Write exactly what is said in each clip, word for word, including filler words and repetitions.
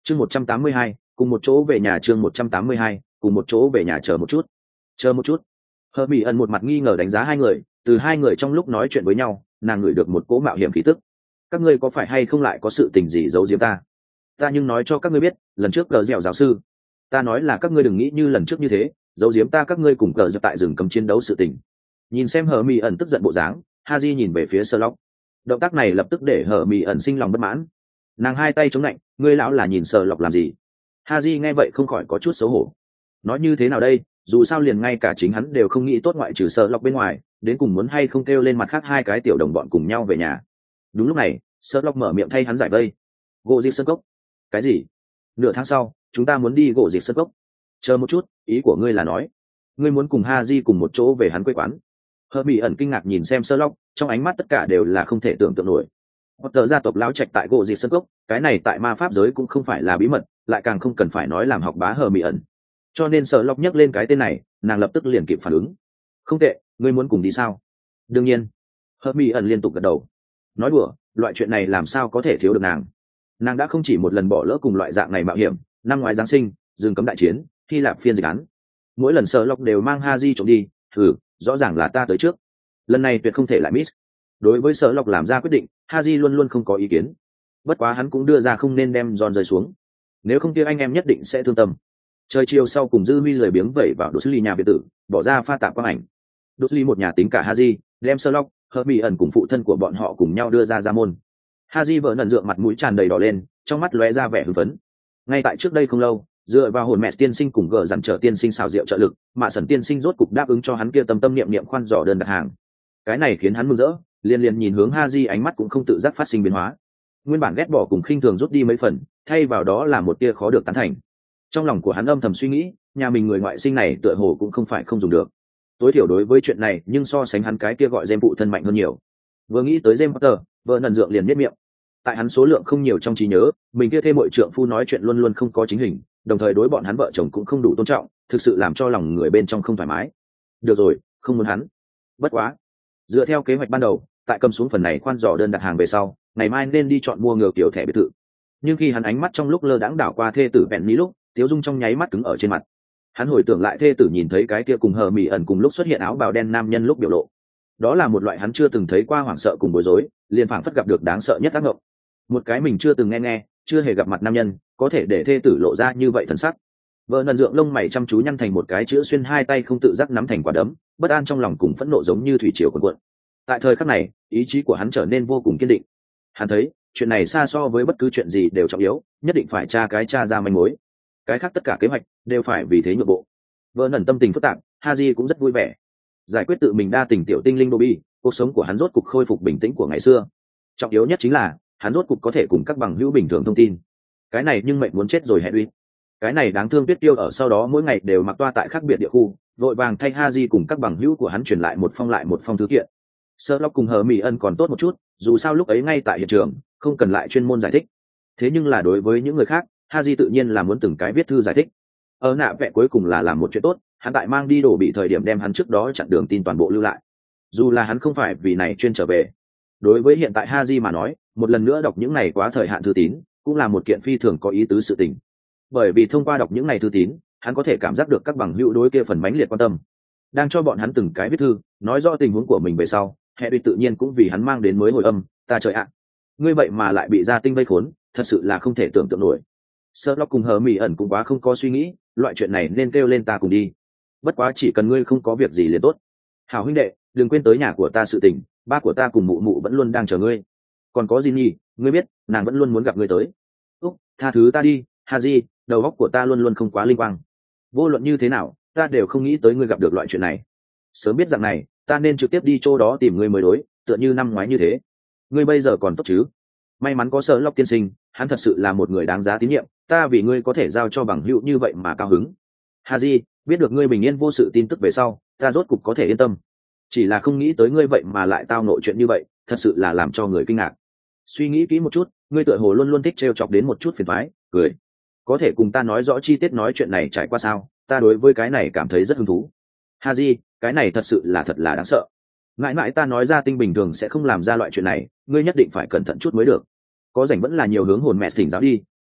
chương một trăm tám mươi hai cùng một chỗ về nhà. Chương một trăm tám mươi hai cùng một chỗ về nhà. Chờ một chút, chờ một chút. Hờ mỹ ẩn một mặt nghi ngờ đánh giá hai người, từ hai người trong lúc nói chuyện với nhau nàng ngửi được một cỗ mạo hiểm khí tức. Các ngươi có phải hay không lại có sự tình gì giấu giếm ta? Ta nhưng nói cho các ngươi biết, lần trước cờ dẻo giáo sư, ta nói là các ngươi đừng nghĩ như lần trước như thế giấu giếm ta các ngươi cùng cờ dẻo tại rừng cấm chiến đấu sự tình. Nhìn xem hờ mỹ ẩn tức giận bộ dáng, Haji nhìn về phía Sherlock. Động tác này lập tức để hờ mỹ ẩn sinh lòng bất mãn. Nàng hai tay chống lạnh, ngươi lão là nhìn Sherlock làm gì? Haji nghe vậy không khỏi có chút xấu hổ. Nói như thế nào đây, dù sao liền ngay cả chính hắn đều không nghĩ tốt ngoại trừ Sherlock bên ngoài, đến cùng muốn hay không kêu lên mặt khác hai cái tiểu đồng bọn cùng nhau về nhà. Đúng lúc này, Sherlock mở miệng thay hắn giải vây. Gỗ dịch sơn cốc? Cái gì? Nửa tháng sau, chúng ta muốn đi gỗ dịch sơn cốc. Chờ một chút, ý của ngươi là nói, ngươi muốn cùng Haji cùng một chỗ về hắn quê quán? Hờ mỹ ẩn kinh ngạc nhìn xem Sherlock, trong ánh mắt tất cả đều là không thể tưởng tượng nổi. Potter gia tộc lão trạch tại gỗ dịch sơn cốc, cái này tại ma pháp giới cũng không phải là bí mật, lại càng không cần phải nói làm học bá hờ mỹ ẩn. Cho nên Sherlock nhắc lên cái tên này, nàng lập tức liền kịp phản ứng. Không tệ, ngươi muốn cùng đi sao? Đương nhiên. Hờ mỹ ẩn liên tục gật đầu. Nói đùa, loại chuyện này làm sao có thể thiếu được nàng? Nàng đã không chỉ một lần bỏ lỡ cùng loại dạng này mạo hiểm, năm ngoái giáng sinh, rừng cấm đại chiến, Hy Lạp phiên dịch án. Mỗi lần Sherlock đều mang Haji trộm đi, thử, rõ ràng là ta tới trước. Lần này tuyệt không thể lại miss. Đối với Sherlock làm ra quyết định, Haji luôn luôn không có ý kiến. Bất quá hắn cũng đưa ra không nên đem John rơi xuống, nếu không kia anh em nhất định sẽ thương tâm. Trời chiều sau cùng dư huy lười biếng vẩy vào Dudley nhà biệt tử, bỏ ra pha tạp quang ảnh. Dudley một nhà tính cả Haji, đem Sherlock, Hermione cùng phụ thân của bọn họ cùng nhau đưa ra ra môn. Haji vợ nần dượng mặt mũi tràn đầy đỏ lên, trong mắt lóe ra vẻ hưng phấn. Ngay tại trước đây không lâu, dựa vào hồn mẹ tiên sinh cùng gờ dặn trở tiên sinh xào rượu trợ lực, mà sần tiên sinh rốt cục đáp ứng cho hắn kia tâm tâm niệm niệm khoan dò đơn đặt hàng. Cái này khiến hắn mừng rỡ, liên liên nhìn hướng Haji ánh mắt cũng không tự giác phát sinh biến hóa. Nguyên bản ghét bỏ cùng khinh thường rút đi mấy phần, thay vào đó là một tia khó được tán thành. Trong lòng của hắn âm thầm suy nghĩ, nhà mình người ngoại sinh này tựa hồ cũng không phải không dùng được. Tối thiểu đối với chuyện này, nhưng so sánh hắn cái kia gọi James phụ thân mạnh hơn nhiều. Vừa nghĩ tới James Potter, vợ nần dượng liền biết miệng. Tại hắn số lượng không nhiều trong trí nhớ, mình kia thêm mọi trượng phu nói chuyện luôn luôn không có chính hình, đồng thời đối bọn hắn vợ chồng cũng không đủ tôn trọng, thực sự làm cho lòng người bên trong không thoải mái. Được rồi, không muốn hắn. Bất quá, dựa theo kế hoạch ban đầu, tại cầm xuống phần này khoan dò đơn đặt hàng về sau, ngày mai nên đi chọn mua ngựa kiểu thẻ biệt thự. Nhưng khi hắn ánh mắt trong lúc lơ đãng đảo qua thê tử Penny lúc, Tiếu Dung trong nháy mắt cứng ở trên mặt. Hắn hồi tưởng lại thê tử nhìn thấy cái kia cùng hờ mỹ ẩn cùng lúc xuất hiện áo bào đen nam nhân lúc biểu lộ. Đó là một loại hắn chưa từng thấy qua hoảng sợ cùng bối rối, liền phảng phất gặp được đáng sợ nhất ác ngộng. Một cái mình chưa từng nghe nghe, chưa hề gặp mặt nam nhân, có thể để thê tử lộ ra như vậy thần sắc. Vợ nần dượng lông mày chăm chú nhăn thành một cái chữ xuyên, hai tay không tự giác nắm thành quả đấm, bất an trong lòng cùng phẫn nộ giống như thủy triều cuồn cuộn. Tại thời khắc này, ý chí của hắn trở nên vô cùng kiên định. Hắn thấy, chuyện này xa so với bất cứ chuyện gì đều trọng yếu, nhất định phải tra cái tra ra manh mối. Cái khác tất cả kế hoạch đều phải vì thế nhượng bộ. Vợ nần tâm tình phức tạp, Haji cũng rất vui vẻ. Giải quyết tự mình đa tình tiểu tinh linh Dobby, cuộc sống của hắn rốt cục khôi phục bình tĩnh của ngày xưa. Trọng yếu nhất chính là, hắn rốt cục có thể cùng các bằng hữu bình thường thông tin. Cái này nhưng mệnh muốn chết rồi Henry. Cái này đáng thương Tuyết Tiêu ở sau đó mỗi ngày đều mặc toa tại khác biệt địa khu, vội vàng thay Haji cùng các bằng hữu của hắn truyền lại một phong lại một phong thư kiện. Sherlock cùng Hermione còn tốt một chút, dù sao lúc ấy ngay tại hiện trường, không cần lại chuyên môn giải thích. Thế nhưng là đối với những người khác, Haji tự nhiên là muốn từng cái viết thư giải thích. Ở nạ vẽ cuối cùng là làm một chuyện tốt, hắn tại mang đi đồ bị thời điểm đem hắn trước đó chặn đường tin toàn bộ lưu lại. Dù là hắn không phải vì này chuyên trở về. Đối với hiện tại Haji mà nói, một lần nữa đọc những này quá thời hạn thư tín, cũng là một kiện phi thường có ý tứ sự tình. Bởi vì thông qua đọc những này thư tín, hắn có thể cảm giác được các bằng hữu đối kia phần mãnh liệt quan tâm, đang cho bọn hắn từng cái viết thư, nói rõ tình huống của mình về sau. Hệ Duy tự nhiên cũng vì hắn mang đến mới hồi âm, ta trời ạ, ngươi vậy mà lại bị gia tinh vây khốn, thật sự là không thể tưởng tượng nổi. Sherlock cùng Hermione cũng quá không có suy nghĩ, loại chuyện này nên kêu lên ta cùng đi. Bất quá chỉ cần ngươi không có việc gì liền tốt. Hảo huynh đệ, đừng quên tới nhà của ta sự tình, ba của ta cùng mụ mụ vẫn luôn đang chờ ngươi. Còn có gì nhỉ, ngươi biết, nàng vẫn luôn muốn gặp ngươi tới. Úc, tha thứ ta đi, Haji, đầu óc của ta luôn luôn không quá linh quang. Vô luận như thế nào, ta đều không nghĩ tới ngươi gặp được loại chuyện này. Sớm biết rằng này, ta nên trực tiếp đi chỗ đó tìm ngươi mới đối, tựa như năm ngoái như thế. Ngươi bây giờ còn tốt chứ? May mắn có Sherlock tiên sinh, hắn thật sự là một người đáng giá tín nhiệm, ta vì ngươi có thể giao cho bằng hữu như vậy mà cao hứng. Haji, biết được ngươi bình yên vô sự tin tức về sau, ta rốt cục có thể yên tâm. Chỉ là không nghĩ tới ngươi vậy mà lại tao nội chuyện như vậy, thật sự là làm cho người kinh ngạc. Suy nghĩ kỹ một chút, ngươi tựa hồ luôn luôn thích trêu chọc đến một chút phiền toái, cười. Có thể cùng ta nói rõ chi tiết nói chuyện này trải qua sao? Ta đối với cái này cảm thấy rất hứng thú. Haji, cái này thật sự là thật là đáng sợ. Ngại ngại ta nói ra tinh bình thường sẽ không làm ra loại chuyện này, ngươi nhất định phải cẩn thận chút mới được. Có rảnh vẫn là nhiều hướng hồn mẹ thỉnh giáo đi,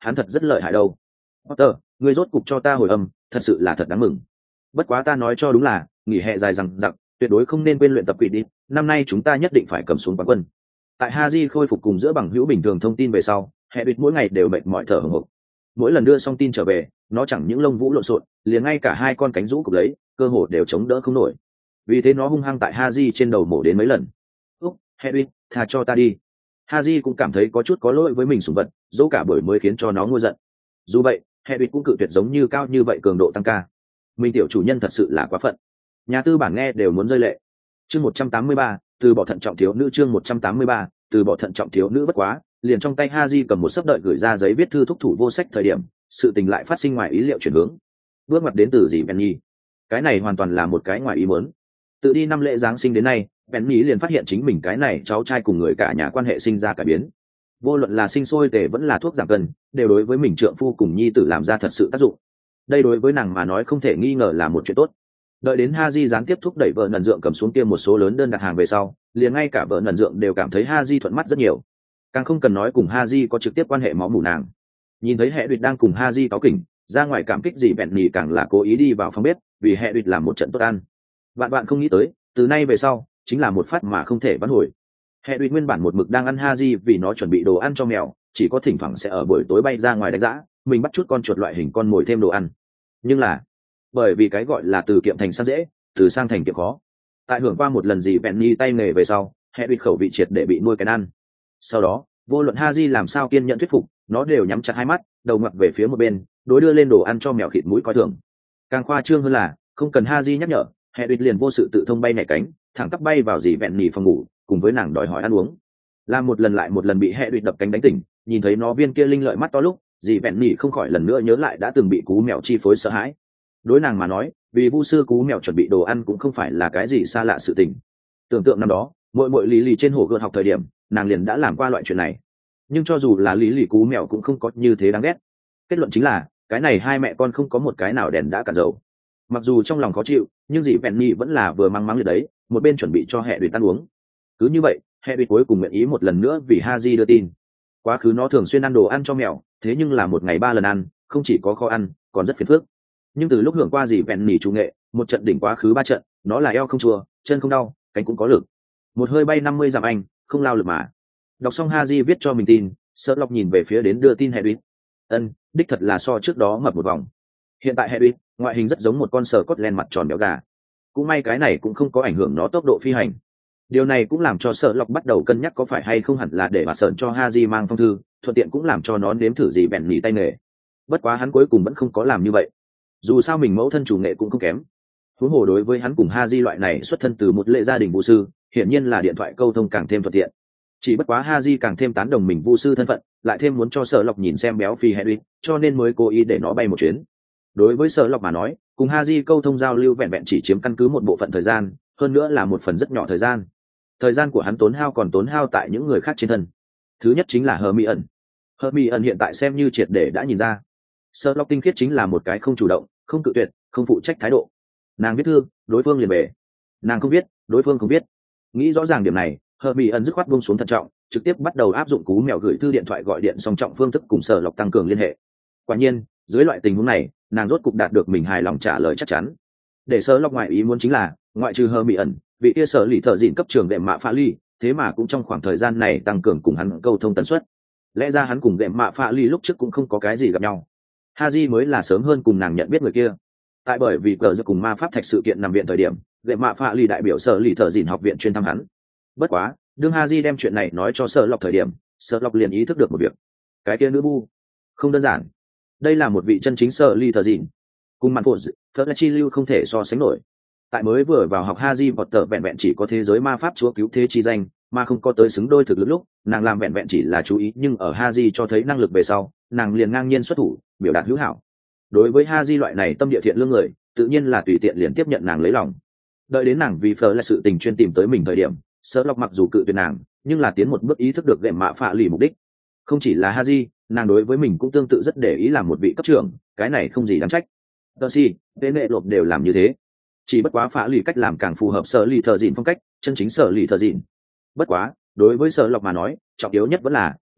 hắn thật rất lợi hại đâu. Potter, ngươi rốt cục cho ta hồi âm, thật sự là thật đáng mừng. Bất quá ta nói cho đúng là, nghỉ hè dài rằng rằng, tuyệt đối không nên quên luyện tập Quidditch, năm nay chúng ta nhất định phải cầm xuống quán quân. Tại Haji khôi phục cùng giữa bằng hữu bình thường thông tin về sau, Hedwig mỗi ngày đều mệt mỏi thở hổn hộc. Mỗi lần đưa xong tin trở về, nó chẳng những lông vũ lộn xộn, liền ngay cả hai con cánh rũ cụp lấy, cơ hồ đều chống đỡ không nổi. Vì thế nó hung hăng tại Haji trên đầu mổ đến mấy lần. "Úc, Hedwig, tha cho ta đi." Haji cũng cảm thấy có chút có lỗi với mình sủng vật, dẫu cả bởi mới khiến cho nó ngu giận. Dù vậy, Hedwig cũng cự tuyệt giống như cao như vậy cường độ tăng ca. Mình tiểu chủ nhân thật sự là quá phận. Nhà tư bản nghe đều muốn rơi lệ. Chương một trăm tám mươi ba, từ bỏ thận trọng thiếu nữ chương một trăm tám mươi ba, từ bỏ thận trọng thiếu nữ bất quá, liền trong tay Haji cầm một sấp đợi gửi ra giấy viết thư thúc thủ vô sách thời điểm, sự tình lại phát sinh ngoài ý liệu chuyển hướng. Bước ngoặt đến từ gì Benny? Cái này hoàn toàn là một cái ngoài ý muốn. Tự đi năm lễ giáng sinh đến nay, Benny liền phát hiện chính mình cái này cháu trai cùng người cả nhà quan hệ sinh ra cải biến. Vô luận là sinh sôi tề vẫn là thuốc giảm cân, đều đối với mình trượng phu cùng nhi tử làm ra thật sự tác dụng. Đây đối với nàng mà nói không thể nghi ngờ là một chuyện tốt. Đợi đến Haji gián tiếp thúc đẩy vợ nần dượng cầm xuống kia một số lớn đơn đặt hàng về sau, liền ngay cả vợ nần dượng đều cảm thấy Haji thuận mắt rất nhiều. Càng không cần nói cùng Haji có trực tiếp quan hệ máu mủ nàng. Nhìn thấy hệ Đuyệt đang cùng Haji cáo kỉnh, ra ngoài cảm kích gì bẹn nhì càng là cố ý đi vào phòng bếp, vì hệ Đuyệt làm một trận tốt ăn. Bạn bạn không nghĩ tới, từ nay về sau, chính là một phát mà không thể vãn hồi. Hệ Đuyệt nguyên bản một mực đang ăn Haji vì nó chuẩn bị đồ ăn cho mèo, chỉ có thỉnh thoảng sẽ ở buổi tối bay ra ngoài đánh dã, mình bắt chút con chuột loại hình con mồi thêm đồ ăn. Nhưng là, bởi vì cái gọi là từ kiệm thành sang dễ, từ sang thành kiệm khó. Tại hưởng qua một lần gì Benny tay nghề về sau, hệ Đuyệt khẩu vị triệt để bị nuôi cái ăn. Sau đó, vô luận Haji làm sao kiên nhẫn thuyết phục, nó đều nhắm chặt hai mắt, đầu ngoặt về phía một bên, đối đưa lên đồ ăn cho mèo khịt mũi coi thường. Càng khoa trương hơn là, không cần Haji nhắc nhở, hệ Đuyệt liền vô sự tự thông bay nhảy cánh, thẳng tắp bay vào dì Benny phòng ngủ, cùng với nàng đòi hỏi ăn uống. Làm một lần lại một lần bị hệ Đuyệt đập cánh đánh tỉnh, nhìn thấy nó viên kia linh lợi mắt to lúc, dì Benny không khỏi lần nữa nhớ lại đã từng bị cú mèo chi phối sợ hãi. Đối nàng mà nói, vì vu sư cú mèo chuẩn bị đồ ăn cũng không phải là cái gì xa lạ sự tình. Tưởng tượng năm đó, mỗi mỗi lý lì trên hồ gươm học thời điểm, nàng liền đã làm qua loại chuyện này. Nhưng cho dù là lý lì cú mèo cũng không có như thế đáng ghét. Kết luận chính là, cái này hai mẹ con không có một cái nào đèn đã cạn dầu. Mặc dù trong lòng khó chịu, nhưng dì Penny vẫn là vừa mang mắng liệt đấy, một bên chuẩn bị cho hệ Đuyệt ăn uống. Cứ như vậy, hệ Đuyệt cuối cùng nguyện ý một lần nữa vì Haji đưa tin. Quá khứ nó thường xuyên ăn đồ ăn cho mèo, thế nhưng là một ngày ba lần ăn, không chỉ có khó ăn, còn rất phiền phức. Nhưng từ lúc hưởng qua dì Penny chủ nghệ, một trận đỉnh quá khứ ba trận, nó là eo không chua, chân không đau, cánh cũng có lực. Một hơi bay năm mươi dặm anh, không lao lực mà. Đọc xong Haji viết cho mình tin, Sherlock nhìn về phía đến đưa tin Hedwig. Ân, đích thật là so trước đó mập một vòng. Hiện tại Hedwig, ngoại hình rất giống một con sờ cốt len mặt tròn béo gà. Cũng may cái này cũng không có ảnh hưởng nó tốc độ phi hành. Điều này cũng làm cho Sherlock bắt đầu cân nhắc có phải hay không hẳn là để bà sờn cho Haji mang phong thư, thuận tiện cũng làm cho nó nếm thử gì bèn nhì tay nghề. Bất quá hắn cuối cùng vẫn không có làm như vậy. Dù sao mình mẫu thân chủ nghệ cũng không kém. Huống hồ đối với hắn cùng Haji loại này xuất thân từ một lệ gia đình vũ sư, hiển nhiên là điện thoại câu thông càng thêm thuận tiện. Chỉ bất quá Haji càng thêm tán đồng mình vu sư thân phận, lại thêm muốn cho Sở Lộc nhìn xem béo phì Hedwig, cho nên mới cố ý để nó bay một chuyến. Đối với Sở Lộc mà nói, cùng Haji câu thông giao lưu vẹn vẹn chỉ chiếm căn cứ một bộ phận thời gian, hơn nữa là một phần rất nhỏ thời gian. Thời gian của hắn tốn hao còn tốn hao tại những người khác trên thân. Thứ nhất chính là Hermione. Hermione hiện tại xem như triệt để đã nhìn ra, Sở Lộc tinh khiết chính là một cái không chủ động, không cự tuyệt, không phụ trách thái độ. Nàng viết thư, đối phương liền về. Nàng không viết, đối phương không viết. Nghĩ rõ ràng điểm này, Hermione dứt khoát buông xuống thận trọng, trực tiếp bắt đầu áp dụng cú mèo gửi thư điện thoại gọi điện song trọng phương thức cùng Sở Lộc tăng cường liên hệ. Quả nhiên, dưới loại tình huống này, nàng rốt cục đạt được mình hài lòng trả lời chắc chắn. Để Sở Lộc ngoại ý muốn chính là, ngoại trừ Hermione, vị kia sở lì thợ dịn cấp trường đệm mạ pha ly, thế mà cũng trong khoảng thời gian này tăng cường cùng hắn câu thông tần suất. Lẽ ra hắn cùng đệm mạ pha ly lúc trước cũng không có cái gì gặp nhau. Haji mới là sớm hơn cùng nàng nhận biết người kia. Tại bởi vì cờ giật cùng ma pháp thạch sự kiện nằm viện thời điểm, đệm mạ pha ly đại biểu sở lì thợ dịn học viện chuyên thăm hắn. Bất quá, đương Haji đem chuyện này nói cho Sở Lộc thời điểm, Sở Lộc liền ý thức được một việc. Cái kia nữ bu không đơn giản. Đây là một vị chân chính sở ly thợ dịn. Cùng màn phụ Chi lưu không thể so sánh nổi. Tại mới vừa vào học Haji vọt tờ vẹn vẹn chỉ có thế giới ma pháp chúa cứu thế chi danh, mà không có tới xứng đôi thực lực lúc, nàng làm vẹn vẹn chỉ là chú ý, nhưng ở Haji cho thấy năng lực về sau, nàng liền ngang nhiên xuất thủ, biểu đạt hữu hảo. Đối với Haji loại này tâm địa thiện lương người, tự nhiên là tùy tiện liền tiếp nhận nàng lấy lòng. Đợi đến nàng vì phở là sự tình chuyên tìm tới mình thời điểm, Sở Lộc mặc dù cự tuyệt nàng, nhưng là tiến một bước ý thức được đệm mạ phạ lì mục đích. Không chỉ là Haji, nàng đối với mình cũng tương tự rất để ý làm một vị cấp trưởng, cái này không gì đáng trách. Percy, tên nệ lộp đều làm như thế. Chỉ bất quá phạ lì cách làm càng phù hợp sở lì thợ dịn phong cách, chân chính sở lì thợ dịn. Bất quá, đối với Sở Lộc mà nói, trọng yếu nhất vẫn là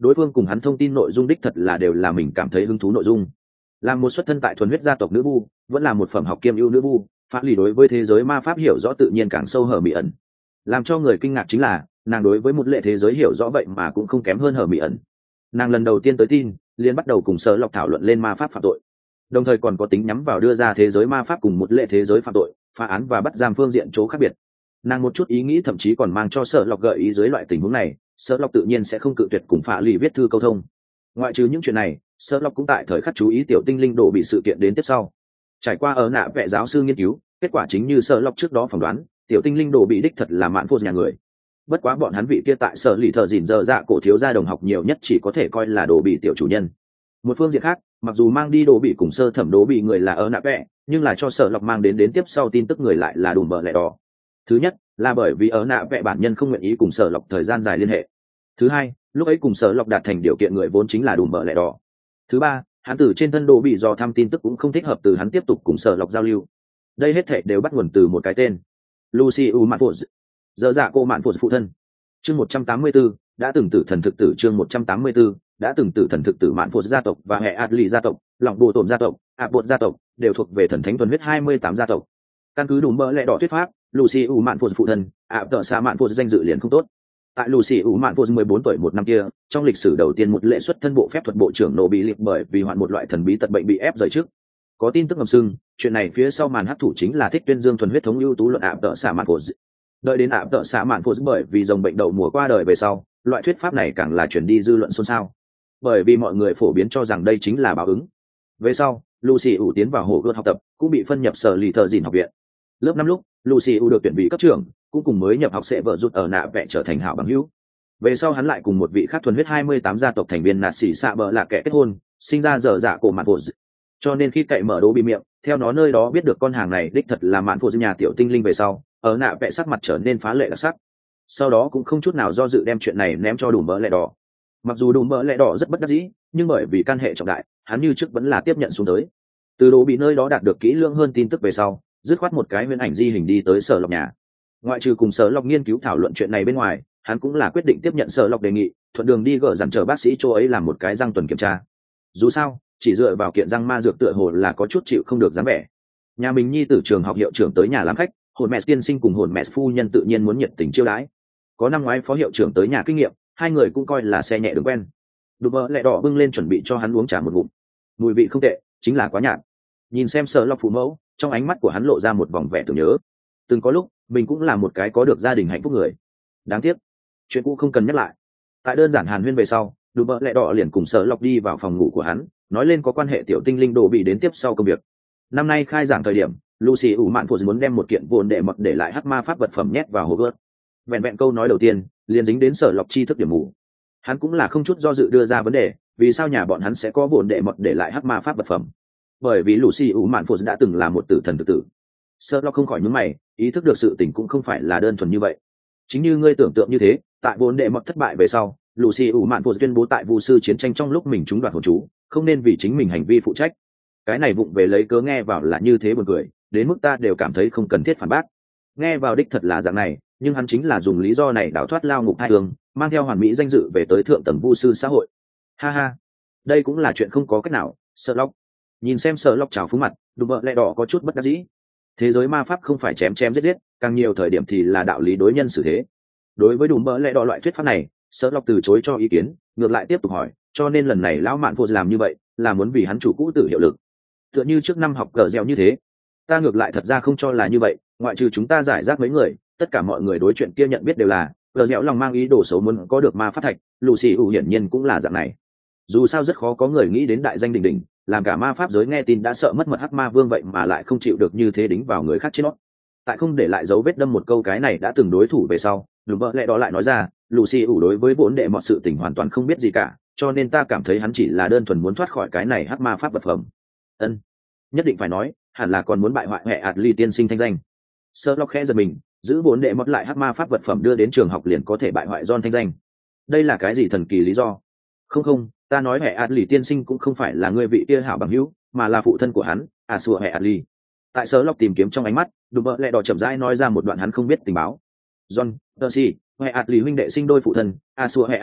đối phương cùng hắn thông tin nội dung đích thật là đều là mình cảm thấy hứng thú nội dung. Làm một xuất thân tại thuần huyết gia tộc nữ vu, vẫn là một phẩm học kiêm ưu nữ vu, Phá Lì đối với thế giới ma pháp hiểu rõ tự nhiên càng sâu hở mị ẩn. Làm cho người kinh ngạc chính là nàng đối với một lệ thế giới hiểu rõ vậy mà cũng không kém hơn hở mị ẩn. Nàng lần đầu tiên tới tin liền bắt đầu cùng Sở Lộc thảo luận lên ma pháp phạm tội, đồng thời còn có tính nhắm vào đưa ra thế giới ma pháp cùng một lệ thế giới phạm tội, phá án và bắt giam phương diện chỗ khác biệt. Nàng một chút ý nghĩ thậm chí còn mang cho Sở Lộc gợi ý dưới loại tình huống này, Sở Lộc tự nhiên sẽ không cự tuyệt cùng Phá Lì viết thư câu thông. Ngoại trừ những chuyện này, Sở Lộc cũng tại thời khắc chú ý tiểu tinh linh đổ bị sự kiện đến tiếp sau. Trải qua ở nạ vẽ giáo sư nghiên cứu, kết quả chính như Sở Lộc trước đó phỏng đoán, tiểu tinh linh đổ bị đích thật là mạn phô nhà người. Bất quá bọn hắn vị kia tại Sở lì thợ dỉn dơ dạ cổ thiếu gia đồng học nhiều nhất chỉ có thể coi là đồ bị tiểu chủ nhân. Một phương diện khác, mặc dù mang đi đồ bị cùng sơ thẩm đồ bị người là ở nạ vẽ, nhưng là cho Sở Lộc mang đến đến tiếp sau tin tức người lại là đùm bờ lẹ đỏ. Thứ nhất là bởi vì ở nạ vẽ bản nhân không nguyện ý cùng Sở Lộc thời gian dài liên hệ. Thứ hai, lúc ấy cùng Sở Lộc đạt thành điều kiện người vốn chính là đùm bờ lẹ đỏ. Thứ ba, hắn từ trên thân đồ bị do thăm tin tức cũng không thích hợp từ hắn tiếp tục cùng Sở Lộc giao lưu. Đây hết thảy đều bắt nguồn từ một cái tên, Lucy U Mạn Phụ, dở dạ cô Mạn Phụ phụ thân. Chương một trăm tám mươi tư, đã từng tử thần thực tử chương một trăm tám mươi tư, đã từng tử thần thực tử Mạn Phụ gia tộc và hệ Adli gia tộc, Lòng Bộ Tổn gia tộc, Áp Bột gia tộc đều thuộc về thần thánh thuần huyết hai mươi tám gia tộc. Căn cứ đúng mỡ lẽ đỏ thuyết pháp, Lucy U Mạn Phụ phụ thân, Áp Tợ Sa Mạn Phụ danh dự liền không tốt. Tại Lucy U Mạn Phụ mười bốn tuổi một năm kia, trong lịch sử đầu tiên một lệ xuất thân bộ phép thuật bộ trưởng nổ bị liệt bởi vì hoạn một loại thần bí tật bệnh bị ép rời trước. Có tin tức ngầm sưng, chuyện này phía sau màn hấp thủ chính là thích tuyên dương thuần huyết thống ưu tú luận Áp Tợ Sa Mạn Phụ. Đợi đến Áp Tợ Sa Mạn Phụ bởi vì dòng bệnh đậu mùa qua đời về sau, loại thuyết pháp này càng là chuyển đi dư luận xôn xao. Bởi vì mọi người phổ biến cho rằng đây chính là báo ứng. Về sau, Lucy U tiến vào hồ gươm học tập, cũng bị phân nhập sở lì thợ dìn học viện. Lớp năm lúc, Lucy U được tuyển vị cấp trưởng, cũng cùng mới nhập học sẽ vợ rút ở nạ vẽ trở thành hảo bằng hữu. Về sau hắn lại cùng một vị khác thuần huyết hai mươi tám gia tộc thành viên nạt xỉ xạ bờ là kẻ kết hôn, sinh ra dở dạ cổ Mạn Phụ. Cho nên khi cậy mở đố bị miệng, theo nó nơi đó biết được con hàng này đích thật là Mạn Phụ nhà tiểu tinh linh về sau, ở nạ vẽ sắc mặt trở nên phá lệ đặc sắc. Sau đó cũng không chút nào do dự đem chuyện này ném cho đùm bỡ lẹ đỏ. Mặc dù đùm bỡ lẹ đỏ rất bất đắc dĩ, nhưng bởi vì căn hệ trọng đại, hắn như trước vẫn là tiếp nhận xuống tới. Từ đố bị nơi đó đạt được kỹ lưỡng hơn tin tức về sau, dứt khoát một cái huyễn ảnh di hình đi tới Sở Lộc nhà. Ngoại trừ cùng Sở Lộc nghiên cứu thảo luận chuyện này bên ngoài, hắn cũng là quyết định tiếp nhận Sở Lộc đề nghị, thuận đường đi gỡ dặn chờ bác sĩ chỗ ấy làm một cái răng tuần kiểm tra. Dù sao, chỉ dựa vào kiện răng ma dược tựa hồ là có chút chịu không được dáng vẻ. Nhà mình nhi tử trường học hiệu trưởng tới nhà làm khách, hồn mẹ tiên sinh cùng hồn mẹ phu nhân tự nhiên muốn nhiệt tình chiêu đãi. Có năm ngoái phó hiệu trưởng tới nhà kinh nghiệm, hai người cũng coi là xe nhẹ đường quen. Đùm bỡ lẹ đỏ bưng lên chuẩn bị cho hắn uống trà một ngụm. Mùi vị không tệ, chính là quá nhạt. Nhìn xem Sở Lộc phụ mẫu, trong ánh mắt của hắn lộ ra một vòng vẻ tưởng nhớ. Từng có lúc mình cũng là một cái có được gia đình hạnh phúc người. Đáng tiếc, chuyện cũ không cần nhắc lại. Tại đơn giản hàn huyên về sau, đùm bỡ lẹ đỏ liền cùng Sở Lộc đi vào phòng ngủ của hắn, nói lên có quan hệ tiểu tinh linh đồ bị đến tiếp sau công việc. Năm nay khai giảng thời điểm, Lucy ủ Mạn Phụ muốn đem một kiện vốn đệ mật để lại hắc ma pháp vật phẩm nhét vào hộp gớt. Vẹn vẹn câu nói đầu tiên liền dính đến Sở Lộc tri thức điểm mù. Hắn cũng là không chút do dự đưa ra vấn đề, vì sao nhà bọn hắn sẽ có vốn đệ mật để lại hắc ma pháp vật phẩm? Bởi vì Lucy ủ Mạn Phụ đã từng là một tử thần tự tử. Sở Lộc không khỏi nhướng mày, ý thức được sự tình cũng không phải là đơn thuần như vậy. Chính như ngươi tưởng tượng như thế, tại vốn đệ mật thất bại về sau, Lucy ủ Mạn Phụ tuyên bố tại vu sư chiến tranh trong lúc mình trúng đoạt hồn chú, không nên vì chính mình hành vi phụ trách. Cái này vụng về lấy cớ nghe vào là như thế buồn cười, đến mức ta đều cảm thấy không cần thiết phản bác. Nghe vào đích thật là dạng này, nhưng hắn chính là dùng lý do này đào thoát lao ngục hai đường, mang theo hoàn mỹ danh dự về tới thượng tầng vu sư xã hội. Ha ha, đây cũng là chuyện không có cách nào. Sở Lộc nhìn xem Sở Lộc trào phúng mặt, đùm bợ lẹ đỏ có chút bất đắc dĩ. Thế giới ma pháp không phải chém chém giết giết, càng nhiều thời điểm thì là đạo lý đối nhân xử thế. Đối với đùm bợ lẹ đỏ loại thuyết pháp này, Sở Lộc từ chối cho ý kiến, ngược lại tiếp tục hỏi, cho nên lần này lão Mạn Phụ làm như vậy là muốn vì hắn chủ cũ tử hiệu lực, tựa như trước năm học cờ dẻo như thế. Ta ngược lại thật ra không cho là như vậy, ngoại trừ chúng ta giải rác mấy người, tất cả mọi người đối chuyện kia nhận biết đều là cờ dẻo lòng mang ý đồ xấu muốn có được ma pháp thạch. Lucy ủ hiển nhiên cũng là dạng này. Dù sao rất khó có người nghĩ đến đại danh đỉnh đỉnh, làm cả ma pháp giới nghe tin đã sợ mất mật hắc ma vương vậy mà lại không chịu được như thế đính vào người khác trên nó. Tại không để lại dấu vết đâm một câu cái này đã từng đối thủ về sau, đùm bợ lẹ đó lại nói ra, Lucy ủ đối với vốn đệ mọi sự tình hoàn toàn không biết gì cả, cho nên ta cảm thấy hắn chỉ là đơn thuần muốn thoát khỏi cái này hắc ma pháp vật phẩm. Ân, nhất định phải nói, hẳn là còn muốn bại hoại hệ Adli tiên sinh thanh danh. Sherlock khẽ giật mình, giữ vốn đệ mất lại hắc ma pháp vật phẩm đưa đến trường học liền có thể bại hoại John thanh danh. Đây là cái gì thần kỳ lý do? Không không, ta nói hệ Adli tiên sinh cũng không phải là người vị kia hảo bằng hữu, mà là phụ thân của hắn, à sủa hệ Adli. Tại Sherlock tìm kiếm trong ánh mắt, đùm bợ lẹ đỏ chậm rãi nói ra một đoạn hắn không biết tình báo. John, Percy, hệ Adli huynh đệ sinh đôi phụ thân, à sủa hệ Adli,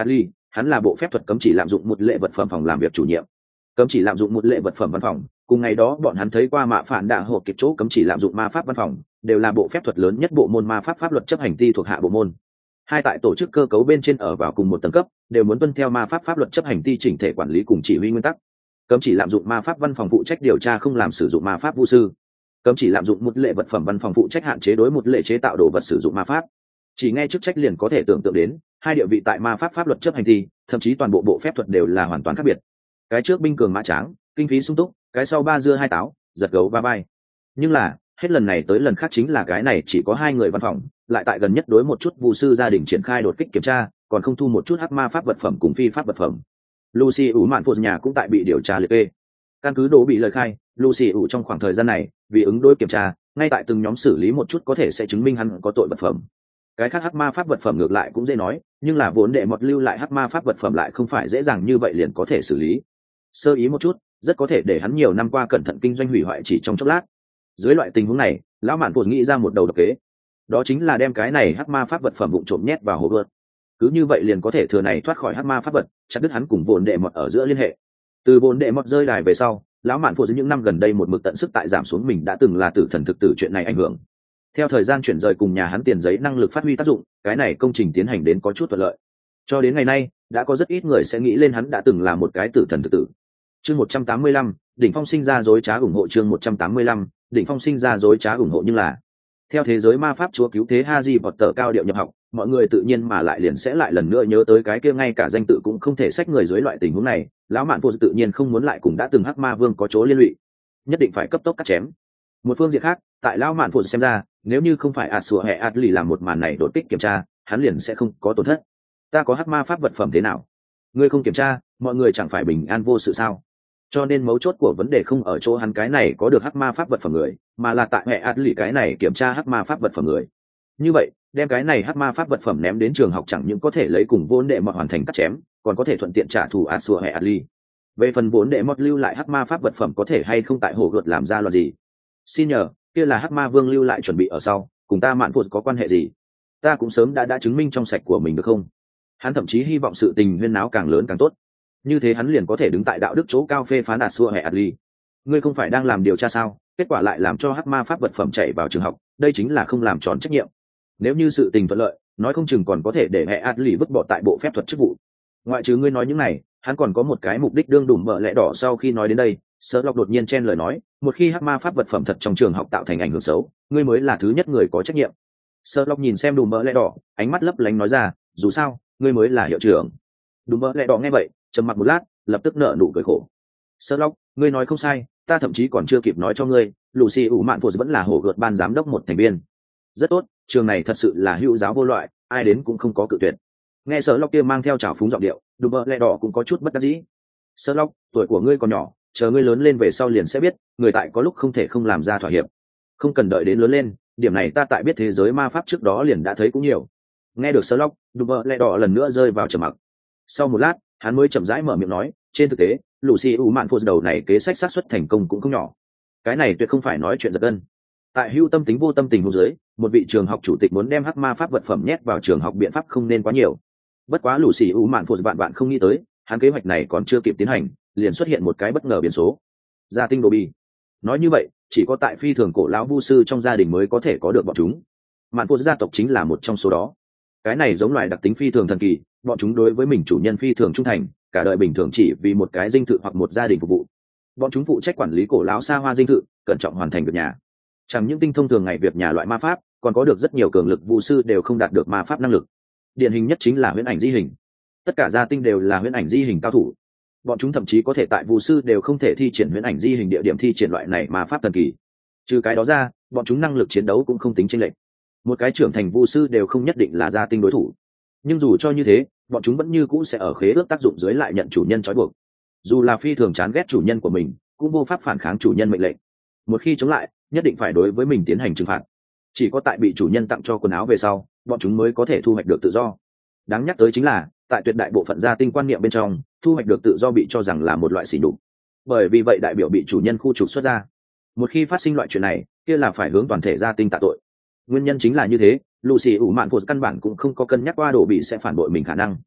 hắn là bộ phép thuật cấm chỉ lạm dụng một lệ vật phẩm phòng làm việc chủ nhiệm. Cấm chỉ lạm dụng một lệ vật phẩm văn phòng, cùng ngày đó bọn hắn thấy qua mạ phản đạ hộp kịp chỗ cấm chỉ lạm dụng ma pháp văn phòng, đều là bộ phép thuật lớn nhất bộ môn ma pháp pháp luật chấp hành ti thuộc hạ bộ môn. Hai tại tổ chức cơ cấu bên trên ở vào cùng một tầng cấp, đều muốn tuân theo ma pháp pháp luật chấp hành ti chỉnh thể quản lý cùng chỉ huy nguyên tắc. Cấm chỉ lạm dụng ma pháp văn phòng phụ trách điều tra không làm sử dụng ma pháp vu sư. Cấm chỉ lạm dụng một lệ vật phẩm văn phòng phụ trách hạn chế đối một lệ chế tạo đồ vật sử dụng ma pháp. Chỉ nghe chức trách liền có thể tưởng tượng đến, hai địa vị tại ma pháp pháp luật chấp hành thi, thậm chí toàn bộ bộ phép thuật đều là hoàn toàn khác biệt. Cái trước binh cường mã tráng, kinh phí sung túc, cái sau ba dưa hai táo, giật gấu ba bay. Nhưng là hết lần này tới lần khác chính là cái này chỉ có hai người văn phòng, lại tại gần nhất đối một chút vụ sư gia đình triển khai đột kích kiểm tra, còn không thu một chút hắc ma pháp vật phẩm cùng phi pháp vật phẩm. Lucy ủ mạn phụ nhà cũng tại bị điều tra liệt kê. Căn cứ đổ bị lời khai, Lucy ủ trong khoảng thời gian này vì ứng đối kiểm tra, ngay tại từng nhóm xử lý một chút có thể sẽ chứng minh hắn có tội vật phẩm. Cái khác hắc ma pháp vật phẩm ngược lại cũng dễ nói, nhưng là vốn đệ mọt lưu lại hắc ma pháp vật phẩm lại không phải dễ dàng như vậy liền có thể xử lý. Sơ ý một chút, rất có thể để hắn nhiều năm qua cẩn thận kinh doanh hủy hoại chỉ trong chốc lát. Dưới loại tình huống này, lão mạn vốn nghĩ ra một đầu độc kế, đó chính là đem cái này hắc ma pháp vật phẩm vụng trộm nhét vào hồ gợt. Cứ như vậy liền có thể thừa này thoát khỏi hắc ma pháp vật, chặt đứt hắn cùng vốn đệ mọt ở giữa liên hệ. Từ vốn đệ mọt rơi đài về sau, lão mạn phụ giữa những năm gần đây một mực tận sức tại giảm xuống mình đã từng là tử thần thực tử chuyện này ảnh hưởng. Theo thời gian chuyển rời cùng nhà hắn tiền giấy năng lực phát huy tác dụng, cái này công trình tiến hành đến có chút thuận lợi. Cho đến ngày nay, đã có rất ít người sẽ nghĩ lên hắn đã từng là một cái tử thần thực tử. Chương một trăm tám mươi lăm, đỉnh phong sinh ra dối trá ủng hộ. Chương một trăm tám mươi lăm, đỉnh phong sinh ra dối trá ủng hộ. Nhưng là theo thế giới ma pháp chúa cứu thế Harry Potter cao điệu nhập học, mọi người tự nhiên mà lại liền sẽ lại lần nữa nhớ tới cái kia ngay cả danh tự cũng không thể xách người dưới loại tình huống này. Lão mạn vô tự nhiên không muốn lại cùng đã từng hắc ma vương có chỗ liên lụy, nhất định phải cấp tốc cắt chém. Một phương diện khác, tại lão mạn vô xem ra, nếu như không phải ạt sủa hệ ạt lì làm một màn này đột kích kiểm tra, hắn liền sẽ không có tổn thất. Ta có hắc ma pháp vật phẩm thế nào, ngươi không kiểm tra, mọi người chẳng phải bình an vô sự sao? Cho nên mấu chốt của vấn đề không ở chỗ hắn cái này có được hắc ma pháp vật phẩm người, mà là tại hệ ạt lì cái này kiểm tra hắc ma pháp vật phẩm người. Như vậy, đem cái này hắc ma pháp vật phẩm ném đến trường học chẳng những có thể lấy cùng vốn đệ mọt hoàn thành cắt chém, còn có thể thuận tiện trả thù ạt sủa hệ ạt lì. Về phần vốn đệ mọt lưu lại hắc ma pháp vật phẩm có thể hay không tại hồ gợt làm ra loạn gì, xin nhờ, kia là hắc ma vương lưu lại chuẩn bị ở sau, cùng ta mạn phụ có quan hệ gì? Ta cũng sớm đã đã chứng minh trong sạch của mình được không? Hắn thậm chí hy vọng sự tình huyên náo càng lớn càng tốt, như thế hắn liền có thể đứng tại đạo đức chỗ cao phê phán ạt sủa hệ ạt lì. Ngươi không phải đang làm điều tra sao? Kết quả lại làm cho hắc ma pháp vật phẩm chạy vào trường học, đây chính là không làm tròn trách nhiệm. Nếu như sự tình thuận lợi, nói không chừng còn có thể để hệ ạt lì vứt bỏ tại bộ phép thuật chức vụ. Ngoại trừ ngươi nói những này, hắn còn có một cái mục đích đương đùm bợ lẽ đỏ. Sau khi nói đến đây, Sở Lộc đột nhiên chen lời nói, một khi hắc ma pháp vật phẩm thật trong trường học tạo thành ảnh hưởng xấu, ngươi mới là thứ nhất người có trách nhiệm. Sở Lộc nhìn xem đùm bợ lẽ đỏ, ánh mắt lấp lánh nói ra, dù sao, ngươi mới là hiệu trưởng. Đùm bợ lẽ đỏ nghe vậy, trầm mặc một lát, lập tức nở nụ cười khổ. Sở Lộc, ngươi nói không sai, ta thậm chí còn chưa kịp nói cho ngươi, Lucy ủ mạn phụ vẫn là hổ gợt ban giám đốc một thành viên. Rất tốt, trường này thật sự là hữu giáo vô loại, ai đến cũng không có cự tuyệt. Nghe Sở Lộc kia mang theo trào phúng giọng điệu, đùm bợ lẽ đỏ cũng có chút bất đắc dĩ. Sở Lộc, tuổi của ngươi còn nhỏ, chờ ngươi lớn lên về sau liền sẽ biết, người tại có lúc không thể không làm ra thỏa hiệp. Không cần đợi đến lớn lên, điểm này ta tại biết thế giới ma pháp trước đó liền đã thấy cũng nhiều. Nghe được Sở Lộc, đùm bợ lẽ đỏ lần nữa rơi vào trầm mặc. Sau một lát, hắn mới chậm rãi mở miệng nói, trên thực tế, Lucy ủ mạn phụ đầu này kế sách xác suất thành công cũng không nhỏ. Cái này tuyệt không phải nói chuyện giật gân. Tại hữu tâm tính vô tâm tình huống dưới, một vị trường học chủ tịch muốn đem hắc ma pháp vật phẩm nhét vào trường học biện pháp không nên quá nhiều. Bất quá Lucy ủ mạn phụ bạn bạn không nghĩ tới, hắn kế hoạch này còn chưa kịp tiến hành, liền xuất hiện một cái bất ngờ biến số. Gia tinh đồ bi. Nói như vậy, chỉ có tại phi thường cổ lão vu sư trong gia đình mới có thể có được bọn chúng. Mạn phụ gia tộc chính là một trong số đó. Cái này giống loài đặc tính phi thường thần kỳ, bọn chúng đối với mình chủ nhân phi thường trung thành, cả đời bình thường chỉ vì một cái dinh thự hoặc một gia đình phục vụ. Bọn chúng phụ trách quản lý cổ lão xa hoa dinh thự, cẩn trọng hoàn thành việc nhà. Chẳng những tinh thông thường ngày việc nhà loại ma pháp, còn có được rất nhiều cường lực vu sư đều không đạt được ma pháp năng lực. Điển hình nhất chính là huyễn ảnh di hình. Tất cả gia tinh đều là huyễn ảnh di hình cao thủ. Bọn chúng thậm chí có thể tại vu sư đều không thể thi triển huyễn ảnh di hình địa điểm thi triển loại này ma pháp thần kỳ. Trừ cái đó ra, bọn chúng năng lực chiến đấu cũng không tính chênh lệch. Một cái trưởng thành vu sư đều không nhất định là gia tinh đối thủ. Nhưng dù cho như thế, bọn chúng vẫn như cũ sẽ ở khế ước tác dụng dưới lại nhận chủ nhân trói buộc. Dù là phi thường chán ghét chủ nhân của mình, cũng vô pháp phản kháng chủ nhân mệnh lệnh. Một khi chống lại, nhất định phải đối với mình tiến hành trừng phạt. Chỉ có tại bị chủ nhân tặng cho quần áo về sau, bọn chúng mới có thể thu hoạch được tự do. Đáng nhắc tới chính là, tại tuyệt đại bộ phận gia tinh quan niệm bên trong, thu hoạch được tự do bị cho rằng là một loại sỉ nhục. Bởi vì vậy đại biểu bị chủ nhân khu trục xuất ra. Một khi phát sinh loại chuyện này, kia là phải hướng toàn thể gia tinh tạ tội. Nguyên nhân chính là như thế, Lucy ủ mạn phụ căn bản cũng không có cân nhắc qua đồ bị sẽ phản bội mình khả năng.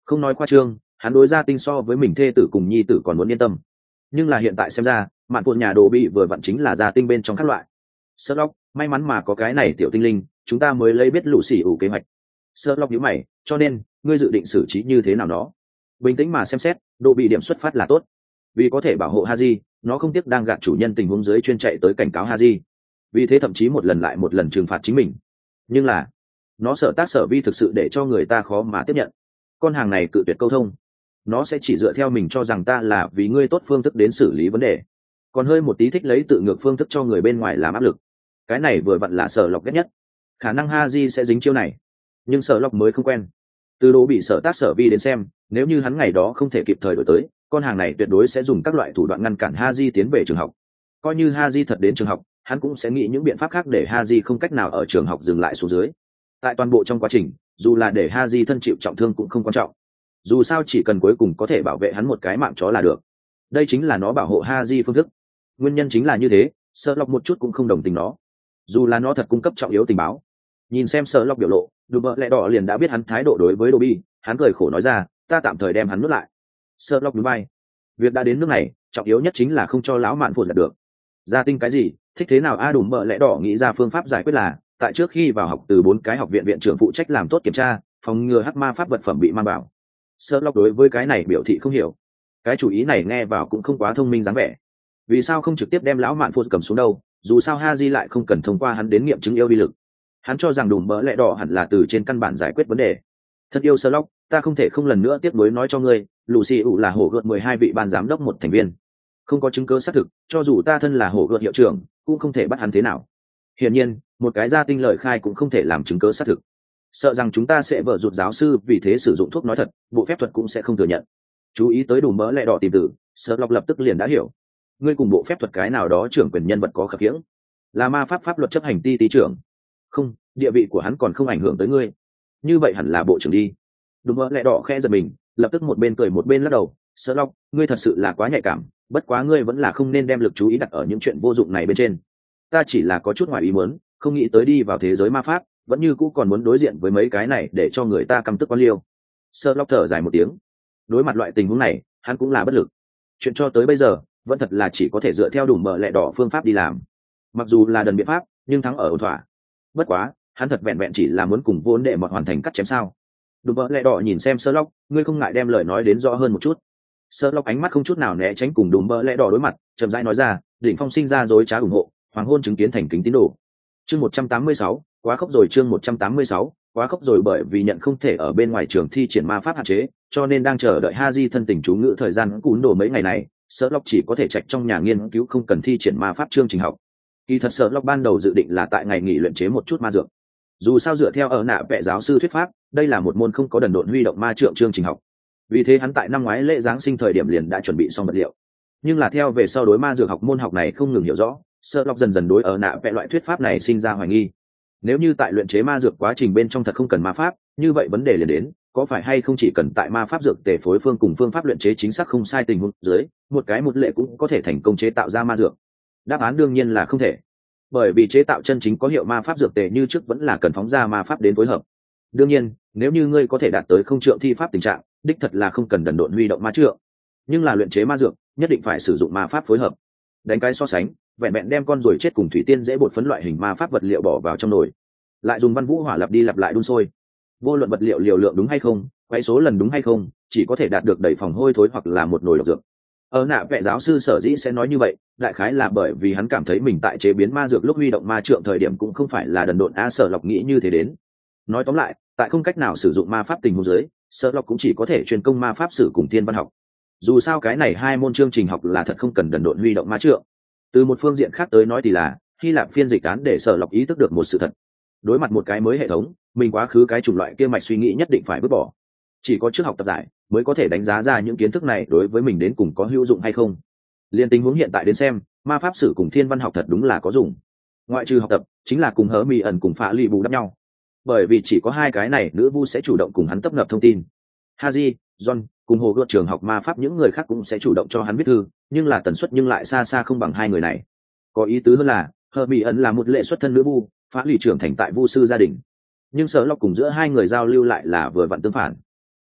Không nói khoa trương, hắn đối gia tinh so với mình thê tử cùng nhi tử còn muốn yên tâm. Nhưng là hiện tại xem ra, mạn phụ nhà đồ bị vừa vặn chính là gia tinh bên trong các loại. Sherlock, may mắn mà có cái này tiểu tinh linh, chúng ta mới lấy biết lũ xỉ ủ kế hoạch. Sherlock nhíu mày, cho nên ngươi dự định xử trí như thế nào nó? Bình tĩnh mà xem xét, độ bị điểm xuất phát là tốt. Vì có thể bảo hộ Haji, nó không tiếc đang gạt chủ nhân tình huống dưới chuyên chạy tới cảnh cáo Haji. Vì thế thậm chí một lần lại một lần trừng phạt chính mình. Nhưng là, nó sở tác sở vi thực sự để cho người ta khó mà tiếp nhận. Con hàng này cự tuyệt câu thông. Nó sẽ chỉ dựa theo mình cho rằng ta là vì ngươi tốt phương thức đến xử lý vấn đề. Còn hơi một tí thích lấy tự ngược phương thức cho người bên ngoài làm áp lực. Cái này vừa vặn là Sở Lộc ghét nhất. Khả năng Haji sẽ dính chiêu này. Nhưng Sở Lộc mới không quen. Từ đồ bị sở tác sở vi đến xem, nếu như hắn ngày đó không thể kịp thời đổi tới, con hàng này tuyệt đối sẽ dùng các loại thủ đoạn ngăn cản Haji tiến về trường học. Coi như Haji thật đến trường học, hắn cũng sẽ nghĩ những biện pháp khác để Haji không cách nào ở trường học dừng lại xuống dưới. Tại toàn bộ trong quá trình, dù là để Haji thân chịu trọng thương cũng không quan trọng. Dù sao chỉ cần cuối cùng có thể bảo vệ hắn một cái mạng chó là được. Đây chính là nó bảo hộ Haji phương thức. Nguyên nhân chính là như thế, Sợ Lộc một chút cũng không đồng tình nó. Dù là nó thật cung cấp trọng yếu tình báo. Nhìn xem Sợ Lộc biểu lộ, Đùm bợ lẹ đỏ liền đã biết hắn thái độ đối với Dobby, hắn cười khổ nói ra, ta tạm thời đem hắn nuốt lại. Sợ Lộc nhún vai. Việc đã đến nước này, trọng yếu nhất chính là không cho lão mạn phụt đạt được. Gia tinh cái gì, thích thế nào a? Đùm bợ lẹ đỏ nghĩ ra phương pháp giải quyết là, tại trước khi vào học từ bốn cái học viện viện trưởng phụ trách làm tốt kiểm tra, phòng ngừa hắc ma pháp vật phẩm bị mang vào. Sợ Lộc đối với cái này biểu thị không hiểu. Cái chủ ý này nghe vào cũng không quá thông minh dáng vẻ. Vì sao không trực tiếp đem lão mạn phụt cầm xuống đâu? Dù sao Haji lại không cần thông qua hắn đến nghiệm chứng yêu vi lực. Hắn cho rằng Đùm bợ lẹ đỏ hẳn là từ trên căn bản giải quyết vấn đề. Thật yêu Sherlock, ta không thể không lần nữa tiếp nối nói cho ngươi, Lucy ủ là hổ gợt mười hai vị ban giám đốc một thành viên. Không có chứng cứ xác thực, cho dù ta thân là hổ gợt hiệu trưởng, cũng không thể bắt hắn thế nào. Hiển nhiên, một cái gia tinh lời khai cũng không thể làm chứng cứ xác thực. Sợ rằng chúng ta sẽ vợ rụt giáo sư, vì thế sử dụng thuốc nói thật, bộ phép thuật cũng sẽ không thừa nhận. Chú ý tới Đùm bợ lẹ đỏ tìm tử, Sherlock lập tức liền đã hiểu. Ngươi cùng bộ phép thuật cái nào đó trưởng quyền nhân vật có khập khiễng, là ma pháp pháp luật chấp hành ti tí trưởng. Không, địa vị của hắn còn không ảnh hưởng tới ngươi. Như vậy hẳn là bộ trưởng đi. Đùm bợ lẹ đỏ khẽ giật mình, lập tức một bên cười một bên lắc đầu. Sherlock, ngươi thật sự là quá nhạy cảm, bất quá ngươi vẫn là không nên đem lực chú ý đặt ở những chuyện vô dụng này bên trên. Ta chỉ là có chút ngoài ý muốn, không nghĩ tới đi vào thế giới ma pháp, vẫn như cũ còn muốn đối diện với mấy cái này để cho người ta căm tức quan liêu. Sherlock thở dài một tiếng. Đối mặt loại tình huống này, hắn cũng là bất lực. Chuyện cho tới bây giờ, vẫn thật là chỉ có thể dựa theo Đùm bợ lẹ đỏ phương pháp đi làm. Mặc dù là đần biện pháp, nhưng thắng ở ổn thỏa. Bất quá, hắn thật vẹn vẹn chỉ là muốn cùng vốn đệ mọt hoàn thành cắt chém sao. Đùm bợ lẹ đỏ nhìn xem Sherlock, ngươi không ngại đem lời nói đến rõ hơn một chút. Sherlock ánh mắt không chút nào né tránh cùng Đùm bợ lẹ đỏ đối mặt, chậm rãi nói ra, đỉnh phong sinh ra dối trá ủng hộ, hoàng hôn chứng kiến thành kính tín đồ. Chương một trăm tám mươi sáu, quá khốc rồi. Chương một trăm tám mươi sáu, quá khốc rồi. Bởi vì nhận không thể ở bên ngoài trường thi triển ma pháp hạn chế, cho nên đang chờ đợi Haji thân tình chú ngữ thời gian cún đồ mấy ngày này, Sherlock chỉ có thể trạch trong nhà nghiên cứu không cần thi triển ma pháp chương trình học. Kỳ thật Sherlock ban đầu dự định là tại ngày nghỉ luyện chế một chút ma dược. Dù sao dựa theo ở nạ vẽ giáo sư thuyết pháp, đây là một môn không có đần độn huy động ma trượng chương trình học. Vì thế hắn tại năm ngoái lễ giáng sinh thời điểm liền đã chuẩn bị xong vật liệu. Nhưng là theo về sau đối ma dược học môn học này không ngừng hiểu rõ, Sherlock dần dần đối ở nạ vẽ loại thuyết pháp này sinh ra hoài nghi. Nếu như tại luyện chế ma dược quá trình bên trong thật không cần ma pháp, như vậy vấn đề liền đến, có phải hay không chỉ cần tại ma pháp dược tề phối phương cùng phương pháp luyện chế chính xác không sai tình huống dưới, một cái một lệ cũng có thể thành công chế tạo ra ma dược? Đáp án đương nhiên là không thể. Bởi vì chế tạo chân chính có hiệu ma pháp dược tề như trước vẫn là cần phóng ra ma pháp đến phối hợp. Đương nhiên, nếu như ngươi có thể đạt tới không trượng thi pháp tình trạng, đích thật là không cần đần độn huy động ma trượng. Nhưng là luyện chế ma dược, nhất định phải sử dụng ma pháp phối hợp. Đánh cái so sánh, vẹn vẹn đem con ruồi chết cùng thủy tiên dễ bột phấn loại hình ma pháp vật liệu bỏ vào trong nồi, lại dùng văn vũ hỏa lặp đi lặp lại đun sôi. Vô luận vật liệu liều lượng đúng hay không, quấy số lần đúng hay không, chỉ có thể đạt được đầy phòng hôi thối hoặc là một nồi độc dược. Ở nạ vẽ giáo sư sở dĩ sẽ nói như vậy, đại khái là bởi vì hắn cảm thấy mình tại chế biến ma dược lúc huy động ma trượng thời điểm cũng không phải là đần độn a. Sở Lộc nghĩ như thế đến. Nói tóm lại, tại không cách nào sử dụng ma pháp tình huống dưới, Sở Lộc cũng chỉ có thể truyền công ma pháp sử cùng thiên văn học. Dù sao cái này hai môn chương trình học là thật không cần đần độn huy động ma trượng. Từ một phương diện khác tới nói thì là, Hy Lạp phiên dịch án để Sở Lộc ý thức được một sự thật. Đối mặt một cái mới hệ thống, mình quá khứ cái chủng loại kia mạch suy nghĩ nhất định phải vứt bỏ. Chỉ có trước học tập giải mới có thể đánh giá ra những kiến thức này đối với mình đến cùng có hữu dụng hay không. Liên tình huống hiện tại đến xem, ma pháp sử cùng thiên văn học thật đúng là có dùng. Ngoại trừ học tập, chính là cùng hớ mì ẩn cùng phá lì bù đắp nhau. Bởi vì chỉ có hai cái này nữ vu sẽ chủ động cùng hắn tấp nập thông tin. Haji, John cùng hồ gợt trường học ma pháp những người khác cũng sẽ chủ động cho hắn viết thư, nhưng là tần suất nhưng lại xa xa không bằng hai người này. Có ý tứ hơn là, hớ mì ẩn là một lệ xuất thân nữ vu, phá lì trưởng thành tại vu sư gia đình. Nhưng Sở Lộc cùng giữa hai người giao lưu lại là vừa vặn tương phản.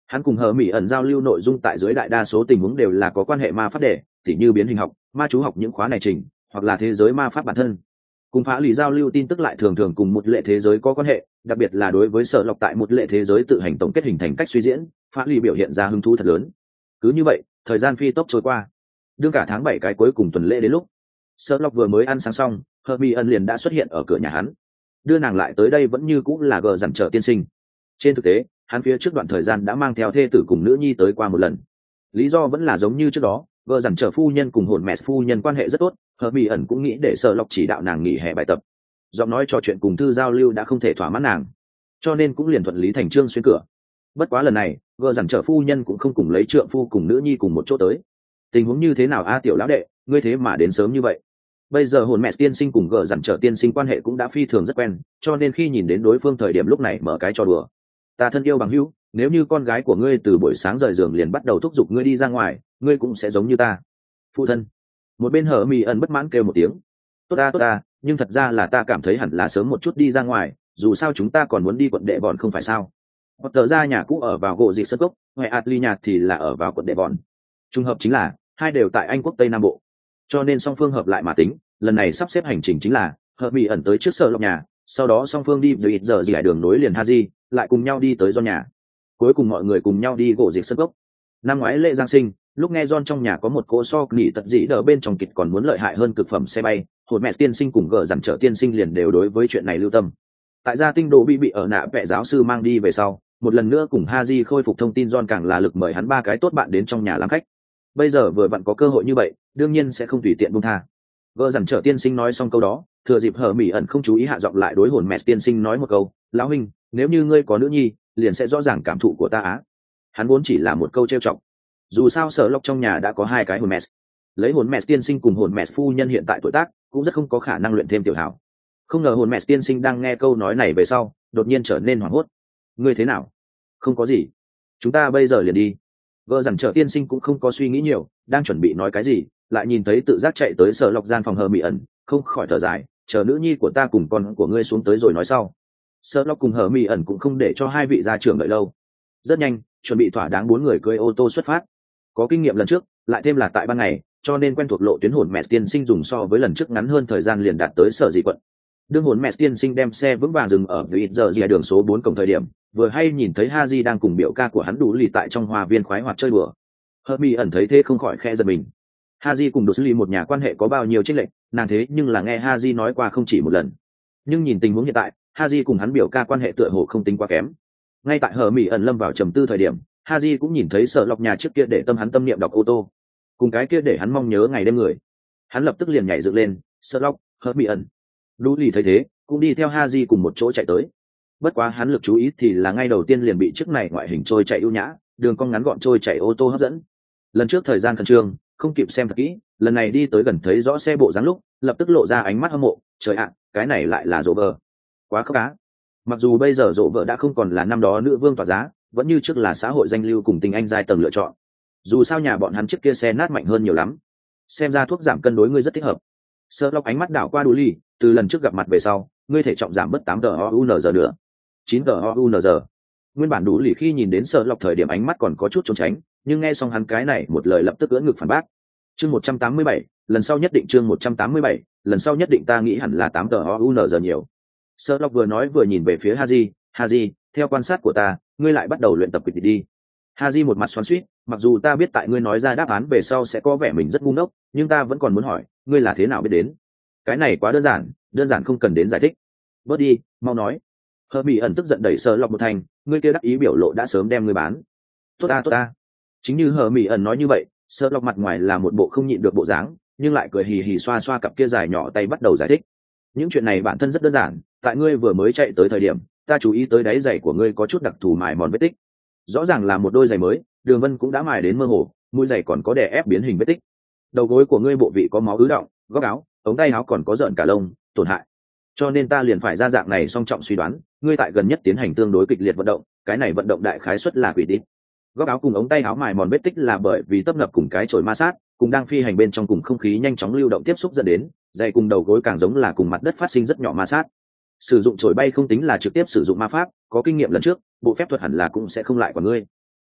Hắn cùng hờ mỹ ẩn giao lưu nội dung tại dưới đại đa số tình huống đều là có quan hệ ma pháp đề, tỉ như biến hình học, ma chú học những khóa này trình, hoặc là thế giới ma pháp bản thân. Cùng phá lì giao lưu tin tức lại thường thường cùng một lệ thế giới có quan hệ, đặc biệt là đối với sở lọc tại một lệ thế giới tự hành tổng kết hình thành cách suy diễn, phá lì biểu hiện ra hứng thú thật lớn. Cứ như vậy, thời gian phi tốc trôi qua. Đương cả tháng bảy cái cuối cùng tuần lễ đến lúc, sở lọc vừa mới ăn sáng xong, Hermione liền đã xuất hiện ở cửa nhà hắn. Đưa nàng lại tới đây vẫn như cũng là gờ dằn trở tiên sinh. Trên thực tế, hắn phía trước đoạn thời gian đã mang theo thê tử cùng nữ nhi tới qua một lần. Lý do vẫn là giống như trước đó, gờ dằn trở phu nhân cùng hồn mẹ phu nhân quan hệ rất tốt, Hermione cũng nghĩ để sở lọc chỉ đạo nàng nghỉ hè bài tập. Giọng nói trò chuyện cùng thư giao lưu đã không thể thỏa mãn nàng, cho nên cũng liền thuận lý thành trương xuyên cửa. Bất quá lần này, gờ dằn trở phu nhân cũng không cùng lấy trượng phu cùng nữ nhi cùng một chỗ tới. Tình huống như thế nào a tiểu lão đệ, ngươi thế mà đến sớm như vậy? Bây giờ hồn mẹ tiên sinh cùng gờ dằn trở tiên sinh quan hệ cũng đã phi thường rất quen, cho nên khi nhìn đến đối phương thời điểm lúc này mở cái trò đùa. Ta thân yêu bằng hữu, nếu như con gái của ngươi từ buổi sáng rời giường liền bắt đầu thúc giục ngươi đi ra ngoài, ngươi cũng sẽ giống như ta. Phụ thân. Một bên hở mì ẩn bất mãn kêu một tiếng. Tốt ta tốt ta, nhưng thật ra là ta cảm thấy hẳn là sớm một chút đi ra ngoài, dù sao chúng ta còn muốn đi quận đệ vòn không phải sao? Hoặc tờ ra nhà cũ ở vào gỗ dị sơn cốc, ngoài Atli nhà thì là ở vào quận đệ vòn. Trùng hợp chính là hai đều tại Anh quốc Tây Nam Bộ, cho nên song phương hợp lại mà tính. Lần này sắp xếp hành trình chính là hở mì ẩn tới trước sở lọc nhà, sau đó song phương đi từ ít giờ gì lại đường nối liền Haji, lại cùng nhau đi tới do nhà. Cuối cùng mọi người cùng nhau đi gỗ dị sơn cốc. Năm ngoái lễ Giáng sinh, lúc nghe John trong nhà có một cô so nghỉ tật dĩ đỡ bên trong kịch còn muốn lợi hại hơn cực phẩm xe bay, hồn mẹ tiên sinh cùng gờ dằn trở tiên sinh liền đều đối với chuyện này lưu tâm. Tại gia tinh đồ bị bị ở nạ vẽ giáo sư mang đi về sau, một lần nữa cùng Haji khôi phục thông tin, John càng là lực mời hắn ba cái tốt bạn đến trong nhà làm khách. Bây giờ vừa vặn có cơ hội như vậy, đương nhiên sẽ không tùy tiện buông tha. Gờ dằn trở tiên sinh nói xong câu đó, thừa dịp hở mỉ ẩn không chú ý hạ giọng lại đối hồn mẹ tiên sinh nói một câu, lão huynh, nếu như ngươi có nữ nhi, liền sẽ rõ ràng cảm thụ của ta á. Hắn vốn chỉ là một câu trêu chọc. Dù sao sở lọc trong nhà đã có hai cái hồn mẹ, lấy hồn mẹ tiên sinh cùng hồn mẹ phu nhân hiện tại tuổi tác cũng rất không có khả năng luyện thêm tiểu hảo. Không ngờ hồn mẹ tiên sinh đang nghe câu nói này về sau đột nhiên trở nên hoảng hốt. Ngươi thế nào? Không có gì, chúng ta bây giờ liền đi. Vợ dằn trở tiên sinh cũng không có suy nghĩ nhiều, đang chuẩn bị nói cái gì lại nhìn thấy tự giác chạy tới sở lọc gian phòng hờ mị ẩn, không khỏi thở dài, chờ nữ nhi của ta cùng con của ngươi xuống tới rồi nói sau. Sở lọc cùng hờ mị ẩn cũng không để cho hai vị gia trưởng đợi lâu, rất nhanh chuẩn bị thỏa đáng, bốn người cưỡi ô tô xuất phát. Có kinh nghiệm lần trước, lại thêm là tại ban ngày, cho nên quen thuộc lộ tuyến hồn mẹ tiên sinh dùng so với lần trước ngắn hơn thời gian liền đạt tới sở dị quận. Đương hồn mẹ tiên sinh đem xe vững vàng dừng ở dưới ít giờ gì đường số bốn cổng thời điểm, vừa hay nhìn thấy Haji đang cùng biểu ca của hắn đủ lì tại trong hoa viên khoái hoạt chơi đùa. Hermione ẩn thấy thế không khỏi khẽ giật mình. Haji cùng Đủ lì một nhà quan hệ có bao nhiêu chênh lệch, nàng thế nhưng là nghe Haji nói qua không chỉ một lần. Nhưng nhìn tình huống hiện tại, Haji cùng hắn biểu ca quan hệ tựa hồ không tính quá kém. Ngay tại Hermione ẩn lâm vào trầm tư thời điểm, Haji cũng nhìn thấy sợ lọc nhà trước kia để tâm hắn tâm niệm đọc ô tô, cùng cái kia để hắn mong nhớ ngày đêm người. Hắn lập tức liền nhảy dựng lên, sợ lọc, Hermione. Đủ lì thấy thế, cũng đi theo Haji cùng một chỗ chạy tới. Bất quá hắn lực chú ý thì là ngay đầu tiên liền bị chiếc này ngoại hình trôi chạy ưu nhã, đường cong ngắn gọn trôi chạy ô tô hấp dẫn. Lần trước thời gian khẩn trương, không kịp xem thật kỹ, lần này đi tới gần thấy rõ xe bộ dáng lúc, lập tức lộ ra ánh mắt hâm mộ. Trời ạ, cái này lại là rộ vợ, quá khốc cá. Mặc dù bây giờ rộ vợ đã không còn là năm đó nữ vương tỏa giá, vẫn như trước là xã hội danh lưu cùng tình anh giai tầng lựa chọn. Dù sao nhà bọn hắn trước kia xe nát mạnh hơn nhiều lắm, xem ra thuốc giảm cân đối ngươi rất thích hợp. Sơ lọc ánh mắt đảo qua Đủ lì, từ lần trước gặp mặt về sau, ngươi thể trọng giảm bớt tám tờ giờ nữa, chín tờ giờ. Nguyên bản Đủ lì khi nhìn đến Sơ lọc thời điểm ánh mắt còn có chút trốn tránh, nhưng nghe xong hắn cái này một lời lập tức ưỡn ngực phản bác. Chương một trăm tám mươi bảy, lần sau nhất định chương một trăm tám mươi bảy, lần sau nhất định ta nghĩ hẳn là tám tờ giờ nhiều. Sơ lọc vừa nói vừa nhìn về phía Haji, Haji, theo quan sát của ta, ngươi lại bắt đầu luyện tập quỷ đi. Haji một mặt xoắn xuýt, mặc dù ta biết tại ngươi nói ra đáp án về sau sẽ có vẻ mình rất ngu ngốc, nhưng ta vẫn còn muốn hỏi, ngươi là thế nào biết đến? Cái này quá đơn giản, đơn giản không cần đến giải thích. Bớt đi, mau nói. Hermione ẩn tức giận đẩy Sơ lọc một thành, ngươi kia đắc ý biểu lộ đã sớm đem ngươi bán. Tốt ta tốt ta. Chính như Hermione ẩn nói như vậy, Sơ lọc mặt ngoài là một bộ không nhịn được bộ dáng, nhưng lại cười hì hì xoa xoa cặp kia dài nhỏ tay bắt đầu giải thích. Những chuyện này bản thân rất đơn giản, tại ngươi vừa mới chạy tới thời điểm, ta chú ý tới đáy giày của ngươi có chút đặc thù mài mòn vết tích. Rõ ràng là một đôi giày mới, đường vân cũng đã mài đến mơ hồ, mũi giày còn có đè ép biến hình vết tích. Đầu gối của ngươi bộ vị có máu ứ đọng, góc áo, ống tay áo còn có rợn cả lông, tổn hại. Cho nên ta liền phải ra dạng này song trọng suy đoán, ngươi tại gần nhất tiến hành tương đối kịch liệt vận động, cái này vận động đại khái suất là quỷ đít. Góc áo cùng ống tay áo mài mòn vết tích là bởi vì tấp nập cùng cái chổi ma sát, cùng đang phi hành bên trong cùng không khí nhanh chóng lưu động tiếp xúc dẫn đến, giày cùng đầu gối càng giống là cùng mặt đất phát sinh rất nhỏ ma sát. Sử dụng chổi bay không tính là trực tiếp sử dụng ma pháp, có kinh nghiệm lần trước, bộ phép thuật hẳn là cũng sẽ không lại của ngươi.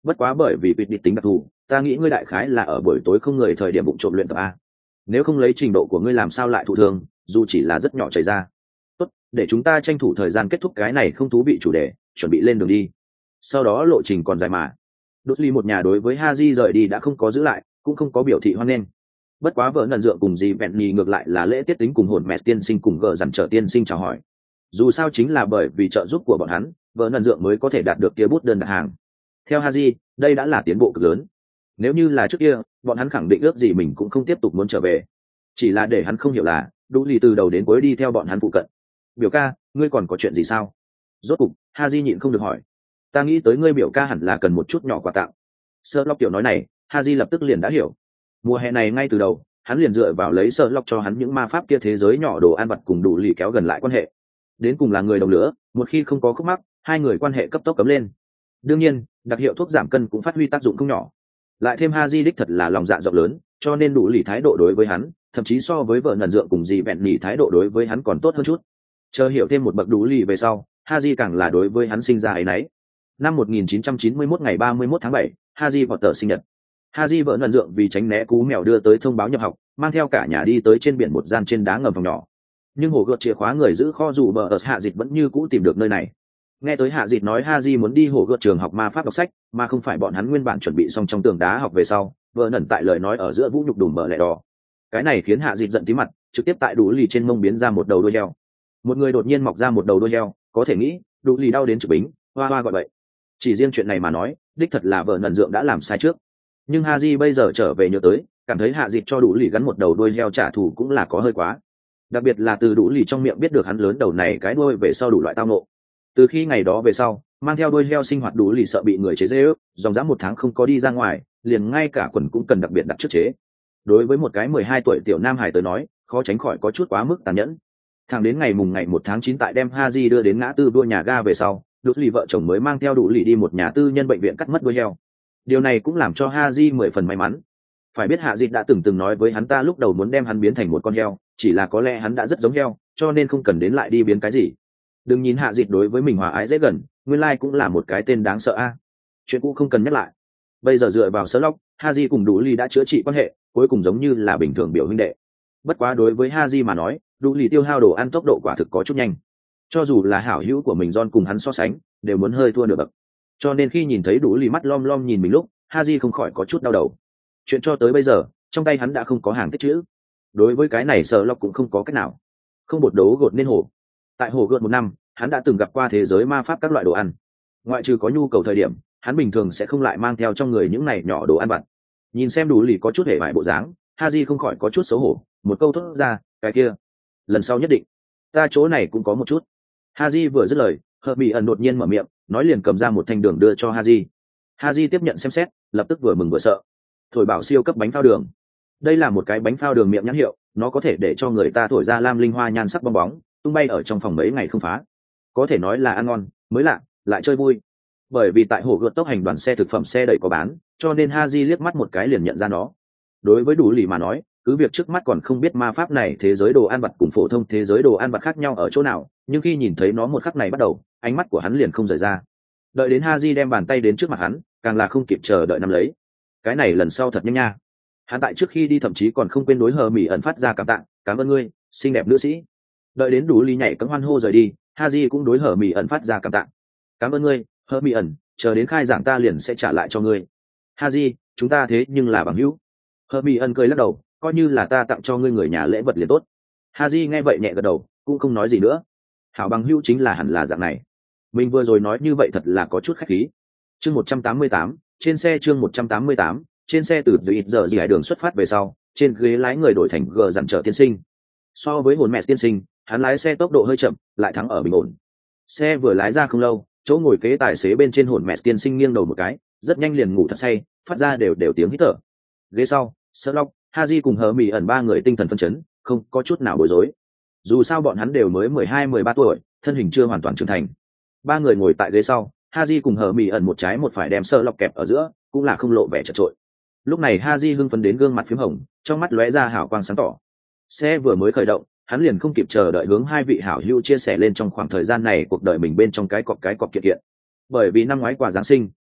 bất quá bởi vì quyết định tính đặc thù, ta nghĩ ngươi đại khái là ở buổi tối không người thời điểm bụng trộm luyện tập a. Nếu không lấy trình độ của ngươi làm sao lại thụ thương, dù chỉ là rất nhỏ chảy ra. Tốt, để chúng ta tranh thủ thời gian kết thúc cái này không thú vị chủ đề, chuẩn bị lên đường đi. Sau đó lộ trình còn dài mà. Đốt ly một nhà đối với Haji rời đi đã không có giữ lại, cũng không có biểu thị hoan nghênh. Bất quá vợ nần dượng cùng dì vẹn nhì ngược lại là lễ tiết tính cùng hồn mẹ tiên sinh cùng gờ dằn trở tiên sinh chào hỏi. Dù sao chính là bởi vì trợ giúp của bọn hắn, vợ nần dượng mới có thể đạt được kia bút đơn đặt hàng. Theo Haji, đây đã là tiến bộ cực lớn. Nếu như là trước kia, bọn hắn khẳng định ước gì mình cũng không tiếp tục muốn trở về. Chỉ là để hắn không hiểu là, đủ lì từ đầu đến cuối đi theo bọn hắn phụ cận. Biểu ca, ngươi còn có chuyện gì sao? Rốt cục, Haji nhịn không được hỏi. Ta nghĩ tới ngươi biểu ca hẳn là cần một chút nhỏ quà tặng. Sơ lóc tiểu nói này, Haji lập tức liền đã hiểu. Mùa hè này ngay từ đầu, hắn liền dựa vào lấy sơ lóc cho hắn những ma pháp kia thế giới nhỏ đồ ăn vặt cùng đủ lì kéo gần lại quan hệ. Đến cùng là người đồng lửa, một khi không có khúc mắc, hai người quan hệ cấp tốc cấm lên. Đương nhiên, đặc hiệu thuốc giảm cân cũng phát huy tác dụng không nhỏ. Lại thêm Haji đích thật là lòng dạ rộng lớn, cho nên đủ lì thái độ đối với hắn, thậm chí so với vợ nần dượng cùng dì vẹn nhì thái độ đối với hắn còn tốt hơn chút. Chờ hiểu thêm một bậc đủ lì về sau, Haji càng là đối với hắn sinh ra ấy nấy. Năm một nghìn chín trăm chín mươi mốt ngày ba mươi mốt tháng bảy, Haji vọt tờ sinh nhật. Haji vợ nần dượng vì tránh né cú mèo đưa tới thông báo nhập học, mang theo cả nhà đi tới trên biển một gian trên đá ngầm phòng nhỏ. Nhưng hồ gợt chìa khóa người giữ kho dù bờ ở hạ dịch vẫn như cũ tìm được nơi này. Nghe tới hạ dịch nói Haji muốn đi hồ gợt trường học ma pháp đọc sách, mà không phải bọn hắn nguyên bản chuẩn bị xong trong tường đá học về sau, vợ nần tại lời nói ở giữa vũ nhục đùm bờ lẹ đỏ. Cái này khiến hạ dịch giận tí mặt, trực tiếp tại đủ lì trên mông biến ra một đầu đuôi heo. Một người đột nhiên mọc ra một đầu đuôi heo, có thể nghĩ đủ lì đau đến chửi bính, hoa hoa gọi vậy. Chỉ riêng chuyện này mà nói, đích thật là vợ nần dượng đã làm sai trước. Nhưng Haji bây giờ trở về nhớ tới, cảm thấy hạ dịch cho đủ lì gắn một đầu đuôi heo trả thù cũng là có hơi quá. Đặc biệt là từ đủ lì trong miệng biết được hắn lớn đầu này cái đuôi về sau đủ loại tao nộ. Từ khi ngày đó về sau, mang theo đuôi heo sinh hoạt đủ lì sợ bị người chế giễu, dòng dã một tháng không có đi ra ngoài, liền ngay cả quần cũng cần đặc biệt đặt trước chế. Đối với một cái mười hai tuổi tiểu nam hải tới nói, khó tránh khỏi có chút quá mức tàn nhẫn. Thẳng đến ngày mùng ngày một tháng chín tại đem Haji đưa đến ngã tư đua nhà ga về sau, đủ lì vợ chồng mới mang theo đủ lì đi một nhà tư nhân bệnh viện cắt mất đuôi heo. Điều này cũng làm cho Haji mười phần may mắn. Phải biết hạ dịch đã từng từng nói với hắn ta lúc đầu muốn đem hắn biến thành một con heo, chỉ là có lẽ hắn đã rất giống heo, cho nên không cần đến lại đi biến cái gì. Đừng nhìn hạ dịch đối với mình hòa ái dễ gần, nguyên lai cũng là một cái tên đáng sợ a. Chuyện cũ không cần nhắc lại. Bây giờ dựa vào sơ lóc, Haji cùng đủ lì đã chữa trị quan hệ, cuối cùng giống như là bình thường biểu huynh đệ. Bất quá đối với Haji mà nói, đủ lì tiêu hao đồ ăn tốc độ quả thực có chút nhanh. Cho dù là hảo hữu của mình John cùng hắn so sánh, đều muốn hơi thua nửa bậc. Cho nên khi nhìn thấy đủ lì mắt lom lom nhìn mình lúc, Haji không khỏi có chút đau đầu. Chuyện cho tới bây giờ, trong tay hắn đã không có hàng tích chữ. Đối với cái này sợ lóc cũng không có cách nào. Không bột đấu gột nên hổ. Tại hồ gợt một năm, hắn đã từng gặp qua thế giới ma pháp các loại đồ ăn. Ngoại trừ có nhu cầu thời điểm, hắn bình thường sẽ không lại mang theo trong người những này nhỏ đồ ăn vặt. Nhìn xem đủ lì có chút hề bại bộ dáng, Haji không khỏi có chút xấu hổ, một câu thốt ra, cái kia, lần sau nhất định. Ta chỗ này cũng có một chút. Haji vừa dứt lời, Hợp Mỹ ẩn đột nhiên mở miệng, nói liền cầm ra một thanh đường đưa cho Haji. Haji tiếp nhận xem xét, lập tức vừa mừng vừa sợ. Thổi bảo siêu cấp bánh phao đường. Đây là một cái bánh phao đường miệng nhãn hiệu, nó có thể để cho người ta thổi ra lam linh hoa nhan sắc bong bóng, tung bay ở trong phòng mấy ngày không phá. Có thể nói là ăn ngon, mới lạ, lại chơi vui. Bởi vì tại hồ gợt tốc hành đoàn xe thực phẩm xe đẩy có bán, cho nên Haji liếc mắt một cái liền nhận ra nó. Đối với đủ lì mà nói, cứ việc trước mắt còn không biết ma pháp này thế giới đồ ăn vặt cùng phổ thông thế giới đồ ăn vặt khác nhau ở chỗ nào, nhưng khi nhìn thấy nó một khắc này bắt đầu, ánh mắt của hắn liền không rời ra. Đợi đến Haji đem bàn tay đến trước mặt hắn, càng là không kịp chờ đợi nắm lấy. Cái này lần sau thật nhanh nha. Hắn tại trước khi đi thậm chí còn không quên đối Hờ Mỹ ẩn phát ra cảm tạ, cảm ơn ngươi, xinh đẹp nữ sĩ. Đợi đến đủ lì nhảy cẫng hoan hô rời đi, Haji cũng đối Hờ Mỹ ẩn phát ra cảm tạ. Cảm ơn ngươi, Hờ Mỹ ẩn, chờ đến khai giảng ta liền sẽ trả lại cho ngươi. Haji, chúng ta thế nhưng là bằng hữu. Hờ Mỹ ẩn cười lắc đầu, coi như là ta tặng cho ngươi người nhà lễ vật liền tốt. Haji nghe vậy nhẹ gật đầu, cũng không nói gì nữa. Hảo bằng hữu chính là hẳn là dạng này. Mình vừa rồi nói như vậy thật là có chút khách khí. Chương một trăm tám mươi tám, trên xe chương một trăm tám mươi tám, trên xe từ giờ ít giờ gì hải đường xuất phát về sau, trên ghế lái người đổi thành gờ dặn trở tiên sinh. So với hồn mẹ tiên sinh, hắn lái xe tốc độ hơi chậm, lại thắng ở bình ổn. Xe vừa lái ra không lâu, chỗ ngồi kế tài xế bên trên hồn mẹ tiên sinh nghiêng đầu một cái, rất nhanh liền ngủ thật say, phát ra đều đều tiếng hít thở. Ghế sau, Sherlock, Haji cùng Hờ Mỹ ẩn ba người tinh thần phấn chấn, không có chút nào bối rối. Dù sao bọn hắn đều mới mười hai mười ba tuổi, thân hình chưa hoàn toàn trưởng thành. Ba người ngồi tại ghế sau, Haji cùng Hờ Mỹ ẩn một trái một phải đem Sherlock kẹp ở giữa, cũng là không lộ vẻ chật chội. Lúc này Haji hưng phấn đến gương mặt phím hồng, trong mắt lóe ra hào quang sáng tỏ. Xe vừa mới khởi động, hắn liền không kịp chờ đợi hướng hai vị hảo hữu chia sẻ lên trong khoảng thời gian này cuộc đời mình bên trong cái cọc cái cọc kiện kiện. Bởi vì năm ngoái quà Giáng sinh,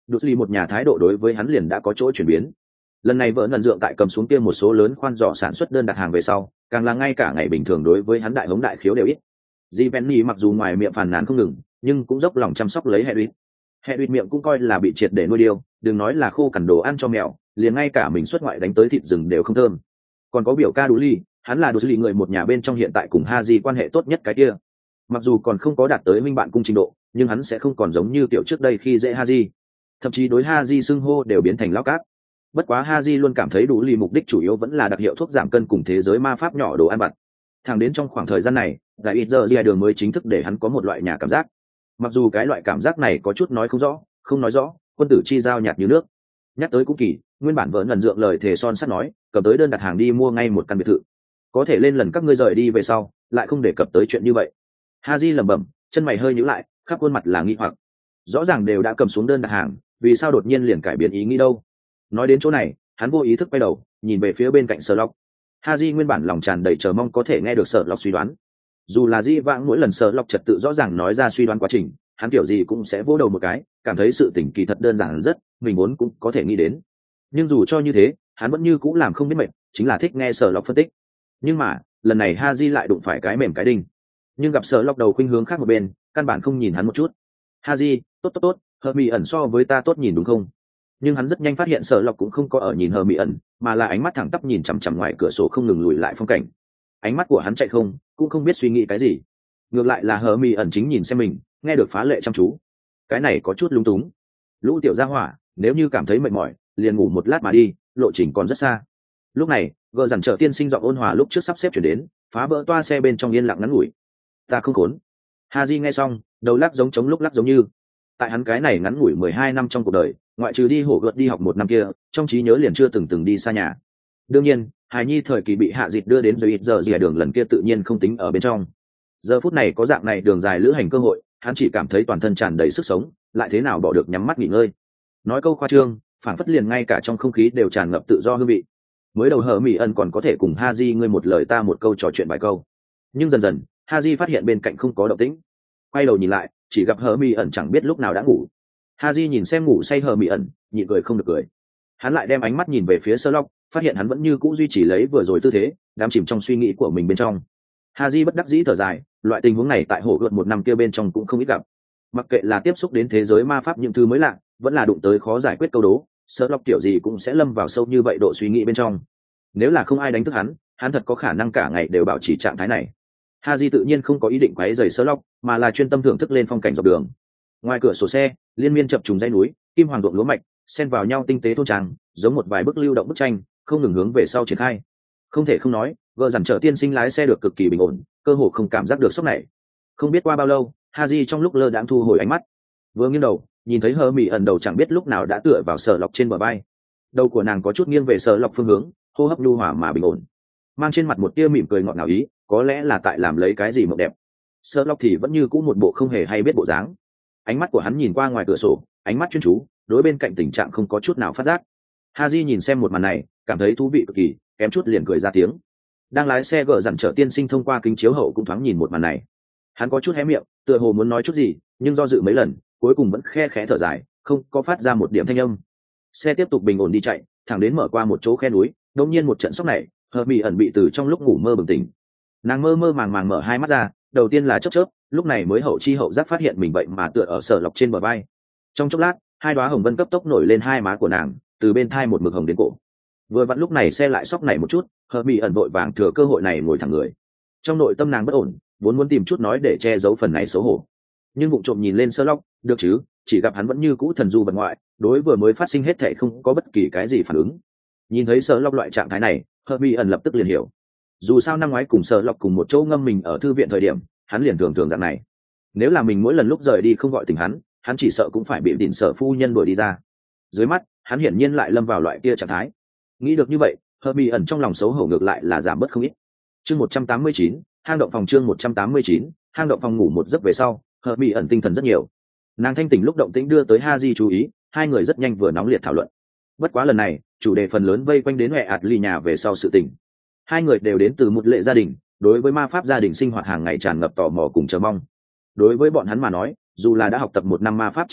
đột ly một nhà thái độ đối với hắn liền đã có chỗ chuyển biến. Lần này vợ nần dượng tại cầm xuống kia một số lớn khoan dò sản xuất đơn đặt hàng về sau, càng là ngay cả ngày bình thường đối với hắn đại hống đại khiếu đều ít. Di Penny mặc dù ngoài miệng phàn nàn không ngừng, nhưng cũng dốc lòng chăm sóc lấy hệ đuýt. Hệ đuýt miệng cũng coi là bị triệt để nuôi điêu, đừng nói là khô cằn đồ ăn cho mèo, liền ngay cả mình xuất ngoại đánh tới thịt rừng đều không thơm. Còn có biểu ca Đú Ly, hắn là Đú Ly người một nhà bên trong hiện tại cùng Haji quan hệ tốt nhất cái kia. Mặc dù còn không có đạt tới minh bạn cung trình độ, nhưng hắn sẽ không còn giống như kiểu trước đây khi dễ Haji. Thậm chí đối Haji xưng hô đều biến thành lão cát. Bất quá Haji luôn cảm thấy Đú Ly mục đích chủ yếu vẫn là đặc hiệu thuốc giảm cân cùng thế giới ma pháp nhỏ đồ ăn vặt. Thẳng đến trong khoảng thời gian này, Đại ít giờ Gia Đường mới chính thức để hắn có một loại nhà cảm giác. Mặc dù cái loại cảm giác này có chút nói không rõ, không nói rõ, quân tử chi giao nhạt như nước. Nhắc tới cũng kỳ, nguyên bản vợ ngần dượng lời thề son sắt nói, cầm tới đơn đặt hàng đi mua ngay một căn biệt thự. Có thể lên lần các ngươi rời đi về sau, lại không đề cập tới chuyện như vậy. Haji lẩm bẩm, chân mày hơi nhíu lại, khắp khuôn mặt là nghi hoặc. Rõ ràng đều đã cầm xuống đơn đặt hàng, vì sao đột nhiên liền cải biến ý nghĩ đâu? Nói đến chỗ này, hắn vô ý thức quay đầu, nhìn về phía bên cạnh Sherlock. Haji nguyên bản lòng tràn đầy chờ mong có thể nghe được Sherlock suy đoán. Dù là Di vãng mỗi lần Sherlock trật tự rõ ràng nói ra suy đoán quá trình, hắn kiểu gì cũng sẽ vỗ đầu một cái, cảm thấy sự tình kỳ thật đơn giản rất, mình muốn cũng có thể nghĩ đến. Nhưng dù cho như thế, hắn vẫn như cũng làm không biết mệt, chính là thích nghe Sherlock phân tích. Nhưng mà, lần này Haji lại đụng phải cái mềm cái đinh. Nhưng gặp Sherlock đầu khuynh hướng khác một bên, căn bản không nhìn hắn một chút. Haji, tốt tốt tốt, Hermione ẩn so với ta tốt nhìn đúng không? Nhưng hắn rất nhanh phát hiện Sherlock cũng không có ở nhìn Hermione ẩn, mà là ánh mắt thẳng tắp nhìn chằm chằm ngoài cửa sổ không ngừng lùi lại phong cảnh. Ánh mắt của hắn chạy không, cũng không biết suy nghĩ cái gì. Ngược lại là Hermione ẩn chính nhìn xem mình, nghe được phá lệ chăm chú. Cái này có chút lung túng. Lũ tiểu gia hỏa, nếu như cảm thấy mệt mỏi, liền ngủ một lát mà đi, lộ trình còn rất xa. Lúc này, gờ dằn trở tiên sinh giọng ôn hòa lúc trước sắp xếp chuyển đến, phá vỡ toa xe bên trong yên lặng ngắn ngủi. Ta không khốn. Haji nghe xong, đầu lắc giống chống lúc lắc giống như. Tại hắn cái này ngắn ngủi mười hai năm trong cuộc đời, ngoại trừ đi hổ gợt đi học một năm kia, trong trí nhớ liền chưa từng từng đi xa nhà. Đương nhiên, hài nhi thời kỳ bị hạ dịt đưa đến rồi ít giờ gì đường lần kia tự nhiên không tính ở bên trong. Giờ phút này có dạng này đường dài lữ hành cơ hội, hắn chỉ cảm thấy toàn thân tràn đầy sức sống, lại thế nào bỏ được nhắm mắt nghỉ ngơi. Nói câu khoa trương, phảng phất liền ngay cả trong không khí đều tràn ngập tự do hương vị. Mới đầu hở mỹ ân còn có thể cùng Haji ngươi một lời ta một câu trò chuyện vài câu, nhưng dần dần Haji phát hiện bên cạnh không có động tĩnh, quay đầu nhìn lại, chỉ gặp hở mỹ ẩn chẳng biết lúc nào đã ngủ. Haji nhìn xem ngủ say hở mỹ ẩn, nhịn cười không được cười. Hắn lại đem ánh mắt nhìn về phía Sherlock, phát hiện hắn vẫn như cũ duy trì lấy vừa rồi tư thế, đắm chìm trong suy nghĩ của mình bên trong. Haji bất đắc dĩ thở dài, loại tình huống này tại hổ gợt một năm kia bên trong cũng không ít gặp. Mặc kệ là tiếp xúc đến thế giới ma pháp những thứ mới lạ, vẫn là đụng tới khó giải quyết câu đố, Sherlock kiểu gì cũng sẽ lâm vào sâu như vậy độ suy nghĩ bên trong. Nếu là không ai đánh thức hắn, hắn thật có khả năng cả ngày đều bảo trì trạng thái này. Haji tự nhiên không có ý định quấy rầy Sherlock, mà là chuyên tâm thưởng thức lên phong cảnh dọc đường. Ngoài cửa sổ xe, liên miên chập trùng dãy núi, kim hoàng ruộng lúa mạch, xen vào nhau tinh tế thôn tràng, giống một vài bức lưu động bức tranh, không ngừng hướng về sau triển khai. Không thể không nói, vợ dằn trở tiên sinh lái xe được cực kỳ bình ổn, cơ hồ không cảm giác được sốc này. Không biết qua bao lâu, Haji trong lúc lơ đãng thu hồi ánh mắt, vừa nghiêng đầu, nhìn thấy hờ mỹ ẩn đầu chẳng biết lúc nào đã tựa vào Sở Lộc trên bờ vai. Đầu của nàng có chút nghiêng về Sở Lộc phương hướng, hô hấp nhu hòa mà bình ổn, mang trên mặt một tia mỉm cười ngọt ngào ý, có lẽ là tại làm lấy cái gì mộng đẹp. Sở Lộc thì vẫn như cũ một bộ không hề hay biết bộ dáng. Ánh mắt của hắn nhìn qua ngoài cửa sổ, ánh mắt chuyên chú, đối bên cạnh tình trạng không có chút nào phát giác. Haji nhìn xem một màn này, cảm thấy thú vị cực kỳ, kém chút liền cười ra tiếng. Đang lái xe gỡ dặn trở tiên sinh thông qua kính chiếu hậu cũng thoáng nhìn một màn này. Hắn có chút hé miệng, tựa hồ muốn nói chút gì, nhưng do dự mấy lần, cuối cùng vẫn khe khẽ thở dài, không có phát ra một điểm thanh âm. Xe tiếp tục bình ổn đi chạy, thẳng đến mở qua một chỗ khe núi, đột nhiên một trận sốc này, Hợp Mỹ ẩn bị từ trong lúc ngủ mơ bừng tỉnh. Nàng mơ mơ màng màng mở hai mắt ra, đầu tiên là chớp chớp, lúc này mới hậu chi hậu giác phát hiện mình vậy mà tựa ở Sở Lộc trên bờ vai. Trong chốc lát, hai đóa hồng vân cấp tốc nổi lên hai má của nàng, từ bên thai một mực hồng đến cổ. Vừa vặn lúc này xe lại sốc này một chút, Hợp Mỹ ẩn vội vàng thừa cơ hội này ngồi thẳng người. Trong nội tâm nàng bất ổn, vốn muốn tìm chút nói để che giấu phần này xấu hổ, nhưng vụng trộm nhìn lên Sherlock, được chứ, chỉ gặp hắn vẫn như cũ thần du vật ngoại, đối vừa mới phát sinh hết thảy không có bất kỳ cái gì phản ứng. Nhìn thấy Sherlock loại trạng thái này, Hermione ẩn lập tức liền hiểu. Dù sao năm ngoái cùng Sherlock cùng một chỗ ngâm mình ở thư viện thời điểm, hắn liền thường thường dạng này. Nếu là mình mỗi lần lúc rời đi không gọi tỉnh hắn, hắn chỉ sợ cũng phải bị Đỉnh Sở phu nhân đuổi đi ra. Dưới mắt, hắn hiển nhiên lại lâm vào loại kia trạng thái. Nghĩ được như vậy, Hermione ẩn trong lòng xấu hổ ngược lại là giảm bớt không ít. Chương một trăm tám mươi chín, hang động phòng chương một trăm tám mươi chín, hang động phòng ngủ một giấc về sau, Hermione ẩn tinh thần rất nhiều. Nàng thanh tỉnh lúc động tĩnh đưa tới Haji chú ý, hai người rất nhanh vừa nóng liệt thảo luận. Bất quá lần này, chủ đề phần lớn vây quanh đến hệ ạt ly nhà về sau sự tình. Hai người đều đến từ một lệ gia đình, đối với ma pháp gia đình sinh hoạt hàng ngày tràn ngập tò mò cùng chờ mong. Đối với bọn hắn mà nói, dù là đã học tập một năm ma pháp tri thức,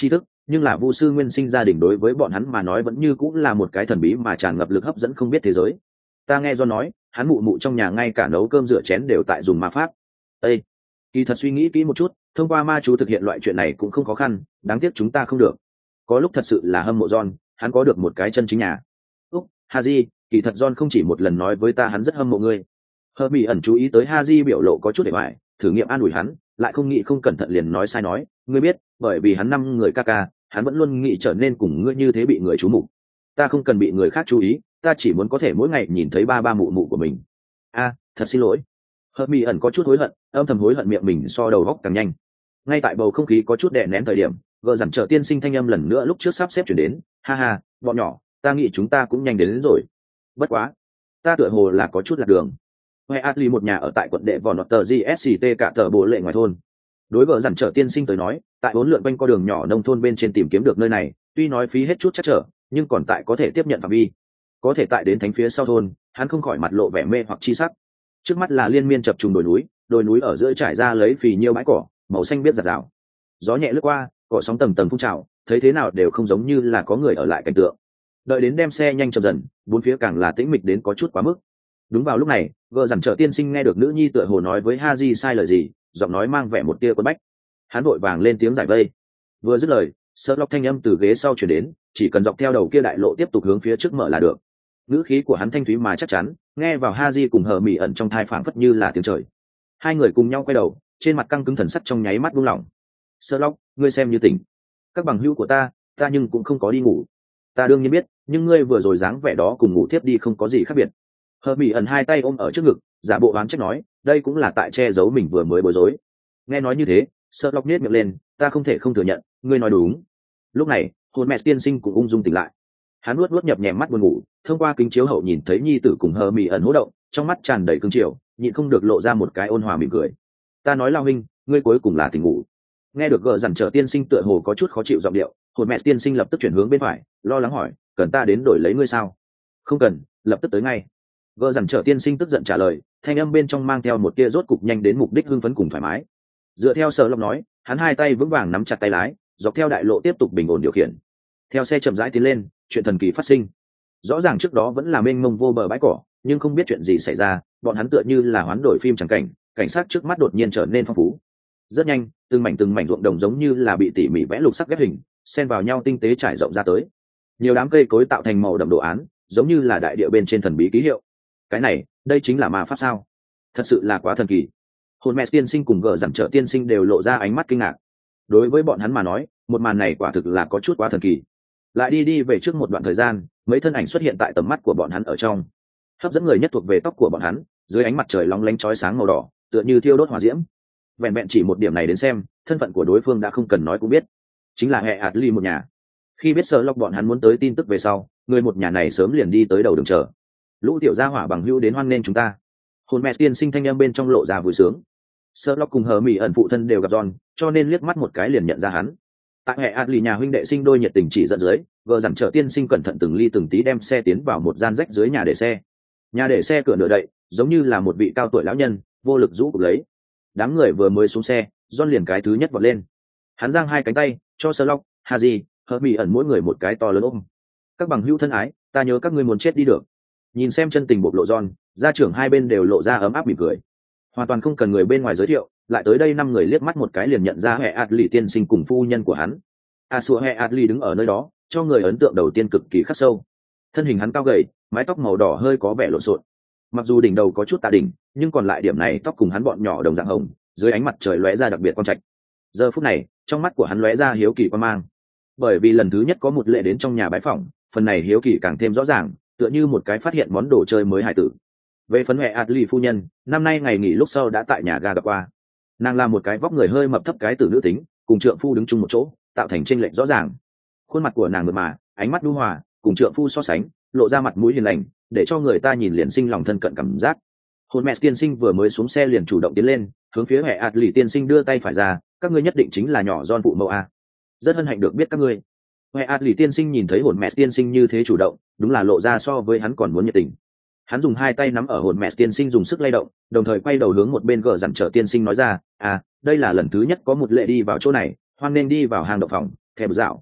nhưng là vu sư nguyên sinh gia đình đối với bọn hắn mà nói vẫn như cũng là một cái thần bí mà tràn ngập lực hấp dẫn không biết thế giới. Ta nghe do nói hắn mụ mụ trong nhà ngay cả nấu cơm rửa chén đều tại dùng ma pháp. Ê, kỳ thật suy nghĩ kỹ một chút, thông qua ma chú thực hiện loại chuyện này cũng không khó khăn, đáng tiếc chúng ta không được. Có lúc thật sự là hâm mộ John, hắn có được một cái chân chính nhà. Úc, Haji, kỳ thật John không chỉ một lần nói với ta hắn rất hâm mộ ngươi. Hờ bị ẩn chú ý tới Haji biểu lộ có chút để bại, thử nghiệm an ủi hắn, lại không nghĩ không cẩn thận liền nói sai nói, ngươi biết, bởi vì hắn năm người ca ca, hắn vẫn luôn nghĩ trở nên cùng ngươi như thế bị người chú mục. Ta không cần bị người khác chú ý, ta chỉ muốn có thể mỗi ngày nhìn thấy ba ba mụ mụ của mình. A, thật xin lỗi. Hờ bị ẩn có chút hối hận, âm thầm hối hận miệng mình so đầu góc càng nhanh. Ngay tại bầu không khí có chút đè nén thời điểm, gờ dằn trở tiên sinh thanh âm lần nữa lúc trước sắp xếp chuyển đến, ha ha, bọn nhỏ, ta nghĩ chúng ta cũng nhanh đến, đến rồi. Bất quá, ta tựa hồ là có chút lạc đường. Huệ Atli một nhà ở tại quận đệ vỏ nọt tờ giê ét xê tê cả tờ bộ lệ ngoài thôn. Đối với dặn trở tiên sinh tới nói, tại bốn lượn quanh co đường nhỏ nông thôn bên trên tìm kiếm được nơi này, tuy nói phí hết chút chắc trở, nhưng còn tại có thể tiếp nhận phạm vi. Có thể tại đến thánh phía sau thôn, hắn không khỏi mặt lộ vẻ mê hoặc chi sắc. Trước mắt là liên miên chập trùng đồi núi, đồi núi ở giữa trải ra lấy phì nhiêu bãi cỏ, màu xanh biết rạt rào. Gió nhẹ lướt qua, cỏ sóng tầng tầng phun trào, thấy thế nào đều không giống như là có người ở lại cảnh tượng. Đợi đến đem xe nhanh chậm dần, bốn phía càng là tĩnh mịch đến có chút quá mức. Đúng vào lúc này, gờ dằn trở tiên sinh nghe được nữ nhi tựa hồ nói với Haji sai lời gì, giọng nói mang vẻ một tia quấn bách. Hắn vội vàng lên tiếng giải vây. Vừa dứt lời, Sherlock thanh âm từ ghế sau truyền đến, chỉ cần dọc theo đầu kia đại lộ tiếp tục hướng phía trước mở là được. Ngữ khí của hắn thanh thúy mà chắc chắn, nghe vào Haji cùng hờ mỉ ẩn trong thai phảng phất như là tiếng trời. Hai người cùng nhau quay đầu, trên mặt căng cứng thần sắc trong nháy mắt buông lỏng. Sherlock, ngươi xem như tỉnh. Các bằng hữu của ta, ta nhưng cũng không có đi ngủ. Ta đương nhiên biết, nhưng ngươi vừa rồi dáng vẻ đó cùng ngủ tiếp đi không có gì khác biệt. Hờ mỹ ẩn hai tay ôm ở trước ngực, giả bộ oán trách nói, đây cũng là tại che giấu mình vừa mới bối rối. Nghe nói như thế, Sherlock nhếch miệng lên, ta không thể không thừa nhận, ngươi nói đúng. Lúc này, hồn mẹ tiên sinh cũng ung dung tỉnh lại. Hắn nuốt nuốt nhập nhèm mắt buồn ngủ, thông qua kính chiếu hậu nhìn thấy nhi tử cùng Hờ mỹ ẩn hô động, trong mắt tràn đầy cương triều, nhịn không được lộ ra một cái ôn hòa mỉm cười. Ta nói lao huynh, ngươi cuối cùng là tỉnh ngủ. Nghe được gờ dằn trở tiên sinh tựa hồ có chút khó chịu giọng điệu, hồn mẹ tiên sinh lập tức chuyển hướng bên phải, lo lắng hỏi, cần ta đến đổi lấy ngươi sao? Không cần, lập tức tới ngay. Gờ dằn trở tiên sinh tức giận trả lời, thanh âm bên trong mang theo một tia rốt cục nhanh đến mục đích hưng phấn cùng thoải mái. Dựa theo sở lộc nói, hắn hai tay vững vàng nắm chặt tay lái, dọc theo đại lộ tiếp tục bình ổn điều khiển. Theo xe chậm rãi tiến lên, chuyện thần kỳ phát sinh. Rõ ràng trước đó vẫn là mênh mông vô bờ bãi cỏ, nhưng không biết chuyện gì xảy ra, bọn hắn tựa như là hoán đổi phim chẳng cảnh, cảnh sát trước mắt đột nhiên trở nên phong phú. Rất nhanh, từng mảnh từng mảnh ruộng đồng giống như là bị tỉ mỉ vẽ lục sắc ghép hình, xen vào nhau tinh tế trải rộng ra tới. Nhiều đám cây cối tạo thành màu đậm đồ án, giống như là đại địa bên trên thần bí ký hiệu. Cái này, đây chính là ma pháp sao? Thật sự là quá thần kỳ. Hồn mẹ tiên sinh cùng gờ giảm trở tiên sinh đều lộ ra ánh mắt kinh ngạc. Đối với bọn hắn mà nói, một màn này quả thực là có chút quá thần kỳ. Lại đi đi về trước một đoạn thời gian, mấy thân ảnh xuất hiện tại tầm mắt của bọn hắn ở trong. Hấp dẫn người nhất thuộc về tóc của bọn hắn, dưới ánh mặt trời long lánh chói sáng màu đỏ, tựa như thiêu đốt hỏa diễm. Vẹn vẹn chỉ một điểm này đến xem, thân phận của đối phương đã không cần nói cũng biết, chính là hệ Atli một nhà. Khi biết Sherlock bọn hắn muốn tới tin tức về sau, người một nhà này sớm liền đi tới đầu đường chờ. Lũ tiểu gia hỏa bằng hữu đến hoan nghênh chúng ta. Hồn mẹ tiên sinh thanh âm bên trong lộ ra vui sướng. Sherlock cùng hờ mỹ ẩn phụ thân đều gặp John, cho nên liếc mắt một cái liền nhận ra hắn. Tại hệ Atli nhà huynh đệ sinh đôi nhiệt tình chỉ dẫn dưới, gờ dằn trở tiên sinh cẩn thận từng ly từng tí đem xe tiến vào một gian rách dưới nhà để xe. Nhà để xe cửa nửa đậy, giống như là một vị cao tuổi lão nhân, vô lực rũ cụp lấy. Đám người vừa mới xuống xe, John liền cái thứ nhất vọt lên. Hắn giang hai cánh tay, cho Sherlock, Haji, hờ mỹ ẩn mỗi người một cái to lớn ôm. Các bằng hữu thân ái, ta nhớ các ngươi muốn chết đi được. Nhìn xem chân tình bộc lộ John, gia trưởng hai bên đều lộ ra ấm áp mỉm cười. Hoàn toàn không cần người bên ngoài giới thiệu, lại tới đây năm người liếc mắt một cái liền nhận ra hệ Atli tiên sinh cùng phu nhân của hắn. Asua hệ Atli đứng ở nơi đó, cho người ấn tượng đầu tiên cực kỳ khắc sâu. Thân hình hắn cao gầy, mái tóc màu đỏ hơi có vẻ lộn xộn. Mặc dù đỉnh đầu có chút tạ đỉnh, nhưng còn lại điểm này tóc cùng hắn bọn nhỏ đồng dạng hồng, dưới ánh mặt trời lóe ra đặc biệt quang trạch. Giờ phút này, trong mắt của hắn lóe ra hiếu kỳ quan mang. Bởi vì lần thứ nhất có một lệ đến trong nhà bái phỏng, phần này hiếu kỳ càng thêm rõ ràng, tựa như một cái phát hiện món đồ chơi mới hài tử. Về phần hệ Atli phu nhân, năm nay ngày nghỉ lúc sau đã tại nhà ga gặp qua. Nàng là một cái vóc người hơi mập thấp cái tử nữ tính, cùng trượng phu đứng chung một chỗ, tạo thành chênh lệch rõ ràng. Khuôn mặt của nàng mượt mà, ánh mắt nhu hòa, cùng trượng phu so sánh, lộ ra mặt mũi hiền lành, để cho người ta nhìn liền sinh lòng thân cận cảm giác. Hồn mẹ tiên sinh vừa mới xuống xe liền chủ động tiến lên, hướng phía hệ Atli tiên sinh đưa tay phải ra, các ngươi nhất định chính là nhỏ John phụ mẫu a. Rất hân hạnh được biết các ngươi. Hệ Atli tiên sinh nhìn thấy hồn mẹ tiên sinh như thế chủ động, đúng là lộ ra so với hắn còn muốn nhiệt tình. Hắn dùng hai tay nắm ở hồn mẹ tiên sinh dùng sức lay động, đồng thời quay đầu hướng một bên gờ dặn trở tiên sinh nói ra, à, đây là lần thứ nhất có một lệ đi vào chỗ này, hoan nên đi vào hang động phòng, thèm dạo.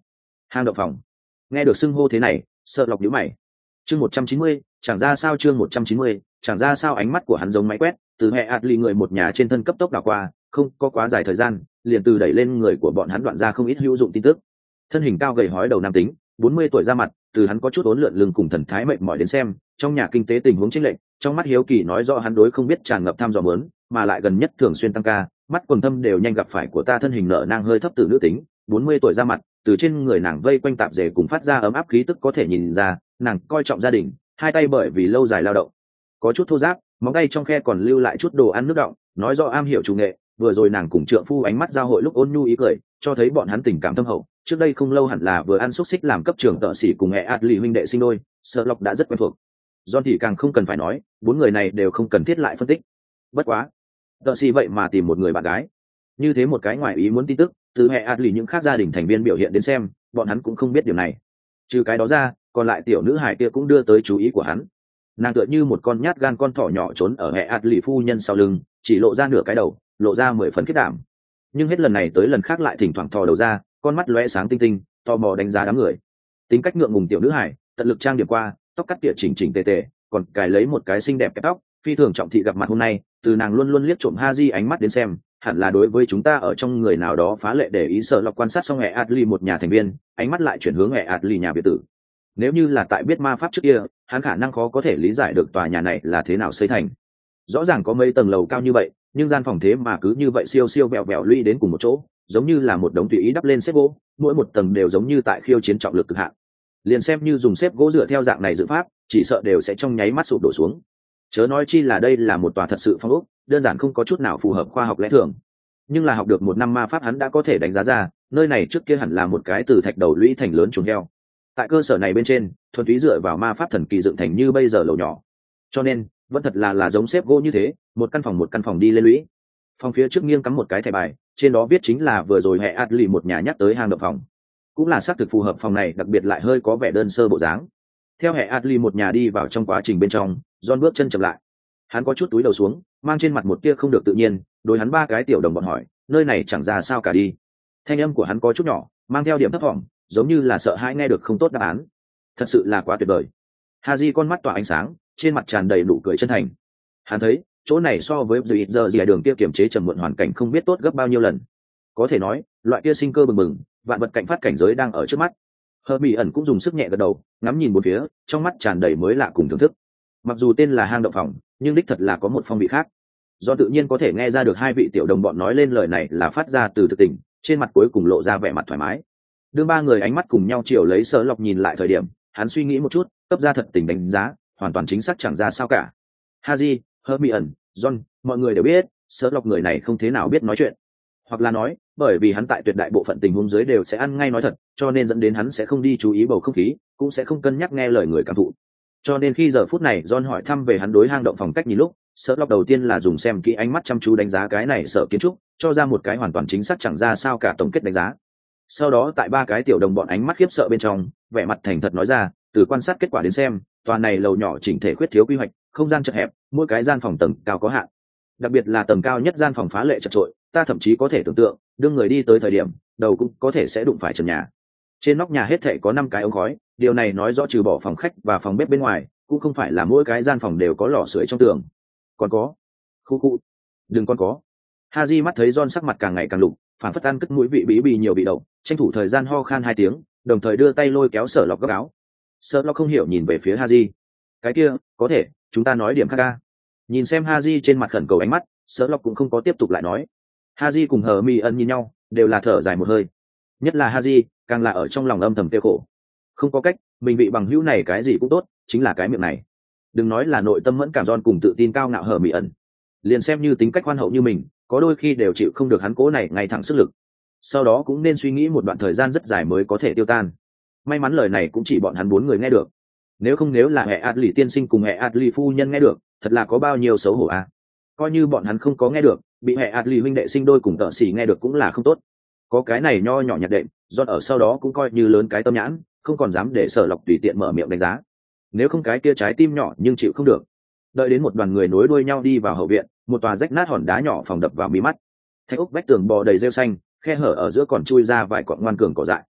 Hang động phòng. Nghe được xưng hô thế này, sợ lọc nhíu mày. Chương một trăm chín mươi, chẳng ra sao chương một trăm chín mươi, chẳng ra sao ánh mắt của hắn giống máy quét, từ hệ Atli người một nhà trên thân cấp tốc đảo qua, không có quá dài thời gian, liền từ đẩy lên người của bọn hắn đoạn ra không ít hữu dụng tin tức. Thân hình cao gầy hói đầu nam tính, bốn mươi tuổi ra mặt, từ hắn có chút uốn lượn lưng cùng thần thái mệt mỏi đến xem, trong nhà kinh tế tình huống chênh lệch, trong mắt hiếu kỳ nói rõ hắn đối không biết tràn ngập tham dò muốn, mà lại gần nhất thường xuyên tăng ca, mắt quần thâm đều nhanh gặp phải của ta thân hình nở nang hơi thấp từ nữ tính, bốn mươi tuổi ra mặt, từ trên người nàng vây quanh tạp dề cùng phát ra ấm áp khí tức có thể nhìn ra, nàng coi trọng gia đình, hai tay bởi vì lâu dài lao động, có chút thô ráp, móng tay trong khe còn lưu lại chút đồ ăn nước đọng, nói rõ am hiểu chủ nghệ, vừa rồi nàng cùng trượng phu ánh mắt giao hội lúc ôn nhu ý cười, cho thấy bọn hắn tình cảm thâm hậu. Trước đây không lâu hẳn là vừa ăn xúc xích làm cấp trưởng tợ sĩ cùng mẹ Atli huynh đệ sinh đôi, Sợ Lộc đã rất quen thuộc. John thì càng không cần phải nói, bốn người này đều không cần thiết lại phân tích. Bất quá, tợ sĩ vậy mà tìm một người bạn gái. Như thế một cái ngoài ý muốn tin tức, từ mẹ Atli những khác gia đình thành viên biểu hiện đến xem, bọn hắn cũng không biết điều này. Trừ cái đó ra, còn lại tiểu nữ hài kia cũng đưa tới chú ý của hắn. Nàng tựa như một con nhát gan con thỏ nhỏ trốn ở mẹ Atli phu nhân sau lưng, chỉ lộ ra nửa cái đầu, lộ ra mười phần kết đảm. Nhưng hết lần này tới lần khác lại thỉnh thoảng thò đầu ra, con mắt lóe sáng tinh tinh, tò mò đánh giá đám người. Tính cách ngượng ngùng tiểu nữ hải, tận lực trang điểm qua, tóc cắt tỉa chỉnh chỉnh tề tề, còn cài lấy một cái xinh đẹp kẹp tóc, phi thường trọng thị gặp mặt hôm nay, từ nàng luôn luôn liếc trộm Haji ánh mắt đến xem, hẳn là đối với chúng ta ở trong người nào đó phá lệ để ý. Sợ Lộc quan sát xong mẹ Atli một nhà thành viên, ánh mắt lại chuyển hướng mẹ Atli nhà biệt tử. Nếu như là tại biết ma pháp trước kia, hắn khả năng khó có thể lý giải được tòa nhà này là thế nào xây thành. Rõ ràng có mấy tầng lầu cao như vậy, nhưng gian phòng thế mà cứ như vậy siêu siêu vẹo vẹo lũy đến cùng một chỗ, giống như là một đống tùy ý đắp lên xếp gỗ, mỗi một tầng đều giống như tại khiêu chiến trọng lực cực hạn. Liền xem như dùng xếp gỗ dựa theo dạng này dự pháp, chỉ sợ đều sẽ trong nháy mắt sụp đổ xuống. Chớ nói chi là đây là một tòa thật sự phong ốc, đơn giản không có chút nào phù hợp khoa học lẽ thường. Nhưng là học được một năm ma pháp hắn đã có thể đánh giá ra, nơi này trước kia hẳn là một cái từ thạch đầu lũy thành lớn chuồng heo. Tại cơ sở này bên trên, thuần túy dựa vào ma pháp thần kỳ dựng thành như bây giờ lầu nhỏ. Cho nên, vẫn thật là là giống xếp gỗ như thế, một căn phòng một căn phòng đi lên lũy. Phòng phía trước nghiêng cắm một cái thẻ bài, trên đó viết chính là vừa rồi hệ Atli một nhà nhắc tới hang động phòng, cũng là xác thực phù hợp phòng này, đặc biệt lại hơi có vẻ đơn sơ bộ dáng. Theo hệ Atli một nhà đi vào trong quá trình bên trong, John bước chân chậm lại, hắn có chút túi đầu xuống, mang trên mặt một tia không được tự nhiên, đối hắn ba cái tiểu đồng bọn hỏi, nơi này chẳng ra sao cả đi. Thanh âm của hắn có chút nhỏ, mang theo điểm thấp thỏm, giống như là sợ hãi nghe được không tốt đáp án. Thật sự là quá tuyệt vời. Haji con mắt tỏa ánh sáng, trên mặt tràn đầy nụ cười chân thành. Hắn thấy chỗ này so với giờ ít giờ gì đường kia kiềm chế trầm muộn hoàn cảnh không biết tốt gấp bao nhiêu lần. Có thể nói, loại kia sinh cơ bừng bừng, vạn vật cảnh phát cảnh giới đang ở trước mắt. Hermione cũng dùng sức nhẹ gật đầu, ngắm nhìn bốn phía, trong mắt tràn đầy mới lạ cùng thưởng thức. Mặc dù tên là hang động phòng, nhưng đích thật là có một phong vị khác. Do tự nhiên có thể nghe ra được hai vị tiểu đồng bọn nói lên lời này là phát ra từ thực tình, trên mặt cuối cùng lộ ra vẻ mặt thoải mái. Đương ba người ánh mắt cùng nhau chiều lấy Sợ Lộc nhìn lại thời điểm, hắn suy nghĩ một chút, cấp ra thật tình đánh giá, hoàn toàn chính xác chẳng ra sao cả. Haji, Hermione, John, mọi người đều biết, Sợ Lộc người này không thế nào biết nói chuyện. Hoặc là nói, bởi vì hắn tại tuyệt đại bộ phận tình huống dưới đều sẽ ăn ngay nói thật, cho nên dẫn đến hắn sẽ không đi chú ý bầu không khí, cũng sẽ không cân nhắc nghe lời người cảm thụ. Cho nên khi giờ phút này John hỏi thăm về hắn đối hang động phòng cách nhìn lúc, Sợ Lộc đầu tiên là dùng xem kỹ ánh mắt chăm chú đánh giá cái này sở kiến trúc, cho ra một cái hoàn toàn chính xác chẳng ra sao cả tổng kết đánh giá. Sau đó tại ba cái tiểu đồng bọn ánh mắt khiếp sợ bên trong, vẻ mặt thành thật nói ra, từ quan sát kết quả đến xem, tòa này lầu nhỏ chỉnh thể khuyết thiếu quy hoạch, không gian chật hẹp, mỗi cái gian phòng tầng cao có hạn. Đặc biệt là tầng cao nhất gian phòng phá lệ chật trội, ta thậm chí có thể tưởng tượng, đương người đi tới thời điểm, đầu cũng có thể sẽ đụng phải trần nhà. Trên nóc nhà hết thảy có năm cái ống khói, điều này nói rõ trừ bỏ phòng khách và phòng bếp bên ngoài, cũng không phải là mỗi cái gian phòng đều có lò sưởi trong tường. Còn có, khu khu, đừng còn có. Haji mắt thấy John sắc mặt càng ngày càng lục, phản phất ăn cất mũi vị bí bì nhiều bị đậu, tranh thủ thời gian ho khan hai tiếng, đồng thời đưa tay lôi kéo Sở Lộc góc áo. Sở Lộc không hiểu nhìn về phía Haji. Cái kia, có thể, chúng ta nói điểm khác ca. Nhìn xem Haji trên mặt khẩn cầu ánh mắt, Sở Lộc cũng không có tiếp tục lại nói. Haji cùng Hermione nhìn nhau, đều là thở dài một hơi. Nhất là Haji, càng là ở trong lòng âm thầm tiêu khổ. Không có cách, mình bị bằng hữu này cái gì cũng tốt, chính là cái miệng này. Đừng nói là nội tâm mẫn cảm John cùng tự tin cao ngạo Hermione, liền xem như tính cách khoan hậu như mình, có đôi khi đều chịu không được hắn cố này ngay thẳng sức lực. Sau đó cũng nên suy nghĩ một đoạn thời gian rất dài mới có thể tiêu tan. May mắn lời này cũng chỉ bọn hắn bốn người nghe được. Nếu không nếu là hệ Atli tiên sinh cùng hệ Atli phu nhân nghe được, thật là có bao nhiêu xấu hổ à. Coi như bọn hắn không có nghe được, bị hệ Atli huynh đệ sinh đôi cùng tợ xỉ nghe được cũng là không tốt. Có cái này nho nhỏ nhặt đệm, John ở sau đó cũng coi như lớn cái tâm nhãn, không còn dám để Sở Lộc tùy tiện mở miệng đánh giá. Nếu không cái kia trái tim nhỏ nhưng chịu không được. Đợi đến một đoàn người nối đuôi nhau đi vào hậu viện, một tòa rách nát hòn đá nhỏ phòng đập vào mí mắt. Thạch ốc vách tường bò đầy rêu xanh, khe hở ở giữa còn chui ra vài cọng ngoan cường cỏ dại.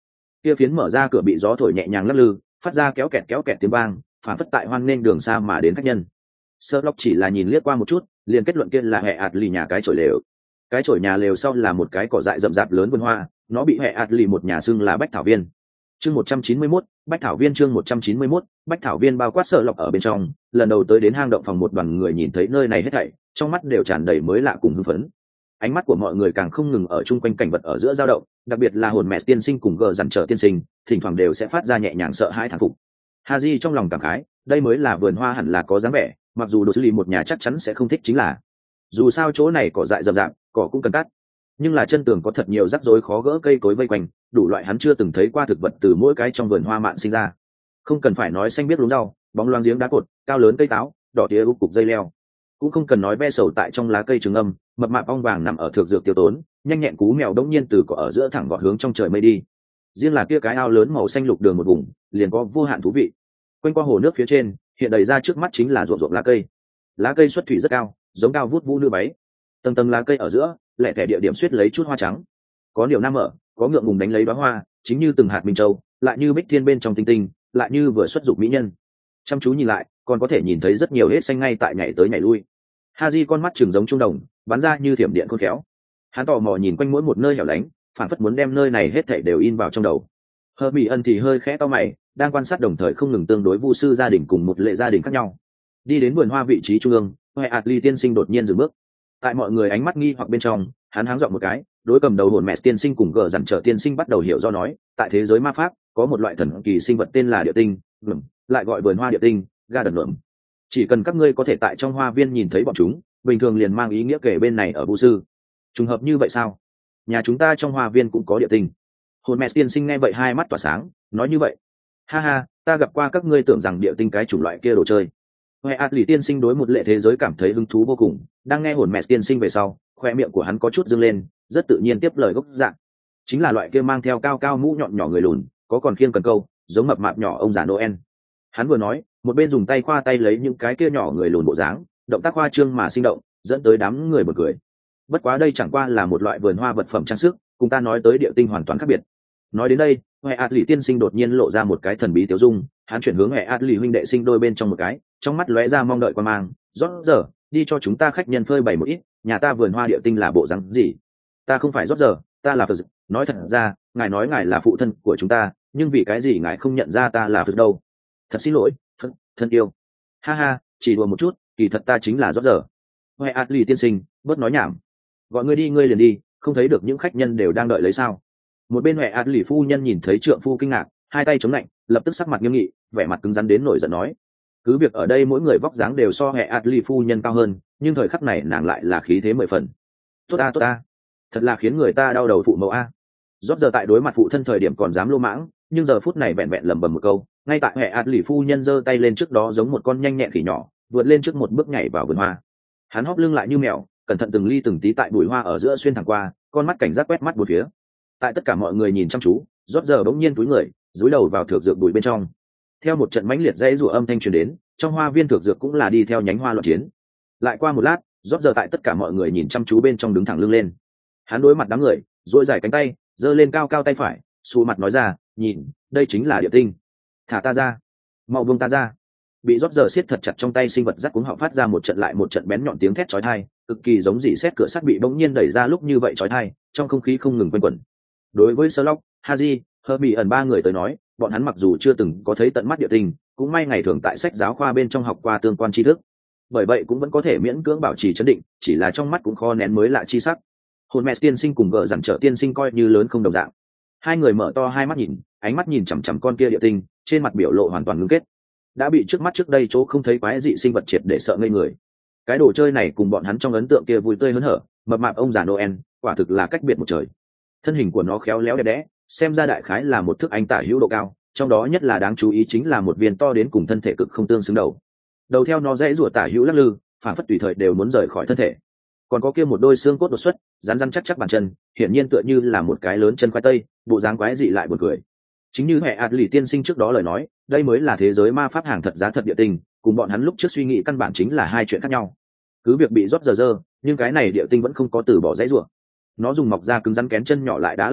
Kia phiến mở ra cửa bị gió thổi nhẹ nhàng lắc lư, phát ra kéo kẹt kéo kẹt tiếng vang, phản phất tại hoan nghênh đường xa mà đến khách nhân. Sherlock chỉ là nhìn liếc qua một chút, liền kết luận kia là hệ ạt lì nhà cái chổi lều. Cái chổi nhà lều sau là một cái cỏ dại rậm rạp lớn vườn hoa, nó bị hệ ạt lì một nhà xưng là bách thảo viên. Chương một trăm chín mươi mốt, bách thảo viên chương một trăm chín mươi mốt, bách thảo viên bao quát Sherlock ở bên trong, lần đầu tới đến hang động phòng một đoàn người nhìn thấy nơi này hết thảy, trong mắt đều tràn đầy mới lạ cùng hưng phấn. Ánh mắt của mọi người càng không ngừng ở chung quanh cảnh vật ở giữa dao động, đặc biệt là hồn mẹ tiên sinh cùng gờ dằn trở tiên sinh, thỉnh thoảng đều sẽ phát ra nhẹ nhàng sợ hãi thán phục. Haji trong lòng cảm khái, đây mới là vườn hoa hẳn là có dáng vẻ, mặc dù đồ xử lý một nhà chắc chắn sẽ không thích chính là. Dù sao chỗ này cỏ dại rậm rạp, cỏ cũng cần cắt. Nhưng là chân tường có thật nhiều rắc rối khó gỡ cây cối vây quanh, đủ loại hắn chưa từng thấy qua thực vật từ mỗi cái trong vườn hoa mạn sinh ra. Không cần phải nói xanh biết luống rau, bóng loáng giếng đá cột, cao lớn cây táo, đỏ tía úp cục dây leo. Cũng không cần nói ve sầu tại trong lá cây trường âm, mập mạp ong vàng nằm ở thược dược tiêu tốn, nhanh nhẹn cú mèo đống nhiên từ cỏ ở giữa thẳng vọt hướng trong trời mây đi. Riêng là kia cái ao lớn màu xanh lục đường một vùng, liền có vô hạn thú vị. Quanh qua hồ nước phía trên, hiện đầy ra trước mắt chính là ruộng ruộng lá cây. Lá cây xuất thủy rất cao, giống cao vút vũ nữ váy. Tầng tầng lá cây ở giữa, lẻ tẻ địa điểm suýt lấy chút hoa trắng. Có điều nam ở, có ngượng ngùng đánh lấy đóa hoa, chính như từng hạt minh châu, lại như bích thiên bên trong tinh tinh, lại như vừa xuất dục mỹ nhân. Chăm chú nhìn lại, còn có thể nhìn thấy rất nhiều hết xanh ngay tại nhảy tới nhảy lui. Haji con mắt trừng giống trung đồng, bắn ra như thiểm điện khôn khéo. Hắn tò mò nhìn quanh mỗi một nơi hẻo lánh, phản phất muốn đem nơi này hết thảy đều in vào trong đầu. Hermione thì hơi khẽ cau mày, đang quan sát đồng thời không ngừng tương đối vu sư gia đình cùng một lệ gia đình khác nhau. Đi đến vườn hoa vị trí trung ương, Hoè Atli tiên sinh đột nhiên dừng bước. Tại mọi người ánh mắt nghi hoặc bên trong, hắn háng giọng một cái, đối cầm đầu hồn mẹ tiên sinh cùng gờ dằn trở tiên sinh bắt đầu hiểu do nói, tại thế giới ma pháp có một loại thần kỳ sinh vật tên là địa tinh, lửng, lại gọi vườn hoa địa tinh, garden lửng. Chỉ cần các ngươi có thể tại trong hoa viên nhìn thấy bọn chúng, bình thường liền mang ý nghĩa kể bên này ở vu sư. Trùng hợp như vậy sao? Nhà chúng ta trong hoa viên cũng có địa tinh. Hồn mẹ tiên sinh nghe vậy hai mắt tỏa sáng, nói như vậy, ha ha, ta gặp qua các ngươi tưởng rằng địa tinh cái chủng loại kia đồ chơi. Hoè Atli tiên sinh đối một lệ thế giới cảm thấy hứng thú vô cùng, đang nghe hồn mẹ tiên sinh về sau, khoe miệng của hắn có chút dâng lên, rất tự nhiên tiếp lời gốc dạng. Chính là loại kia mang theo cao cao mũ nhọn nhỏ người lùn, có còn khiêng cần câu, giống mập mạp nhỏ ông già Noel. Hắn vừa nói, một bên dùng tay khoa tay lấy những cái kia nhỏ người lùn bộ dáng, động tác khoa trương mà sinh động, dẫn tới đám người bật cười. Bất quá đây chẳng qua là một loại vườn hoa vật phẩm trang sức, cùng ta nói tới địa tinh hoàn toàn khác biệt. Nói đến đây, Hoè Atli tiên sinh đột nhiên lộ ra một cái thần bí tiêu dung, hắn chuyển hướng Hoè Atli huynh đệ sinh đôi bên trong một cái, trong mắt lóe ra mong đợi quan mang, rót giờ, đi cho chúng ta khách nhân phơi bày một ít, nhà ta vườn hoa địa tinh là bộ dáng gì? Ta không phải rót giờ, ta là Phật. Nói thật ra, ngài nói ngài là phụ thân của chúng ta, nhưng vì cái gì ngài không nhận ra ta là Phật đâu? Thật xin lỗi, Phật, thân yêu. Ha ha, chỉ đùa một chút, kỳ thật ta chính là rót giờ. Hoè Atli tiên sinh, bớt nói nhảm. Gọi ngươi đi ngươi liền đi, không thấy được những khách nhân đều đang đợi lấy sao? Một bên Hoè Atli phu nhân nhìn thấy trượng phu kinh ngạc, hai tay chống lạnh, lập tức sắc mặt nghiêm nghị, vẻ mặt cứng rắn đến nổi giận nói. Cứ việc ở đây mỗi người vóc dáng đều so Hoè Atli phu nhân cao hơn, nhưng thời khắc này nàng lại là khí thế mười phần. Tốt a tốt a, thật là khiến người ta đau đầu phụ mẫu a. Rót giờ tại đối mặt phụ thân thời điểm còn dám lô mãng, nhưng giờ phút này vẹn vẹn lẩm bẩm một câu, ngay tại Hoè Atli phu nhân giơ tay lên trước đó giống một con nhanh nhẹn khỉ nhỏ, vượt lên trước một bước nhảy vào vườn hoa. Hắn hóp lưng lại như mèo, cẩn thận từng ly từng tí tại bụi hoa ở giữa xuyên thẳng qua, con mắt cảnh giác quét mắt bốn phía. Tại tất cả mọi người nhìn chăm chú, rót giờ bỗng nhiên túi người, dúi đầu vào thược dược bụi bên trong. Theo một trận mãnh liệt dãy rủa âm thanh truyền đến, trong hoa viên thược dược cũng là đi theo nhánh hoa loạn chiến. Lại qua một lát, rót giờ tại tất cả mọi người nhìn chăm chú bên trong đứng thẳng lưng lên. Hắn đối mặt đám người, duỗi dài cánh tay, giơ lên cao cao tay phải, xù mặt nói ra, nhìn, đây chính là địa tinh. Thả ta ra, mau buông ta ra. Bị rót giờ siết thật chặt trong tay sinh vật rắc cuống họng phát ra một trận lại một trận bén nhọn tiếng thét chói tai, cực kỳ giống dỉ sét cửa sắt bị bỗng nhiên đẩy ra lúc như vậy chói tai, trong không khí không ngừng quanh quẩn. Đối với Sherlock, Haji, Hermione ẩn ba người tới nói, bọn hắn mặc dù chưa từng có thấy tận mắt địa tinh, cũng may ngày thường tại sách giáo khoa bên trong học qua tương quan tri thức, bởi vậy cũng vẫn có thể miễn cưỡng bảo trì trấn định, chỉ là trong mắt cũng khó nén mới lạ chi sắc. Hồn mẹ tiên sinh cùng gờ dằn trở tiên sinh coi như lớn không đồng dạng. Hai người mở to hai mắt nhìn, ánh mắt nhìn chằm chằm con kia địa tinh, trên mặt biểu lộ hoàn toàn ngưng kết. Đã bị trước mắt trước đây chỗ không thấy quái dị sinh vật triệt để sợ ngây người. Cái đồ chơi này cùng bọn hắn trong ấn tượng kia vui tươi hớn hở, mập mạp ông già Noel, quả thực là cách biệt một trời. Thân hình của nó khéo léo đẹp đẽ, xem ra đại khái là một thước anh tả hữu độ cao, trong đó nhất là đáng chú ý chính là một viên to đến cùng thân thể cực không tương xứng đầu. Đầu theo nó dãy rủa tả hữu lắc lư, phản phất tùy thời đều muốn rời khỏi thân thể. Còn có kia một đôi xương cốt đột xuất, rắn rắn chắc chắc bàn chân, hiển nhiên tựa như là một cái lớn chân khoai tây, bộ dáng quái dị lại buồn cười. Chính như Hoè Atli tiên sinh trước đó lời nói, đây mới là thế giới ma pháp hàng thật giá thật địa tinh, cùng bọn hắn lúc trước suy nghĩ căn bản chính là hai chuyện khác nhau. Cứ việc bị rót giờ dơ, nhưng cái này địa tinh vẫn không có từ bỏ dãy rủa. Nó dùng mọc ra cứng rắn kén chân nhỏ lại đá lại đạn,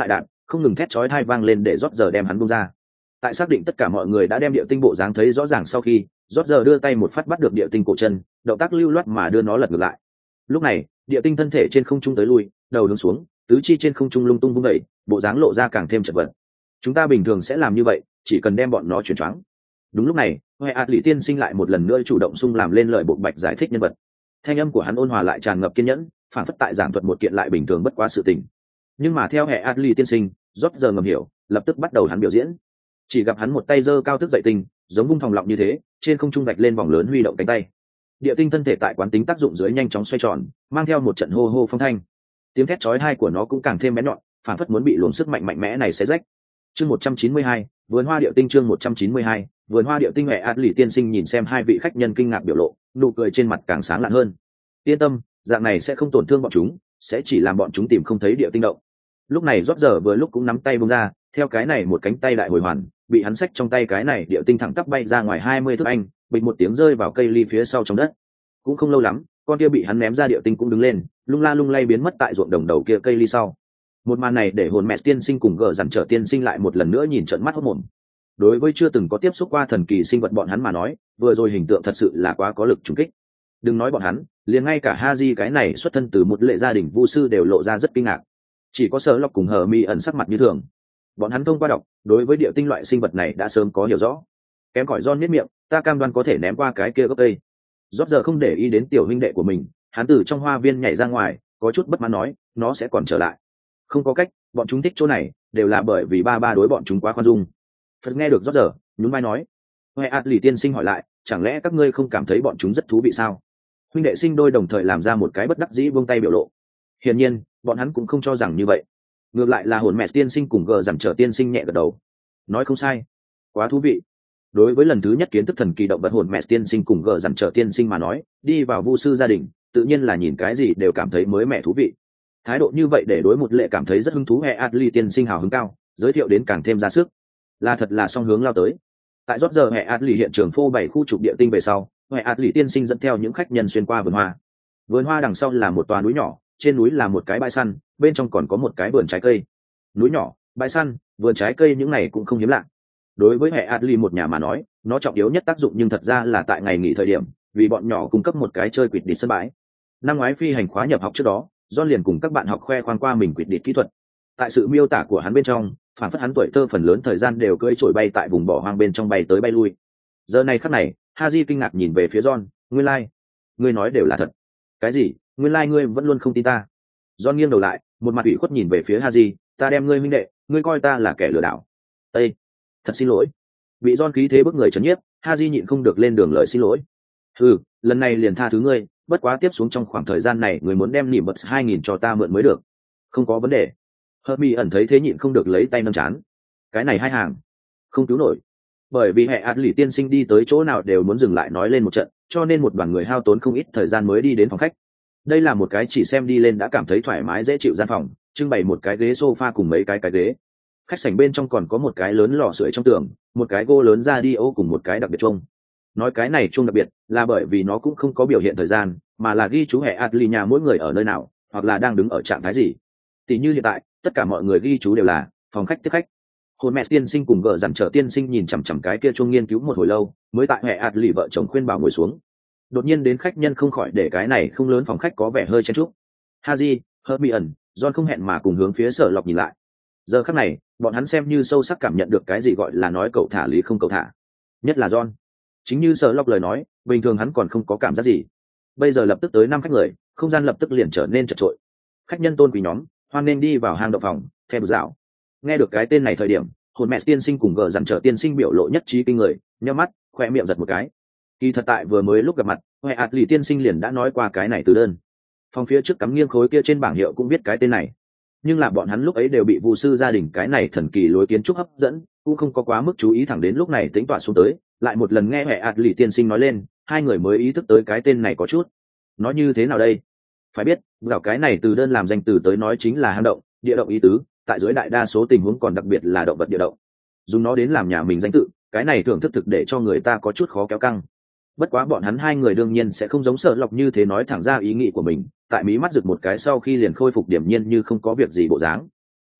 không ngừng thét chói tai vang lên để rót giờ đem hắn buông ra. Tại xác định tất cả mọi người đã đem địa tinh bộ dáng thấy rõ ràng sau khi, rót giờ đưa tay một phát bắt được địa tinh cổ chân, động tác lưu loát mà đưa nó lật ngược lại. Lúc này địa tinh thân thể trên không trung tới lui, đầu hướng xuống, tứ chi trên không trung lung tung vung đẩy, bộ dáng lộ ra càng thêm chật vật. Chúng ta bình thường sẽ làm như vậy, chỉ cần đem bọn nó chuyển choáng. Đúng lúc này huệ ạt lì tiên sinh lại một lần nữa chủ động xung làm lên lời bộ bạch giải thích nhân vật. Thanh âm của hắn ôn hòa lại tràn ngập kiên nhẫn, phản phất tại giảng thuật một kiện lại bình thường bất quá sự tình. Nhưng mà theo hệ ạt lì tiên sinh, rót giờ ngầm hiểu, lập tức bắt đầu hắn biểu diễn. Chỉ gặp hắn một tay giơ cao thức dậy tinh, giống vung thòng lọng như thế, trên không trung vạch lên vòng lớn huy động cánh tay. Địa tinh thân thể tại quán tính tác dụng dưới nhanh chóng xoay tròn, mang theo một trận hô hô phong thanh. Tiếng thét chói tai của nó cũng càng thêm bén nhọn, phản phất muốn bị luồng sức mạnh mạnh mẽ này xé rách. Chương một trăm chín mươi hai, vườn hoa điệu tinh chương một trăm chín mươi hai, vườn hoa điệu tinh. Hệ ạt lì tiên sinh nhìn xem hai vị khách nhân kinh ngạc biểu lộ, nụ cười trên mặt càng sáng lạn hơn. Yên tâm, dạng này sẽ không tổn thương bọn chúng, sẽ chỉ làm bọn chúng tìm không thấy điệu tinh động. Lúc này rót giờ vừa lúc cũng nắm tay buông ra, theo cái này một cánh tay đại hồi hoàn, bị hắn xách trong tay cái này điệu tinh thẳng tắp bay ra ngoài hai mươi thước anh, bịch một tiếng rơi vào cây ly phía sau trong đất. Cũng không lâu lắm, con kia bị hắn ném ra điệu tinh cũng đứng lên, lung la lung lay biến mất tại ruộng đồng đầu kia cây ly sau. Một màn này để hồn mẹ tiên sinh cùng gờ dằn trở tiên sinh lại một lần nữa nhìn trợn mắt hốt mồm. Đối với chưa từng có tiếp xúc qua thần kỳ sinh vật bọn hắn mà nói, vừa rồi hình tượng thật sự là quá có lực trùng kích. Đừng nói bọn hắn, liền ngay cả Haji cái này xuất thân từ một lệ gia đình vu sư đều lộ ra rất kinh ngạc. Chỉ có Sở Lộc cùng Hờ Mi ẩn sắc mặt như thường. Bọn hắn thông qua đọc, đối với địa tinh loại sinh vật này đã sớm có hiểu rõ. Kém cỏi John miết miệng, ta cam đoan có thể ném qua cái kia gốc cây. Rốt giờ không để ý đến tiểu huynh đệ của mình, hắn từ trong hoa viên nhảy ra ngoài, có chút bất mãn nói, nó sẽ còn trở lại. Không có cách, bọn chúng thích chỗ này, đều là bởi vì ba ba đối bọn chúng quá khoan dung. Phật nghe được rốt giờ, nhún vai nói, Huệ ạt lì tiên sinh hỏi lại, chẳng lẽ các ngươi không cảm thấy bọn chúng rất thú vị sao? Huynh đệ sinh đôi đồng thời làm ra một cái bất đắc dĩ buông tay biểu lộ. Hiển nhiên, bọn hắn cũng không cho rằng như vậy. Ngược lại là hồn mẹ tiên sinh cùng gờ giảm trở tiên sinh nhẹ gật đầu, nói không sai, quá thú vị. Đối với lần thứ nhất kiến thức thần kỳ động vật hồn mẹ tiên sinh cùng gờ giảm trở tiên sinh mà nói, đi vào vu sư gia đình, tự nhiên là nhìn cái gì đều cảm thấy mới mẻ thú vị. Thái độ như vậy để đối một lệ cảm thấy rất hứng thú. Hệ Adli tiên sinh hào hứng cao, giới thiệu đến càng thêm ra sức, là thật là song hướng lao tới. Tại rót giờ Hệ Adli hiện trường phô bảy khu trục địa tinh về sau, Hệ Adli tiên sinh dẫn theo những khách nhân xuyên qua vườn hoa. Vườn hoa đằng sau là một tòa núi nhỏ, trên núi là một cái bãi săn, bên trong còn có một cái vườn trái cây. Núi nhỏ, bãi săn, vườn trái cây những này cũng không hiếm lạ. Đối với Hệ Adli một nhà mà nói, nó trọng yếu nhất tác dụng nhưng thật ra là tại ngày nghỉ thời điểm, vì bọn nhỏ cung cấp một cái chơi quỵt địch sân bãi. Năm ngoái phi hành khóa nhập học trước đó, John liền cùng các bạn học khoe khoang qua mình quỵt địch kỹ thuật. Tại sự miêu tả của hắn bên trong, phản phất hắn tuổi thơ phần lớn thời gian đều cưỡi trổi bay tại vùng bỏ hoang bên trong bay tới bay lui. Giờ này khắc này, Haji kinh ngạc nhìn về phía John, "Nguyên lai, like. Ngươi nói đều là thật." "Cái gì? Nguyên lai like ngươi vẫn luôn không tin ta?" John nghiêng đầu lại, một mặt ủy khuất nhìn về phía Haji, "Ta đem ngươi huynh đệ, ngươi coi ta là kẻ lừa đảo." "Ê, thật xin lỗi." Bị John khí thế bức người chấn nhiếp, Haji nhịn không được lên đường lời xin lỗi. "Ừ, lần này liền tha thứ ngươi, bất quá tiếp xuống trong khoảng thời gian này người muốn đem nỉm bật hai nghìn cho ta mượn mới được." "Không có vấn đề." Hermi ẩn thấy thế nhịn không được lấy tay nâng chán. "Cái này hai hàng không cứu nổi." Bởi vì Hệ Adli tiên sinh đi tới chỗ nào đều muốn dừng lại nói lên một trận, cho nên một đoàn người hao tốn không ít thời gian mới đi đến phòng khách. Đây là một cái chỉ xem đi lên đã cảm thấy thoải mái dễ chịu gian phòng, trưng bày một cái ghế sofa cùng mấy cái cái ghế. Khách sảnh bên trong còn có một cái lớn lò sưởi trong tường, một cái gô lớn radio cùng một cái đặc biệt chuông. Nói cái này chuông đặc biệt là bởi vì nó cũng không có biểu hiện thời gian, mà là ghi chú Hệ Adli nhà mỗi người ở nơi nào, hoặc là đang đứng ở trạng thái gì. Tỷ như hiện tại, tất cả mọi người ghi chú đều là phòng khách tiếp khách. Hồn mẹ tiên sinh cùng gờ dằn trở tiên sinh nhìn chằm chằm cái kia chuông nghiên cứu một hồi lâu, mới tại Hệ Adli vợ chồng khuyên bảo ngồi xuống. Đột nhiên đến khách nhân không khỏi để cái này không lớn phòng khách có vẻ hơi chen chúc. Haji, Hermione, John không hẹn mà cùng hướng phía Sở Lộc nhìn lại. Giờ khắc này, bọn hắn xem như sâu sắc cảm nhận được cái gì gọi là nói cậu thả lý không cậu thả. Nhất là John. Chính như Sở Lộc lời nói, bình thường hắn còn không có cảm giác gì. Bây giờ lập tức tới năm khách người, không gian lập tức liền trở nên chật chội. Khách nhân tôn quý nhóm, hoan nên đi vào hang động phòng, theo dạo. Nghe được cái tên này thời điểm, hồn mẹ tiên sinh cùng gờ dằn trở tiên sinh biểu lộ nhất trí kinh người, nhếch mắt, khoe miệng giật một cái. Kỳ thật tại vừa mới lúc gặp mặt, Huệ Adli tiên sinh liền đã nói qua cái này từ đơn. Phòng phía trước cắm nghiêng khối kia trên bảng hiệu cũng viết cái tên này. Nhưng là bọn hắn lúc ấy đều bị vu sư gia đình cái này thần kỳ lối kiến trúc hấp dẫn, cũng không có quá mức chú ý, thẳng đến lúc này tính tọa xuống tới, lại một lần nghe Huệ Adli tiên sinh nói lên, hai người mới ý thức tới cái tên này có chút. Nói như thế nào đây? Phải biết, gạo cái này từ đơn làm danh từ tới nói chính là hang động, địa động ý tứ, tại dưới đại đa số tình huống còn đặc biệt là động vật địa động. Dùng nó đến làm nhà mình danh tự, cái này thưởng thức thực để cho người ta có chút khó kéo căng. Bất quá bọn hắn hai người đương nhiên sẽ không giống Sở Lộc như thế nói thẳng ra ý nghĩ của mình, tại mí mắt rực một cái sau khi liền khôi phục điểm nhiên như không có việc gì bộ dáng.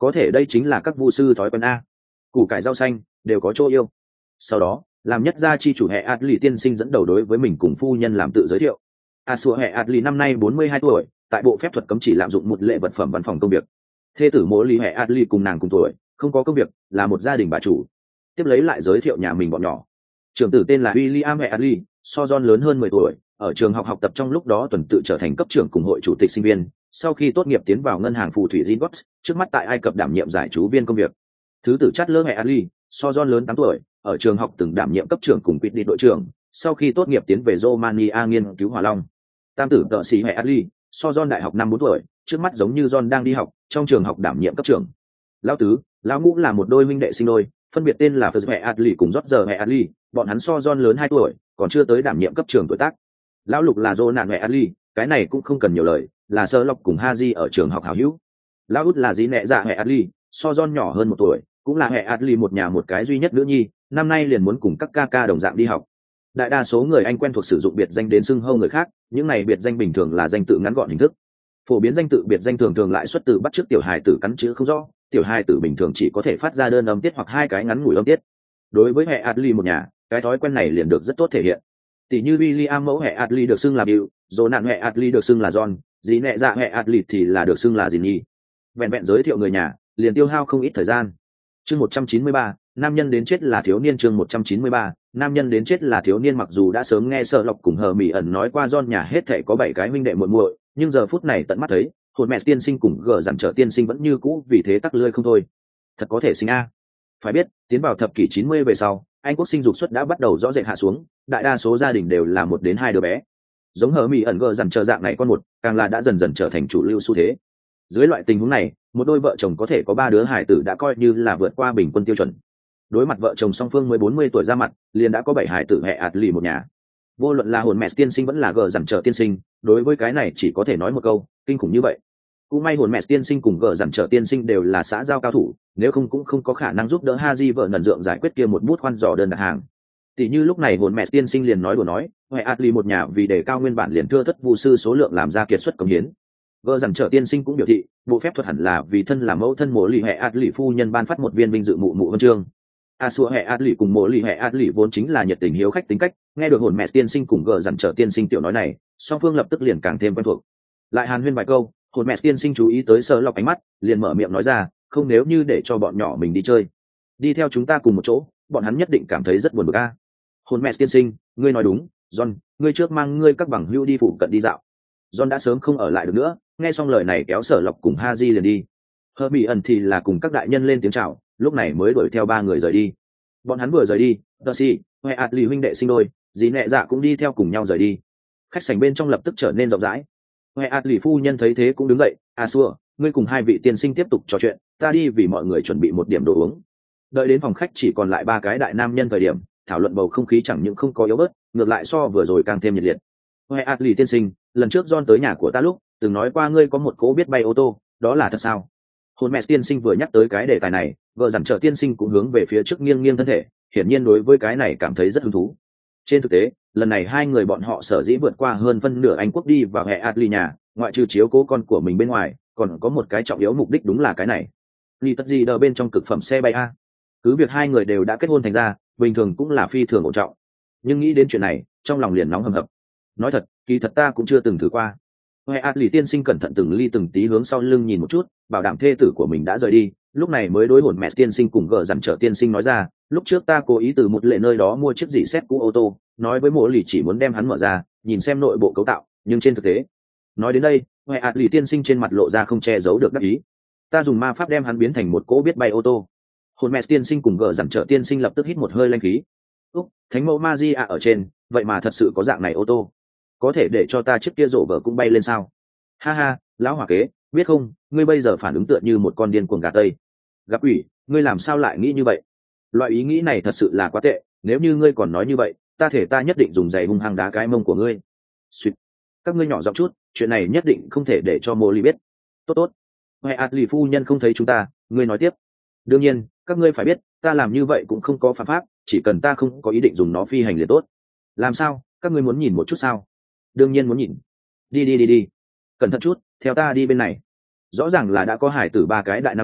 có thể đây chính là các vu sư thói quen a, củ cải rau xanh đều có chỗ yêu. Sau đó làm nhất gia chi chủ hệ Adli tiên sinh dẫn đầu đối với mình cùng phu nhân làm tự giới thiệu. A Sủa hệ Adli năm nay bốn mươi hai tuổi, tại bộ phép thuật cấm chỉ lạm dụng một lệ vật phẩm văn phòng công việc. Thê tử Mộ Lý hệ Adli cùng nàng cùng tuổi, không có công việc, là một gia đình bà chủ. Tiếp lấy lại giới thiệu nhà mình bọn nhỏ. Trưởng tử tên là William hệ Adli, so John lớn hơn mười tuổi, ở trường học học tập trong lúc đó tuần tự trở thành cấp trưởng cùng hội chủ tịch sinh viên, sau khi tốt nghiệp tiến vào ngân hàng phù thủy Zingots, trước mắt tại Ai Cập đảm nhiệm giải trú viên công việc. Thứ tử Chatler hệ Adli, so John lớn tám tuổi, ở trường học từng đảm nhiệm cấp trưởng cùng quyết định đội trưởng, sau khi tốt nghiệp tiến về Romania nghiên cứu hỏa long. Tam tử Tợ Sĩ hệ Adli, so John đại học năm bốn tuổi, trước mắt giống như John đang đi học, trong trường học đảm nhiệm cấp trưởng. Lão tứ, lão ngũ là một đôi huynh đệ sinh đôi, phân biệt tên là Phật hệ Adli cùng Roger hệ Adli, bọn hắn so John lớn hai tuổi, còn chưa tới đảm nhiệm cấp trưởng tuổi tác. Lão lục là Jonathan hệ Adli, cái này cũng không cần nhiều lời, là Sơ Lộc cùng Haji ở trường học hảo hữu. Lão út là Dĩ Nệ Dạ hệ Adli, so John nhỏ hơn một tuổi, cũng là hệ Adli một nhà một cái duy nhất nữ nhi, năm nay liền muốn cùng các ca ca đồng dạng đi học. Đại đa số người Anh quen thuộc sử dụng biệt danh đến xưng hô người khác, những này biệt danh bình thường là danh tự ngắn gọn hình thức. Phổ biến danh tự biệt danh thường thường lại xuất từ bắt chước tiểu hài tử cắn chữ không rõ, tiểu hài tử bình thường chỉ có thể phát ra đơn âm tiết hoặc hai cái ngắn ngủi âm tiết. Đối với hệ Adli một nhà, cái thói quen này liền được rất tốt thể hiện. Tỷ như William mẫu hệ Adli được xưng là Bill, Jonathan hệ Adli được xưng là John, Dĩ Nệ Dạ hệ Adli thì là được xưng là Jinny. Vẹn vẹn giới thiệu người nhà, liền tiêu hao không ít thời gian. Chương một trăm chín mươi ba, nam nhân đến chết là thiếu niên. Chương một trăm chín mươi ba, nam nhân đến chết là thiếu niên. Mặc dù đã sớm nghe Sợ Lộc cùng Hờ Mỹ ẩn nói qua John nhà hết thảy có bảy cái huynh đệ muội muội, nhưng giờ phút này tận mắt thấy, hồn mẹ tiên sinh cùng gờ dặn trở tiên sinh vẫn như cũ, vì thế tắc lưỡi không thôi. Thật có thể sinh a. Phải biết, tiến vào thập kỷ chín mươi về sau, Anh quốc sinh dục suất đã bắt đầu rõ rệt hạ xuống, đại đa số gia đình đều là một đến hai đứa bé. Giống Hờ Mỹ ẩn gờ dặn trở dạng này con một, càng là đã dần dần trở thành chủ lưu xu thế. Dưới loại tình huống này, một đôi vợ chồng có thể có ba đứa hải tử đã coi như là vượt qua bình quân tiêu chuẩn. Đối mặt vợ chồng song phương mới bốn mươi tuổi ra mặt, liền đã có bảy hải tử hệ Adli một nhà. Vô luận là hồn mẹ tiên sinh vẫn là gờ dặn trở tiên sinh, đối với cái này chỉ có thể nói một câu, kinh khủng như vậy. Cũng may hồn mẹ tiên sinh cùng gờ dặn trở tiên sinh đều là xã giao cao thủ, nếu không cũng không có khả năng giúp đỡ Haji vợ nần dượng giải quyết kia một bút khoan dò đơn đặt hàng. Tỷ như lúc này hồn mẹ tiên sinh liền nói đùa nói, hệ Adli một nhà vì đề cao nguyên bản liền thưa thất vu sư số lượng làm ra kiệt xuất công hiến. Gờ dặn trở tiên sinh cũng biểu thị, bộ phép thuật hẳn là vì thân làm mẫu thân Mộ Lì hệ Adli phu nhân ban phát một viên vinh dự mụ mụ huân chương. A Sủa hệ Adli cùng Mộ Lì hệ Adli vốn chính là nhiệt tình hiếu khách tính cách, nghe được hồn mẹ tiên sinh cùng gờ dặn trở tiên sinh tiểu nói này, song phương lập tức liền càng thêm quen thuộc. Lại hàn huyên vài câu, hồn mẹ tiên sinh chú ý tới Sợ Lộc ánh mắt, liền mở miệng nói ra, không, nếu như để cho bọn nhỏ mình đi chơi, đi theo chúng ta cùng một chỗ, bọn hắn nhất định cảm thấy rất buồn bực a. Hồn mẹ tiên sinh, ngươi nói đúng, John, ngươi trước mang ngươi các bằng hữu đi phụ cận đi dạo. John đã sớm không ở lại được nữa, nghe xong lời này kéo Sở Lộc cùng Haji liền đi. Hờ Mỹ ẩn thì là cùng các đại nhân lên tiếng chào, lúc này mới đuổi theo ba người rời đi. Bọn hắn vừa rời đi, Darcy, Hệ Adli huynh đệ sinh đôi, Dĩ Nệ Dạ cũng đi theo cùng nhau rời đi. Khách sảnh bên trong lập tức trở nên rộng rãi. Hệ Adli phu nhân thấy thế cũng đứng dậy, "A Sủa, ngươi cùng hai vị tiên sinh tiếp tục trò chuyện, ta đi vì mọi người chuẩn bị một điểm đồ uống." Đợi đến phòng khách chỉ còn lại ba cái đại nam nhân thời điểm, thảo luận bầu không khí chẳng những không có yếu bớt, ngược lại so vừa rồi càng thêm nhiệt liệt. Hệ Adli tiên sinh, lần trước John tới nhà của ta lúc, từng nói qua ngươi có một cố biết bay ô tô, đó là thật sao? Hồn mẹ tiên sinh vừa nhắc tới cái đề tài này, vợ dặn trở tiên sinh cũng hướng về phía trước nghiêng nghiêng thân thể, hiển nhiên đối với cái này cảm thấy rất hứng thú. Trên thực tế, lần này hai người bọn họ sở dĩ vượt qua hơn phân nửa Anh quốc đi vào hệ Adli nhà, ngoại trừ chiếu cố con của mình bên ngoài, còn có một cái trọng yếu mục đích, đúng là cái này. Ly tất gì đờ bên trong cực phẩm xe bay a. Cứ việc hai người đều đã kết hôn thành ra, bình thường cũng là phi thường ổn trọng. Nhưng nghĩ đến chuyện này, trong lòng liền nóng hầm hập. Nói thật, kỳ thật ta cũng chưa từng thử qua. Hệ Adli tiên sinh cẩn thận từng ly từng tí hướng sau lưng nhìn một chút, bảo đảm thê tử của mình đã rời đi, lúc này mới đối hồn mẹ tiên sinh cùng gờ dặn trở tiên sinh nói ra, lúc trước ta cố ý từ một lệ nơi đó mua chiếc dỉ xét cũ ô tô, nói với Mộ Lì chỉ muốn đem hắn mở ra, nhìn xem nội bộ cấu tạo, nhưng trên thực tế, nói đến đây, Hệ Adli tiên sinh trên mặt lộ ra không che giấu được đắc ý. Ta dùng ma pháp đem hắn biến thành một cỗ biết bay ô tô. Hồn mẹ tiên sinh cùng gờ dặn trở tiên sinh lập tức hít một hơi lanh khí. Úc, thánh mẫu Magia ở trên, vậy mà thật sự có dạng này ô tô, có thể để cho ta chiếc kia rổ vợ cũng bay lên sao? Ha ha, lão hỏa kế, biết không, ngươi bây giờ phản ứng tựa như một con điên cuồng gà tây. Gặp ủy, ngươi làm sao lại nghĩ như vậy? Loại ý nghĩ này thật sự là quá tệ, nếu như ngươi còn nói như vậy, ta thể ta nhất định dùng giày hung hăng đá cái mông của ngươi. Xuyệt. Các ngươi nhỏ giọng chút, chuyện này nhất định không thể để cho Molly biết. Tốt tốt. Hệ Adli phu nhân không thấy chúng ta, ngươi nói tiếp. Đương nhiên, các ngươi phải biết, ta làm như vậy cũng không có phạm pháp, chỉ cần ta không có ý định dùng nó phi hành liền tốt. Làm sao, các ngươi muốn nhìn một chút sao? Đương nhiên muốn nhìn. Đi đi đi đi. Cẩn thận chút, theo ta đi bên này. Rõ ràng là đã có hải tử ba cái đại nam nhân,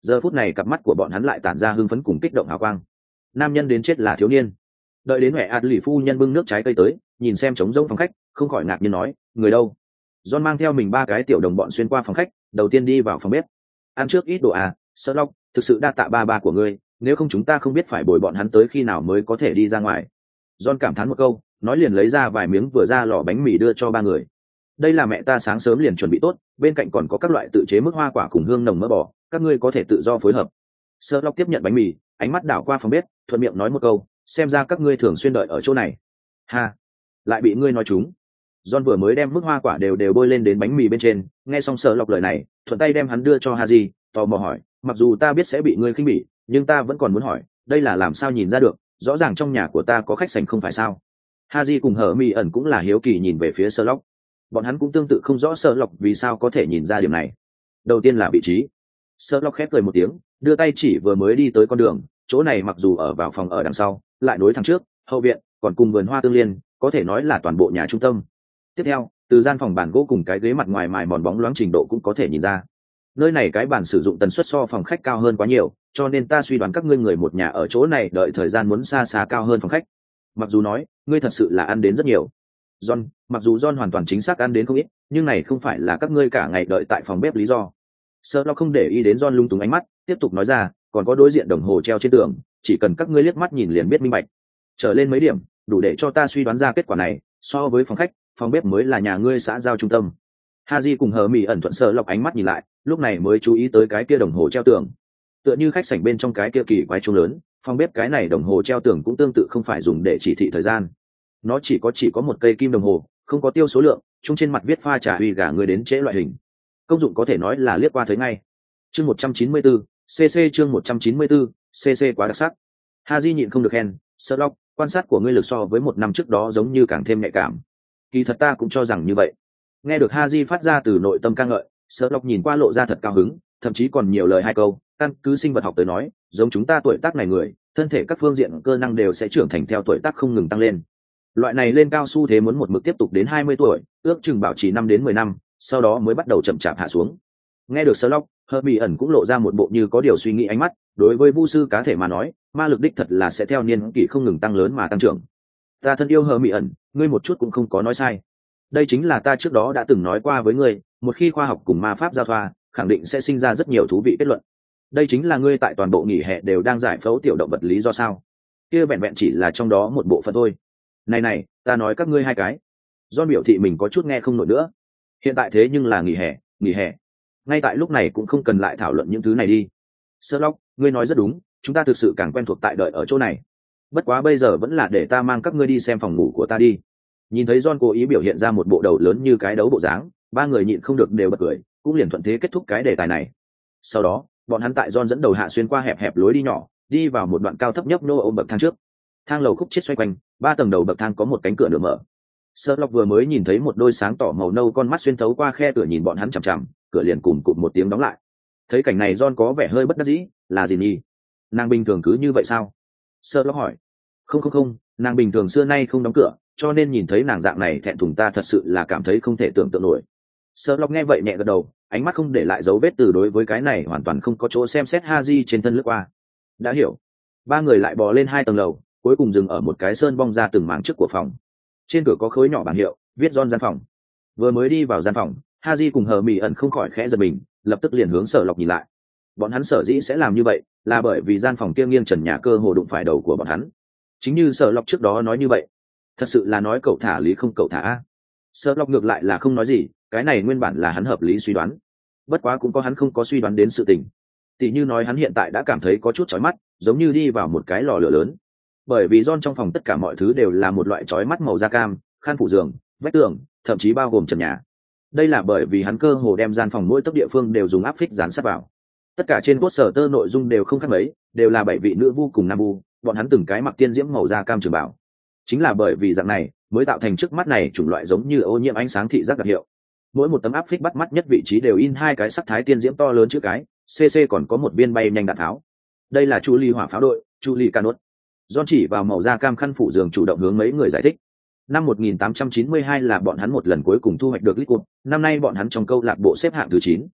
giờ phút này cặp mắt của bọn hắn lại tản ra hưng phấn cùng kích động hào quang. Nam nhân đến chết là thiếu niên. Đợi đến mẹ ạt lì phu nhân bưng nước trái cây tới, nhìn xem trống rỗng phòng khách, không khỏi ngạc nhiên nói, người đâu? John mang theo mình ba cái tiểu đồng bọn xuyên qua phòng khách, đầu tiên đi vào phòng bếp. Ăn trước ít đồ à, Sherlock, thực sự đa tạ ba ba của ngươi, nếu không chúng ta không biết phải bồi bọn hắn tới khi nào mới có thể đi ra ngoài. John cảm thán một câu, nói liền lấy ra vài miếng vừa ra lò bánh mì đưa cho ba người. Đây là mẹ ta sáng sớm liền chuẩn bị tốt, bên cạnh còn có các loại tự chế mức hoa quả cùng hương nồng mỡ bò, các ngươi có thể tự do phối hợp. Sherlock tiếp nhận bánh mì, ánh mắt đảo qua phòng bếp, thuận miệng nói một câu, xem ra các ngươi thường xuyên đợi ở chỗ này. Ha, lại bị ngươi nói trúng. John vừa mới đem mức hoa quả đều đều bôi lên đến bánh mì bên trên, nghe xong Sherlock lời này, thuận tay đem hắn đưa cho Haji, tò mò hỏi, mặc dù ta biết sẽ bị ngươi khinh bỉ, nhưng ta vẫn còn muốn hỏi, đây là làm sao nhìn ra được, rõ ràng trong nhà của ta có khách sành không phải sao? Haji cùng hở mi ẩn cũng là hiếu kỳ nhìn về phía Sherlock. Bọn hắn cũng tương tự không rõ Sherlock vì sao có thể nhìn ra điểm này. Đầu tiên là vị trí. Sherlock khép cười một tiếng, đưa tay chỉ vừa mới đi tới con đường, chỗ này mặc dù ở vào phòng ở đằng sau, lại nối thẳng trước, hậu viện, còn cùng vườn hoa tương liên, có thể nói là toàn bộ nhà trung tâm. Tiếp theo, từ gian phòng bàn gỗ cùng cái ghế mặt ngoài mài mòn bóng loáng trình độ cũng có thể nhìn ra. Nơi này cái bàn sử dụng tần suất so phòng khách cao hơn quá nhiều, cho nên ta suy đoán các ngươi người một nhà ở chỗ này đợi thời gian muốn xa xa cao hơn phòng khách. Mặc dù nói, ngươi thật sự là ăn đến rất nhiều. John, mặc dù John hoàn toàn chính xác ăn đến không ít, nhưng này không phải là các ngươi cả ngày đợi tại phòng bếp lý do. Sherlock không để ý đến John lung túng ánh mắt, tiếp tục nói ra, còn có đối diện đồng hồ treo trên tường, chỉ cần các ngươi liếc mắt nhìn liền biết minh bạch. Trở lên mấy điểm, đủ để cho ta suy đoán ra kết quả này, so với phòng khách, phòng bếp mới là nhà ngươi xã giao trung tâm. Haji cùng hờ mỉ ẩn thuận Sherlock ánh mắt nhìn lại, lúc này mới chú ý tới cái kia đồng hồ treo tường. Tựa như khách sảnh bên trong cái kia kỳ quái chuông lớn, phòng bếp cái này đồng hồ treo tường cũng tương tự không phải dùng để chỉ thị thời gian. Nó chỉ có chỉ có một cây kim đồng hồ, không có tiêu số lượng, chung trên mặt viết pha trà uy gà người đến trễ loại hình. Công dụng có thể nói là liếc qua thấy ngay. Chương một trăm chín mươi tư, cc chương một trăm chín mươi tư, cc quá đặc sắc. Haji nhịn không được khen, Sherlock, quan sát của ngươi lực so với một năm trước đó giống như càng thêm nhạy cảm. Kỳ thật ta cũng cho rằng như vậy. Nghe được Haji phát ra từ nội tâm ca ngợi, Sherlock nhìn qua lộ ra thật cao hứng, thậm chí còn nhiều lời hai câu, căn cứ sinh vật học tới nói, giống chúng ta tuổi tác này người, thân thể các phương diện cơ năng đều sẽ trưởng thành theo tuổi tác không ngừng tăng lên. Loại này lên cao xu thế muốn một mực tiếp tục đến hai mươi tuổi, ước chừng bảo trì năm đến mười năm, sau đó mới bắt đầu chậm chạp hạ xuống. Nghe được Sherlock, Hermione ẩn cũng lộ ra một bộ như có điều suy nghĩ ánh mắt, đối với vu sư cá thể mà nói, ma lực đích thật là sẽ theo niên kỷ không ngừng tăng lớn mà tăng trưởng. Ta thân yêu Hermione ẩn, ngươi một chút cũng không có nói sai. Đây chính là ta trước đó đã từng nói qua với ngươi, một khi khoa học cùng ma pháp giao thoa, khẳng định sẽ sinh ra rất nhiều thú vị kết luận. Đây chính là ngươi tại toàn bộ nghỉ hè đều đang giải phẫu tiểu động vật lý do sao? Kia vẹn vẹn chỉ là trong đó một bộ phận thôi. Này này, ta nói các ngươi hai cái. John biểu thị mình có chút nghe không nổi nữa. Hiện tại thế nhưng là nghỉ hè, nghỉ hè. Ngay tại lúc này cũng không cần lại thảo luận những thứ này đi. Sherlock, ngươi nói rất đúng, chúng ta thực sự càng quen thuộc tại đợi ở chỗ này. Bất quá bây giờ vẫn là để ta mang các ngươi đi xem phòng ngủ của ta đi. Nhìn thấy John cố ý biểu hiện ra một bộ đầu lớn như cái đấu bộ dáng, ba người nhịn không được đều bật cười, cũng liền thuận thế kết thúc cái đề tài này. Sau đó, bọn hắn tại John dẫn đầu hạ xuyên qua hẹp hẹp lối đi nhỏ, đi vào một đoạn cao thấp nhấp nô ôm bậc thang trước. Thang lầu khúc chết xoay quanh, ba tầng đầu bậc thang có một cánh cửa nửa mở. Sherlock vừa mới nhìn thấy một đôi sáng tỏ màu nâu con mắt xuyên thấu qua khe cửa nhìn bọn hắn chằm chằm, cửa liền cùm cụm một tiếng đóng lại. Thấy cảnh này John có vẻ hơi bất đắc dĩ, là gì nhỉ? Nàng bình thường cứ như vậy sao? Sherlock hỏi. Không không không, nàng bình thường xưa nay không đóng cửa, cho nên nhìn thấy nàng dạng này thẹn thùng ta thật sự là cảm thấy không thể tưởng tượng nổi. Sherlock nghe vậy nhẹ gật đầu, ánh mắt không để lại dấu vết từ đối với cái này hoàn toàn không có chỗ xem xét Haji trên thân lướt qua. Đã hiểu. Ba người lại bò lên hai tầng lầu, cuối cùng dừng ở một cái sơn bong ra từng mảng trước của phòng. Trên cửa có khối nhỏ bảng hiệu, viết John gian phòng. Vừa mới đi vào gian phòng, Haji cùng Hermione ẩn không khỏi khẽ giật mình, lập tức liền hướng Sherlock nhìn lại. Bọn hắn sở dĩ sẽ làm như vậy, là bởi vì gian phòng kia nghiêng trần nhà cơ hồ đụng phải đầu của bọn hắn. Chính như Sherlock trước đó nói như vậy, thật sự là nói cậu thả lý không cậu thả a. Sherlock ngược lại là không nói gì, cái này nguyên bản là hắn hợp lý suy đoán. Bất quá cũng có hắn không có suy đoán đến sự tình. Tỷ như nói hắn hiện tại đã cảm thấy có chút chói mắt, giống như đi vào một cái lò lửa lớn. Bởi vì John trong phòng tất cả mọi thứ đều là một loại chói mắt màu da cam, khăn phủ giường, vách tường, thậm chí bao gồm trần nhà. Đây là bởi vì hắn cơ hồ đem gian phòng mỗi tấc địa phương đều dùng áp phích dán sát vào. Tất cả trên poster tơ nội dung đều không khác mấy, đều là bảy vị nữ vu cùng nam vu, bọn hắn từng cái mặc tiên diễm màu da cam trường bảo. Chính là bởi vì dạng này, mới tạo thành trước mắt này chủng loại giống như ô nhiễm ánh sáng thị giác đặc hiệu. Mỗi một tấm áp phích bắt mắt nhất vị trí đều in hai cái sắc thái tiên diễm to lớn chữ cái, cc còn có một viên bay nhanh đạn tháo. Đây là Chu Ly hỏa pháo đội, Chu Ly Canot. John chỉ vào màu da cam khăn phủ giường chủ động hướng mấy người giải thích. Năm một nghìn tám trăm chín mươi hai là bọn hắn một lần cuối cùng thu hoạch được Liquid, năm nay bọn hắn trong câu lạc bộ xếp hạng thứ chín.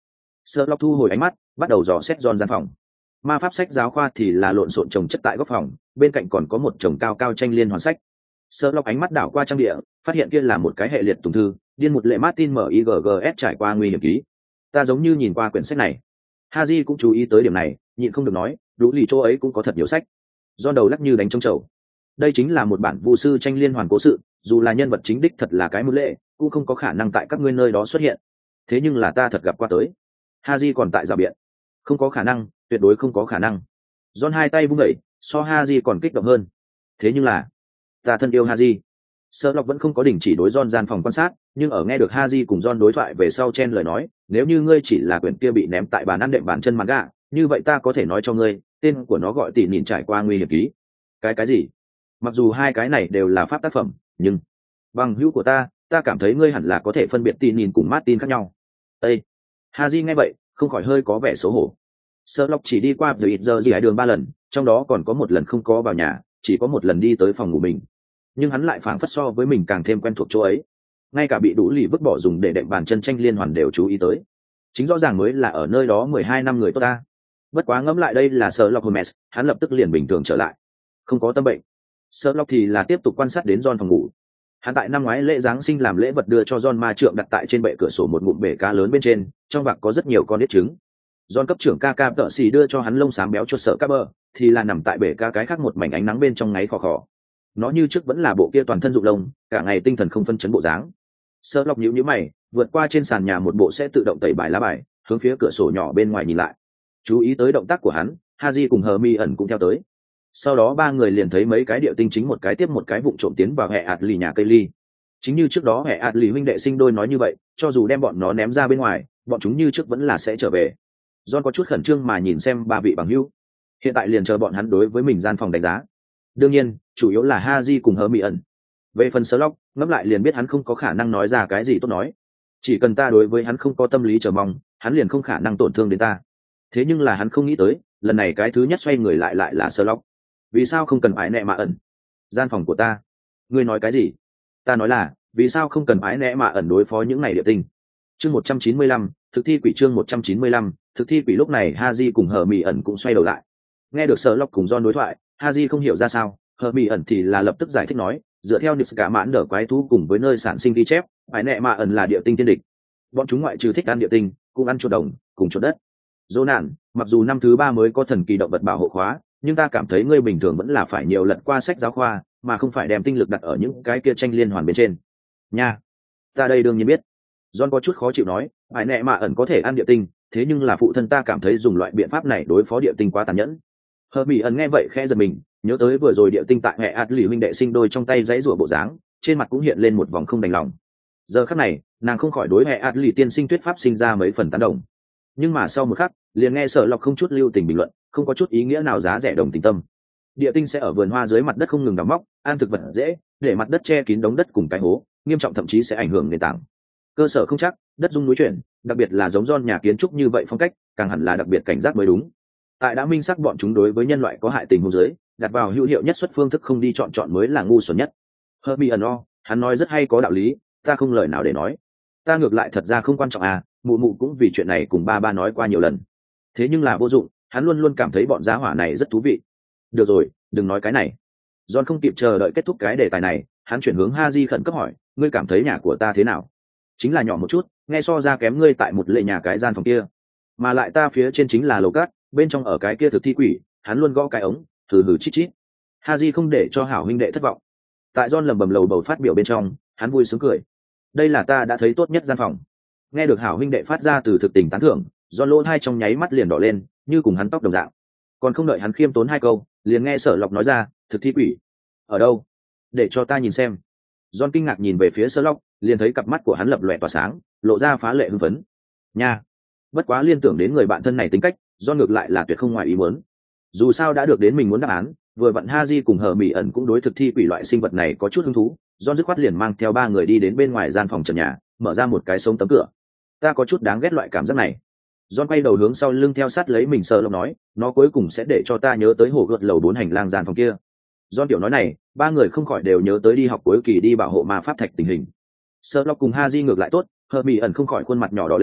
Sherlock thu hồi ánh mắt, bắt đầu dò xét John gian phòng. Ma pháp sách giáo khoa thì là lộn xộn chồng chất tại góc phòng, bên cạnh còn có một chồng cao cao tranh liên hoàn sách. Sherlock ánh mắt đảo qua trang địa, phát hiện kia là một cái hệ liệt tùng thư, điên một lệ Martin Miggs trải qua nguy hiểm ký. Ta giống như nhìn qua quyển sách này. Haji cũng chú ý tới điểm này, nhịn không được nói, đủ lì chỗ ấy cũng có thật nhiều sách. John đầu lắc như đánh trống trầu. Đây chính là một bản vu sư tranh liên hoàn cố sự, dù là nhân vật chính đích thật là cái mưu lệ, cũng không có khả năng tại các ngươi nơi đó xuất hiện. Thế nhưng là ta thật gặp qua tới. Haji còn tại rào biện. Không có khả năng, tuyệt đối không có khả năng. John hai tay vung đẩy, so Haji còn kích động hơn. Thế nhưng là, ta thân yêu Haji. Sherlock vẫn không có đình chỉ đối John gian phòng quan sát, nhưng ở nghe được Haji cùng John đối thoại về sau chen lời nói, nếu như ngươi chỉ là quyển kia bị ném tại bàn ăn đệm bàn chân manga, như vậy ta có thể nói cho ngươi, tên của nó gọi Tỷ Nhìn trải qua nguy hiểm ký. Cái cái gì? Mặc dù hai cái này đều là pháp tác phẩm, nhưng bằng hữu của ta, ta cảm thấy ngươi hẳn là có thể phân biệt Tỷ Nhìn cùng Martin khác nhau. Ê! Haji nghe vậy, không khỏi hơi có vẻ xấu hổ. Sherlock chỉ đi qua The Ít Giờ gì hải đường ba lần, trong đó còn có một lần không có vào nhà, chỉ có một lần đi tới phòng ngủ mình. Nhưng hắn lại phảng phất so với mình càng thêm quen thuộc chỗ ấy. Ngay cả bị đủ lì vứt bỏ dùng để đệm bàn chân tranh liên hoàn đều chú ý tới. Chính rõ ràng mới là ở nơi đó mười hai năm người tốt ta. Bất quá ngẫm lại đây là Sherlock Holmes, hắn lập tức liền bình thường trở lại. Không có tâm bệnh. Sherlock thì là tiếp tục quan sát đến John phòng ngủ. Hắn tại năm ngoái lễ giáng sinh làm lễ vật đưa cho John ma trượng đặt tại trên bệ cửa sổ một ngụm bể cá lớn bên trên, trong bạc có rất nhiều con nết trứng. John cấp trưởng ca ca tợ xì đưa cho hắn lông xám béo chuột sợ cá bờ, thì là nằm tại bể cá cái khác một mảnh ánh nắng bên trong ngáy khò khò. Nó như trước vẫn là bộ kia toàn thân rụng lông, cả ngày tinh thần không phân chấn bộ dáng. Sherlock nhíu nhíu mày, vượt qua trên sàn nhà một bộ sẽ tự động tẩy bài lá bài, hướng phía cửa sổ nhỏ bên ngoài nhìn lại. Chú ý tới động tác của hắn, Haji cùng Hermione cũng theo tới. Sau đó ba người liền thấy mấy cái điệu tinh chính một cái tiếp một cái vụng trộm tiến vào hệ ạt lì nhà cây ly. Chính như trước đó hệ ạt lì huynh đệ sinh đôi nói như vậy, cho dù đem bọn nó ném ra bên ngoài, bọn chúng như trước vẫn là sẽ trở về. John có chút khẩn trương mà nhìn xem ba vị bằng hữu. Hiện tại liền chờ bọn hắn đối với mình gian phòng đánh giá. Đương nhiên, chủ yếu là Haji cùng Hermione. Về phần Sherlock, ngẫm lại liền biết hắn không có khả năng nói ra cái gì tốt nói. Chỉ cần ta đối với hắn không có tâm lý chờ mong, hắn liền không khả năng tổn thương đến ta. Thế nhưng là hắn không nghĩ tới, lần này cái thứ nhất xoay người lại lại là Sherlock. Vì sao không cần ái nẹ mà ẩn? Gian phòng của ta. Ngươi nói cái gì? Ta nói là, vì sao không cần ái nẹ mà ẩn đối phó những này địa tinh? Chương một trăm chín mươi lăm, thực thi quỷ chương một trăm chín mươi lăm, thực thi quỷ lúc này Haji cùng Hermione cũng xoay đầu lại. Nghe được Sherlock cùng John đối thoại, Haji không hiểu ra sao, Hermione thì là lập tức giải thích nói, dựa theo nick cả mãn đỡ quái thú cùng với nơi sản sinh ghi chép, ái nẹ mà ẩn là địa tinh tiên địch. Bọn chúng ngoại trừ thích ăn địa tinh, cũng ăn chuột đồng, cùng chuột đất. Dỗ nạn, mặc dù năm thứ ba mới có thần kỳ động vật bảo hộ khóa, nhưng ta cảm thấy ngươi bình thường vẫn là phải nhiều lật qua sách giáo khoa, mà không phải đem tinh lực đặt ở những cái kia tranh liên hoàn bên trên. Nha, ta đây đương nhiên biết. John có chút khó chịu nói, ái nẹ mà ẩn có thể ăn địa tinh, thế nhưng là phụ thân ta cảm thấy dùng loại biện pháp này đối phó địa tinh quá tàn nhẫn. Hermione nghe vậy khẽ giật mình, nhớ tới vừa rồi địa tinh tại hệ ạt lì huynh đệ sinh đôi trong tay giãy giụa bộ dáng, trên mặt cũng hiện lên một vòng không đành lòng. Giờ khắc này, nàng không khỏi đối hệ ạt lì tiên sinh thuyết pháp sinh ra mấy phần tán đồng. Nhưng mà sau một khắc, liền nghe Sherlock không chút lưu tình bình luận, không có chút ý nghĩa nào giá rẻ đồng tình tâm. Địa tinh sẽ ở vườn hoa dưới mặt đất không ngừng đào móc, ăn thực vật dễ, để mặt đất che kín đống đất cùng cái hố, nghiêm trọng thậm chí sẽ ảnh hưởng nền tảng. Cơ sở không chắc, đất rung núi chuyển, đặc biệt là giống John nhà kiến trúc như vậy phong cách, càng hẳn là đặc biệt cảnh giác mới đúng. Tại đã minh xác bọn chúng đối với nhân loại có hại tình huống dưới, đặt vào hữu hiệu nhất xuất phương thức không đi chọn chọn mới là ngu xuẩn nhất. Hermione, hắn nói rất hay có đạo lý, ta không lời nào để nói. Ta ngược lại thật ra không quan trọng à, mụ mụ cũng vì chuyện này cùng ba ba nói qua nhiều lần. Thế nhưng là vô dụng, hắn luôn luôn cảm thấy bọn giá hỏa này rất thú vị. Được rồi, đừng nói cái này. John không kịp chờ đợi kết thúc cái đề tài này, hắn chuyển hướng Haji khẩn cấp hỏi, ngươi cảm thấy nhà của ta thế nào? Chính là nhỏ một chút, nghe so ra kém ngươi tại một lệ nhà cái gian phòng kia. Mà lại ta phía trên chính là lầu cát, bên trong ở cái kia thực thi quỷ, hắn luôn gõ cái ống, hừ hừ chít chít. Haji không để cho hảo huynh đệ thất vọng. Tại John lầm bầm lầu bầu phát biểu bên trong, hắn vui sướng cười. Đây là ta đã thấy tốt nhất gian phòng. Nghe được hảo huynh đệ phát ra từ thực tình tán thưởng, John lỗ hai trong nháy mắt liền đỏ lên, như cùng hắn tóc đồng dạng. Còn không đợi hắn khiêm tốn hai câu, liền nghe Sở Lộc nói ra, thực thi quỷ ở đâu? Để cho ta nhìn xem. John kinh ngạc nhìn về phía Sở Lộc, liền thấy cặp mắt của hắn lập lòe tỏa sáng, lộ ra phá lệ hưng phấn. Nha, bất quá liên tưởng đến người bạn thân này tính cách, John ngược lại là tuyệt không ngoài ý muốn. Dù sao đã được đến mình muốn đáp án, vừa vặn Haji cùng Hờ Mỹ ẩn cũng đối thực thi quỷ loại sinh vật này có chút hứng thú. John dứt khoát liền mang theo ba người đi đến bên ngoài gian phòng trần nhà, mở ra một cái sống tấm cửa. Ta có chút đáng ghét loại cảm giác này. John quay đầu hướng sau lưng theo sát lấy mình Sở Lộc nói, nó cuối cùng sẽ để cho ta nhớ tới hồ gợt lầu bốn hành lang gian phòng kia. John tiểu nói này, ba người không khỏi đều nhớ tới đi học cuối kỳ đi bảo hộ ma pháp thạch tình hình. Sở Lộc cùng Haji ngược lại tốt, Hờ Mỹ ẩn không khỏi khuôn mặt nhỏ đỏ lên,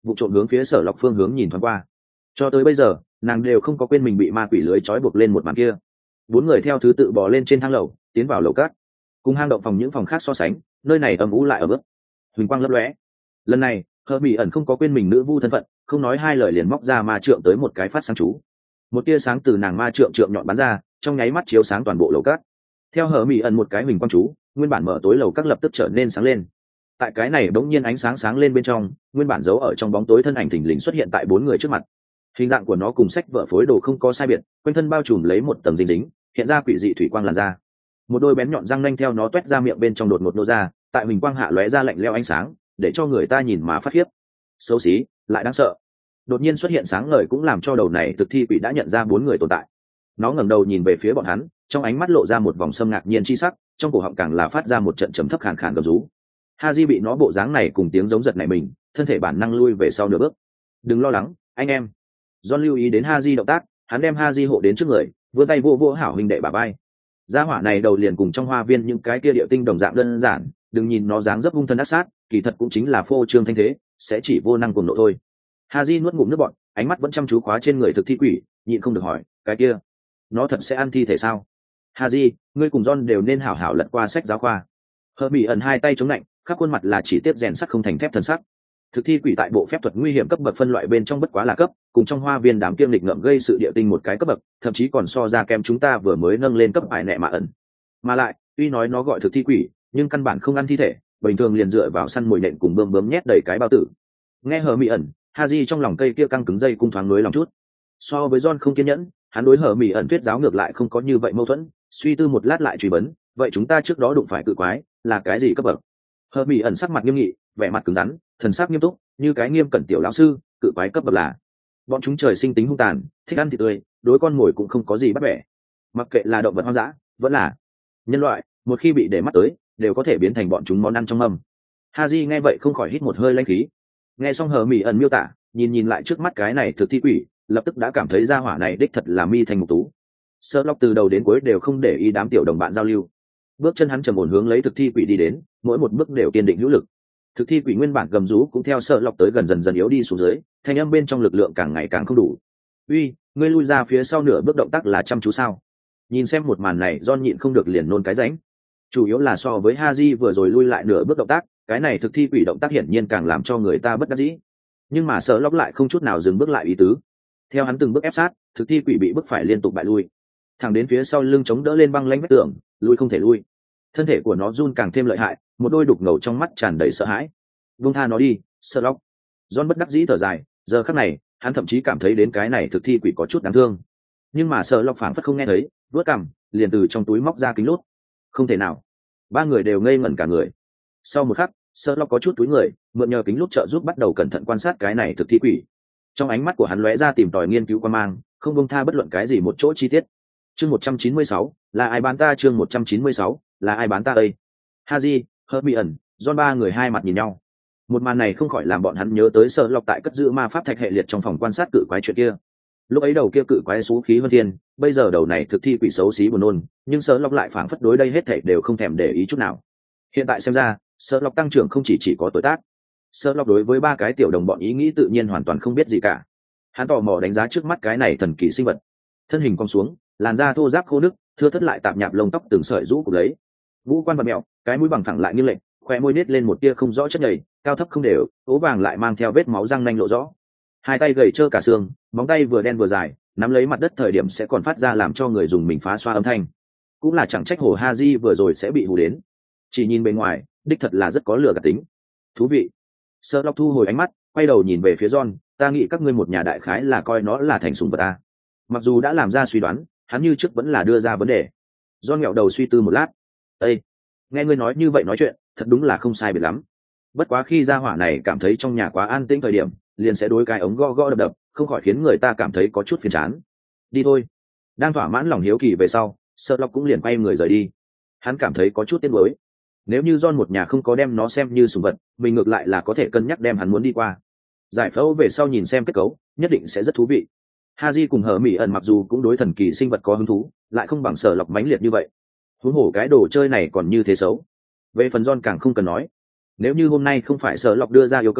vụ trộm hướng phía Sở Lộc phương hướng nhìn thoáng qua. Cho tới bây giờ nàng đều không có quên mình bị ma quỷ lưới trói buộc lên một màn kia. Bốn người theo thứ tự bò lên trên thang lầu, tiến vào lầu cát. Cùng hang động phòng những phòng khác so sánh, nơi này ầm ĩ lại ở mức huỳnh quang lấp lóe. Lần này Hờ Mỹ ẩn không có quên mình nữ vu thân phận, không nói hai lời liền móc ra ma trượng tới một cái phát sáng chú. Một tia sáng từ nàng ma trượng trượng nhọn bắn ra, trong nháy mắt chiếu sáng toàn bộ lầu cát. Theo Hờ Mỹ ẩn một cái huỳnh quang chú, nguyên bản mở tối lầu các lập tức trở nên sáng lên. Tại cái này bỗng nhiên ánh sáng sáng lên bên trong, nguyên bản giấu ở trong bóng tối thân ảnh thình lình xuất hiện tại bốn người trước mặt. Hình dạng của nó cùng sách vở phối đồ không có sai biệt, quanh thân bao trùm lấy một tầng dính dính, hiện ra quỷ dị thủy quang làn da. Một đôi bén nhọn răng nanh theo nó toét ra miệng bên trong đột ngột nô ra, tại huỳnh quang hạ lóe ra lạnh lẽo ánh sáng, để cho người ta nhìn mà phát khiếp. Xấu xí, lại đáng sợ. Đột nhiên xuất hiện sáng ngời cũng làm cho đầu này thực thi quỷ đã nhận ra bốn người tồn tại. Nó ngẩng đầu nhìn về phía bọn hắn, trong ánh mắt lộ ra một vòng sâm ngạc nhiên chi sắc, trong cổ họng càng là phát ra một trận trầm thấp khàn khàn gầm rú. Haji bị nó bộ dáng này cùng tiếng giống giật này mình, thân thể bản năng lui về sau nửa bước. Đừng lo lắng, anh em. John lưu ý đến Haji động tác, hắn đem Haji hộ đến trước người, vươn tay vô vô hảo huynh đệ bả vai. Gia hỏa này đầu liền cùng trong hoa viên những cái kia điệu tinh đồng dạng đơn giản, đừng nhìn nó dáng dấp hung thân ác sát, kỳ thật cũng chính là phô trương thanh thế, sẽ chỉ vô năng cuồng nộ thôi. Haji nuốt ngụm nước bọt, ánh mắt vẫn chăm chú khóa trên người thực thi quỷ, nhịn không được hỏi, cái kia, nó thật sẽ ăn thi thể sao? Haji, ngươi cùng John đều nên hảo hảo lật qua sách giáo khoa. Hờ Mỹ ẩn hai tay chống lạnh, khắp khuôn mặt là chỉ tiếp rèn sắt không thành thép thân sắc. Thực thi quỷ tại bộ phép thuật nguy hiểm cấp bậc phân loại bên trong bất quá là cấp, cùng trong hoa viên đám kiêm lịch ngậm gây sự địa tinh một cái cấp bậc, thậm chí còn so ra kem chúng ta vừa mới nâng lên cấp ải nẹ mạ ẩn. Mà lại, tuy nói nó gọi thực thi quỷ, nhưng căn bản không ăn thi thể, bình thường liền dựa vào săn mồi nện cùng bơm bướm nhét đầy cái bao tử. Nghe Hờ Mỹ ẩn, Haji trong lòng cây kia căng cứng dây cung thoáng nối lòng chút. So với John không kiên nhẫn, hắn đối Hờ Mỹ ẩn thuyết giáo ngược lại không có như vậy mâu thuẫn, suy tư một lát lại truy vấn, vậy chúng ta trước đó đụng phải cự quái, là cái gì cấp bậc? Hờ Mỹ ẩn sắc mặt nghiêm nghị, vẻ mặt cứng rắn, thần sắc nghiêm túc, như cái nghiêm cẩn tiểu lão sư. Cự quái cấp bậc là bọn chúng trời sinh tính hung tàn, thích ăn thịt tươi, đối con mồi cũng không có gì bắt bẻ. Mặc kệ là động vật hoang dã, vẫn là nhân loại, một khi bị để mắt tới, đều có thể biến thành bọn chúng món ăn trong mâm. Haji nghe vậy không khỏi hít một hơi lãnh khí. Nghe xong Hờ Mỹ ẩn miêu tả, nhìn nhìn lại trước mắt cái này thực thi quỷ, lập tức đã cảm thấy gia hỏa này đích thật là mi thành mục tú. Sherlock từ đầu đến cuối đều không để ý đám tiểu đồng bạn giao lưu. Bước chân hắn trầm ổn hướng lấy thực thi quỷ đi đến, mỗi một bước đều kiên định hữu lực. Thực thi quỷ nguyên bản gầm rú cũng theo Sherlock tới gần dần dần yếu đi xuống dưới, thanh âm bên trong lực lượng càng ngày càng không đủ. "Uy, ngươi lui ra phía sau nửa bước động tác là chăm chú sao?" Nhìn xem một màn này, John nhịn không được liền nôn cái rãnh. Chủ yếu là so với Haji vừa rồi lui lại nửa bước động tác, cái này thực thi quỷ động tác hiển nhiên càng làm cho người ta bất đắc dĩ. Nhưng mà Sherlock lại không chút nào dừng bước lại ý tứ. Theo hắn từng bước ép sát, thực thi quỷ bị bức phải liên tục bại lui, thẳng đến phía sau lưng chống đỡ lên băng lãnh vách tường, lui không thể lui. Thân thể của nó run càng thêm lợi hại, một đôi đục ngầu trong mắt tràn đầy sợ hãi. "Buông tha nó đi, Sherlock." John bất đắc dĩ thở dài, giờ khắc này, hắn thậm chí cảm thấy đến cái này thực thi quỷ có chút đáng thương. Nhưng mà Sherlock phảng phất không nghe thấy, vuốt cằm, liền từ trong túi móc ra kính lút. Không thể nào. Ba người đều ngây ngẩn cả người. Sau một khắc, Sherlock có chút túi người, mượn nhờ kính lút trợ giúp bắt đầu cẩn thận quan sát cái này thực thi quỷ. Trong ánh mắt của hắn lóe ra tìm tòi nghiên cứu quan mang, không buông tha bất luận cái gì một chỗ chi tiết. Chương một trăm chín mươi sáu, là ai bán ta? Chương một trăm chín mươi sáu, là ai bán ta đây? Haji, Hermione, John ba người hai mặt nhìn nhau. Một màn này không khỏi làm bọn hắn nhớ tới Sherlock tại cất giữ ma pháp thạch hệ liệt trong phòng quan sát cự quái chuyện kia. Lúc ấy đầu kia cự quái xú khí hơn thiên, bây giờ đầu này thực thi quỷ xấu xí buồn nôn, nhưng Sherlock lại phảng phất đối đây hết thảy đều không thèm để ý chút nào. Hiện tại xem ra, Sherlock tăng trưởng không chỉ chỉ có tuổi tác. Sherlock đối với ba cái tiểu đồng bọn ý nghĩ tự nhiên hoàn toàn không biết gì cả. Hắn tò mò đánh giá trước mắt cái này thần kỳ sinh vật. Thân hình cong xuống, làn da thô ráp khô nứt, thưa thớt lại tạp nhạp lông tóc từng sợi rũ cục lấy. Ngũ quan vật mèo, cái mũi bằng phẳng lại nghiêng lệch, khóe môi nết lên một tia không rõ chất nhầy, cao thấp không đều, ố vàng lại mang theo vết máu răng nanh lộ rõ. Hai tay gầy trơ cả xương, móng tay vừa đen vừa dài, nắm lấy mặt đất thời điểm sẽ còn phát ra làm cho người dùng mình phá xoa âm thanh. Cũng là chẳng trách hồ Haji vừa rồi sẽ bị hù đến. Chỉ nhìn bên ngoài, đích thật là rất có lửa gạt tính. Thú vị. Sherlock thu hồi ánh mắt, quay đầu nhìn về phía John, ta nghĩ các ngươi một nhà đại khái là coi nó là thành sủng vật ta. Mặc dù đã làm ra suy đoán, hắn như trước vẫn là đưa ra vấn đề. John nghẹo đầu suy tư một lát. Ê, nghe ngươi nói như vậy nói chuyện, thật đúng là không sai biệt lắm. Bất quá khi gia hỏa này cảm thấy trong nhà quá an tĩnh thời điểm, liền sẽ đối cái ống gõ gõ đập đập, không khỏi khiến người ta cảm thấy có chút phiền chán. Đi thôi. Đang thỏa mãn lòng hiếu kỳ về sau, Sherlock cũng liền quay người rời đi. Hắn cảm thấy có chút tiếc nuối. Nếu như John một nhà không có đem nó xem như sủng vật, mình ngược lại là có thể cân nhắc đem hắn muốn đi qua. Giải phẫu về sau nhìn xem kết cấu, nhất định sẽ rất thú vị. Haji cùng Hở Mỹ ẩn mặc dù cũng đối thần kỳ sinh vật có hứng thú, lại không bằng Sherlock mãnh liệt như vậy. Huống hồ cái đồ chơi này còn như thế xấu. Về phần John càng không cần nói. Nếu như hôm nay không phải Sherlock đưa ra yêu cầu,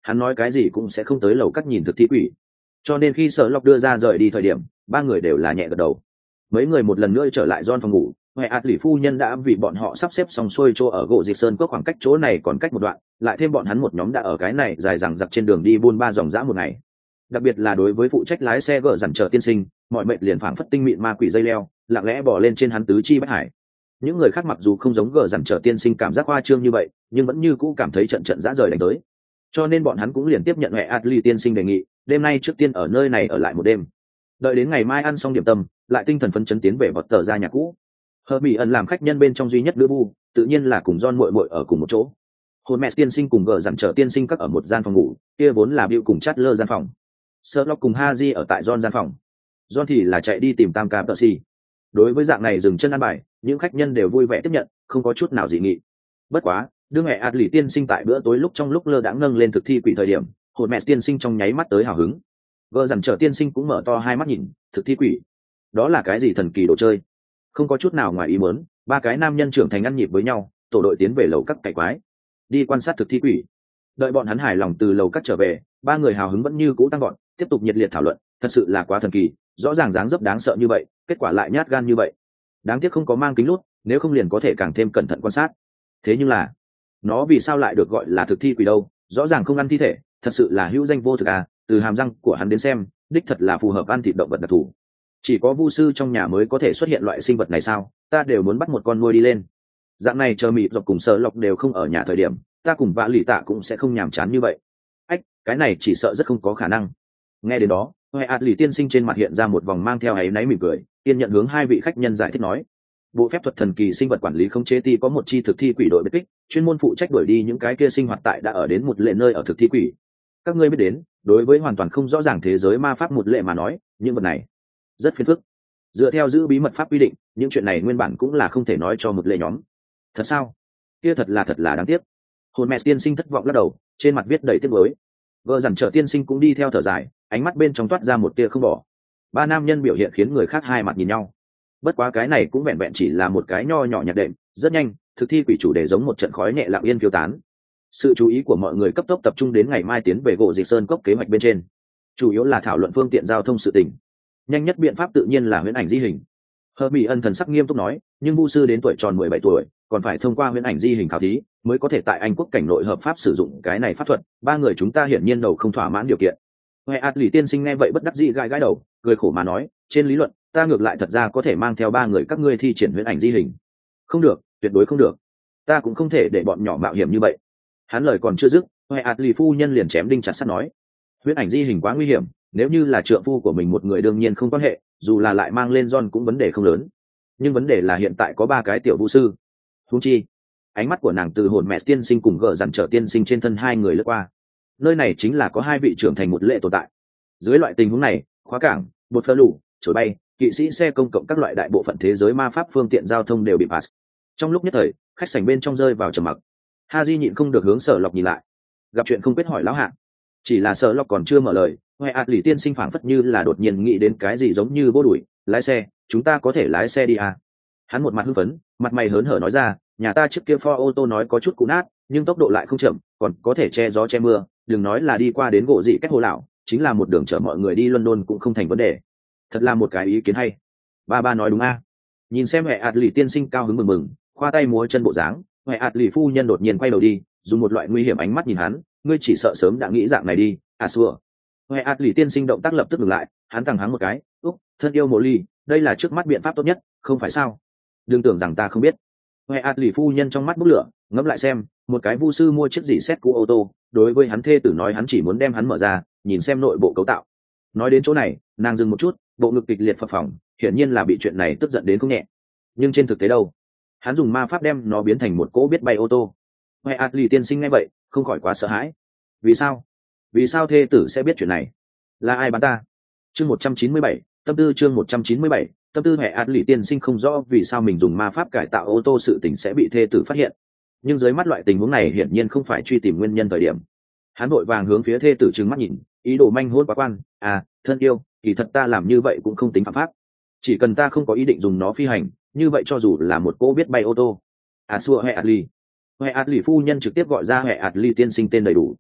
hắn nói cái gì cũng sẽ không tới lầu các nhìn thực thi quỷ. Cho nên khi Sở Lộc đưa ra rời đi thời điểm, ba người đều là nhẹ gật đầu. Mấy người một lần nữa trở lại John phòng ngủ, Hoè ạt lì phu nhân đã vì bọn họ sắp xếp xong xuôi chỗ ở gỗ Diệp Sơn có khoảng cách chỗ này còn cách một đoạn, lại thêm bọn hắn một nhóm đã ở cái này dài dằng dặc trên đường đi buôn ba dòng dã một ngày. Đặc biệt là đối với phụ trách lái xe gỡ dằn chờ tiên sinh, mọi mệnh liền phảng phất tinh mịn ma quỷ dây leo, lặng lẽ bỏ lên trên hắn tứ chi bách hải. Những người khác mặc dù không giống gỡ dằn chờ tiên sinh cảm giác hoa trương như vậy, nhưng vẫn như cũ cảm thấy trận trận dã rời đánh tới. Cho nên bọn hắn cũng liền tiếp nhận Hoè ạt lì tiên sinh đề nghị, đêm nay trước tiên ở nơi này ở lại một đêm. Đợi đến ngày mai ăn xong điểm tâm, lại tinh thần phấn chấn tiến về vật tờ ra nhà cũ. Hờ bị ẩn làm khách nhân bên trong duy nhất nữ bu, tự nhiên là cùng John muội muội ở cùng một chỗ. Hồn mẹ tiên sinh cùng gờ dặn trở tiên sinh các ở một gian phòng ngủ, kia vốn là Bill cùng Chatler gian phòng. Sherlock cùng Haji ở tại John gian phòng. John thì là chạy đi tìm Tam Ca Percy. Đối với dạng này dừng chân ăn bài, những khách nhân đều vui vẻ tiếp nhận, không có chút nào dị nghị. Bất quá, đương mẹ ạt lì tiên sinh tại bữa tối lúc trong lúc lơ đãng nâng lên thực thi quỷ thời điểm, hồn mẹ tiên sinh trong nháy mắt tới hào hứng. Gờ dặn trở tiên sinh cũng mở to hai mắt nhìn, thực thi quỷ, đó là cái gì thần kỳ đồ chơi? Không có chút nào ngoài ý muốn, ba cái nam nhân trưởng thành ăn nhịp với nhau, tổ đội tiến về lầu các cày quái, đi quan sát thực thi quỷ. Đợi bọn hắn hài lòng từ lầu các trở về, ba người hào hứng vẫn như cũ tăng gọn, tiếp tục nhiệt liệt thảo luận, thật sự là quá thần kỳ, rõ ràng dáng dấp đáng sợ như vậy, kết quả lại nhát gan như vậy. Đáng tiếc không có mang kính lút, nếu không liền có thể càng thêm cẩn thận quan sát. Thế nhưng là, nó vì sao lại được gọi là thực thi quỷ đâu? Rõ ràng không ăn thi thể, thật sự là hữu danh vô thực à? Từ hàm răng của hắn đến xem, đích thật là phù hợp ăn thịt động vật đặc thù. Chỉ có vu sư trong nhà mới có thể xuất hiện loại sinh vật này sao? Ta đều muốn bắt một con nuôi đi lên. Dạng này chờ mịt dọc cùng Sở Lộc đều không ở nhà thời điểm, ta cùng vạ lì tạ cũng sẽ không nhàm chán như vậy. Ách, cái này chỉ sợ rất không có khả năng. Nghe đến đó, Hoè ạt lì tiên sinh trên mặt hiện ra một vòng mang theo áy náy mỉm cười, tiên nhận hướng hai vị khách nhân giải thích nói: bộ phép thuật thần kỳ sinh vật quản lý không chế ti có một chi thực thi quỷ đội biệt kích, chuyên môn phụ trách đuổi đi những cái kia sinh hoạt tại đã ở đến một lệ nơi ở thực thi quỷ. Các ngươi biết đến, đối với hoàn toàn không rõ ràng thế giới ma pháp một lệ mà nói, những vật này rất phiền phức. Dựa theo giữ bí mật pháp quy định, những chuyện này nguyên bản cũng là không thể nói cho một lệ nhóm. Thật sao? Kia thật là thật là đáng tiếc. Hồn mẹ tiên sinh thất vọng lắc đầu, trên mặt viết đầy tiếc nuối. Vợ dằn trở tiên sinh cũng đi theo thở dài, ánh mắt bên trong toát ra một tia không bỏ. Ba nam nhân biểu hiện khiến người khác hai mặt nhìn nhau. Bất quá cái này cũng vẹn vẹn chỉ là một cái nho nhỏ nhạt đệm, rất nhanh, thực thi quỷ chủ đề giống một trận khói nhẹ lặng yên phiêu tán. Sự chú ý của mọi người cấp tốc tập trung đến ngày mai tiến về gỗ Dịch Sơn cốc kế hoạch bên trên, chủ yếu là thảo luận phương tiện giao thông sự tình. Nhanh nhất biện pháp tự nhiên là huyễn ảnh di hình. Hờ Mỹ Ân thần sắc nghiêm túc nói, nhưng vu sư đến tuổi tròn mười bảy tuổi, còn phải thông qua huyễn ảnh di hình khảo thí, mới có thể tại Anh quốc cảnh nội hợp pháp sử dụng cái này pháp thuật. Ba người chúng ta hiển nhiên đầu không thỏa mãn điều kiện. Hoè ạt lì tiên sinh nghe vậy bất đắc dĩ gãi gãi đầu, cười khổ mà nói, trên lý luận, ta ngược lại thật ra có thể mang theo ba người các ngươi thi triển huyễn ảnh di hình. Không được, tuyệt đối không được. Ta cũng không thể để bọn nhỏ mạo hiểm như vậy. Hắn lời còn chưa dứt, Hoè ạt lì phu nhân liền chém đinh chặt sắt nói, huyễn ảnh di hình quá nguy hiểm, nếu như là trượng phu của mình một người đương nhiên không quan hệ, dù là lại mang lên John cũng vấn đề không lớn. Nhưng vấn đề là hiện tại có ba cái tiểu vũ sư. Huống chi, ánh mắt của nàng từ hồn mẹ tiên sinh cùng gờ dằn trở tiên sinh trên thân hai người lướt qua. Nơi này chính là có hai vị trưởng thành một lệ tồn tại. Dưới loại tình huống này, khóa cảng, bột phơ lủ, chổi bay, kỵ sĩ xe công cộng các loại đại bộ phận thế giới ma pháp phương tiện giao thông đều bị pass. Trong lúc nhất thời, khách sảnh bên trong rơi vào trầm mặc. Haji nhịn không được hướng Sở Lộc nhìn lại. Gặp chuyện không biết hỏi lão hạng. Chỉ là Sở Lộc còn chưa mở lời, Hoè ạt lì tiên sinh phảng phất như là đột nhiên nghĩ đến cái gì giống như vô đuổi, lái xe, chúng ta có thể lái xe đi à? Hắn một mặt hưng phấn, mặt mày hớn hở nói ra, nhà ta trước kia Ford ô tô nói có chút cũ nát, nhưng tốc độ lại không chậm, còn có thể che gió che mưa, đừng nói là đi qua đến gỗ dị cách hồ lão, chính là một đường chở mọi người đi London cũng không thành vấn đề. Thật là một cái ý kiến hay. Ba ba nói đúng a. À. Nhìn xem Hoè ạt lì tiên sinh cao hứng mừng mừng, khoa tay múa chân bộ dáng, Hoè ạt lì phu nhân đột nhiên quay đầu đi, dùng một loại nguy hiểm ánh mắt nhìn hắn, ngươi chỉ sợ sớm đã nghĩ dạng này đi, à xua. Hoè ạt lì tiên sinh động tác lập tức ngừng lại, hắn thẳng hắng một cái, úc, thân yêu mộ ly, đây là trước mắt biện pháp tốt nhất, không phải sao? Đừng tưởng rằng ta không biết. Hoè ạt lì phu nhân trong mắt bốc lửa, ngẫm lại xem, một cái vu sư mua chiếc gì xét cũ ô tô, đối với hắn thê tử nói hắn chỉ muốn đem hắn mở ra, nhìn xem nội bộ cấu tạo. Nói đến chỗ này, nàng dừng một chút, bộ ngực kịch liệt phập phồng, hiển nhiên là bị chuyện này tức giận đến không nhẹ. Nhưng trên thực tế đâu, hắn dùng ma pháp đem nó biến thành một cỗ biết bay ô tô. Hoè ạt lì tiên sinh nghe vậy, không khỏi quá sợ hãi. Vì sao? Vì sao thê tử sẽ biết chuyện này? Là ai bán ta? Chương một trăm chín mươi bảy, tâm tư chương một trăm chín mươi bảy, tâm tư Hoè ạt lì tiên sinh không rõ vì sao mình dùng ma pháp cải tạo ô tô sự tình sẽ bị thê tử phát hiện. Nhưng dưới mắt loại tình huống này hiển nhiên không phải truy tìm nguyên nhân thời điểm. Hắn vội vàng hướng phía thê tử trừng mắt nhìn, ý đồ manh hôn quá quan, à, thân yêu, kỳ thật ta làm như vậy cũng không tính phạm pháp. Chỉ cần ta không có ý định dùng nó phi hành, như vậy cho dù là một cô biết bay ô tô. À xua Hoè ạt lì. Hoè ạt lì phu nhân trực tiếp gọi ra Hoè ạt lì tiên sinh tên đầy đủ.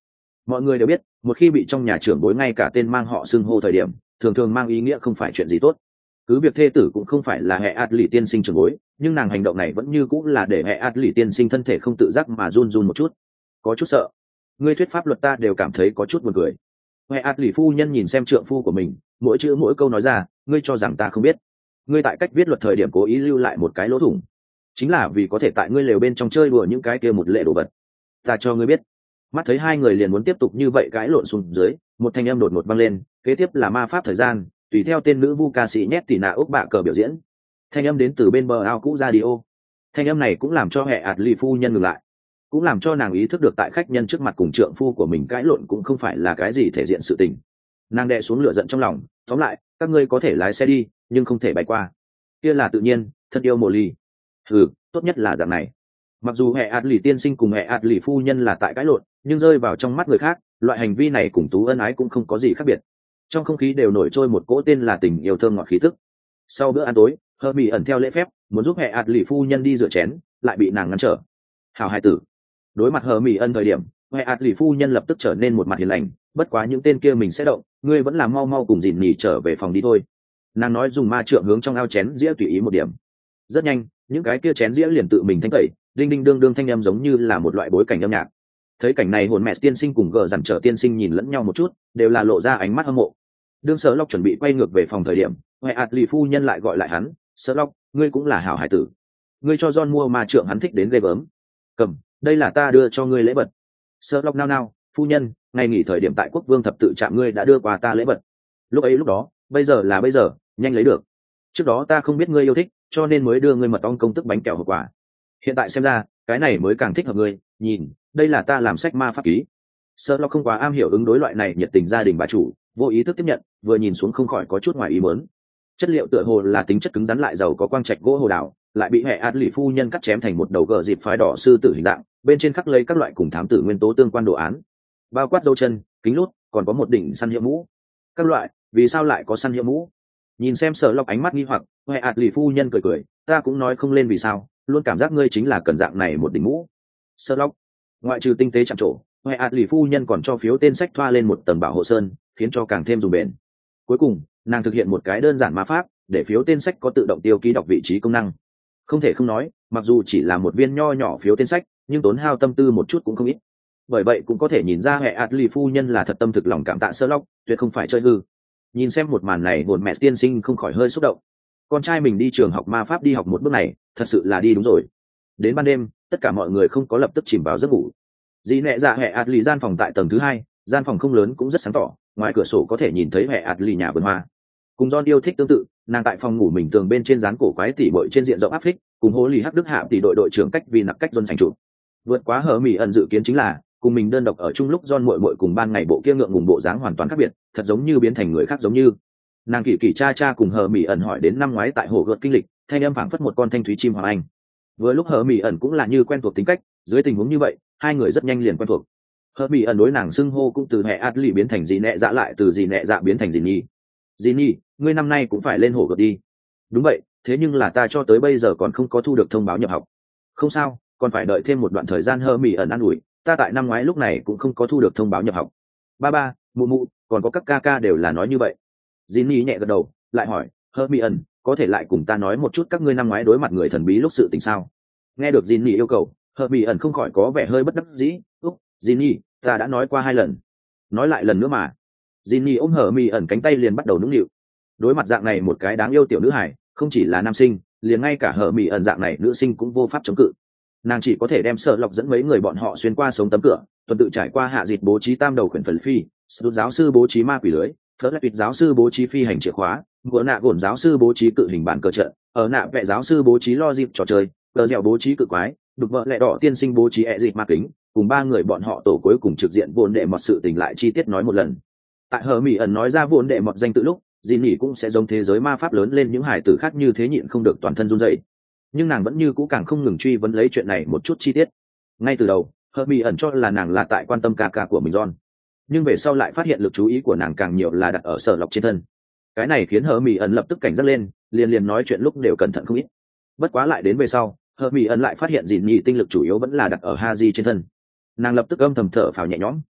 Mọi người đều biết, một khi bị trong nhà trưởng bối ngay cả tên mang họ xưng hô thời điểm, thường thường mang ý nghĩa không phải chuyện gì tốt. Cứ việc thê tử cũng không phải là hệ ạt lì tiên sinh trưởng bối, nhưng nàng hành động này vẫn như cũng là để hệ ạt lì tiên sinh thân thể không tự giác mà run run một chút, có chút sợ. Ngươi thuyết pháp luật ta đều cảm thấy có chút buồn cười. Hệ ạt lì phu nhân nhìn xem trượng phu của mình, mỗi chữ mỗi câu nói ra, ngươi cho rằng ta không biết. Ngươi tại cách viết luật thời điểm cố ý lưu lại một cái lỗ thủng, chính là vì có thể tại ngươi lều bên trong chơi đùa những cái kia một lệ đồ vật. Ta cho ngươi biết. Mắt thấy hai người liền muốn tiếp tục như vậy cãi lộn xuống dưới, một thanh âm đột ngột vang lên, kế tiếp là ma pháp thời gian, tùy theo tên nữ vu ca sĩ nhét tỉ nạ ốc bạ cờ biểu diễn. Thanh âm đến từ bên bờ ao cũ radio. Thanh âm này cũng làm cho hệ ạt lì phu nhân ngừng lại, cũng làm cho nàng ý thức được tại khách nhân trước mặt cùng trượng phu của mình cãi lộn cũng không phải là cái gì thể diện sự tình. Nàng đè xuống lửa giận trong lòng, tóm lại, các ngươi có thể lái xe đi, nhưng không thể bay qua. Kia là tự nhiên, thật yêu mồ ly. Ừ, tốt nhất là dạng này. Mặc dù hệ ạt lì tiên sinh cùng hệ ạt lì phu nhân là tại cãi lộn, nhưng rơi vào trong mắt người khác, loại hành vi này cùng tú ân ái cũng không có gì khác biệt. Trong không khí đều nổi trôi một cỗ tên là tình yêu thơm ngọt khí tức. Sau bữa ăn tối, hơ mỹ ẩn theo lễ phép muốn giúp hệ ạt lì phu nhân đi rửa chén, lại bị nàng ngăn trở. Hào hai tử. Đối mặt hờ mỹ ẩn thời điểm, hệ ạt lì phu nhân lập tức trở nên một mặt hiền lành, bất quá những tên kia mình sẽ động, ngươi vẫn làm mau mau cùng dìn nhỉ trở về phòng đi thôi. Nàng nói dùng ma trượng hướng trong ao chén dĩa tùy ý một điểm. Rất nhanh, những cái kia chén dĩa liền tự mình thanh tẩy, đinh đinh đương đương thanh âm giống như là một loại bối cảnh âm nhạc. Thấy cảnh này, hồn mẹ tiên sinh cùng gờ dằn trở tiên sinh nhìn lẫn nhau một chút, đều là lộ ra ánh mắt hâm mộ. Đương Sở Lộc chuẩn bị quay ngược về phòng thời điểm, hệ ạt lì phu nhân lại gọi lại hắn, Sở Lộc, ngươi cũng là hảo hải tử, ngươi cho John mua ma trượng hắn thích đến ghê gớm. Cầm, đây là ta đưa cho ngươi lễ vật. Sở Lộc nao nao, phu nhân, ngày nghỉ thời điểm tại quốc vương thập tự trạm ngươi đã đưa qua ta lễ vật. Lúc ấy lúc đó, bây giờ là bây giờ, nhanh lấy được. Trước đó ta không biết ngươi yêu thích, cho nên mới đưa ngươi mật ong công tức bánh kẹo hộp quà. Hiện tại xem ra, cái này mới càng thích hợp ngươi, nhìn, đây là ta làm sách ma pháp ký. Sở Lộc không quá am hiểu ứng đối loại này nhiệt tình gia đình bà chủ, vô ý thức tiếp nhận, vừa nhìn xuống không khỏi có chút ngoài ý muốn. Chất liệu tựa hồ là tính chất cứng rắn lại giàu có quang trạch gỗ hồ đào, lại bị hệ ạt lì phu nhân cắt chém thành một đầu gờ dịp phái đỏ sư tử hình dạng, bên trên khắc lấy các loại cùng thám tử nguyên tố tương quan đồ án, bao quát dấu chân, kính lút, còn có một đỉnh săn hiệu mũ. Các loại, vì sao lại có săn hiệu mũ? Nhìn xem Sở Lộc ánh mắt nghi hoặc, hệ ạt lì phu nhân cười cười, ta cũng nói không lên vì sao, luôn cảm giác ngươi chính là cần dạng này một đỉnh mũ. Sở Lộc, ngoại trừ tinh tế chạm trổ, hệ ạt lì phu nhân còn cho phiếu tên sách thoa lên một tầng bảo hộ sơn, khiến cho càng thêm dùng bền. Cuối cùng, nàng thực hiện một cái đơn giản ma pháp, để phiếu tên sách có tự động tiêu ký đọc vị trí công năng. Không thể không nói, mặc dù chỉ là một viên nho nhỏ phiếu tên sách, nhưng tốn hao tâm tư một chút cũng không ít. Bởi vậy cũng có thể nhìn ra hệ ạt lì phu nhân là thật tâm thực lòng cảm tạ Sở Lộc, tuyệt không phải chơi hư. Nhìn xem một màn này, hồn mẹ tiên sinh không khỏi hơi xúc động. Con trai mình đi trường học ma pháp đi học một bước này, thật sự là đi đúng rồi. Đến ban đêm, tất cả mọi người không có lập tức chìm vào giấc ngủ. Dì nẹ dạ hệ ạt lì gian phòng tại tầng thứ hai, gian phòng không lớn cũng rất sáng tỏ, ngoài cửa sổ có thể nhìn thấy hệ ạt lì nhà vườn hoa. Cùng John yêu thích tương tự, nàng tại phòng ngủ mình tường bên trên dán cổ quái tỉ bội trên diện rộng áp phích, cùng hố lì hắc đức hạ tỷ đội đội trưởng cách vì nặc cách John sành trụ. Vượt quá hở mỹ ẩn dự kiến chính là, cùng mình đơn độc ở chung lúc John muội muội cùng ban ngày bộ kia ngượng ngùng bộ dáng hoàn toàn khác biệt, thật giống như biến thành người khác giống như. Nàng kỳ kỳ cha cha cùng hở mỹ ẩn hỏi đến năm ngoái tại hồ gợt kinh lịch, thanh âm phảng phất một con thanh thúy chim hoàng anh. Vừa lúc hở mỹ ẩn cũng là như quen thuộc tính cách, dưới tình huống như vậy, hai người rất nhanh liền quen thuộc. Hở mỹ ẩn đối nàng xưng hô cũng từ hệ ạt lì biến thành dì nẹ dạ, lại từ dì nẹ dạ biến thành dì nhi. Dì nhi, ngươi năm nay cũng phải lên hồ gợt đi. Đúng vậy, thế nhưng là ta cho tới bây giờ còn không có thu được thông báo nhập học. Không sao, còn phải đợi thêm một đoạn thời gian. Hở mỹ ẩn an ủi, ta tại năm ngoái lúc này cũng không có thu được thông báo nhập học. Ba ba, mụ mụ, còn có các ca ca đều là nói như vậy. Dì nhi nhẹ gật đầu, lại hỏi, Hở mỹ ẩn, có thể lại cùng ta nói một chút các ngươi năm ngoái đối mặt người thần bí lúc sự tình sao? Nghe được dì nhi yêu cầu, Hở mỹ ẩn không khỏi có vẻ hơi bất đắc dĩ. Úc, dì nhi, ta đã nói qua hai lần, nói lại lần nữa mà. Dì nhi ôm Hở mỹ ẩn cánh tay liền bắt đầu nũng nịu. Đối mặt dạng này một cái đáng yêu tiểu nữ hải, không chỉ là nam sinh, liền ngay cả Hở mỹ ẩn dạng này nữ sinh cũng vô pháp chống cự. Nàng chỉ có thể đem Sở Lộc dẫn mấy người bọn họ xuyên qua sống tấm cửa, tuần tự trải qua hạ dịt bố trí tam đầu khuyển phần phi, Sút giáo sư bố trí ma quỷ lưới, Phớt lại tuyệt giáo sư bố trí phi hành chìa khóa, Ngựa nạ gổn giáo sư bố trí cự hình bản cờ trận, ở nạ vẽ giáo sư bố trí lo dịp trò chơi, Cờ dẻo bố trí cự quái, đục vợ lẹ đỏ tiên sinh bố trí ẹ dịt ma kính, cùng ba người bọn họ tổ cuối cùng trực diện vốn đệ một sự tình lại chi tiết nói một lần. Tại Hở mỹ ẩn nói ra vốn đệ một danh tự lúc, Dĩ Nỉ cũng sẽ giống thế giới ma pháp lớn lên những hải tử khác như thế nhịn không được toàn thân run rẩy. Nhưng nàng vẫn như cũ càng không ngừng truy vấn lấy chuyện này một chút chi tiết. Ngay từ đầu, Hở mỹ ẩn cho là nàng là tại quan tâm ca ca của mình John, nhưng về sau lại phát hiện lực chú ý của nàng càng nhiều là đặt ở Sở Lộc trên thân. Cái này khiến Hở mỹ ẩn lập tức cảnh giác lên, liền liền nói chuyện lúc đều cẩn thận không ít. Bất quá lại đến về sau, Hở mỹ ẩn lại phát hiện Dĩ Nỉ tinh lực chủ yếu vẫn là đặt ở Haji trên thân. Nàng lập tức âm thầm thở phào nhẹ nhõm.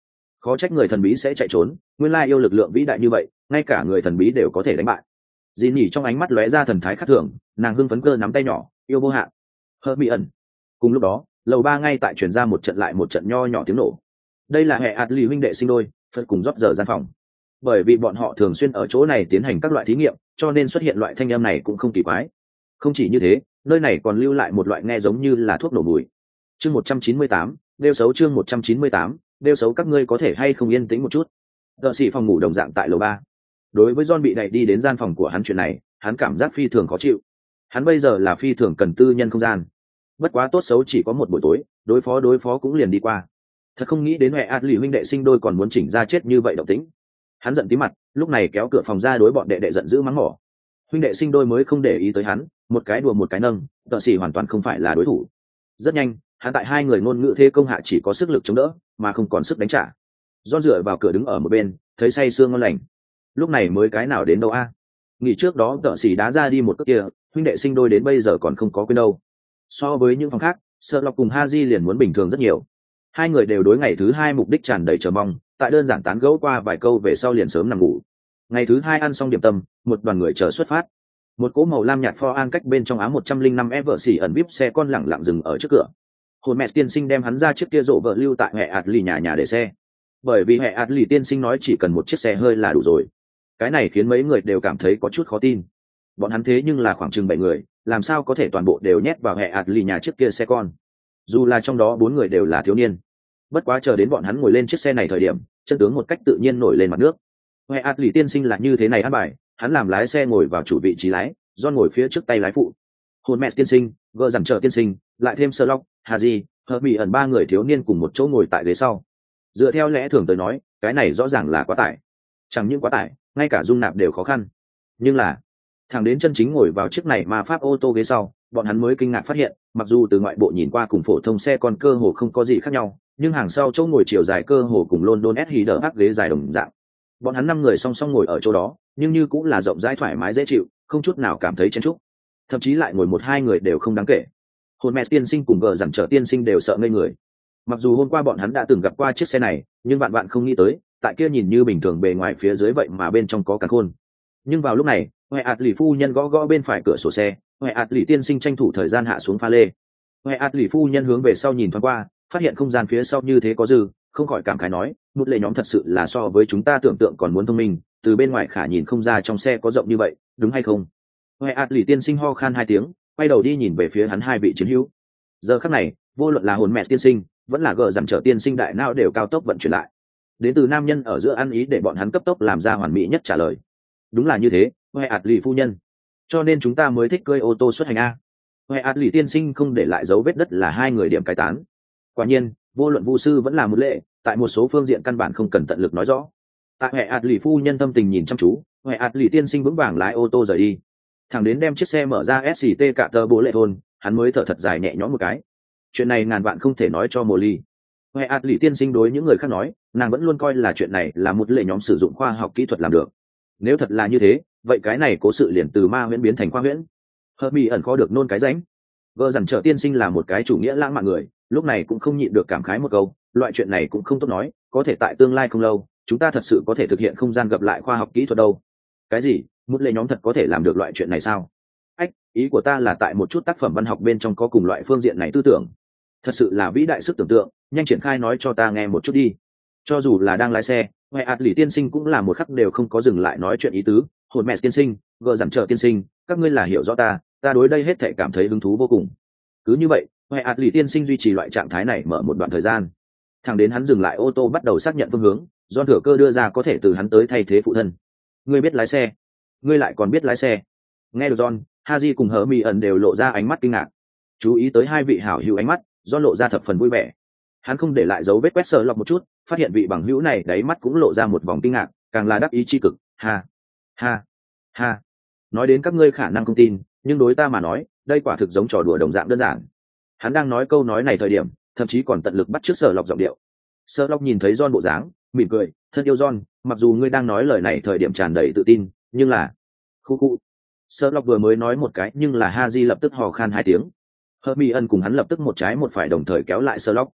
Khó trách người thần bí sẽ chạy trốn, nguyên lai yêu lực lượng vĩ đại như vậy, ngay cả người thần bí đều có thể đánh bại. Dì nhỉ trong ánh mắt lóe ra thần thái khác thường, nàng hưng phấn cơ nắm tay nhỏ, yêu vô hạn. Hờ bị ẩn. Cùng lúc đó, lầu ba ngay tại truyền ra một trận lại một trận nho nhỏ tiếng nổ. Đây là hệ ạt lì huynh đệ sinh đôi, phật cùng rót giờ gian phòng. Bởi vì bọn họ thường xuyên ở chỗ này tiến hành các loại thí nghiệm, cho nên xuất hiện loại thanh âm này cũng không kỳ quái. Không chỉ như thế, nơi này còn lưu lại một loại nghe giống như là thuốc nổ mùi. Chương một trăm chín mươi tám, đeo xấu chương một trăm chín mươi tám, đeo xấu các ngươi có thể hay không yên tĩnh một chút. Đợ sĩ phòng ngủ đồng dạng tại lầu ba. Đối với John bị đẩy đi đến gian phòng của hắn chuyện này, hắn cảm giác phi thường khó chịu. Hắn bây giờ là phi thường cần tư nhân không gian. Bất quá tốt xấu chỉ có một buổi tối, đối phó đối phó cũng liền đi qua. Thật không nghĩ đến hệ ạt lì huynh đệ sinh đôi còn muốn chỉnh ra chết như vậy động tĩnh. Hắn giận tí mặt, lúc này kéo cửa phòng ra đối bọn đệ đệ giận dữ mắng mỏ. Huynh đệ sinh đôi mới không để ý tới hắn, một cái đùa một cái nâng, Đợ sĩ hoàn toàn không phải là đối thủ. Rất nhanh, hắn tại hai người ngôn ngữ thế công hạ chỉ có sức lực chống đỡ, mà không còn sức đánh trả. John dựa vào cửa đứng ở một bên, thấy say sương ngon lành. Lúc này mới cái nào đến đâu a? Nghỉ trước đó Đợ sĩ đá ra đi một cước kia, huynh đệ sinh đôi đến bây giờ còn không có quên đâu. So với những phòng khác, Sherlock cùng Haji liền muốn bình thường rất nhiều. Hai người đều đối ngày thứ hai mục đích tràn đầy chờ mong, tại đơn giản tán gẫu qua vài câu về sau liền sớm nằm ngủ. Ngày thứ hai ăn xong điểm tâm, một đoàn người chờ xuất phát. Một cỗ màu lam nhạt Ford cách bên trong ám một trăm linh năm Eversi ẩn vip xe con lẳng lặng dừng ở trước cửa. Hồn mẹ tiên sinh đem hắn ra chiếc kia rộ vợ lưu tại hệ ạt lì nhà nhà để xe. Bởi vì hệ ạt lì tiên sinh nói chỉ cần một chiếc xe hơi là đủ rồi. Cái này khiến mấy người đều cảm thấy có chút khó tin. Bọn hắn thế nhưng là khoảng chừng bảy người, làm sao có thể toàn bộ đều nhét vào hệ ạt lì nhà chiếc kia xe con. Dù là trong đó bốn người đều là thiếu niên. Bất quá chờ đến bọn hắn ngồi lên chiếc xe này thời điểm, chân tướng một cách tự nhiên nổi lên mặt nước. Hệ ạt lì tiên sinh là như thế này ăn bài, hắn làm lái xe ngồi vào chủ vị trí lái, John ngồi phía trước tay lái phụ. Hồn mẹ tiên sinh, gợ dằn trở tiên sinh, lại thêm Sherlock, Haji, hợp bị ẩn ba người thiếu niên cùng một chỗ ngồi tại ghế sau. Dựa theo lẽ thường tới nói, cái này rõ ràng là quá tải. Chẳng những quá tải, ngay cả dung nạp đều khó khăn. Nhưng là, thằng đến chân chính ngồi vào chiếc này mà pháp ô tô ghế sau, bọn hắn mới kinh ngạc phát hiện, mặc dù từ ngoại bộ nhìn qua cùng phổ thông xe con cơ hồ không có gì khác nhau, nhưng hàng sau chỗ ngồi chiều dài cơ hồ cùng London ét hít ác ghế dài đồng dạng. Bọn hắn năm người song song ngồi ở chỗ đó, nhưng như cũng là rộng rãi thoải mái dễ chịu, không chút nào cảm thấy chen chúc. Thậm chí lại ngồi một hai người đều không đáng kể. Hồn mẹ tiên sinh cùng vợ dặn trở tiên sinh đều sợ ngây người. Mặc dù hôm qua bọn hắn đã từng gặp qua chiếc xe này, nhưng bạn bạn không nghĩ tới, tại kia nhìn như bình thường bề ngoài phía dưới vậy mà bên trong có càn khôn. Nhưng vào lúc này, Huệ ạt lì phu nhân gõ gõ bên phải cửa sổ xe, Huệ ạt lì tiên sinh tranh thủ thời gian hạ xuống pha lê. Huệ ạt lì phu nhân hướng về sau nhìn thoáng qua, phát hiện không gian phía sau như thế có dư, không khỏi cảm khái nói, một lệ nhóm thật sự là so với chúng ta tưởng tượng còn muốn thông minh, từ bên ngoài khả nhìn không ra trong xe có rộng như vậy, đúng hay không? Huệ ạt lì tiên sinh ho khan hai tiếng, quay đầu đi nhìn về phía hắn hai vị chiến hữu. Giờ khắc này, vô luận là hồn mẹ tiên sinh, vẫn là gờ dằn trở tiên sinh đại não đều cao tốc vận chuyển lại. Đến từ nam nhân ở giữa ăn ý để bọn hắn cấp tốc làm ra hoàn mỹ nhất trả lời. Đúng là như thế, Huệ ạt lì phu nhân. Cho nên chúng ta mới thích cưỡi ô tô xuất hành a. Huệ ạt lì tiên sinh không để lại dấu vết đất là hai người điểm cai tán. Quả nhiên, vô luận vu sư vẫn là một lệ, tại một số phương diện căn bản không cần tận lực nói rõ. Tại Huệ ạt lì phu nhân tâm tình nhìn chăm chú, Huệ ạt lì tiên sinh vững vàng lái ô tô rời đi. Thằng đến đem chiếc xe mở ra ét xê tê cả tơ bố lệ thôn, hắn mới thở thật dài nhẹ nhõm một cái. Chuyện này ngàn vạn không thể nói cho Molly. Huệ ạt lì tiên sinh đối những người khác nói, nàng vẫn luôn coi là chuyện này là một lệ nhóm sử dụng khoa học kỹ thuật làm được. Nếu thật là như thế, vậy cái này cố sự liền từ ma huyễn biến thành khoa huyễn. Hợp bị ẩn khó được nôn cái ránh. Vợ dằn trở tiên sinh là một cái chủ nghĩa lãng mạn người, lúc này cũng không nhịn được cảm khái một câu, loại chuyện này cũng không tốt nói, có thể tại tương lai không lâu, chúng ta thật sự có thể thực hiện không gian gặp lại khoa học kỹ thuật đâu. Cái gì? Một lệ nhóm thật có thể làm được loại chuyện này sao? Ách, ý của ta là tại một chút tác phẩm văn học bên trong có cùng loại phương diện này tư tưởng. Thật sự là vĩ đại sức tưởng tượng, nhanh triển khai nói cho ta nghe một chút đi. Cho dù là đang lái xe, Huệ ạt lì tiên sinh cũng là một khắc đều không có dừng lại nói chuyện ý tứ. Hồn mẹ tiên sinh, gợ dằn trở tiên sinh, các ngươi là hiểu rõ ta, ta đối đây hết thảy cảm thấy hứng thú vô cùng. Cứ như vậy, Huệ ạt lì tiên sinh duy trì loại trạng thái này mở một đoạn thời gian. Thẳng đến hắn dừng lại ô tô bắt đầu xác nhận phương hướng, do thừa cơ đưa ra có thể từ hắn tới thay thế phụ thân. Ngươi biết lái xe? Ngươi lại còn biết lái xe? Nghe được John, Haji cùng Hở Mi ẩn đều lộ ra ánh mắt kinh ngạc. Chú ý tới hai vị hảo hữu ánh mắt, John lộ ra thập phần vui vẻ. Hắn không để lại dấu vết quét sờ lọc một chút, phát hiện vị bằng hữu này đáy mắt cũng lộ ra một vòng kinh ngạc, càng là đắc ý chi cực. Ha, ha, ha. Nói đến các ngươi khả năng không tin, nhưng đối ta mà nói, đây quả thực giống trò đùa đồng dạng đơn giản. Hắn đang nói câu nói này thời điểm, thậm chí còn tận lực bắt chước sờ lọc giọng điệu. Sờ lọc nhìn thấy John bộ dáng, mỉm cười, thân yêu John, mặc dù ngươi đang nói lời này thời điểm tràn đầy tự tin, nhưng là, khu khu. Sờ lọc vừa mới nói một cái, nhưng là Haji lập tức hò khan hai tiếng. Hermione cùng hắn lập tức một trái một phải đồng thời kéo lại Sherlock.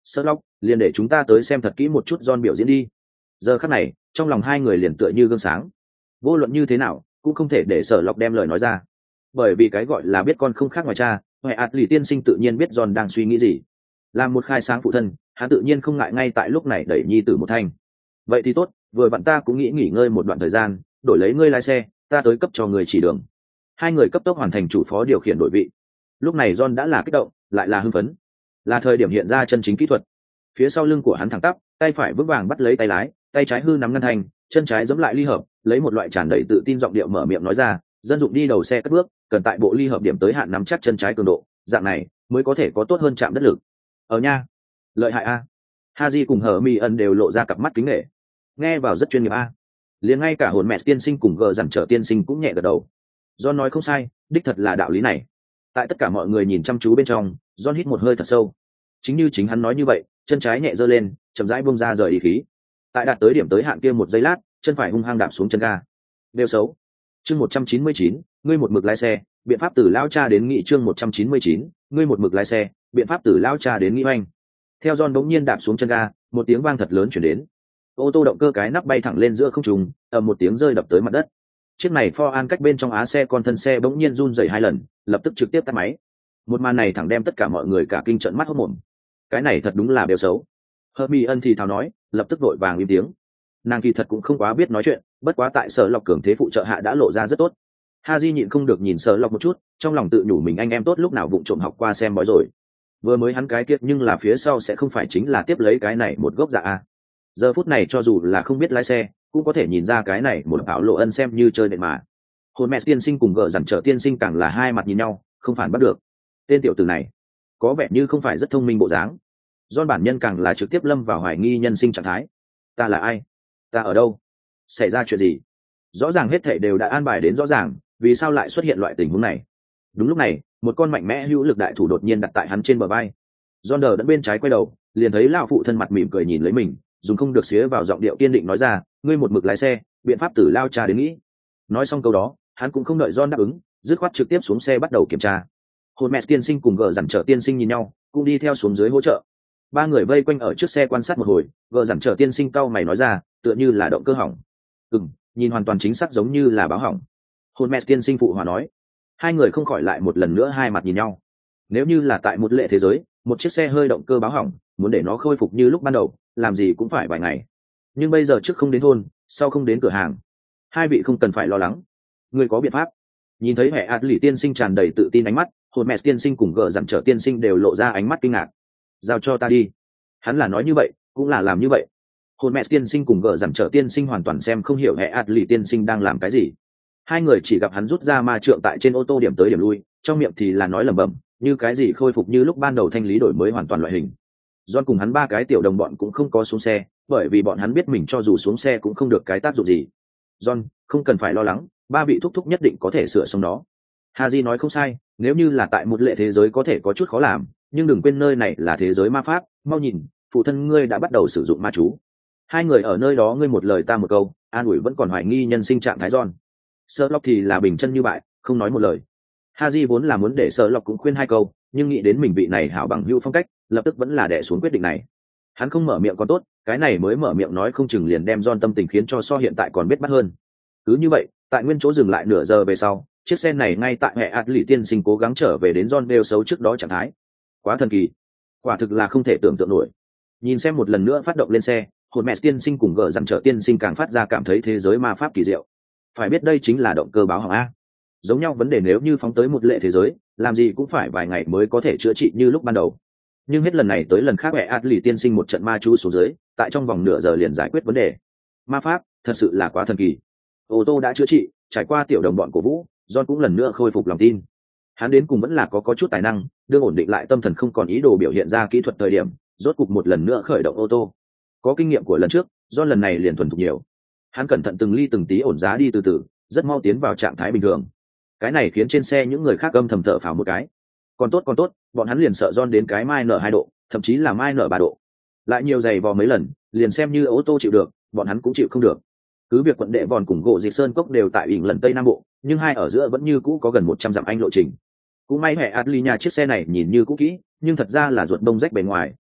Sherlock, liền để chúng ta tới xem thật kỹ một chút John biểu diễn đi. Giờ khắc này, trong lòng hai người liền tựa như gương sáng. Vô luận như thế nào, cũng không thể để Sherlock đem lời nói ra. Bởi vì cái gọi là biết con không khác ngoài cha, Hoè ạt lì tiên sinh tự nhiên biết John đang suy nghĩ gì. Làm một khai sáng phụ thân, hắn tự nhiên không ngại ngay tại lúc này đẩy nhi tử một thanh. Vậy thì tốt, vừa vặn ta cũng nghĩ nghỉ ngơi một đoạn thời gian, đổi lấy ngươi lái xe, ta tới cấp cho người chỉ đường. Hai người cấp tốc hoàn thành chủ phó điều khiển đổi vị. Lúc này John đã là kích động, lại là hưng phấn. Là thời điểm hiện ra chân chính kỹ thuật. Phía sau lưng của hắn thẳng tắp, tay phải vững vàng bắt lấy tay lái, tay trái hư nắm ngăn thành, chân trái giẫm lại ly hợp, lấy một loại tràn đầy tự tin giọng điệu mở miệng nói ra, dân dụng đi đầu xe cất bước, cần tại bộ ly hợp điểm tới hạn nắm chắc chân trái cường độ, dạng này mới có thể có tốt hơn chạm đất lực. Ở nha, lợi hại a. Haji cùng Hở Mi ẩn đều lộ ra cặp mắt kính nể. Nghe vào rất chuyên nghiệp a. Liền ngay cả hồn mẹ tiên sinh cùng gờ dằn trở tiên sinh cũng nhẹ gật đầu. John nói không sai, đích thật là đạo lý này. Tại tất cả mọi người nhìn chăm chú bên trong, John hít một hơi thật sâu. Chính như chính hắn nói như vậy, chân trái nhẹ giơ lên, chậm rãi buông ra rời đi khí. Tại đạt tới điểm tới hạn kia một giây lát, chân phải hung hăng đạp xuống chân ga. Đều xấu. Chương một trăm chín mươi chín, ngươi một mực lái xe, biện pháp từ lao cha đến nghị chương một trăm chín mươi chín, ngươi một mực lái xe, biện pháp từ lao cha đến nghị oanh. Theo John bỗng nhiên đạp xuống chân ga, một tiếng vang thật lớn chuyển đến. Ô tô động cơ cái nắp bay thẳng lên giữa không trung, ầm một tiếng rơi đập tới mặt đất. Chiếc này Ford An cách bên trong á xe con thân xe bỗng nhiên run rẩy hai lần, lập tức trực tiếp tắt máy. Một màn này thẳng đem tất cả mọi người cả kinh trợn mắt hốt mồm. Cái này thật đúng là bèo xấu. Hermione thì thào nói, lập tức vội vàng im tiếng. Nàng kỳ thật cũng không quá biết nói chuyện, bất quá tại Sở Lộc cường thế phụ trợ hạ đã lộ ra rất tốt. Haji nhịn không được nhìn Sở Lộc một chút, trong lòng tự nhủ mình anh em tốt lúc nào vụng trộm học qua xem bói rồi. Vừa mới hắn cái kiệt nhưng là phía sau sẽ không phải chính là tiếp lấy cái này một gốc dạ a. Giờ phút này cho dù là không biết lái xe, cũng có thể nhìn ra cái này một ảo lộ ân xem như chơi đệm mà. Hồn mẹ tiên sinh cùng gờ dằn trở tiên sinh càng là hai mặt nhìn nhau, không phản bắt được. Tên tiểu tử này có vẻ như không phải rất thông minh bộ dáng. John bản nhân càng là trực tiếp lâm vào hoài nghi nhân sinh trạng thái. Ta là ai? Ta ở đâu? Xảy ra chuyện gì? Rõ ràng hết thảy đều đã an bài đến rõ ràng, vì sao lại xuất hiện loại tình huống này? Đúng lúc này, một con mạnh mẽ hữu lực đại thủ đột nhiên đặt tại hắn trên bờ vai. John đờ đẫn bên trái quay đầu, liền thấy lão phụ thân mặt mỉm cười nhìn lấy mình, dùng không được xía vào giọng điệu kiên định nói ra, ngươi một mực lái xe, biện pháp từ lao cha đến nghĩ. Nói xong câu đó, hắn cũng không đợi John đáp ứng, dứt khoát trực tiếp xuống xe bắt đầu kiểm tra. Hồn mẹ tiên sinh cùng gờ dằn trở tiên sinh nhìn nhau, cũng đi theo xuống dưới hỗ trợ. Ba người vây quanh ở trước xe quan sát một hồi, gờ dằn trở tiên sinh cau mày nói ra, tựa như là động cơ hỏng. Ừm, nhìn hoàn toàn chính xác giống như là báo hỏng. Hồn mẹ tiên sinh phụ hòa nói. Hai người không khỏi lại một lần nữa hai mặt nhìn nhau. Nếu như là tại một lệ thế giới, một chiếc xe hơi động cơ báo hỏng, muốn để nó khôi phục như lúc ban đầu, làm gì cũng phải vài ngày. Nhưng bây giờ trước không đến thôn, sau không đến cửa hàng, hai vị không cần phải lo lắng. Người có biện pháp. Nhìn thấy hệ ạt lì tiên sinh tràn đầy tự tin ánh mắt, hồn mẹ tiên sinh cùng gờ dằn trở tiên sinh đều lộ ra ánh mắt kinh ngạc. Giao cho ta đi. Hắn là nói như vậy, cũng là làm như vậy. Hồn mẹ tiên sinh cùng gờ dằn trở tiên sinh hoàn toàn xem không hiểu hệ ạt lì tiên sinh đang làm cái gì. Hai người chỉ gặp hắn rút ra ma trượng tại trên ô tô điểm tới điểm lui, trong miệng thì là nói lẩm bẩm, như cái gì khôi phục như lúc ban đầu thanh lý đổi mới hoàn toàn loại hình. John cùng hắn ba cái tiểu đồng bọn cũng không có xuống xe, bởi vì bọn hắn biết mình cho dù xuống xe cũng không được cái tác dụng gì. John, không cần phải lo lắng, ba vị thúc thúc nhất định có thể sửa xong đó. Haji nói không sai, nếu như là tại một lệ thế giới có thể có chút khó làm, nhưng đừng quên nơi này là thế giới ma pháp, mau nhìn, phụ thân ngươi đã bắt đầu sử dụng ma chú. Hai người ở nơi đó ngươi một lời ta một câu, an ủi vẫn còn hoài nghi nhân sinh trạng thái John. Sherlock thì là bình chân như bại, không nói một lời. Haji vốn là muốn để Sherlock cũng khuyên hai câu, nhưng nghĩ đến mình vị này hảo bằng hữu phong cách, lập tức vẫn là đè xuống quyết định này. Hắn không mở miệng còn tốt, cái này mới mở miệng nói không chừng liền đem John tâm tình khiến cho so hiện tại còn biết bắt hơn. Cứ như vậy, tại nguyên chỗ dừng lại nửa giờ về sau, chiếc xe này ngay tại hệ ạt lì tiên sinh cố gắng trở về đến John đều xấu trước đó trạng thái. Quá thần kỳ, quả thực là không thể tưởng tượng nổi. Nhìn xem một lần nữa phát động lên xe, hồn mẹ tiên sinh cùng gờ dằn trở tiên sinh càng phát ra cảm thấy thế giới ma pháp kỳ diệu. Phải biết đây chính là động cơ báo hỏng a. Giống nhau vấn đề nếu như phóng tới một lệ thế giới, làm gì cũng phải vài ngày mới có thể chữa trị như lúc ban đầu. Nhưng hết lần này tới lần khác hệ ạt lì tiên sinh một trận ma chú xuống dưới, tại trong vòng nửa giờ liền giải quyết vấn đề. Ma pháp thật sự là quá thần kỳ. Ô tô đã chữa trị, trải qua tiểu đồng bọn của Vũ, John cũng lần nữa khôi phục lòng tin. Hắn đến cùng vẫn là có có chút tài năng, đương ổn định lại tâm thần không còn ý đồ biểu hiện ra kỹ thuật thời điểm, rốt cục một lần nữa khởi động ô tô. Có kinh nghiệm của lần trước, John lần này liền thuần thục nhiều. Hắn cẩn thận từng ly từng tí ổn giá đi từ từ, rất mau tiến vào trạng thái bình thường. Cái này khiến trên xe những người khác âm thầm thở phào một cái. Còn tốt còn tốt, bọn hắn liền sợ John đến cái mai nở hai độ, thậm chí là mai nở ba độ. Lại nhiều giày vò mấy lần, liền xem như ô tô chịu được, bọn hắn cũng chịu không được. Cứ việc quận đệ vòn cùng gỗ dịch sơn cốc đều tại ỉn lần tây nam bộ, nhưng hai ở giữa vẫn như cũ có gần một trăm dặm anh lộ trình. Cũng may hệ Adli nhà chiếc xe này nhìn như cũ kỹ, nhưng thật ra là ruột đông rách bề ngoài,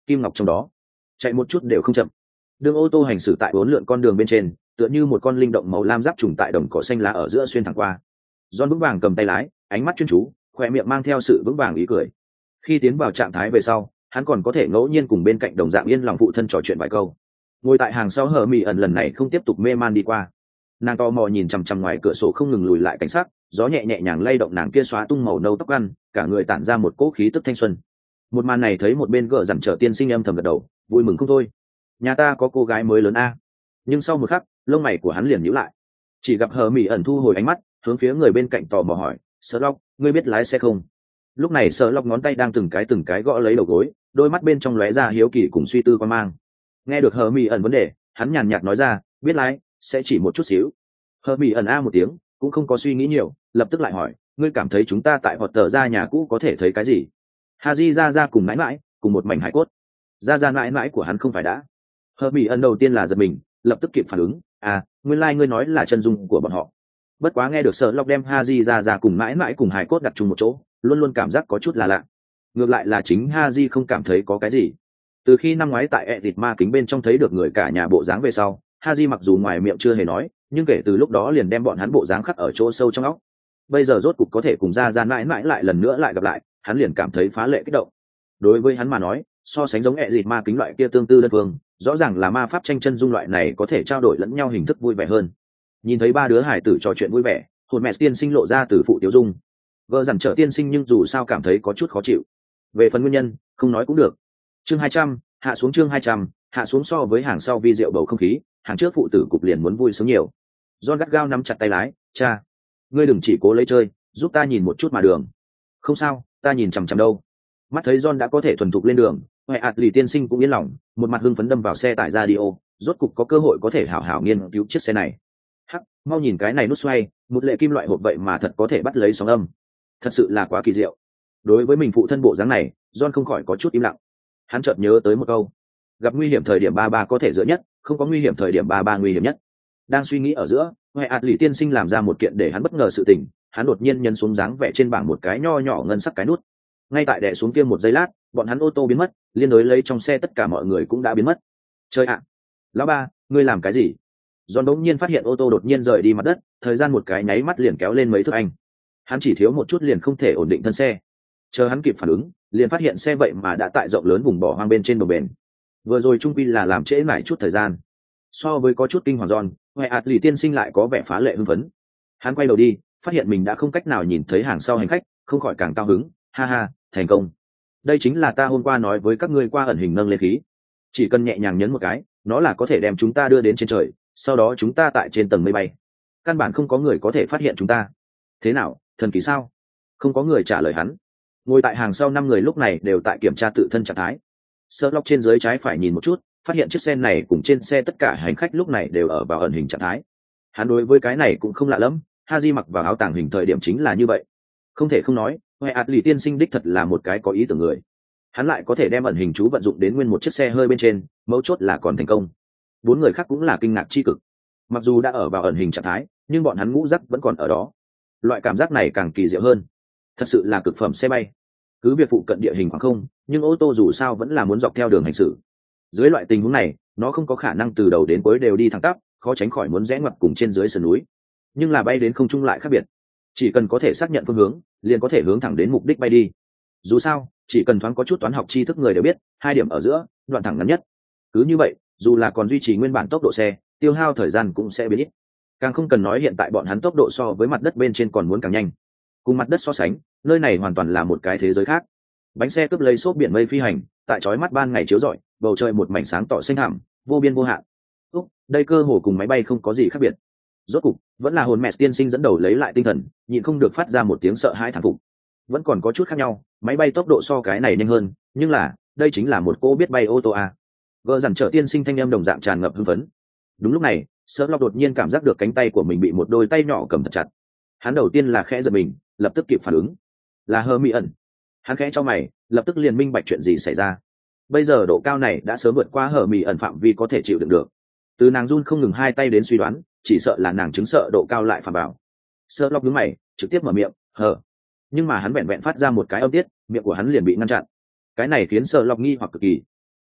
kim ngọc trong đó, chạy một chút đều không chậm. Đường ô tô hành xử tại bốn lượn con đường bên trên, tựa như một con linh động màu lam giáp trùng tại đồng cỏ xanh lá ở giữa xuyên thẳng qua. John vững vàng cầm tay lái, ánh mắt chuyên chú, khoe miệng mang theo sự vững vàng ý cười. Khi tiến vào trạng thái về sau, hắn còn có thể ngẫu nhiên cùng bên cạnh đồng dạng yên lòng phụ thân trò chuyện vài câu. Ngồi tại hàng sau hờ mỹ ẩn lần này không tiếp tục mê man đi qua, nàng to mò nhìn chằm chằm ngoài cửa sổ không ngừng lùi lại cảnh sát, gió nhẹ nhẹ nhàng lay động nàng kia xóa tung màu nâu tóc ăn, cả người tản ra một cỗ khí tức thanh xuân. Một màn này thấy một bên gợ dằn trở tiên sinh âm thầm gật đầu, vui mừng không thôi. Nhà ta có cô gái mới lớn a. Nhưng sau một khắc, lông mày của hắn liền nhíu lại, chỉ gặp hờ mỹ ẩn thu hồi ánh mắt, hướng phía người bên cạnh tò mò hỏi, Sở Lộc, ngươi biết lái xe không? Lúc này Sở Lộc ngón tay đang từng cái từng cái gõ lấy đầu gối, đôi mắt bên trong lóe ra hiếu kỳ cùng suy tư quan mang. Nghe được hờ mỹ ẩn vấn đề, hắn nhàn nhạt nói ra, biết lái, sẽ chỉ một chút xíu. Hờ mỹ ẩn a một tiếng, cũng không có suy nghĩ nhiều, lập tức lại hỏi, ngươi cảm thấy chúng ta tại hoặc tờ ra nhà cũ có thể thấy cái gì? Haji ra ra cùng mãi mãi, cùng một mảnh hải cốt. Ra ra mãi mãi của hắn không phải đã? Hờ mỹ ẩn đầu tiên là giật mình, lập tức kịp phản ứng, à, nguyên lai like ngươi nói là chân dung của bọn họ. Bất quá nghe được Sở Lộc đem Haji ra ra cùng mãi mãi cùng hải cốt đặt chung một chỗ, luôn luôn cảm giác có chút là lạ. Ngược lại là chính Haji không cảm thấy có cái gì. Từ khi năm ngoái tại Edit ma kính bên trong thấy được người cả nhà bộ dáng về sau, Haji mặc dù ngoài miệng chưa hề nói, nhưng kể từ lúc đó liền đem bọn hắn bộ dáng khắc ở chỗ sâu trong óc. Bây giờ rốt cục có thể cùng ra ra mãi mãi lại lần nữa lại gặp lại, hắn liền cảm thấy phá lệ kích động. Đối với hắn mà nói, so sánh giống Edit ma kính loại kia tương tư đơn phương, rõ ràng là ma pháp tranh chân dung loại này có thể trao đổi lẫn nhau hình thức vui vẻ hơn. Nhìn thấy ba đứa hải tử trò chuyện vui vẻ, hồn mẹ tiên sinh lộ ra từ phụ tiểu dung. Vợ dằn trở tiên sinh nhưng dù sao cảm thấy có chút khó chịu. Về phần nguyên nhân, không nói cũng được. Chương hai trăm, hạ xuống chương hai trăm, hạ xuống so với hàng sau vi rượu bầu không khí, hàng trước phụ tử cục liền muốn vui sướng nhiều. John gắt gao nắm chặt tay lái, cha, ngươi đừng chỉ cố lấy chơi, giúp ta nhìn một chút mà đường. Không sao, ta nhìn chằm chằm đâu. Mắt thấy John đã có thể thuần thục lên đường, Hoè ạt lì tiên sinh cũng yên lòng, một mặt hưng phấn đâm vào xe tải radio, rốt cục có cơ hội có thể hảo hảo nghiên cứu chiếc xe này. Hắc, mau nhìn cái này nút xoay, một lệ kim loại hộp vậy mà thật có thể bắt lấy sóng âm. Thật sự là quá kỳ diệu. Đối với mình phụ thân bộ dáng này, John không khỏi có chút im lặng. Hắn chợt nhớ tới một câu, gặp nguy hiểm thời điểm ba ba có thể dựa nhất, không có nguy hiểm thời điểm ba ba nguy hiểm nhất. Đang suy nghĩ ở giữa, Hoè ạt lì tiên sinh làm ra một kiện để hắn bất ngờ sự tình, hắn đột nhiên nhấn xuống dáng vẻ trên bảng một cái nho nhỏ ngân sắc cái nút. Ngay tại đè xuống kia một giây lát, bọn hắn ô tô biến mất, liên đối lấy trong xe tất cả mọi người cũng đã biến mất. Chơi ạ, lão ba, ngươi làm cái gì? John đột nhiên phát hiện ô tô đột nhiên rời đi mặt đất, thời gian một cái nháy mắt liền kéo lên mấy thước anh. Hắn chỉ thiếu một chút liền không thể ổn định thân xe. Chờ hắn kịp phản ứng, liền phát hiện xe vậy mà đã tại rộng lớn vùng bỏ hoang bên trên bờ bền. Vừa rồi trung quy là làm trễ mãi chút thời gian. So với có chút kinh hoàng John, Hoè ạt lì tiên sinh lại có vẻ phá lệ hưng phấn. Hắn quay đầu đi, phát hiện mình đã không cách nào nhìn thấy hàng sau hành khách, không khỏi càng cao hứng, ha ha, thành công. Đây chính là ta hôm qua nói với các ngươi qua ẩn hình nâng lên khí. Chỉ cần nhẹ nhàng nhấn một cái, nó là có thể đem chúng ta đưa đến trên trời, sau đó chúng ta tại trên tầng mây bay. Căn bản không có người có thể phát hiện chúng ta. Thế nào, thần kỳ sao? Không có người trả lời hắn. Ngồi tại hàng sau năm người lúc này đều tại kiểm tra tự thân trạng thái. Sherlock trên dưới trái phải nhìn một chút, phát hiện chiếc xe này cùng trên xe tất cả hành khách lúc này đều ở vào ẩn hình trạng thái. Hắn đối với cái này cũng không lạ lắm, Haji mặc vào áo tàng hình thời điểm chính là như vậy. Không thể không nói, Hoè ạt lì tiên sinh đích thật là một cái có ý tưởng người. Hắn lại có thể đem ẩn hình chú vận dụng đến nguyên một chiếc xe hơi bên trên, mấu chốt là còn thành công. Bốn người khác cũng là kinh ngạc chi cực. Mặc dù đã ở vào ẩn hình trạng thái, nhưng bọn hắn ngũ giác vẫn còn ở đó. Loại cảm giác này càng kỳ diệu hơn. Thật sự là cực phẩm xe bay. Cứ việc phụ cận địa hình khoảng không, nhưng ô tô dù sao vẫn là muốn dọc theo đường hành xử. Dưới loại tình huống này, nó không có khả năng từ đầu đến cuối đều đi thẳng tắp, khó tránh khỏi muốn rẽ ngoặt cùng trên dưới sườn núi. Nhưng là bay đến không trung lại khác biệt. Chỉ cần có thể xác nhận phương hướng, liền có thể hướng thẳng đến mục đích bay đi. Dù sao, chỉ cần thoáng có chút toán học tri thức người đều biết, hai điểm ở giữa, đoạn thẳng ngắn nhất. Cứ như vậy, dù là còn duy trì nguyên bản tốc độ xe, tiêu hao thời gian cũng sẽ biến ít. Càng không cần nói hiện tại bọn hắn tốc độ so với mặt đất bên trên còn muốn càng nhanh. Cùng mặt đất so sánh, nơi này hoàn toàn là một cái thế giới khác. Bánh xe cướp lấy xốp biển mây phi hành, tại chói mắt ban ngày chiếu rọi, bầu trời một mảnh sáng tỏ xanh hẳm, vô biên vô hạn. Úc, đây cơ hồ cùng máy bay không có gì khác biệt. Rốt cục, vẫn là hồn mẹ tiên sinh dẫn đầu lấy lại tinh thần, nhịn không được phát ra một tiếng sợ hãi thán phục. Vẫn còn có chút khác nhau, máy bay tốc độ so cái này nhanh hơn, nhưng là, đây chính là một cô biết bay ô tô a. Gờ dằn trở tiên sinh thanh em đồng dạng tràn ngập hưng phấn. Đúng lúc này, Sherlock đột nhiên cảm giác được cánh tay của mình bị một đôi tay nhỏ cầm thật chặt. Hắn đầu tiên là khẽ giật mình, lập tức kịp phản ứng. Là Hermione. Hắn khẽ cho mày, lập tức liền minh bạch chuyện gì xảy ra. Bây giờ độ cao này đã sớm vượt qua Hermione phạm vi có thể chịu đựng được. Từ nàng run không ngừng hai tay đến suy đoán, chỉ sợ là nàng chứng sợ độ cao lại phàm bảo. Sherlock nhướng mày, trực tiếp mở miệng, "Hờ." Nhưng mà hắn vẹn vẹn phát ra một cái âm tiết, miệng của hắn liền bị ngăn chặn. Cái này khiến Sherlock nghi hoặc cực kỳ.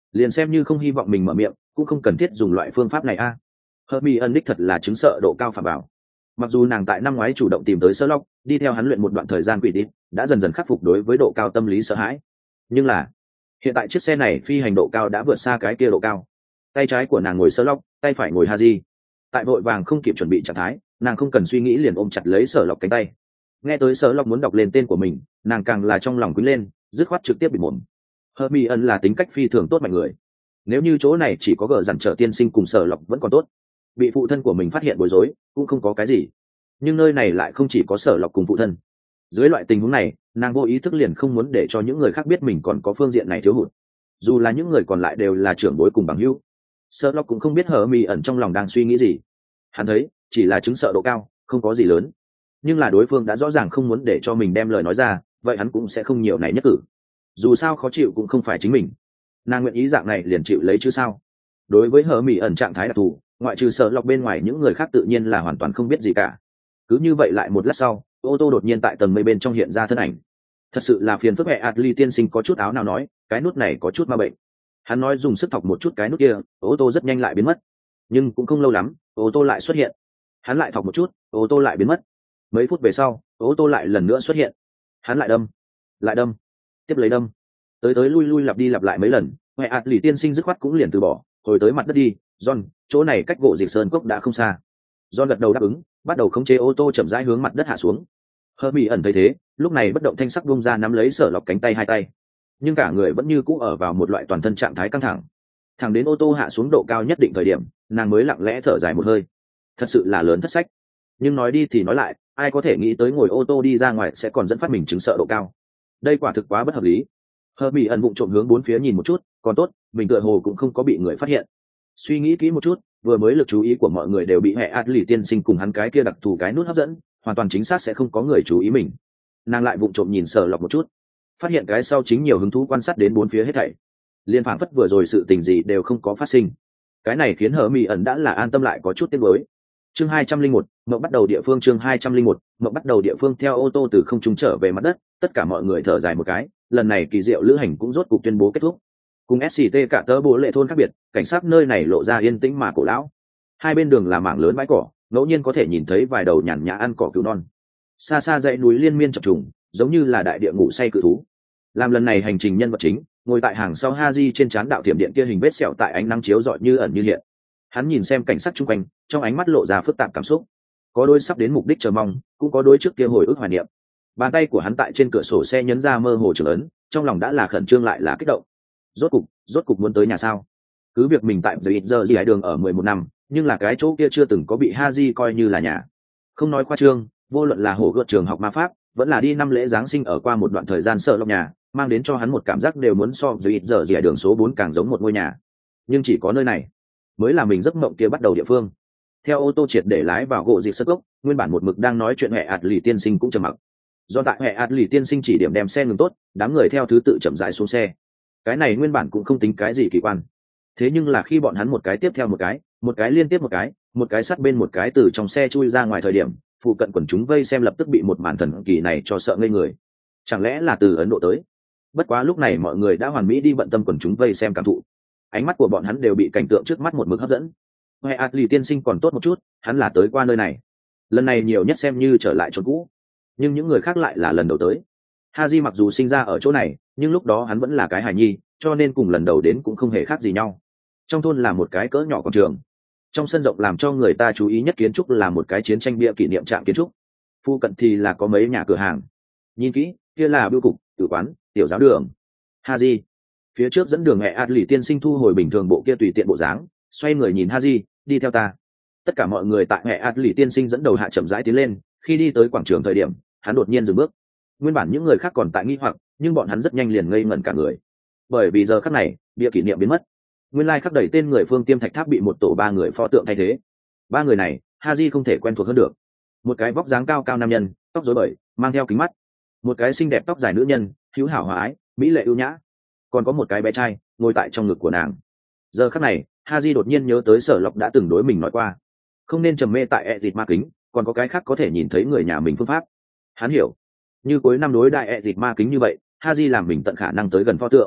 liền xem như không hy vọng mình mở miệng cũng không cần thiết dùng loại phương pháp này a à. Hermione đích thật là chứng sợ độ cao phạm bảo. Mặc dù nàng tại năm ngoái chủ động tìm tới Sherlock, đi theo hắn luyện một đoạn thời gian quỷ đít, đã dần dần khắc phục đối với độ cao tâm lý sợ hãi. Nhưng là, hiện tại chiếc xe này phi hành độ cao đã vượt xa cái kia độ cao. Tay trái của nàng ngồi Sherlock, tay phải ngồi Haji. Tại vội vàng không kịp chuẩn bị trạng thái, nàng không cần suy nghĩ liền ôm chặt lấy Sherlock cánh tay. Nghe tới Sherlock muốn đọc lên tên của mình, nàng càng là trong lòng quý lên, dứt khoát trực tiếp bị mồm. Hermione là tính cách phi thường tốt mạnh người. Nếu như chỗ này chỉ có gờ dặn trở tiên sinh cùng Sherlock vẫn còn tốt, bị phụ thân của mình phát hiện bối rối cũng không có cái gì, nhưng nơi này lại không chỉ có Sherlock cùng phụ thân. Dưới loại tình huống này, nàng vô ý thức liền không muốn để cho những người khác biết mình còn có phương diện này thiếu hụt, dù là những người còn lại đều là trưởng bối cùng bằng hữu. Sherlock cũng không biết Hermione trong lòng đang suy nghĩ gì. Hắn thấy chỉ là chứng sợ độ cao, không có gì lớn, nhưng là đối phương đã rõ ràng không muốn để cho mình đem lời nói ra, vậy hắn cũng sẽ không nhiều này nhất cử. Dù sao khó chịu cũng không phải chính mình, nàng nguyện ý dạng này liền chịu lấy chứ sao. Đối với Hermione trạng thái đặc thù, ngoại trừ Sherlock bên ngoài những người khác tự nhiên là hoàn toàn không biết gì cả. Cứ như vậy lại một lát sau, ô tô đột nhiên tại tầng mây bên trong hiện ra thân ảnh. Thật sự là phiền phức. Hệ Atli tiên sinh có chút áo nào nói, cái nút này có chút ma bệnh. Hắn nói dùng sức thọc một chút cái nút kia, ô tô rất nhanh lại biến mất. Nhưng cũng không lâu lắm, ô tô lại xuất hiện. Hắn lại thọc một chút, ô tô lại biến mất. Mấy phút về sau, ô tô lại lần nữa xuất hiện. Hắn lại đâm, lại đâm, tiếp lấy đâm, tới tới lui lui lặp đi lặp lại mấy lần. Hệ Atli tiên sinh dứt khoát cũng liền từ bỏ, hồi tới mặt đất đi. John, chỗ này cách gỗ dịch sơn cốc đã không xa. John gật đầu đáp ứng, bắt đầu khống chế ô tô chậm rãi hướng mặt đất hạ xuống. Hermione thấy thế, lúc này bất động thanh sắc bung ra nắm lấy Sherlock cánh tay hai tay, nhưng cả người vẫn như cũ ở vào một loại toàn thân trạng thái căng thẳng. Thẳng đến ô tô hạ xuống độ cao nhất định thời điểm, nàng mới lặng lẽ thở dài một hơi. Thật sự là lớn thất sách. Nhưng nói đi thì nói lại, ai có thể nghĩ tới ngồi ô tô đi ra ngoài sẽ còn dẫn phát mình chứng sợ độ cao. Đây quả thực quá bất hợp lý. Hermione vụng trộm hướng bốn phía nhìn một chút, còn tốt, mình tựa hồ cũng không có bị người phát hiện. Suy nghĩ kỹ một chút, vừa mới lực chú ý của mọi người đều bị hệ Atli tiên sinh cùng hắn cái kia đặc thù cái nút hấp dẫn, hoàn toàn chính xác sẽ không có người chú ý mình. Nàng lại vụng trộm nhìn Sherlock một chút, phát hiện cái sau chính nhiều hứng thú quan sát đến bốn phía hết thảy, liên phảng phất vừa rồi sự tình gì đều không có phát sinh. Cái này khiến Hermione đã là an tâm lại có chút tiếc nuối. Chương hai trăm linh một, mộng bắt đầu địa phương. Chương hai trăm linh một, mộng bắt đầu địa phương. Theo ô tô từ không trung trở về mặt đất, tất cả mọi người thở dài một cái, lần này kỳ diệu lữ hành cũng rốt cục tuyên bố kết thúc. Cùng ét xê tê cả tớ bố lệ thôn khác biệt, cảnh sát nơi này lộ ra yên tĩnh mà cổ lão. Hai bên đường là mảng lớn bãi cỏ, ngẫu nhiên có thể nhìn thấy vài đầu nhàn nhã ăn cỏ cứu non. Xa xa dãy núi liên miên chập trùng, giống như là đại địa ngủ say cự thú. Làm lần này hành trình nhân vật chính, ngồi tại hàng sau Haji trên trán đạo tiệm điện kia hình vết sẹo tại ánh nắng chiếu rọi như ẩn như hiện. Hắn nhìn xem cảnh sát chung quanh, trong ánh mắt lộ ra phức tạp cảm xúc. Có đôi sắp đến mục đích chờ mong, cũng có đôi trước kia hồi ức hoài niệm. Bàn tay của hắn tại trên cửa sổ xe nhấn ra mơ hồ trường ấn, trong lòng đã là khẩn trương lại là kích động. Rốt cục, rốt cục muốn tới nhà sao? Cứ việc mình tại The giờ gì hải đường ở mười một năm, nhưng là cái chỗ kia chưa từng có bị Haji coi như là nhà. Không nói khoa trương, vô luận là hổ gợt trường học ma pháp, vẫn là đi năm lễ giáng sinh ở qua một đoạn thời gian sợ lọc nhà, mang đến cho hắn một cảm giác đều muốn so The giờ gì hải đường số bốn càng giống một ngôi nhà. Nhưng chỉ có nơi này mới là mình giấc mộng kia bắt đầu địa phương. Theo ô tô triệt để lái vào gỗ dịch sất gốc, nguyên bản một mực đang nói chuyện hệ ạt lì tiên sinh cũng trầm mặc. Do tại hệ ạt lì tiên sinh chỉ điểm đem xe ngừng tốt, đám người theo thứ tự chậm rãi xuống xe. Cái này nguyên bản cũng không tính cái gì kỳ quan, thế nhưng là khi bọn hắn một cái tiếp theo một cái, một cái liên tiếp một cái, một cái sát bên một cái từ trong xe chui ra ngoài thời điểm, phụ cận quần chúng vây xem lập tức bị một màn thần kỳ này cho sợ ngây người. Chẳng lẽ là từ Ấn Độ tới? Bất quá lúc này mọi người đã hoàn mỹ đi bận tâm quần chúng vây xem cảm thụ, ánh mắt của bọn hắn đều bị cảnh tượng trước mắt một mực hấp dẫn. Hệ ạt lì tiên sinh còn tốt một chút, hắn là tới qua nơi này, lần này nhiều nhất xem như trở lại chỗ cũ, nhưng những người khác lại là lần đầu tới. Haji mặc dù sinh ra ở chỗ này, nhưng lúc đó hắn vẫn là cái hài nhi, cho nên cùng lần đầu đến cũng không hề khác gì nhau. Trong thôn là một cái cỡ nhỏ quảng trường, trong sân rộng làm cho người ta chú ý nhất kiến trúc là một cái chiến tranh bia kỷ niệm trạm kiến trúc, phu cận thì là có mấy nhà cửa hàng. Nhìn kỹ, kia là bưu cục, tử quán, tiểu giáo đường. Haji phía trước dẫn đường. Hệ ạt lì tiên sinh thu hồi bình thường bộ kia tùy tiện bộ dáng, xoay người nhìn Haji, đi theo ta. Tất cả mọi người tại hệ ạt lì tiên sinh dẫn đầu hạ chậm rãi tiến lên. Khi đi tới quảng trường thời điểm, hắn đột nhiên dừng bước. Nguyên bản những người khác còn tại nghi hoặc, nhưng bọn hắn rất nhanh liền ngây ngẩn cả người, bởi vì giờ khắc này bia kỷ niệm biến mất. Nguyên lai khắc đẩy tên người Phương Tiêm Thạch Tháp bị một tổ ba người pho tượng thay thế. Ba người này Haji không thể quen thuộc hơn được. Một cái vóc dáng cao cao nam nhân, tóc rối bời, mang theo kính mắt. Một cái xinh đẹp tóc dài nữ nhân, hữu hảo hòa ái, mỹ lệ ưu nhã. Còn có một cái bé trai ngồi tại trong ngực của nàng. Giờ khắc này Haji đột nhiên nhớ tới Sở Lộc đã từng đối mình nói qua, không nên trầm mê tại ẹ dịt ma kính, còn có cái khác có thể nhìn thấy người nhà mình phương pháp. Hắn hiểu, như cuối năm đối đại ẹ dịt ma kính như vậy, Haji làm mình tận khả năng tới gần pho tượng.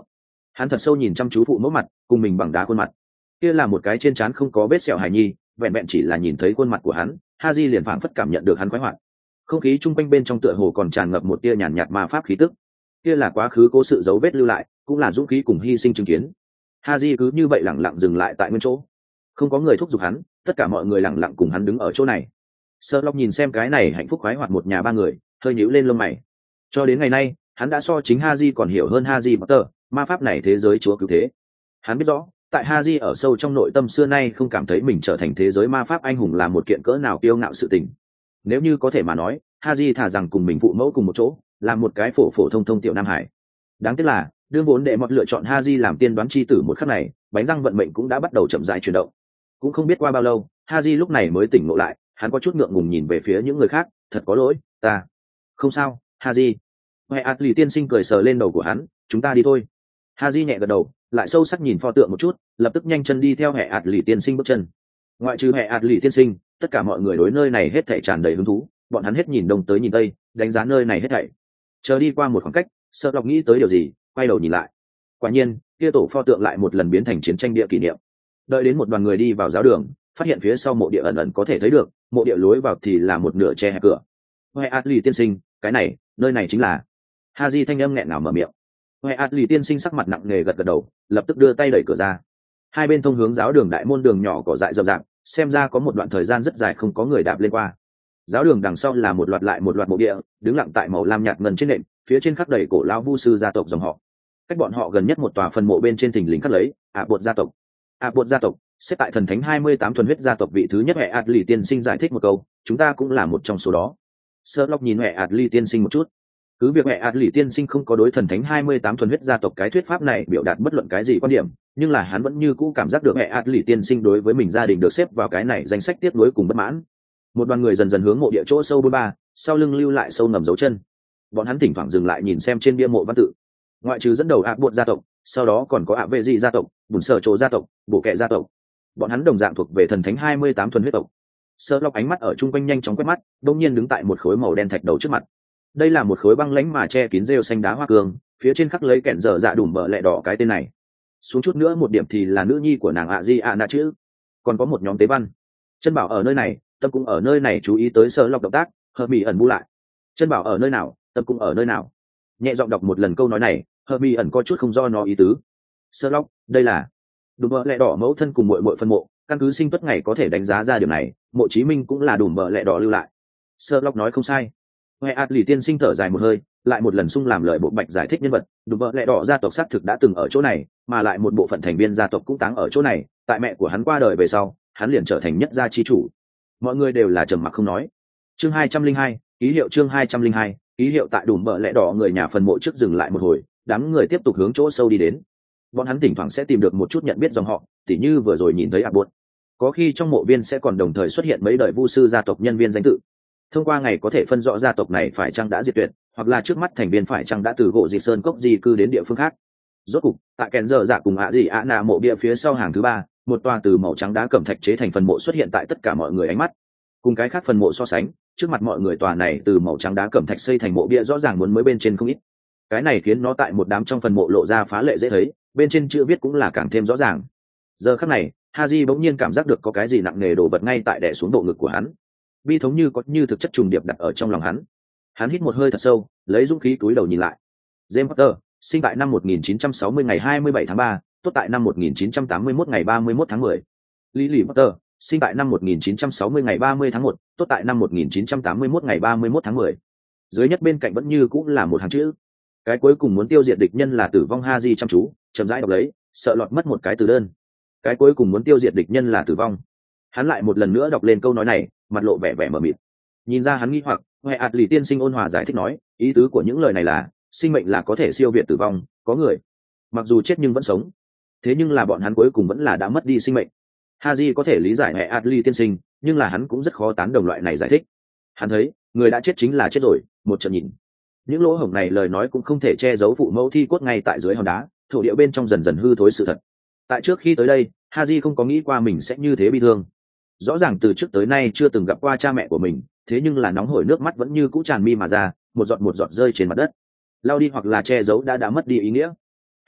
Hắn thật sâu nhìn chăm chú phụ mẫu mặt, cùng mình bằng đá khuôn mặt. Kia là một cái trên trán không có vết sẹo hài nhi, vẹn vẹn chỉ là nhìn thấy khuôn mặt của hắn, Haji liền phảng phất cảm nhận được hắn khoái hoạt. Không khí chung quanh bên trong tựa hồ còn tràn ngập một tia nhàn nhạt ma pháp khí tức. Kia là quá khứ cố sự dấu vết lưu lại, cũng là dũng khí cùng hy sinh chứng kiến. Haji cứ như vậy lẳng lặng dừng lại tại nguyên chỗ, không có người thúc giục hắn, tất cả mọi người lẳng lặng cùng hắn đứng ở chỗ này. Sherlock nhìn xem cái này hạnh phúc khoái hoạt một nhà ba người, hơi nhíu lên lông mày. Cho đến ngày nay, hắn đã so chính Haji còn hiểu hơn Haji Potter, ma pháp này thế giới chúa cứu thế. Hắn biết rõ, tại Haji ở sâu trong nội tâm xưa nay không cảm thấy mình trở thành thế giới ma pháp anh hùng là một kiện cỡ nào kiêu ngạo sự tình. Nếu như có thể mà nói, Haji thà rằng cùng mình phụ mẫu cùng một chỗ, làm một cái phổ phổ thông thông tiểu nam hải. Đáng tiếc là, đương vốn đệ mọt lựa chọn Haji làm tiên đoán chi tử một khắc này, bánh răng vận mệnh cũng đã bắt đầu chậm rãi chuyển động. Cũng không biết qua bao lâu, Haji lúc này mới tỉnh ngộ lại, hắn có chút ngượng ngùng nhìn về phía những người khác, thật có lỗi, ta. Không sao, Haji. Hệ ạt lì tiên sinh cười sờ lên đầu của hắn, chúng ta đi thôi. Haji nhẹ gật đầu, lại sâu sắc nhìn pho tượng một chút, lập tức nhanh chân đi theo hệ ạt lì tiên sinh bước chân. Ngoại trừ hệ ạt lì tiên sinh, tất cả mọi người đối nơi này hết thảy tràn đầy hứng thú, bọn hắn hết nhìn đông tới nhìn tây, đánh giá nơi này hết thảy. Chờ đi qua một khoảng cách, Sợ Lộc nghĩ tới điều gì, quay đầu nhìn lại. Quả nhiên, kia tổ pho tượng lại một lần biến thành chiến tranh địa kỷ niệm. Đợi đến một đoàn người đi vào giáo đường, phát hiện phía sau mộ địa ẩn ẩn có thể thấy được, mộ địa lối vào thì là một nửa che hẹp cửa. Hệ ạt lì tiên sinh, cái này, nơi này chính là. Haji thanh âm nghẹn ngào mở miệng. Hệ ạt lì tiên sinh sắc mặt nặng nề gật gật đầu, lập tức đưa tay đẩy cửa ra. Hai bên thông hướng giáo đường đại môn đường nhỏ cỏ dại rậm rạp, xem ra có một đoạn thời gian rất dài không có người đạp lên qua. Giáo đường đằng sau là một loạt lại một loạt mộ địa, đứng lặng tại màu lam nhạt ngần trên nệm, phía trên khắc đầy cổ lão vu sư gia tộc dòng họ. Cách bọn họ gần nhất một tòa phần mộ bên trên thình lình khắc lấy ạ bột gia tộc. ạ bột gia tộc xếp tại thần thánh hai mươi tám thuần huyết gia tộc vị thứ nhất. Hệ ạt lì tiên sinh giải thích một câu, chúng ta cũng là một trong số đó. Sherlock nhìn Hệ ạt lì tiên sinh một chút. Cứ việc Hệ ạt lì tiên sinh không có đối thần thánh hai mươi tám thuần huyết gia tộc cái thuyết pháp này biểu đạt bất luận cái gì quan điểm, nhưng là hắn vẫn như cũ cảm giác được Hệ ạt lì tiên sinh đối với mình gia đình được xếp vào cái này danh sách tiếp nối cùng bất mãn. Một đoàn người dần dần hướng mộ địa chỗ sâu bôn ba, sau lưng lưu lại sâu ngầm dấu chân. Bọn hắn thỉnh thoảng dừng lại nhìn xem trên bia mộ văn tự. Ngoại trừ dẫn đầu ạ bột gia tộc, sau đó còn có ạ vệ dị gia tộc, bùn sở trộ gia tộc, bổ kẹ gia tộc. Bọn hắn đồng dạng thuộc về thần thánh hai mươi tám thuần huyết tộc. Sơ lọc ánh mắt ở chung quanh nhanh chóng quét mắt, đột nhiên đứng tại một khối màu đen thạch đầu trước mặt. Đây là một khối băng lãnh mà che kín rêu xanh đá hoa cương, phía trên khắc lấy kẹn dở dạ đùm bờ lẹ đỏ cái tên này. Xuống chút nữa một điểm thì là nữ nhi của nàng ạ di ạ nạ chữ. Còn có một nhóm tế văn. Chân bảo ở nơi này, tâm cũng ở nơi này, chú ý tới sơ lọc động tác, hợp mỹ ẩn bu lại. Chân bảo ở nơi nào, tâm cũng ở nơi nào. Nhẹ giọng đọc một lần câu nói này, hợp mỹ ẩn có chút không do nó ý tứ. Sơ lọc, đây là đùm bờ lẹ đỏ mẫu thân cùng muội muội phân mộ, căn cứ sinh tuất ngày có thể đánh giá ra điều này, mộ chí minh cũng là đùm bờ lẹ đỏ lưu lại. Sơ lọc nói không sai. Hệ ạt lì tiên sinh thở dài một hơi, lại một lần xung làm lời bộ bạch giải thích nhân vật. Đùm bờ lẹ đỏ gia tộc xác thực đã từng ở chỗ này, mà lại một bộ phận thành viên gia tộc cũng táng ở chỗ này. Tại mẹ của hắn qua đời về sau, hắn liền trở thành nhất gia chi chủ. Mọi người đều là trầm mặc không nói. Chương hai trăm linh hai, ký hiệu chương hai trăm linh hai, ký hiệu tại đùm bờ lẹ đỏ người nhà phần mộ trước dừng lại một hồi, đám người tiếp tục hướng chỗ sâu đi đến. Bọn hắn thỉnh thoảng sẽ tìm được một chút nhận biết dòng họ, tỉ như vừa rồi nhìn thấy ạ buốt. Có khi trong mộ viên sẽ còn đồng thời xuất hiện mấy đời vu sư gia tộc nhân viên danh tự. Thông qua ngày có thể phân rõ gia tộc này phải chăng đã diệt tuyệt, hoặc là trước mắt thành viên phải chăng đã từ gỗ dị sơn cốc di cư đến địa phương khác. Rốt cục, tại kèn dở dạ cùng ạ dị ạ nạ mộ bia phía sau hàng thứ ba, một tòa từ màu trắng đá cẩm thạch chế thành phần mộ xuất hiện tại tất cả mọi người ánh mắt. Cùng cái khác phần mộ so sánh, trước mặt mọi người tòa này từ màu trắng đá cẩm thạch xây thành mộ bia rõ ràng muốn mới bên trên không ít. Cái này khiến nó tại một đám trong phần mộ lộ ra phá lệ dễ thấy, bên trên chữ viết cũng là càng thêm rõ ràng. Giờ khắc này, Haji bỗng nhiên cảm giác được có cái gì nặng nề đổ vật ngay tại đè xuống bộ ngực của hắn. Bi thống như có như thực chất trùng điệp đặt ở trong lòng hắn. Hắn hít một hơi thật sâu, lấy dũng khí túi đầu nhìn lại. James Potter, sinh tại năm một nghìn chín trăm sáu mươi ngày hai mươi bảy tháng ba, tốt tại năm một nghìn chín trăm tám mươi mốt ngày ba mươi mốt tháng mười. Lily Potter, sinh tại năm một nghìn chín trăm sáu mươi ngày ba mươi tháng một, tốt tại năm một nghìn chín trăm tám mươi mốt ngày ba mươi mốt tháng mười. Dưới nhất bên cạnh vẫn như cũng là một hàng chữ. Cái cuối cùng muốn tiêu diệt địch nhân là tử vong. Haji chăm chú, chậm rãi đọc lấy, sợ lọt mất một cái từ đơn. Cái cuối cùng muốn tiêu diệt địch nhân là tử vong. Hắn lại một lần nữa đọc lên câu nói này, mặt lộ vẻ vẻ mờ mịt. Nhìn ra hắn nghi hoặc, Hệ ạt lì tiên sinh ôn hòa giải thích nói, ý tứ của những lời này là, sinh mệnh là có thể siêu việt tử vong, có người mặc dù chết nhưng vẫn sống. Thế nhưng là bọn hắn cuối cùng vẫn là đã mất đi sinh mệnh. Haji có thể lý giải Hệ ạt lì tiên sinh, nhưng là hắn cũng rất khó tán đồng loại này giải thích. Hắn thấy, người đã chết chính là chết rồi, một trận nhìn. Những lỗ hổng này lời nói cũng không thể che giấu phụ mẫu thi cốt ngay tại dưới hòn đá, thổ địa bên trong dần dần hư thối sự thật. Tại trước khi tới đây, Haji không có nghĩ qua mình sẽ như thế bi thương. Rõ ràng từ trước tới nay chưa từng gặp qua cha mẹ của mình, thế nhưng là nóng hổi nước mắt vẫn như cũ tràn mi mà ra, một giọt một giọt rơi trên mặt đất. Lao đi hoặc là che giấu đã đã mất đi ý nghĩa.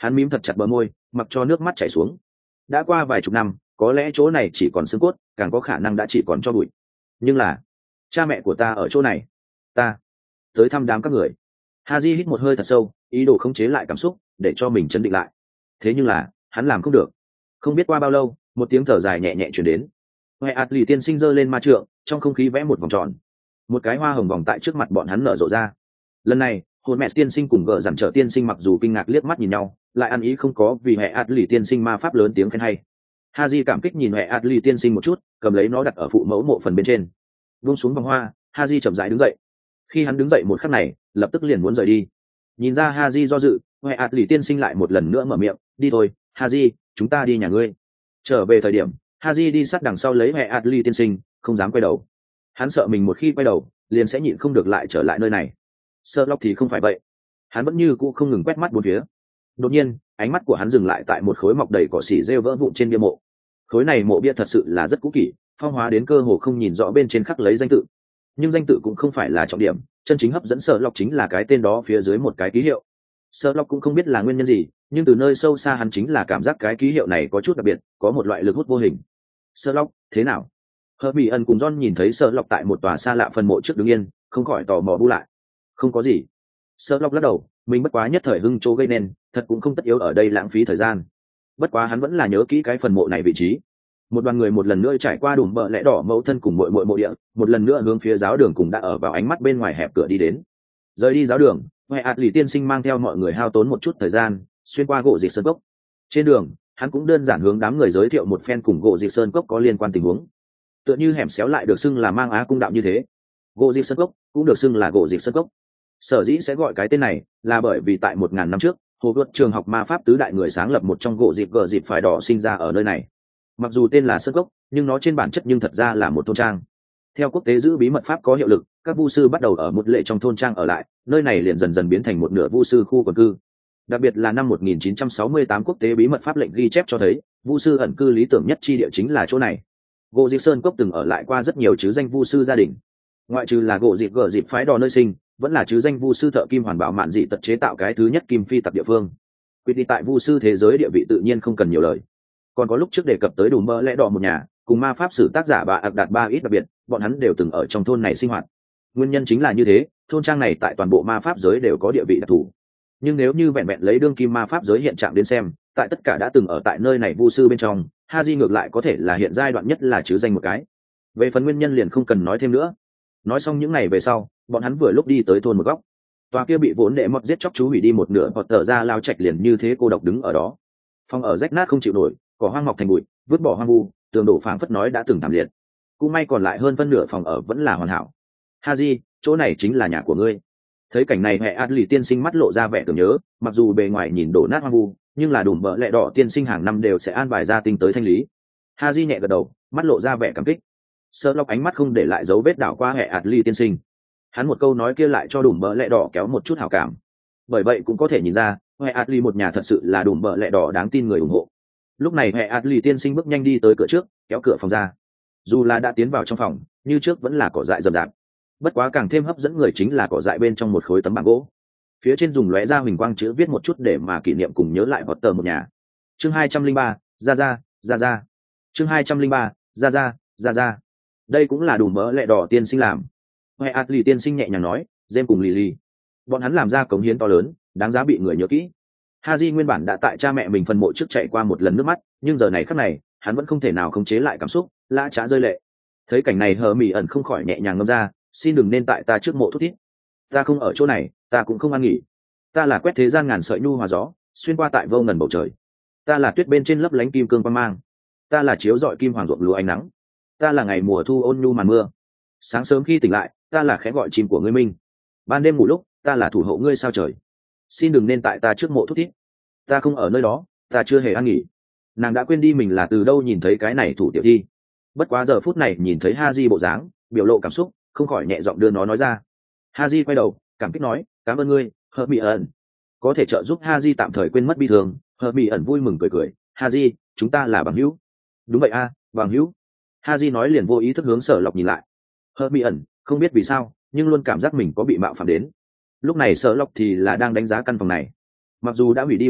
Hắn mím thật chặt bờ môi, mặc cho nước mắt chảy xuống. Đã qua vài chục năm, có lẽ chỗ này chỉ còn xương cốt, càng có khả năng đã chỉ còn cho bụi. Nhưng là cha mẹ của ta ở chỗ này, ta tới thăm đám các người. Haji hít một hơi thật sâu, ý đồ khống chế lại cảm xúc để cho mình chấn định lại. Thế nhưng là hắn làm không được. Không biết qua bao lâu, một tiếng thở dài nhẹ nhẹ truyền đến. Huệ ạt lì tiên sinh giơ lên ma trượng, trong không khí vẽ một vòng tròn, một cái hoa hồng vòng tại trước mặt bọn hắn nở rộ ra. Lần này hồn mẹ tiên sinh cùng gờ dằn trở tiên sinh mặc dù kinh ngạc liếc mắt nhìn nhau, lại ăn ý không có, vì Huệ ạt lì tiên sinh ma pháp lớn tiếng khen hay. Haji cảm kích nhìn Huệ ạt lì tiên sinh một chút, cầm lấy nó đặt ở phụ mẫu mộ phần bên trên, vung xuống vòng hoa. Haji chậm rãi đứng dậy. Khi hắn đứng dậy một khắc này, lập tức liền muốn rời đi. Nhìn ra Haji do dự, Huệ ạt lì tiên sinh lại một lần nữa mở miệng, đi thôi Haji, chúng ta đi nhà ngươi. Trở về thời điểm, Haji đi sát đằng sau lấy Huệ ạt lì tiên sinh, không dám quay đầu. Hắn sợ mình một khi quay đầu liền sẽ nhịn không được lại trở lại nơi này. Sherlock thì không phải vậy, hắn vẫn như cũ không ngừng quét mắt bốn phía. Đột nhiên ánh mắt của hắn dừng lại tại một khối mọc đầy cỏ xỉ rêu vỡ vụn trên bia mộ. Khối này mộ bia thật sự là rất cũ kỹ, phong hóa đến cơ hồ không nhìn rõ bên trên khắc lấy danh tự. Nhưng danh tự cũng không phải là trọng điểm, chân chính hấp dẫn Sherlock chính là cái tên đó phía dưới một cái ký hiệu. Sherlock cũng không biết là nguyên nhân gì, nhưng từ nơi sâu xa hắn chính là cảm giác cái ký hiệu này có chút đặc biệt, có một loại lực hút vô hình. Sherlock, thế nào? Hermione cùng John nhìn thấy Sherlock tại một tòa xa lạ phần mộ trước đứng yên, không khỏi tò mò bu lại. Không có gì. Sherlock lắc đầu, mình bất quá nhất thời hưng chỗ gây nên, thật cũng không tất yếu ở đây lãng phí thời gian. Bất quá hắn vẫn là nhớ kỹ cái phần mộ này vị trí. Một đoàn người một lần nữa trải qua đùm bợ lẽ đỏ mẫu thân cùng muội muội mộ địa, một lần nữa hướng phía giáo đường cùng đã ở vào ánh mắt bên ngoài hẹp cửa đi đến. Rời đi giáo đường, Huệ ạt lì tiên sinh mang theo mọi người hao tốn một chút thời gian, xuyên qua gỗ dịch sơn cốc. Trên đường, hắn cũng đơn giản hướng đám người giới thiệu một phen cùng gỗ dịch sơn cốc có liên quan tình huống. Tựa như hẻm xéo lại được xưng là mang á cung đạo như thế, gỗ dịch sơn cốc cũng được xưng là gỗ dịch sơn cốc. Sở dĩ sẽ gọi cái tên này là bởi vì tại một ngàn năm trước, hồ gợt trường học ma pháp tứ đại người sáng lập một trong gỗ dịp gờ dịp phải đỏ sinh ra ở nơi này. Mặc dù tên là sơn cốc, nhưng nó trên bản chất nhưng thật ra là một thôn trang. Theo quốc tế giữ bí mật pháp có hiệu lực, các vu sư bắt đầu ở một lệ trong thôn trang ở lại, nơi này liền dần dần biến thành một nửa vu sư khu quần cư. Đặc biệt là năm một nghìn chín trăm sáu mươi tám quốc tế bí mật pháp lệnh ghi chép cho thấy, vu sư ẩn cư lý tưởng nhất chi địa chính là chỗ này. Gỗ dịp sơn cốc từng ở lại qua rất nhiều chứ danh vu sư gia đình. Ngoại trừ là gỗ dịp gờ dịp phái đỏ nơi sinh, vẫn là chứ danh vu sư thợ kim hoàn bảo mạn dị tật chế tạo cái thứ nhất kim phi tập địa phương. Quy đi tại vu sư thế giới địa vị tự nhiên không cần nhiều lời. Còn có lúc trước đề cập tới đùm bơ lẽ đỏ một nhà, cùng ma pháp sử tác giả bà ạc đạt ba ít đặc biệt, bọn hắn đều từng ở trong thôn này sinh hoạt. Nguyên nhân chính là như thế, thôn trang này tại toàn bộ ma pháp giới đều có địa vị đặc thù. Nhưng nếu như vẹn vẹn lấy đương kim ma pháp giới hiện trạng đến xem, tại tất cả đã từng ở tại nơi này vu sư bên trong, Haji ngược lại có thể là hiện giai đoạn nhất là chứ danh một cái. Về phần nguyên nhân liền không cần nói thêm nữa. Nói xong những ngày về sau, bọn hắn vừa lúc đi tới thôn một góc. Tòa kia bị vốn đệ mọt giết chóc chú hủy đi một nửa, hoặc tở ra lao chạch liền như thế cô độc đứng ở đó. Phòng ở rách nát không chịu nổi, cỏ hoang mọc thành bụi, vứt bỏ hoang vu, tường đổ phảng phất nói đã từng thảm liệt. Cũng may còn lại hơn phân nửa phòng ở vẫn là hoàn hảo. Haji, chỗ này chính là nhà của ngươi. Thấy cảnh này, mẹ Adley tiên sinh mắt lộ ra vẻ tưởng nhớ, mặc dù bề ngoài nhìn đổ nát hoang vu, nhưng là đùm bợ lẹ đỏ tiên sinh hàng năm đều sẽ an bài ra tinh tới thanh lý. Haji nhẹ gật đầu, mắt lộ ra vẻ cảm kích. Sherlock ánh mắt không để lại dấu vết đảo qua hệ Adley tiên sinh. Hắn một câu nói kia lại cho đùm bợ lẹ đỏ kéo một chút hảo cảm. Bởi vậy cũng có thể nhìn ra, hệ Adley một nhà thật sự là đùm bợ lẹ đỏ đáng tin người ủng hộ. Lúc này hệ Adley tiên sinh bước nhanh đi tới cửa trước, kéo cửa phòng ra. Dù là đã tiến vào trong phòng, như trước vẫn là cỏ dại rậm rạp. Bất quá càng thêm hấp dẫn người chính là cỏ dại bên trong một khối tấm bảng gỗ. Phía trên dùng lóe ra huỳnh quang chữ viết một chút để mà kỷ niệm cùng nhớ lại Potter một nhà. Chương hai trăm linh ba, ra ra, ra ra. Chương hai trăm linh ba, ra ra, ra ra. Đây cũng là đủ mỡ lẹ đỏ tiên sinh làm. Hệ Adley tiên sinh nhẹ nhàng nói, James cùng Lily. Bọn hắn làm ra cống hiến to lớn, đáng giá bị người nhớ kỹ. Haji nguyên bản đã tại cha mẹ mình phần mộ trước chạy qua một lần nước mắt, nhưng giờ này khắc này, hắn vẫn không thể nào khống chế lại cảm xúc, lã chã rơi lệ. Thấy cảnh này hờ mỉ ẩn không khỏi nhẹ nhàng ngâm ra, xin đừng nên tại ta trước mộ thút thít. Ta không ở chỗ này, ta cũng không ăn nghỉ. Ta là quét thế gian ngàn sợi nhu hòa gió, xuyên qua tại vô ngần bầu trời. Ta là tuyết bên trên lấp lánh kim cương quang mang. Ta là chiếu rọi kim hoàng ruộng lúa ánh nắng. Ta là ngày mùa thu ôn nhu màn mưa. Sáng sớm khi tỉnh lại, ta là khẽ gọi chim của ngươi minh. Ban đêm ngủ lúc, ta là thủ hộ ngươi sao trời. Xin đừng nên tại ta trước mộ thút thít. Ta không ở nơi đó, ta chưa hề ăn nghỉ. Nàng đã quên đi mình là từ đâu nhìn thấy cái này thủ tiểu thi. Bất quá giờ phút này nhìn thấy Haji bộ dáng, biểu lộ cảm xúc, không khỏi nhẹ giọng đưa nó nói ra. Haji quay đầu, cảm kích nói, cảm ơn ngươi, Hermione. Có thể trợ giúp Haji tạm thời quên mất bi thương, Hermione vui mừng cười cười. Haji, chúng ta là bằng hữu. Đúng vậy a, à, bằng hữu. Haji nói liền vô ý thức hướng Sở Lộc nhìn lại. Hermione không biết vì sao, nhưng luôn cảm giác mình có bị mạo phạm đến. Lúc này Sở Lộc thì là đang đánh giá căn phòng này. Mặc dù đã hủy đi một nửa,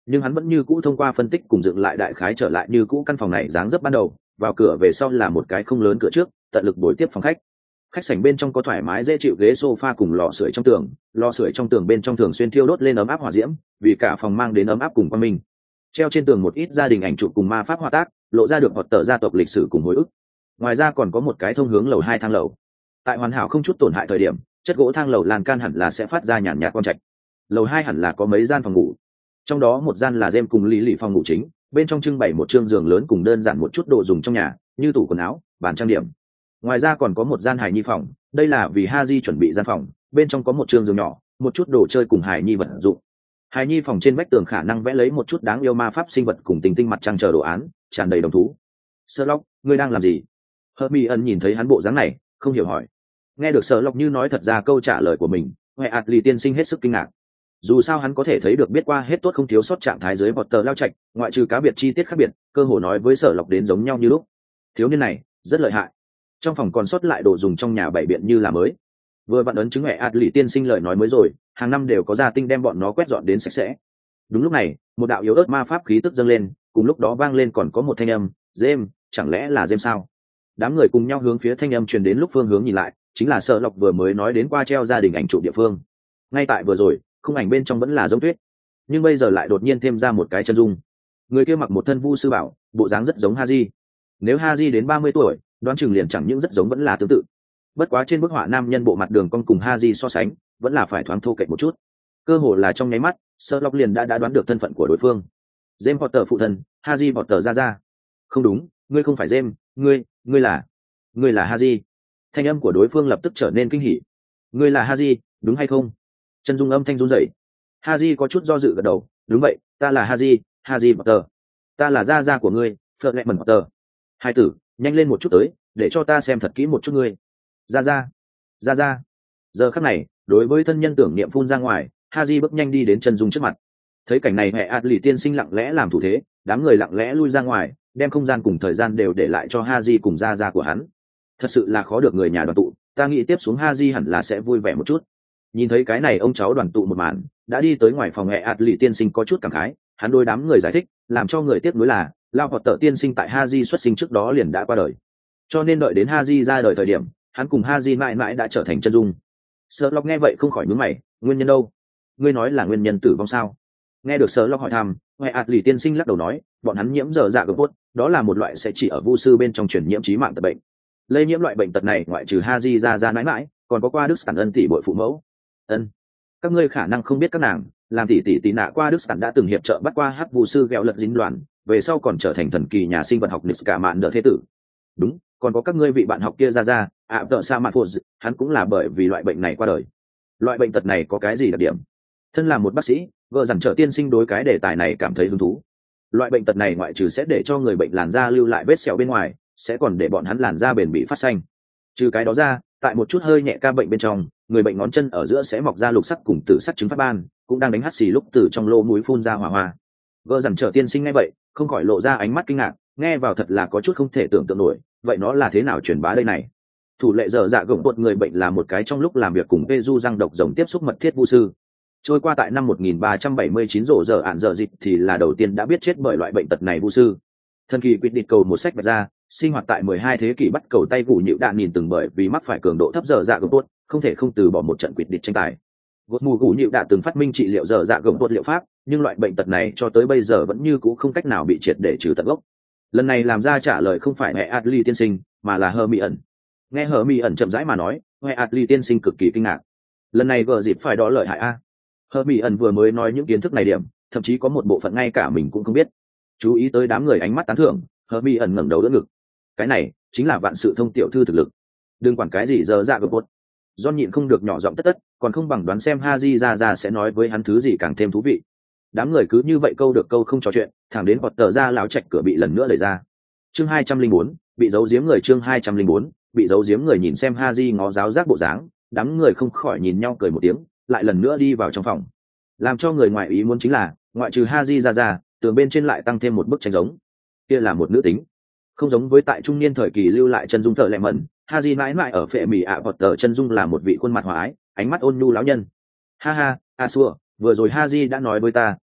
nhưng hắn vẫn như cũ thông qua phân tích cùng dựng lại đại khái trở lại như cũ căn phòng này dáng dấp ban đầu. Vào cửa về sau là một cái không lớn cửa trước, tận lực bồi tiếp phòng khách. Khách sảnh bên trong có thoải mái dễ chịu ghế sofa cùng lò sưởi trong tường, lò sưởi trong tường bên trong thường xuyên thiêu đốt lên ấm áp hỏa diễm, vì cả phòng mang đến ấm áp cùng quang minh. Treo trên tường một ít gia đình ảnh chụp cùng ma pháp họa tác, lộ ra được hoạt tờ gia tộc lịch sử cùng hồi ức. Ngoài ra còn có một cái thông hướng lầu hai thang lầu. Tại hoàn hảo không chút tổn hại thời điểm, chất gỗ thang lầu lan can hẳn là sẽ phát ra nhàn nhạt quang trạch. Lầu hai hẳn là có mấy gian phòng ngủ, trong đó một gian là Gem cùng Lý Lị phòng ngủ chính, bên trong trưng bày một chương giường lớn cùng đơn giản một chút đồ dùng trong nhà, như tủ quần áo, bàn trang điểm. Ngoài ra còn có một gian hài nhi phòng, đây là vì Haji chuẩn bị gian phòng, bên trong có một chương giường nhỏ, một chút đồ chơi cùng hài nhi vật dụng. Hài nhi phòng trên vách tường khả năng vẽ lấy một chút đáng yêu ma pháp sinh vật cùng tình tinh mặt trăng chờ đồ án, tràn đầy đồng thú. Sherlock, ngươi đang làm gì? Hermione nhìn thấy hắn bộ dáng này, không hiểu hỏi. Nghe được Sherlock như nói thật ra câu trả lời của mình, Huệ Atli tiên sinh hết sức kinh ngạc. Dù sao hắn có thể thấy được biết qua hết tốt không thiếu sót trạng thái dưới vọt tờ lao chạch, ngoại trừ cá biệt chi tiết khác biệt, cơ hồ nói với Sherlock đến giống nhau như lúc. Thiếu niên này rất lợi hại. Trong phòng còn sót lại đồ dùng trong nhà bảy biện như là mới. Vừa vặn ấn chứng Huệ Atli tiên sinh lời nói mới rồi, hàng năm đều có gia tinh đem bọn nó quét dọn đến sạch sẽ. Đúng lúc này, một đạo yếu ớt ma pháp khí tức dâng lên, cùng lúc đó vang lên còn có một thanh âm, "James, chẳng lẽ là James sao?" Đám người cùng nhau hướng phía thanh âm truyền đến lúc phương hướng nhìn lại, chính là Sherlock vừa mới nói đến qua treo gia đình ảnh chụp địa phương. Ngay tại vừa rồi, khung ảnh bên trong vẫn là giống tuyết, nhưng bây giờ lại đột nhiên thêm ra một cái chân dung. Người kia mặc một thân vu sư bảo, bộ dáng rất giống Haji. Nếu Haji đến ba mươi tuổi, đoán chừng liền chẳng những rất giống vẫn là tương tự. Bất quá trên bức họa nam nhân bộ mặt đường cong cùng Haji so sánh, vẫn là phải thoáng thô kệch một chút. Cơ hồ là trong nháy mắt, Sherlock liền đã đã đoán được thân phận của đối phương. James Potter phụ thân, Haji Potter ra ra. Không đúng, ngươi không phải James, ngươi, ngươi là, ngươi là Haji. Thanh âm của đối phương lập tức trở nên kinh hỉ. Ngươi là Haji, đúng hay không? Chân dung âm thanh run rẩy. Haji có chút do dự gật đầu, đúng vậy, ta là Haji, Haji Potter. Ta là gia gia của ngươi, Fletman Potter. Hai tử, nhanh lên một chút tới, để cho ta xem thật kỹ một chút ngươi. Gia gia, gia gia. Giờ khắc này, đối với thân nhân tưởng niệm phun ra ngoài, Haji bước nhanh đi đến chân dung trước mặt. Thấy cảnh này, Huệ Atli tiên sinh lặng lẽ làm thủ thế, đám người lặng lẽ lui ra ngoài, đem không gian cùng thời gian đều để lại cho Haji cùng gia gia của hắn. Thật sự là khó được người nhà đoàn tụ, ta nghĩ tiếp xuống Haji hẳn là sẽ vui vẻ một chút. Nhìn thấy cái này ông cháu đoàn tụ một màn, đã đi tới ngoài phòng Huệ Atli tiên sinh có chút cảm khái, hắn đôi đám người giải thích, làm cho người tiếc nuối là, Lao Hoạt Tợ tiên sinh tại Haji xuất sinh trước đó liền đã qua đời. Cho nên đợi đến Haji ra đời thời điểm, hắn cùng Haji mãi mãi đã trở thành chân dung. Sherlock nghe vậy không khỏi nhướng mày, nguyên nhân đâu? Ngươi nói là nguyên nhân tử vong sao? Nghe được Sherlock hỏi thăm, Huệ Atli tiên sinh lắc đầu nói, bọn hắn nhiễm dở dạ gờ bốt, đó là một loại sẽ chỉ ở vu sư bên trong truyền nhiễm chí mạng tật bệnh. Lây nhiễm loại bệnh tật này ngoại trừ Haji ra ra mãi mãi, còn có qua Đức Sản ân tỷ bội phụ mẫu. Ân, các ngươi khả năng không biết các nàng, làm tỷ tỷ tỷ nạ qua Đức Sản đã từng hiệp trợ bắt qua hắc vu sư ghẹo lật dính đoàn, về sau còn trở thành thần kỳ nhà sinh vật học Niska Mạn Đỡ thế tử. Đúng, còn có các ngươi vị bạn học kia ra ra, ạ tợ sa mạn phô, hắn cũng là bởi vì loại bệnh này qua đời. Loại bệnh tật này có cái gì đặc điểm? Thân là một bác sĩ, vợ dặn trở tiên sinh đối cái đề tài này cảm thấy hứng thú. Loại bệnh tật này ngoại trừ sẽ để cho người bệnh làn da lưu lại vết sẹo bên ngoài, sẽ còn để bọn hắn làn da bền bị phát xanh. Trừ cái đó ra, tại một chút hơi nhẹ ca bệnh bên trong, người bệnh ngón chân ở giữa sẽ mọc ra lục sắc cùng tử sắc trứng phát ban, cũng đang đánh hắt xì lúc từ trong lô mũi phun ra hỏa hoa. Vợ dặn trở tiên sinh nghe vậy, không khỏi lộ ra ánh mắt kinh ngạc, nghe vào thật là có chút không thể tưởng tượng nổi, vậy nó là thế nào truyền bá đây này? Thủ lệ dở dạ gồng một người bệnh là một cái trong lúc làm việc cùng Peju răng độc rồng tiếp xúc mật thiết vu sư. Trôi qua tại năm một nghìn ba trăm bảy mươi chín rổ giờ ạn giờ dịch thì là đầu tiên đã biết chết bởi loại bệnh tật này vu sư. Thần kỳ quyết định cầu một sách bạch ra, sinh hoạt tại mười hai thế kỷ bắt cầu tay gù nhịu đạn nhìn từng bởi vì mắc phải cường độ thấp dở dạ gồng tốt, không thể không từ bỏ một trận quyết định tranh tài. Gột mù gù nhịu đạn từng phát minh trị liệu dở dạ gồng tốt liệu pháp, nhưng loại bệnh tật này cho tới bây giờ vẫn như cũ không cách nào bị triệt để trừ tận gốc. Lần này làm ra trả lời không phải Huệ Atli tiên sinh, mà là Hermione. Nghe Hermione chậm rãi mà nói, Huệ Atli tiên sinh cực kỳ kinh ngạc. Lần này gờ dịp phải đó lợi hại a. Hermione vừa mới nói những kiến thức này điểm, thậm chí có một bộ phận ngay cả mình cũng không biết. Chú ý tới đám người ánh mắt tán thưởng, Hermione ngẩng đầu đỡ ngực. Cái này chính là vạn sự thông tiểu thư thực lực. Đừng quản cái gì giờ dạ gập bột. John nhịn không được nhỏ giọng tất tất, còn không bằng đoán xem Haji ra ra sẽ nói với hắn thứ gì càng thêm thú vị. Đám người cứ như vậy câu được câu không trò chuyện, thẳng đến bọt tờ ra láo chạch cửa bị lần nữa đẩy ra. Chương hai trăm linh bốn, bị giấu giếm người chương hai trăm linh bốn, bị giấu giếm người nhìn xem Haji ngó giáo giác bộ dáng, đám người không khỏi nhìn nhau cười một tiếng, lại lần nữa đi vào trong phòng. Làm cho người ngoài ý muốn chính là, ngoại trừ Haji ra ra, tường bên trên lại tăng thêm một bức tranh giống. Kia là một nữ tính. Không giống với tại trung niên thời kỳ lưu lại chân dung thợ lẹ mẫn, Haji mãi mãi ở phệ mì ạ bọt tờ chân dung là một vị khuôn mặt hòa ái, ánh mắt ôn nhu lão nhân. Ha ha, a xua, vừa rồi Haji đã nói với ta,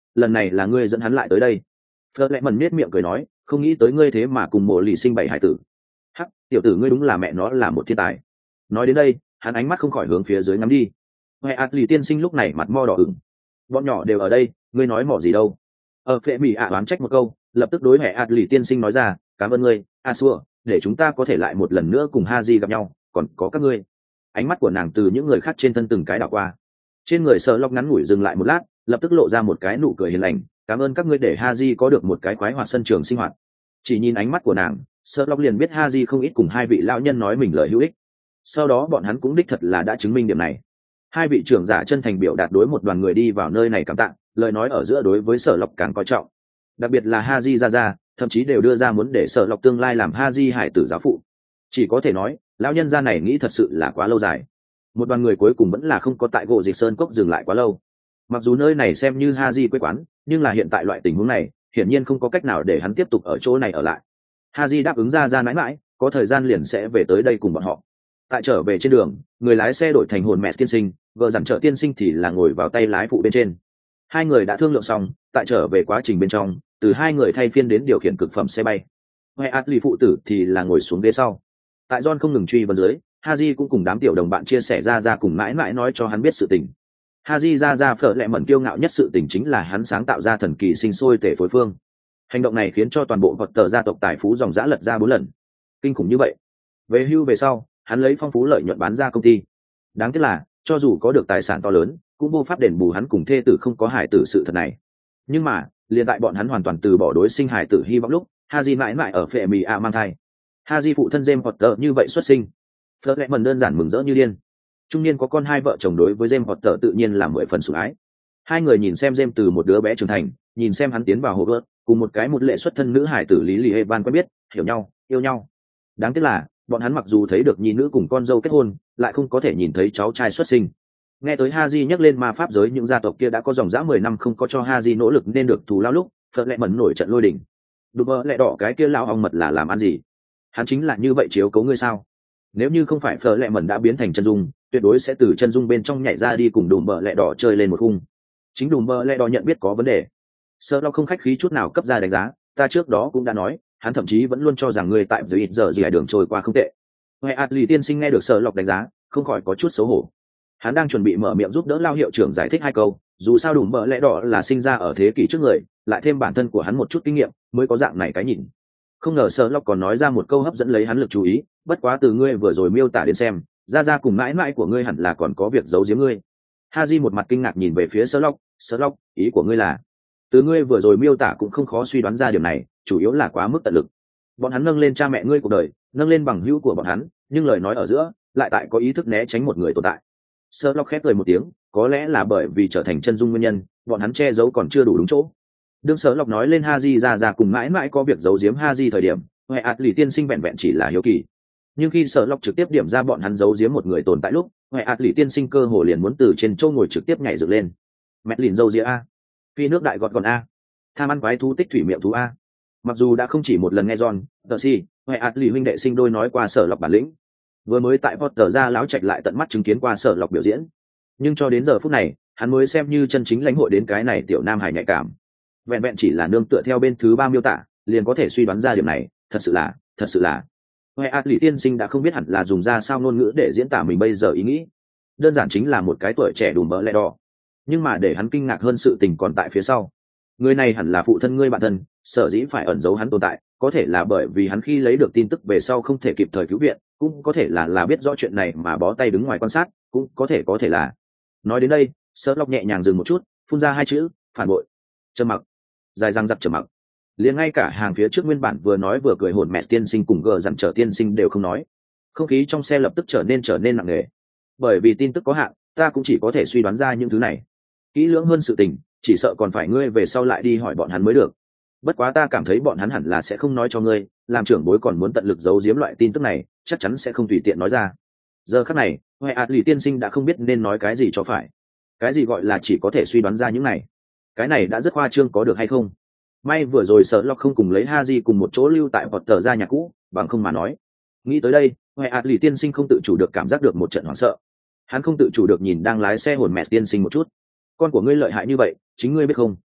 lần này là ngươi dẫn hắn lại tới đây. Phớt lẹ mần nết miệng cười nói, không nghĩ tới ngươi thế mà cùng mộ lì sinh bảy hải tử. Hắc, tiểu tử ngươi đúng là mẹ nó là một thiên tài. Nói đến đây, hắn ánh mắt không khỏi hướng phía dưới ngắm đi. Huệ ạt lì tiên sinh lúc này mặt mo đỏ ửng. Bọn nhỏ đều ở đây, ngươi nói mỏ gì đâu? Ở phệ mỹ ạ oán trách một câu, lập tức đối Huệ ạt lì tiên sinh nói ra, cảm ơn ngươi, a xua, để chúng ta có thể lại một lần nữa cùng Haji gặp nhau, còn có các ngươi. Ánh mắt của nàng từ những người khác trên thân từng cái đảo qua. Trên người Sở Lộc ngắn ngủi dừng lại một lát, lập tức lộ ra một cái nụ cười hiền lành, cảm ơn các ngươi để Haji có được một cái khoái hoạt sân trường sinh hoạt. Chỉ nhìn ánh mắt của nàng, Sở Lộc liền biết Haji không ít cùng hai vị lão nhân nói mình lời hữu ích. Sau đó bọn hắn cũng đích thật là đã chứng minh điểm này. Hai vị trưởng giả chân thành biểu đạt đối một đoàn người đi vào nơi này cảm tạ, lời nói ở giữa đối với Sở Lộc càng coi trọng. Đặc biệt là Haji ra ra, thậm chí đều đưa ra muốn để Sở Lộc tương lai làm Haji hải tử giáo phụ. Chỉ có thể nói, lão nhân gia này nghĩ thật sự là quá lâu dài. Một đoàn người cuối cùng vẫn là không có tại gỗ dịch sơn cốc dừng lại quá lâu. Mặc dù nơi này xem như Haji quê quán, nhưng là hiện tại loại tình huống này, hiển nhiên không có cách nào để hắn tiếp tục ở chỗ này ở lại. Haji đáp ứng ra ra mãi mãi, có thời gian liền sẽ về tới đây cùng bọn họ. Tại trở về trên đường, người lái xe đổi thành hồn mẹ tiên sinh, vợ dặn trợ tiên sinh thì là ngồi vào tay lái phụ bên trên. Hai người đã thương lượng xong, tại trở về quá trình bên trong, từ hai người thay phiên đến điều khiển cực phẩm xe bay. Huệ Atli phụ tử thì là ngồi xuống ghế sau. Tại John không ngừng truy vấn dưới, Haji cũng cùng đám tiểu đồng bạn chia sẻ ra ra cùng mãi mãi nói cho hắn biết sự tình. Haji ra ra phở lẹ mẩn kiêu ngạo nhất sự tình chính là hắn sáng tạo ra thần kỳ sinh sôi tể phối phương. Hành động này khiến cho toàn bộ vật tờ gia tộc tài phú dòng dã lật ra bốn lần. Kinh khủng như vậy. Về hưu về sau, hắn lấy phong phú lợi nhuận bán ra công ty. Đáng tiếc là, cho dù có được tài sản to lớn, cũng vô pháp đền bù hắn cùng thê tử không có hài tử sự thật này. Nhưng mà, liền tại bọn hắn hoàn toàn từ bỏ đối sinh hài tử hy vọng lúc, Haji mãi mãi ở phệ mì a mang thai. Haji phụ thân James Potter như vậy xuất sinh. Phớt lẹ mần đơn giản mừng rỡ như điên. Trung niên có con hai vợ chồng đối với James Potter tự nhiên là mười phần sủng ái. Hai người nhìn xem James từ một đứa bé trưởng thành, nhìn xem hắn tiến vào Hogwarts, cùng một cái một lệ xuất thân nữ hải tử Lý Lì Evan quen biết, hiểu nhau, yêu nhau. Đáng tiếc là, bọn hắn mặc dù thấy được nhi nữ cùng con dâu kết hôn, lại không có thể nhìn thấy cháu trai xuất sinh. Nghe tới Haji nhắc lên ma pháp giới những gia tộc kia đã có dòng dã mười năm không có cho Haji nỗ lực nên được thù lao lúc, Phớt lẹ mần nổi trận lôi đình. Đùm bơ lẹ đỏ cái kia lao ong mật là làm ăn gì? Hắn chính là như vậy chiếu cố ngươi sao? Nếu như không phải Phở lẹ mẩn đã biến thành chân dung, tuyệt đối sẽ từ chân dung bên trong nhảy ra đi cùng đùm bờ lẹ đỏ chơi lên một khung. Chính đùm bờ lẹ đỏ nhận biết có vấn đề. Sơ lo không khách khí chút nào cấp ra đánh giá, ta trước đó cũng đã nói, hắn thậm chí vẫn luôn cho rằng ngươi tại dưới ít giờ gì đường trôi qua không tệ. Huệ Atli tiên sinh nghe được Sơ lộc đánh giá, không khỏi có chút xấu hổ. Hắn đang chuẩn bị mở miệng giúp đỡ lao hiệu trưởng giải thích hai câu, dù sao đùm bờ lẹ đỏ là sinh ra ở thế kỷ trước người, lại thêm bản thân của hắn một chút kinh nghiệm, mới có dạng này cái nhìn. Không ngờ Sơ lộc còn nói ra một câu hấp dẫn lấy hắn lực chú ý, bất quá từ ngươi vừa rồi miêu tả đến xem, ra ra cùng mãi mãi của ngươi hẳn là còn có việc giấu giếm ngươi. Haji một mặt kinh ngạc nhìn về phía Sơ lộc, Sơ lộc, ý của ngươi là? Từ ngươi vừa rồi miêu tả cũng không khó suy đoán ra điều này, chủ yếu là quá mức tận lực. Bọn hắn nâng lên cha mẹ ngươi cuộc đời, nâng lên bằng hữu của bọn hắn, nhưng lời nói ở giữa lại tại có ý thức né tránh một người tồn tại. Sơ lộc khép cười một tiếng, có lẽ là bởi vì trở thành chân dung nguyên nhân, bọn hắn che giấu còn chưa đủ đúng chỗ. Đương Sơ lộc nói lên Haji ra ra cùng mãi mãi có việc giấu giếm Haji thời điểm, Huệ Atli tiên sinh vẹn vẹn chỉ là hiếu kỳ. Nhưng khi Sở Lộc trực tiếp điểm ra bọn hắn giấu giếm một người tồn tại lúc, Huệ Atli tiên sinh cơ hồ liền muốn từ trên châu ngồi trực tiếp nhảy dựng lên. Mẹ lìn dâu dĩa a, phi nước đại gọt còn a, tham ăn quái thú tích thủy miệng thú a. Mặc dù đã không chỉ một lần nghe John, Percy, Huệ Atli huynh đệ sinh đôi nói qua Sở Lộc bản lĩnh, vừa mới tại Potter ra láo trạch lại tận mắt chứng kiến qua Sở Lộc biểu diễn, nhưng cho đến giờ phút này, hắn mới xem như chân chính lãnh hội đến cái này tiểu nam hải nhạy cảm. Vẹn vẹn chỉ là nương tựa theo bên thứ ba miêu tả, liền có thể suy đoán ra điểm này, thật sự là, thật sự là. Huệ Atli tiên sinh đã không biết hẳn là dùng ra sao ngôn ngữ để diễn tả mình bây giờ ý nghĩ. Đơn giản chính là một cái tuổi trẻ đùm bỡ lẹ đỏ. Nhưng mà để hắn kinh ngạc hơn sự tình còn tại phía sau. Người này hẳn là phụ thân ngươi bạn thân, sở dĩ phải ẩn giấu hắn tồn tại, có thể là bởi vì hắn khi lấy được tin tức về sau không thể kịp thời cứu viện, cũng có thể là là biết rõ chuyện này mà bó tay đứng ngoài quan sát, cũng có thể có thể là. Nói đến đây, Sherlock nhẹ nhàng dừng một chút, phun ra hai chữ, phản bội. Trầm mặc. Dài răng giặc trầm mặc. Liền ngay cả hàng phía trước nguyên bản vừa nói vừa cười hồn mẹ tiên sinh cùng gờ dặn trở tiên sinh đều không nói. Không khí trong xe lập tức trở nên trở nên nặng nề. Bởi vì tin tức có hạn, ta cũng chỉ có thể suy đoán ra những thứ này. Kỹ lưỡng hơn sự tình, chỉ sợ còn phải ngươi về sau lại đi hỏi bọn hắn mới được. Bất quá ta cảm thấy bọn hắn hẳn là sẽ không nói cho ngươi, làm trưởng bối còn muốn tận lực giấu giếm loại tin tức này, chắc chắn sẽ không tùy tiện nói ra. Giờ khắc này, Huệ Atli tiên sinh đã không biết nên nói cái gì cho phải. Cái gì gọi là chỉ có thể suy đoán ra những này? Cái này đã rất khoa trương có được hay không? May vừa rồi sợ lọc không cùng lấy Haji cùng một chỗ lưu tại Potter ra nhà cũ, bằng không mà nói. Nghĩ tới đây, Huệ Atli tiên sinh không tự chủ được cảm giác được một trận hoảng sợ. Hắn không tự chủ được nhìn đang lái xe hồn mẹ tiên sinh một chút. Con của ngươi lợi hại như vậy, chính ngươi biết không?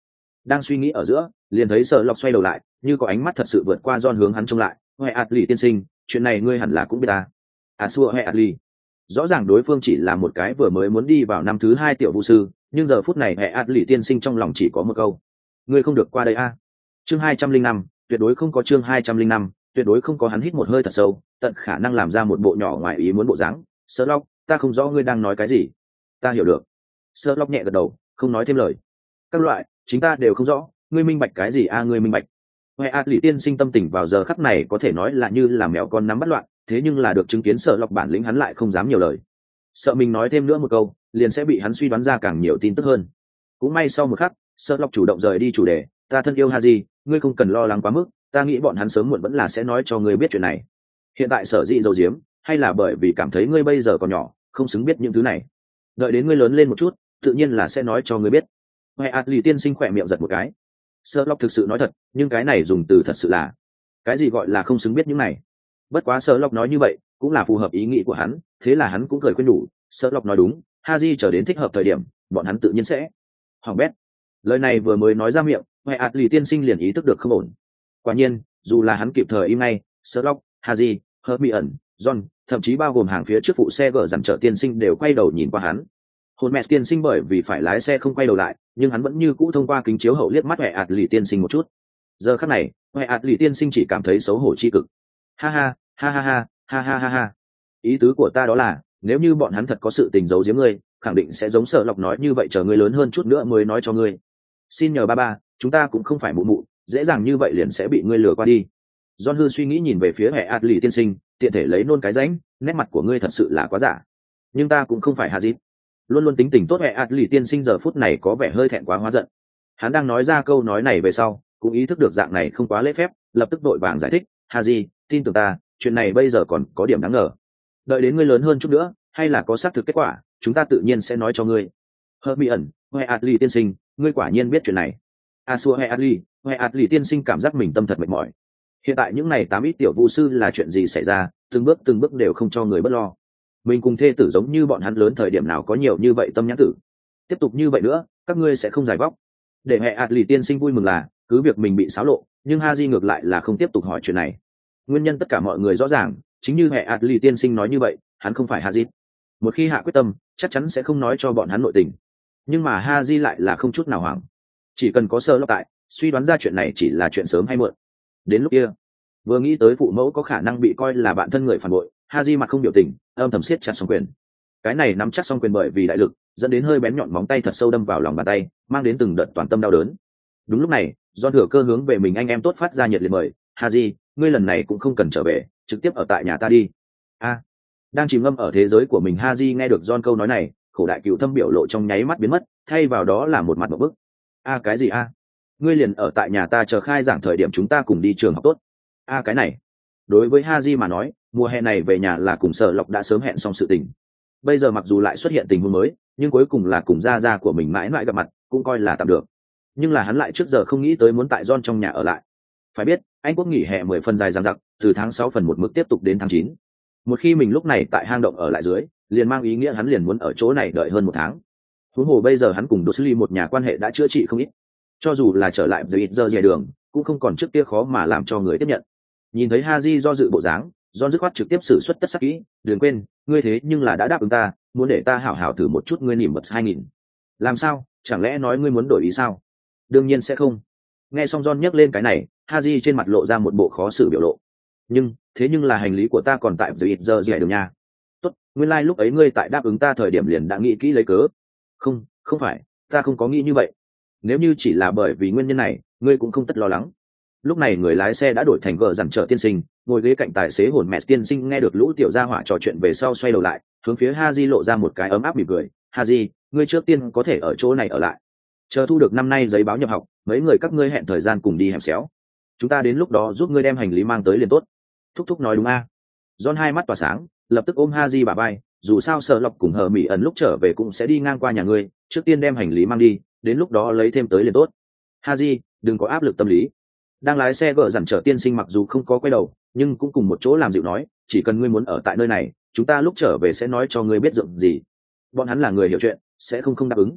Đang suy nghĩ ở giữa, liền thấy Sở Lọc xoay đầu lại, như có ánh mắt thật sự vượt qua John hướng hắn trông lại. Huệ Atli tiên sinh, chuyện này ngươi hẳn là cũng biết ta. À xua Huệ Atli. Rõ ràng đối phương chỉ là một cái vừa mới muốn đi vào năm thứ hai tiểu vũ sư, nhưng giờ phút này Huệ Atli tiên sinh trong lòng chỉ có một câu: ngươi không được qua đây a. Chương hai trăm linh năm, tuyệt đối không có chương hai trăm linh năm, tuyệt đối không có. Hắn hít một hơi thật sâu, tận khả năng làm ra một bộ nhỏ ngoài ý muốn bộ dáng. Sở Lọc, ta không rõ ngươi đang nói cái gì. Ta hiểu được. Sở Lọc nhẹ gật đầu, không nói thêm lời. Các loại, chính ta đều không rõ, ngươi minh bạch cái gì a? À, ngươi minh bạch. Huệ Atli tiên sinh tâm tình vào giờ khắc này có thể nói là như là mèo con nắm bắt loạn, thế nhưng là được chứng kiến Sở Lọc bản lĩnh, hắn lại không dám nhiều lời, sợ mình nói thêm nữa một câu liền sẽ bị hắn suy đoán ra càng nhiều tin tức hơn. Cũng may sau một khắc, Sở Lọc chủ động rời đi chủ đề: ta thân yêu Haji, ngươi không cần lo lắng quá mức, ta nghĩ bọn hắn sớm muộn vẫn là sẽ nói cho ngươi biết chuyện này. Hiện tại sở dĩ giấu giếm, hay là bởi vì cảm thấy ngươi bây giờ còn nhỏ, không xứng biết những thứ này. Đợi đến ngươi lớn lên một chút, tự nhiên là sẽ nói cho ngươi biết. Huệ Atli tiên sinh khỏe miệng giật một cái. Sở Lọc thực sự nói thật, nhưng cái này dùng từ thật sự là cái gì gọi là không xứng biết những này. Bất quá Sở Lọc nói như vậy cũng là phù hợp ý nghĩ của hắn, thế là hắn cũng cười khuyên đủ. Sở Lọc nói đúng, Haji chờ đến thích hợp thời điểm, bọn hắn tự nhiên sẽ hỏng bét. Lời này vừa mới nói ra miệng, Huệ Atli tiên sinh liền ý thức được không ổn. Quả nhiên, dù là hắn kịp thời im ngay, Sở Lọc, Haji, Hermione, John, thậm chí bao gồm hàng phía trước phụ xe gở dằn trở tiên sinh đều quay đầu nhìn qua hắn. Hồn mẹ tiên sinh bởi vì phải lái xe không quay đầu lại, nhưng hắn vẫn như cũ thông qua kính chiếu hậu liếc mắt Huệ Atli tiên sinh một chút. Giờ khắc này, Huệ Atli tiên sinh chỉ cảm thấy xấu hổ chi cực. Ha ha, ha ha ha, ha ha ha ha. Ý tứ của ta đó là, nếu như bọn hắn thật có sự tình giấu giếm ngươi, khẳng định sẽ giống Sở Lọc nói như vậy, chờ ngươi lớn hơn chút nữa mới nói cho ngươi. Xin nhờ ba ba, chúng ta cũng không phải mụ mụ, dễ dàng như vậy liền sẽ bị ngươi lừa qua đi. John hư suy nghĩ nhìn về phía Huệ Atli tiên sinh, tiện thể lấy nôn cái rãnh, nét mặt của ngươi thật sự là quá giả. Nhưng ta cũng không phải Haji. Luôn luôn tính tình tốt Huệ Atli tiên sinh giờ phút này có vẻ hơi thẹn quá hóa giận. Hắn đang nói ra câu nói này về sau, cũng ý thức được dạng này không quá lễ phép, lập tức vội vàng giải thích: Haji, tin tưởng ta, chuyện này bây giờ còn có điểm đáng ngờ. Đợi đến ngươi lớn hơn chút nữa, hay là có xác thực kết quả, chúng ta tự nhiên sẽ nói cho ngươi. Hermione, Huệ Atli tiên sinh, ngươi quả nhiên biết chuyện này. Asua Huệ Atli, Huệ Atli tiên sinh cảm giác mình tâm thật mệt mỏi. Hiện tại những này tám ít tiểu vu sư là chuyện gì xảy ra, từng bước từng bước đều không cho người bất lo. Mình cùng thê tử giống như bọn hắn lớn thời điểm nào có nhiều như vậy tâm nhãn tử. Tiếp tục như vậy nữa, các ngươi sẽ không giải vóc. Để Huệ Atli tiên sinh vui mừng là, cứ việc mình bị xáo lộ, nhưng Haji ngược lại là không tiếp tục hỏi chuyện này. Nguyên nhân tất cả mọi người rõ ràng, chính như Huệ Atli tiên sinh nói như vậy, hắn không phải Haji. Một khi hạ quyết tâm, chắc chắn sẽ không nói cho bọn hắn nội tình. Nhưng mà Haji lại là không chút nào hoảng. Chỉ cần có Sở Lọc tại, suy đoán ra chuyện này chỉ là chuyện sớm hay muộn. Đến lúc kia, vừa nghĩ tới phụ mẫu có khả năng bị coi là bạn thân người phản bội, Haji mặt không biểu tình, âm thầm siết chặt song quyền. Cái này nắm chắc song quyền bởi vì đại lực, dẫn đến hơi bén nhọn móng tay thật sâu đâm vào lòng bàn tay, mang đến từng đợt toàn tâm đau đớn. Đúng lúc này, do thừa cơ hướng về mình anh em tốt phát ra nhiệt liệt mời: Haji, ngươi lần này cũng không cần trở về, trực tiếp ở tại nhà ta đi. A, đang chìm ngâm ở thế giới của mình, Haji nghe được John câu nói này, khổ đại cựu thâm biểu lộ trong nháy mắt biến mất, thay vào đó là một mặt một bức. A cái gì a? Ngươi liền ở tại nhà ta chờ khai giảng thời điểm chúng ta cùng đi trường học tốt. A cái này, đối với Haji mà nói, mùa hè này về nhà là cùng Sở Lọc đã sớm hẹn xong sự tình. Bây giờ mặc dù lại xuất hiện tình huống mới, nhưng cuối cùng là cùng gia gia của mình mãi mãi gặp mặt, cũng coi là tạm được. Nhưng là hắn lại trước giờ không nghĩ tới muốn tại John trong nhà ở lại. Phải biết, Anh quốc nghỉ hè mười phần dài dằng dặc, từ tháng sáu phần một mức tiếp tục đến tháng chín. Một khi mình lúc này tại hang động ở lại dưới, liền mang ý nghĩa hắn liền muốn ở chỗ này đợi hơn một tháng. Huống hồ bây giờ hắn cùng Dursley một nhà quan hệ đã chữa trị không ít. Cho dù là trở lại với ít giờ dè đường, cũng không còn trước kia khó mà làm cho người tiếp nhận. Nhìn thấy Haji do dự bộ dáng, John dứt khoát trực tiếp xử suất tất sắc kỹ: đừng quên, ngươi thế nhưng là đã đáp ứng ta, muốn để ta hảo hảo thử một chút ngươi nỉm bật hai nghìn. Làm sao, chẳng lẽ nói ngươi muốn đổi ý sao? Đương nhiên sẽ không. Nghe xong John nhắc lên cái này, Haji trên mặt lộ ra một bộ khó xử biểu lộ. Nhưng, thế nhưng là hành lý của ta còn tại với ít giờ dè đường nha. Tốt, nguyên lai like lúc ấy ngươi tại đáp ứng ta thời điểm liền đã nghĩ kỹ lấy cớ. Không, không phải, ta không có nghĩ như vậy. Nếu như chỉ là bởi vì nguyên nhân này, ngươi cũng không tất lo lắng. Lúc này người lái xe đã đổi thành gờ dằn trở tiên sinh, ngồi ghế cạnh tài xế hồn mẹ tiên sinh nghe được lũ tiểu gia hỏa trò chuyện về sau xoay đầu lại, hướng phía Haji lộ ra một cái ấm áp mỉm cười: Haji, ngươi trước tiên có thể ở chỗ này ở lại. Chờ thu được năm nay giấy báo nhập học, mấy người các ngươi hẹn thời gian cùng đi hẻm xéo. Chúng ta đến lúc đó giúp ngươi đem hành lý mang tới liền tốt. Thúc thúc nói đúng a. À. John hai mắt tỏa sáng, lập tức ôm Haji bả vai, dù sao Sở Lọc cùng Hờ Mỹ ẩn lúc trở về cũng sẽ đi ngang qua nhà ngươi, trước tiên đem hành lý mang đi, đến lúc đó lấy thêm tới liền tốt. Haji, đừng có áp lực tâm lý. Đang lái xe gỡ dằn trở tiên sinh mặc dù không có quay đầu, nhưng cũng cùng một chỗ làm dịu nói: chỉ cần ngươi muốn ở tại nơi này, chúng ta lúc trở về sẽ nói cho ngươi biết dựng gì. Bọn hắn là người hiểu chuyện, sẽ không không đáp ứng.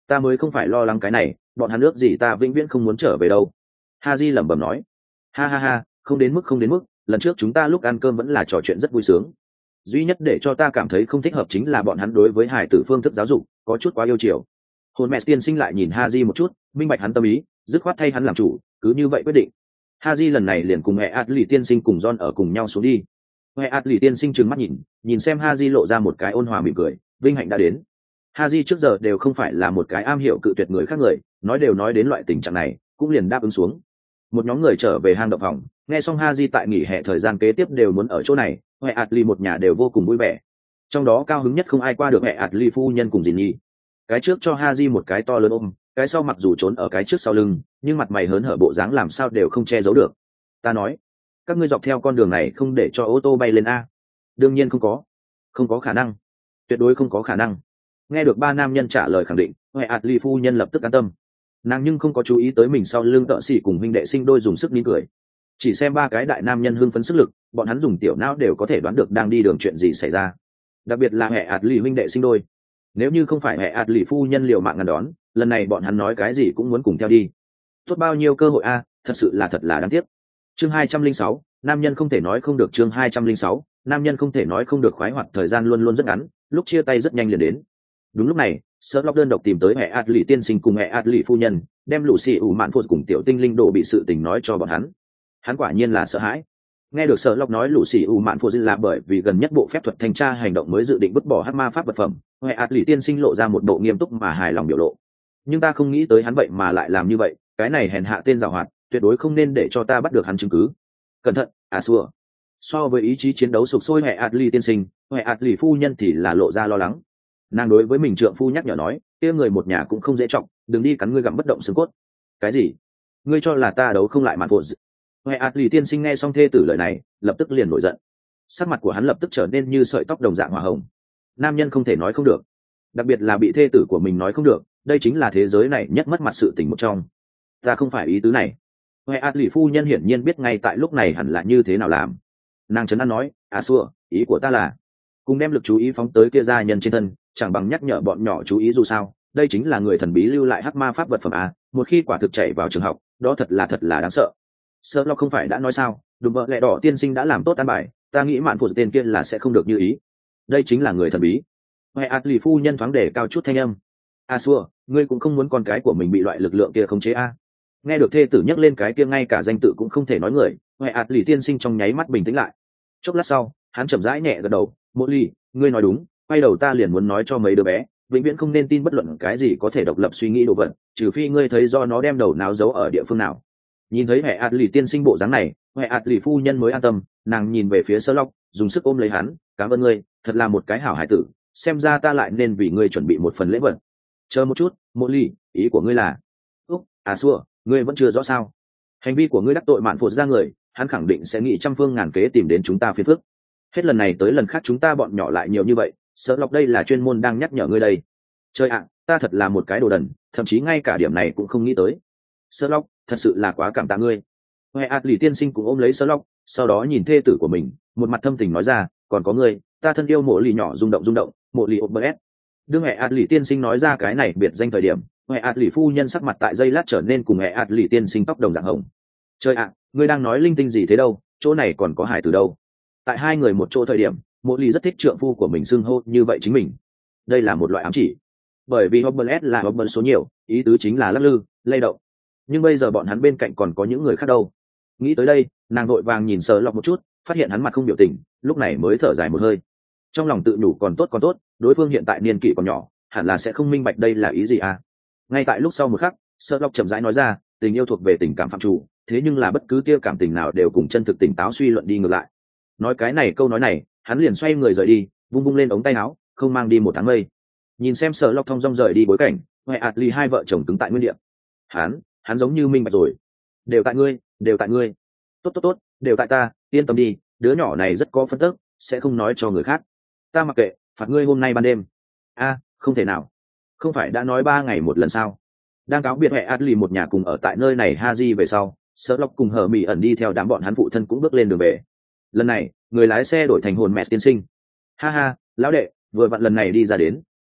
ta mới không phải lo lắng cái này, bọn hắn ước gì ta vĩnh viễn không muốn trở về đâu. Haji lẩm bẩm nói. Ha ha ha, không đến mức không đến mức, lần trước chúng ta lúc ăn cơm vẫn là trò chuyện rất vui sướng. Duy nhất để cho ta cảm thấy không thích hợp chính là bọn hắn đối với hải tử phương thức giáo dục có chút quá yêu chiều. Hồn mẹ tiên sinh lại nhìn Haji một chút, minh bạch hắn tâm ý, dứt khoát thay hắn làm chủ, cứ như vậy quyết định. Haji lần này liền cùng mẹ Adli tiên sinh cùng John ở cùng nhau xuống đi. Mẹ Adli tiên sinh trừng mắt nhìn, nhìn xem Haji lộ ra một cái ôn hòa mỉm cười, vinh hạnh đã đến. Haji trước giờ đều không phải là một cái am hiểu cự tuyệt người khác người, nói đều nói đến loại tình trạng này, cũng liền đáp ứng xuống. Một nhóm người trở về hang động phòng, nghe xong Haji tại nghỉ hè thời gian kế tiếp đều muốn ở chỗ này, mẹ Adli một nhà đều vô cùng vui vẻ. Trong đó cao hứng nhất không ai qua được mẹ Adli phu nhân cùng Dìn Nhi. Cái trước cho Haji một cái to lớn ôm, cái sau mặc dù trốn ở cái trước sau lưng, nhưng mặt mày hớn hở bộ dáng làm sao đều không che giấu được. Ta nói, các ngươi dọc theo con đường này không để cho ô tô bay lên a? Đương nhiên không có, không có khả năng, tuyệt đối không có khả năng. Nghe được ba nam nhân trả lời khẳng định, mẹ Adli phu nhân lập tức an tâm. Nàng nhưng không có chú ý tới mình sau lưng tợ sĩ cùng huynh đệ sinh đôi dùng sức nín cười. Chỉ xem ba cái đại nam nhân hưng phấn sức lực, bọn hắn dùng tiểu não đều có thể đoán được đang đi đường chuyện gì xảy ra. Đặc biệt là mẹ Adli huynh đệ sinh đôi. Nếu như không phải mẹ Adli phu nhân liều mạng ngăn đón, lần này bọn hắn nói cái gì cũng muốn cùng theo đi. Tốt bao nhiêu cơ hội a, thật sự là thật là đáng tiếc. Chương hai trăm linh sáu, nam nhân không thể nói không được. Chương hai trăm linh sáu, nam nhân không thể nói không được. Khoái hoạt thời gian luôn luôn rất ngắn, lúc chia tay rất nhanh liền đến. Đúng lúc này, Sherlock đơn độc tìm tới mẹ Adli tiên sinh cùng mẹ Adli phu nhân, đem Lucy ủ mạn phụt cùng tiểu tinh linh đồ bị sự tình nói cho bọn hắn. Hắn quả nhiên là sợ hãi. Nghe được Sherlock nói Lucy ủ mạn phụt là bởi vì gần nhất bộ phép thuật thanh tra hành động mới dự định vứt bỏ hắc ma pháp vật phẩm, mẹ Adli tiên sinh lộ ra một bộ nghiêm túc mà hài lòng biểu lộ. Nhưng ta không nghĩ tới hắn vậy mà lại làm như vậy, cái này hèn hạ tên giàu hoạt, tuyệt đối không nên để cho ta bắt được hắn chứng cứ. Cẩn thận, à xua. So với ý chí chiến đấu sục sôi mẹ Adli tiên sinh, mẹ Adli phu nhân thì là lộ ra lo lắng. Nàng đối với mình trượng phu nhắc nhở nói, kia người một nhà cũng không dễ trọng, đừng đi cắn ngươi gặm bất động xương cốt. Cái gì? Ngươi cho là ta đấu không lại mạn phụt? Mẹ Adli tiên sinh nghe xong thê tử lời này, lập tức liền nổi giận. Sắc mặt của hắn lập tức trở nên như sợi tóc đồng dạng hỏa hồng. Nam nhân không thể nói không được, đặc biệt là bị thê tử của mình nói không được, đây chính là thế giới này nhất mất mặt sự tình một trong. Ta không phải ý tứ này. Mẹ Adli phu nhân hiển nhiên biết ngay tại lúc này hẳn là như thế nào làm. Nàng trấn an nói, à xua, ý của ta là cùng đem lực chú ý phóng tới kia gia nhân trên thân, chẳng bằng nhắc nhở bọn nhỏ chú ý dù sao, đây chính là người thần bí lưu lại hắc ma pháp vật phẩm à, một khi quả thực chạy vào trường học, đó thật là thật là đáng sợ. Sherlock không phải đã nói sao, đùm bợ lẹ đỏ tiên sinh đã làm tốt an bài, ta nghĩ mạn phụ tên kia là sẽ không được như ý. Đây chính là người thần bí. Mẹ Adli phu nhân thoáng để cao chút thanh âm. A xua, ngươi cũng không muốn con cái của mình bị loại lực lượng kia khống chế a? À. Nghe được thê tử nhắc lên cái kia ngay cả danh tự cũng không thể nói người, mẹ Adli tiên sinh trong nháy mắt bình tĩnh lại. Chốc lát sau, hắn chậm rãi nhẹ gật đầu, Molly, ngươi nói đúng, quay đầu ta liền muốn nói cho mấy đứa bé, vĩnh viễn không nên tin bất luận cái gì có thể độc lập suy nghĩ đồ vật, trừ phi ngươi thấy do nó đem đầu náo giấu ở địa phương nào. Nhìn thấy mẹ Adli tiên sinh bộ dáng này, mẹ Adli phu nhân mới an tâm, nàng nhìn về phía Sherlock, dùng sức ôm lấy hắn, cảm ơn ngươi, thật là một cái hảo hải tử, xem ra ta lại nên vì ngươi chuẩn bị một phần lễ vật. Chờ một chút, Molly, ý của ngươi là? Úc, à xua, ngươi vẫn chưa rõ sao? Hành vi của ngươi đắc tội mạn phụt ra người, hắn khẳng định sẽ nghĩ trăm phương ngàn kế tìm đến chúng ta phiền phức. Hết lần này tới lần khác chúng ta bọn nhỏ lại nhiều như vậy, Sherlock đây là chuyên môn đang nhắc nhở ngươi đây. Trời ạ, ta thật là một cái đồ đần, thậm chí ngay cả điểm này cũng không nghĩ tới. Sherlock, thật sự là quá cảm tạ ngươi. Mẹ Adli tiên sinh cũng ôm lấy Sherlock, sau đó nhìn thê tử của mình, một mặt thâm tình nói ra, còn có ngươi, ta thân yêu mộ lì nhỏ rung động rung động, mộ lì Obert. Đương mẹ Adli tiên sinh nói ra cái này biệt danh thời điểm, mẹ Adli phu nhân sắc mặt tại giây lát trở nên cùng mẹ Adli tiên sinh tóc đồng dạng hồng. Trời ạ, ngươi đang nói linh tinh gì thế đâu, chỗ này còn có hải từ đâu. Tại hai người một chỗ thời điểm, mộ lì rất thích trượng phu của mình xưng hô như vậy chính mình. Đây là một loại ám chỉ, bởi vì Obert là Obert số nhiều, ý tứ chính là lắc lư, lay động. Nhưng bây giờ bọn hắn bên cạnh còn có những người khác đâu. Nghĩ tới đây, nàng vội vàng nhìn Sherlock một chút, phát hiện hắn mặt không biểu tình, lúc này mới thở dài một hơi. Trong lòng tự nhủ còn tốt còn tốt, đối phương hiện tại niên kỷ còn nhỏ, hẳn là sẽ không minh bạch đây là ý gì à. Ngay tại lúc sau một khắc, Sherlock chậm rãi nói ra, tình yêu thuộc về tình cảm phạm chủ, thế nhưng là bất cứ tia cảm tình nào đều cùng chân thực tỉnh táo suy luận đi ngược lại. Nói cái này câu nói này, hắn liền xoay người rời đi, vung vung lên ống tay áo, không mang đi một tháng mây. Nhìn xem Sherlock thong dong rời đi bối cảnh, mẹ Adli hai vợ chồng cứng tại nguyên địa. Hắn, hắn giống như minh bạch rồi. Đều tại ngươi, đều tại ngươi. Tốt tốt tốt, đều tại ta, yên tâm đi, đứa nhỏ này rất có phân tức, sẽ không nói cho người khác. Ta mặc kệ, phạt ngươi hôm nay ban đêm. A, không thể nào. Không phải đã nói ba ngày một lần sao? Đang cáo biệt mẹ Adli một nhà cùng ở tại nơi này Haji về sau, Sherlock cùng Hờ Mỹ ẩn đi theo đám bọn hắn phụ thân cũng bước lên đường về. Lần này, người lái xe đổi thành hồn mẹ tiên sinh. Ha ha, lão đệ, vừa vặn lần này đi ra đến,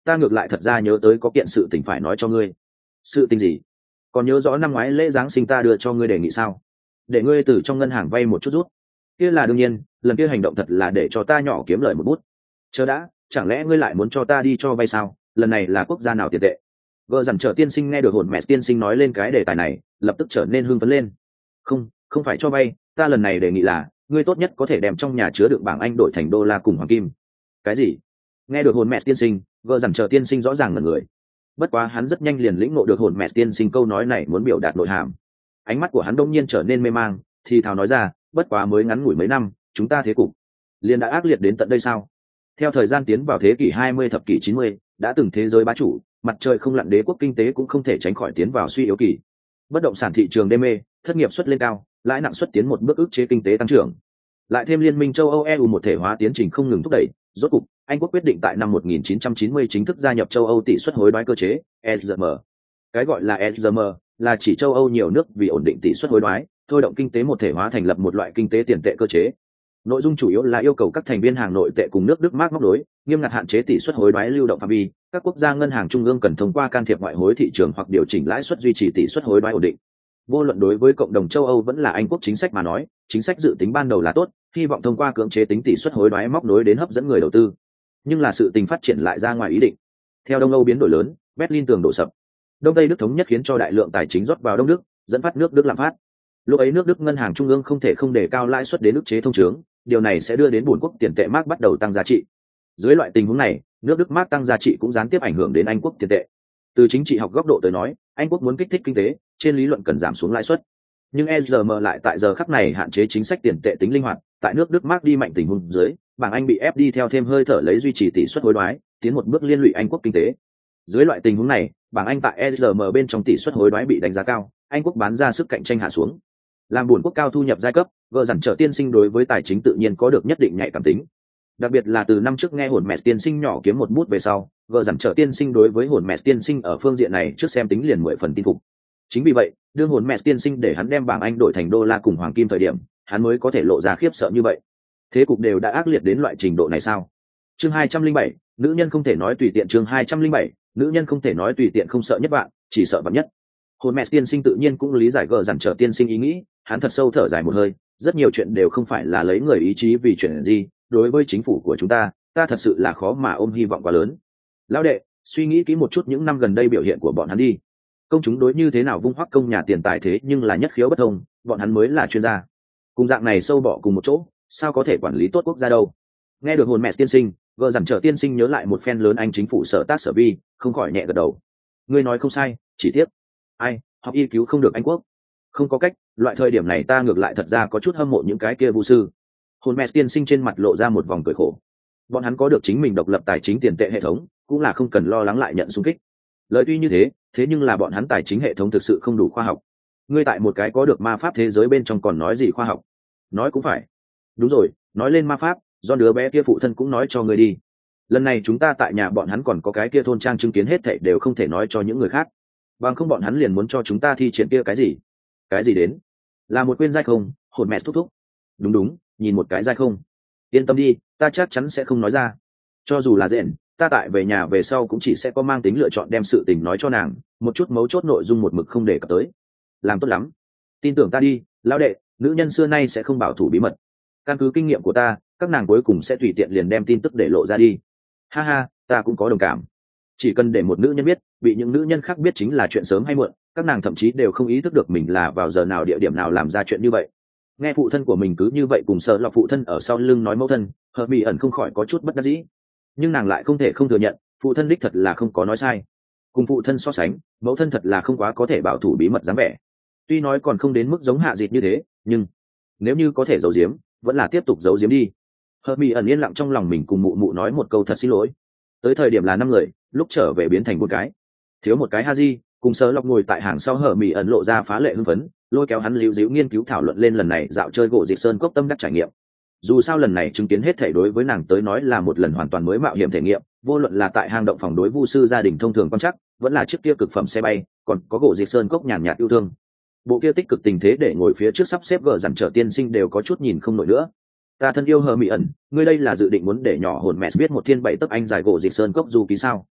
ta ngược lại thật ra nhớ tới có kiện sự tình phải nói cho ngươi. Sự tình gì? Còn nhớ rõ năm ngoái lễ giáng sinh ta đưa cho ngươi đề nghị sao? Để ngươi từ trong ngân hàng vay một chút rút. Kia là đương nhiên, lần kia hành động thật là để cho ta nhỏ kiếm lời một bút. Chờ đã, chẳng lẽ ngươi lại muốn cho ta đi cho vay sao? Lần này là quốc gia nào tiền tệ? Vợ dằn trở tiên sinh nghe được hồn mẹ tiên sinh nói lên cái đề tài này, lập tức trở nên hưng phấn lên. Không, không phải cho vay, ta lần này đề nghị là, ngươi tốt nhất có thể đem trong nhà chứa đựng bảng Anh đổi thành đô la cùng hoàng kim. Cái gì? Nghe được hồn mẹ tiên sinh, vợ dằn trở tiên sinh rõ ràng là người. Bất quá hắn rất nhanh liền lĩnh ngộ được hồn mẹ tiên sinh câu nói này muốn biểu đạt nội hàm. Ánh mắt của hắn đông nhiên trở nên mê mang, thì thào nói ra, bất quá mới ngắn ngủi mấy năm, chúng ta thế cục liền đã ác liệt đến tận đây sao? Theo thời gian tiến vào thế kỷ hai mươi thập kỷ chín mươi, đã từng thế giới bá chủ, mặt trời không lặn đế quốc kinh tế cũng không thể tránh khỏi tiến vào suy yếu kỳ. Bất động sản thị trường đê mê, thất nghiệp suất lên cao, lãi nặng suất tiến một bước ức chế kinh tế tăng trưởng. Lại thêm liên minh châu Âu e u một thể hóa tiến trình không ngừng thúc đẩy, rốt cục, Anh quốc quyết định tại năm một nghìn chín trăm chín mươi chính thức gia nhập châu Âu tỷ suất hối đoái cơ chế, e rờ em. Cái gọi là e rờ em là chỉ châu Âu nhiều nước vì ổn định tỷ suất hối đoái, thôi động kinh tế một thể hóa thành lập một loại kinh tế tiền tệ cơ chế. Nội dung chủ yếu là yêu cầu các thành viên hàng nội tệ cùng nước Đức Mark móc đối, nghiêm ngặt hạn chế tỷ suất hối đoái lưu động phạm vi, các quốc gia ngân hàng trung ương cần thông qua can thiệp ngoại hối thị trường hoặc điều chỉnh lãi suất duy trì tỷ suất hối đoái ổn định. Vô luận đối với cộng đồng châu Âu vẫn là Anh quốc chính sách mà nói, chính sách dự tính ban đầu là tốt, hy vọng thông qua cưỡng chế tính tỷ suất hối đoái móc nối đến hấp dẫn người đầu tư. Nhưng là sự tình phát triển lại ra ngoài ý định. Theo Đông Âu biến đổi lớn, Berlin tường đổ sập. Đông Tây Đức thống nhất khiến cho đại lượng tài chính rót vào Đông Đức, dẫn phát nước Đức lạm phát. Lúc ấy nước Đức ngân hàng trung ương không thể không đề cao lãi suất đến ức chế thông chứng, điều này sẽ đưa đến buồn quốc tiền tệ Mark bắt đầu tăng giá trị. Dưới loại tình huống này, nước Đức Mark tăng giá trị cũng gián tiếp ảnh hưởng đến Anh quốc tiền tệ. Từ chính trị học góc độ tới nói, Anh quốc muốn kích thích kinh tế, trên lý luận cần giảm xuống lãi suất. Nhưng e rờ em lại tại giờ khắc này hạn chế chính sách tiền tệ tính linh hoạt, tại nước Đức Mark đi mạnh tình huống dưới, bảng Anh bị ép đi theo thêm hơi thở lấy duy trì tỷ suất hối đoái, tiến một bước liên lụy Anh quốc kinh tế. Dưới loại tình huống này, bảng Anh tại e rờ em bên trong tỷ suất hối đoái bị đánh giá cao, Anh quốc bán ra sức cạnh tranh hạ xuống. Làm buồn quốc cao thu nhập giai cấp, vợ dằn trở tiên sinh đối với tài chính tự nhiên có được nhất định nhạy cảm tính. Đặc biệt là từ năm trước nghe hồn mẹ tiên sinh nhỏ kiếm một bút về sau, vợ dằn trở tiên sinh đối với hồn mẹ tiên sinh ở phương diện này trước xem tính liền mười phần tin phục. Chính vì vậy, đương hồn mẹ tiên sinh để hắn đem bảng Anh đổi thành đô la cùng hoàng kim thời điểm, hắn mới có thể lộ ra khiếp sợ như vậy. Thế cục đều đã ác liệt đến loại trình độ này sao? Chương hai trăm linh bảy, nữ nhân không thể nói tùy tiện. Chương hai trăm linh bảy, nữ nhân không thể nói tùy tiện, không sợ nhất bạn, chỉ sợ bạn nhất. Hồn mẹ tiên sinh tự nhiên cũng lý giải gờ dằn trở tiên sinh ý nghĩ, hắn thật sâu thở dài một hơi, rất nhiều chuyện đều không phải là lấy người ý chí vì chuyện gì, đối với chính phủ của chúng ta, ta thật sự là khó mà ôm hy vọng quá lớn. Lão đệ, suy nghĩ kỹ một chút những năm gần đây biểu hiện của bọn hắn đi. Công chúng đối như thế nào vung hoắc công nhà tiền tài thế nhưng là nhất khiếu bất thông, bọn hắn mới là chuyên gia. Cùng dạng này sâu bọ cùng một chỗ, sao có thể quản lý tốt quốc gia đâu? Nghe được hồn mẹ tiên sinh, gờ dằn trở tiên sinh nhớ lại một phen lớn anh chính phủ sở tác sở vi, không khỏi nhẹ gật đầu. Ngươi nói không sai, chỉ tiếc ai học y cứu không được Anh quốc. Không có cách, loại thời điểm này ta ngược lại thật ra có chút hâm mộ những cái kia vu sư. Hồn mẹ tiên sinh trên mặt lộ ra một vòng cười khổ. Bọn hắn có được chính mình độc lập tài chính tiền tệ hệ thống, cũng là không cần lo lắng lại nhận xung kích. Lời tuy như thế, thế nhưng là bọn hắn tài chính hệ thống thực sự không đủ khoa học. Ngươi tại một cái có được ma pháp thế giới bên trong còn nói gì khoa học? Nói cũng phải. Đúng rồi, nói lên ma pháp, do đứa bé kia phụ thân cũng nói cho ngươi đi. Lần này chúng ta tại nhà bọn hắn còn có cái kia thôn trang chứng kiến hết thảy đều không thể nói cho những người khác. Bằng không bọn hắn liền muốn cho chúng ta thi triển kia cái gì? Cái gì đến? Là một quên dai không? Hồn mẹ thúc thúc. Đúng đúng, nhìn một cái dai không. Yên tâm đi, ta chắc chắn sẽ không nói ra. Cho dù là dện, ta tại về nhà về sau cũng chỉ sẽ có mang tính lựa chọn đem sự tình nói cho nàng, một chút mấu chốt nội dung một mực không đề cập tới. Làm tốt lắm. Tin tưởng ta đi, lão đệ, nữ nhân xưa nay sẽ không bảo thủ bí mật. Căn cứ kinh nghiệm của ta, các nàng cuối cùng sẽ tùy tiện liền đem tin tức để lộ ra đi. Ha ha, ta cũng có đồng cảm. Chỉ cần để một nữ nhân biết, bị những nữ nhân khác biết chính là chuyện sớm hay muộn, các nàng thậm chí đều không ý thức được mình là vào giờ nào địa điểm nào làm ra chuyện như vậy. Nghe phụ thân của mình cứ như vậy cùng sợ lọc phụ thân ở sau lưng nói mẫu thân, Hợp Mỹ ẩn không khỏi có chút bất đắc dĩ. Nhưng nàng lại không thể không thừa nhận, phụ thân đích thật là không có nói sai. Cùng phụ thân so sánh, mẫu thân thật là không quá có thể bảo thủ bí mật dáng vẻ. Tuy nói còn không đến mức giống Hạ Dịt như thế, nhưng nếu như có thể giấu giếm, vẫn là tiếp tục giấu giếm đi. Hợp Mỹ ẩn yên lặng trong lòng mình cùng mụ mụ nói một câu thật xin lỗi. Tới thời điểm là năm người, lúc trở về biến thành một cái, thiếu một cái Haji, cùng Sơ Lọc ngồi tại hàng sau. Hở Mỹ ẩn lộ ra phá lệ hưng phấn, lôi kéo hắn líu díu nghiên cứu thảo luận lên lần này dạo chơi gỗ dịch sơn cốc tâm đắc trải nghiệm. Dù sao lần này chứng kiến hết thể đối với nàng tới nói là một lần hoàn toàn mới mạo hiểm thể nghiệm, vô luận là tại hang động phòng đối vu sư gia đình thông thường quan chắc, vẫn là chiếc kia cực phẩm xe bay, còn có gỗ dịch sơn cốc nhàn nhạt yêu thương. Bộ kia tích cực tình thế để ngồi phía trước sắp xếp gờ dằn trở tiên sinh đều có chút nhìn không nổi nữa. Ta thân yêu Hờ Mỹ ẩn, ngươi đây là dự định muốn để nhỏ hồn mẹ biết một thiên bảy tấc anh giải gỗ dịch sơn cốc dù ký sao?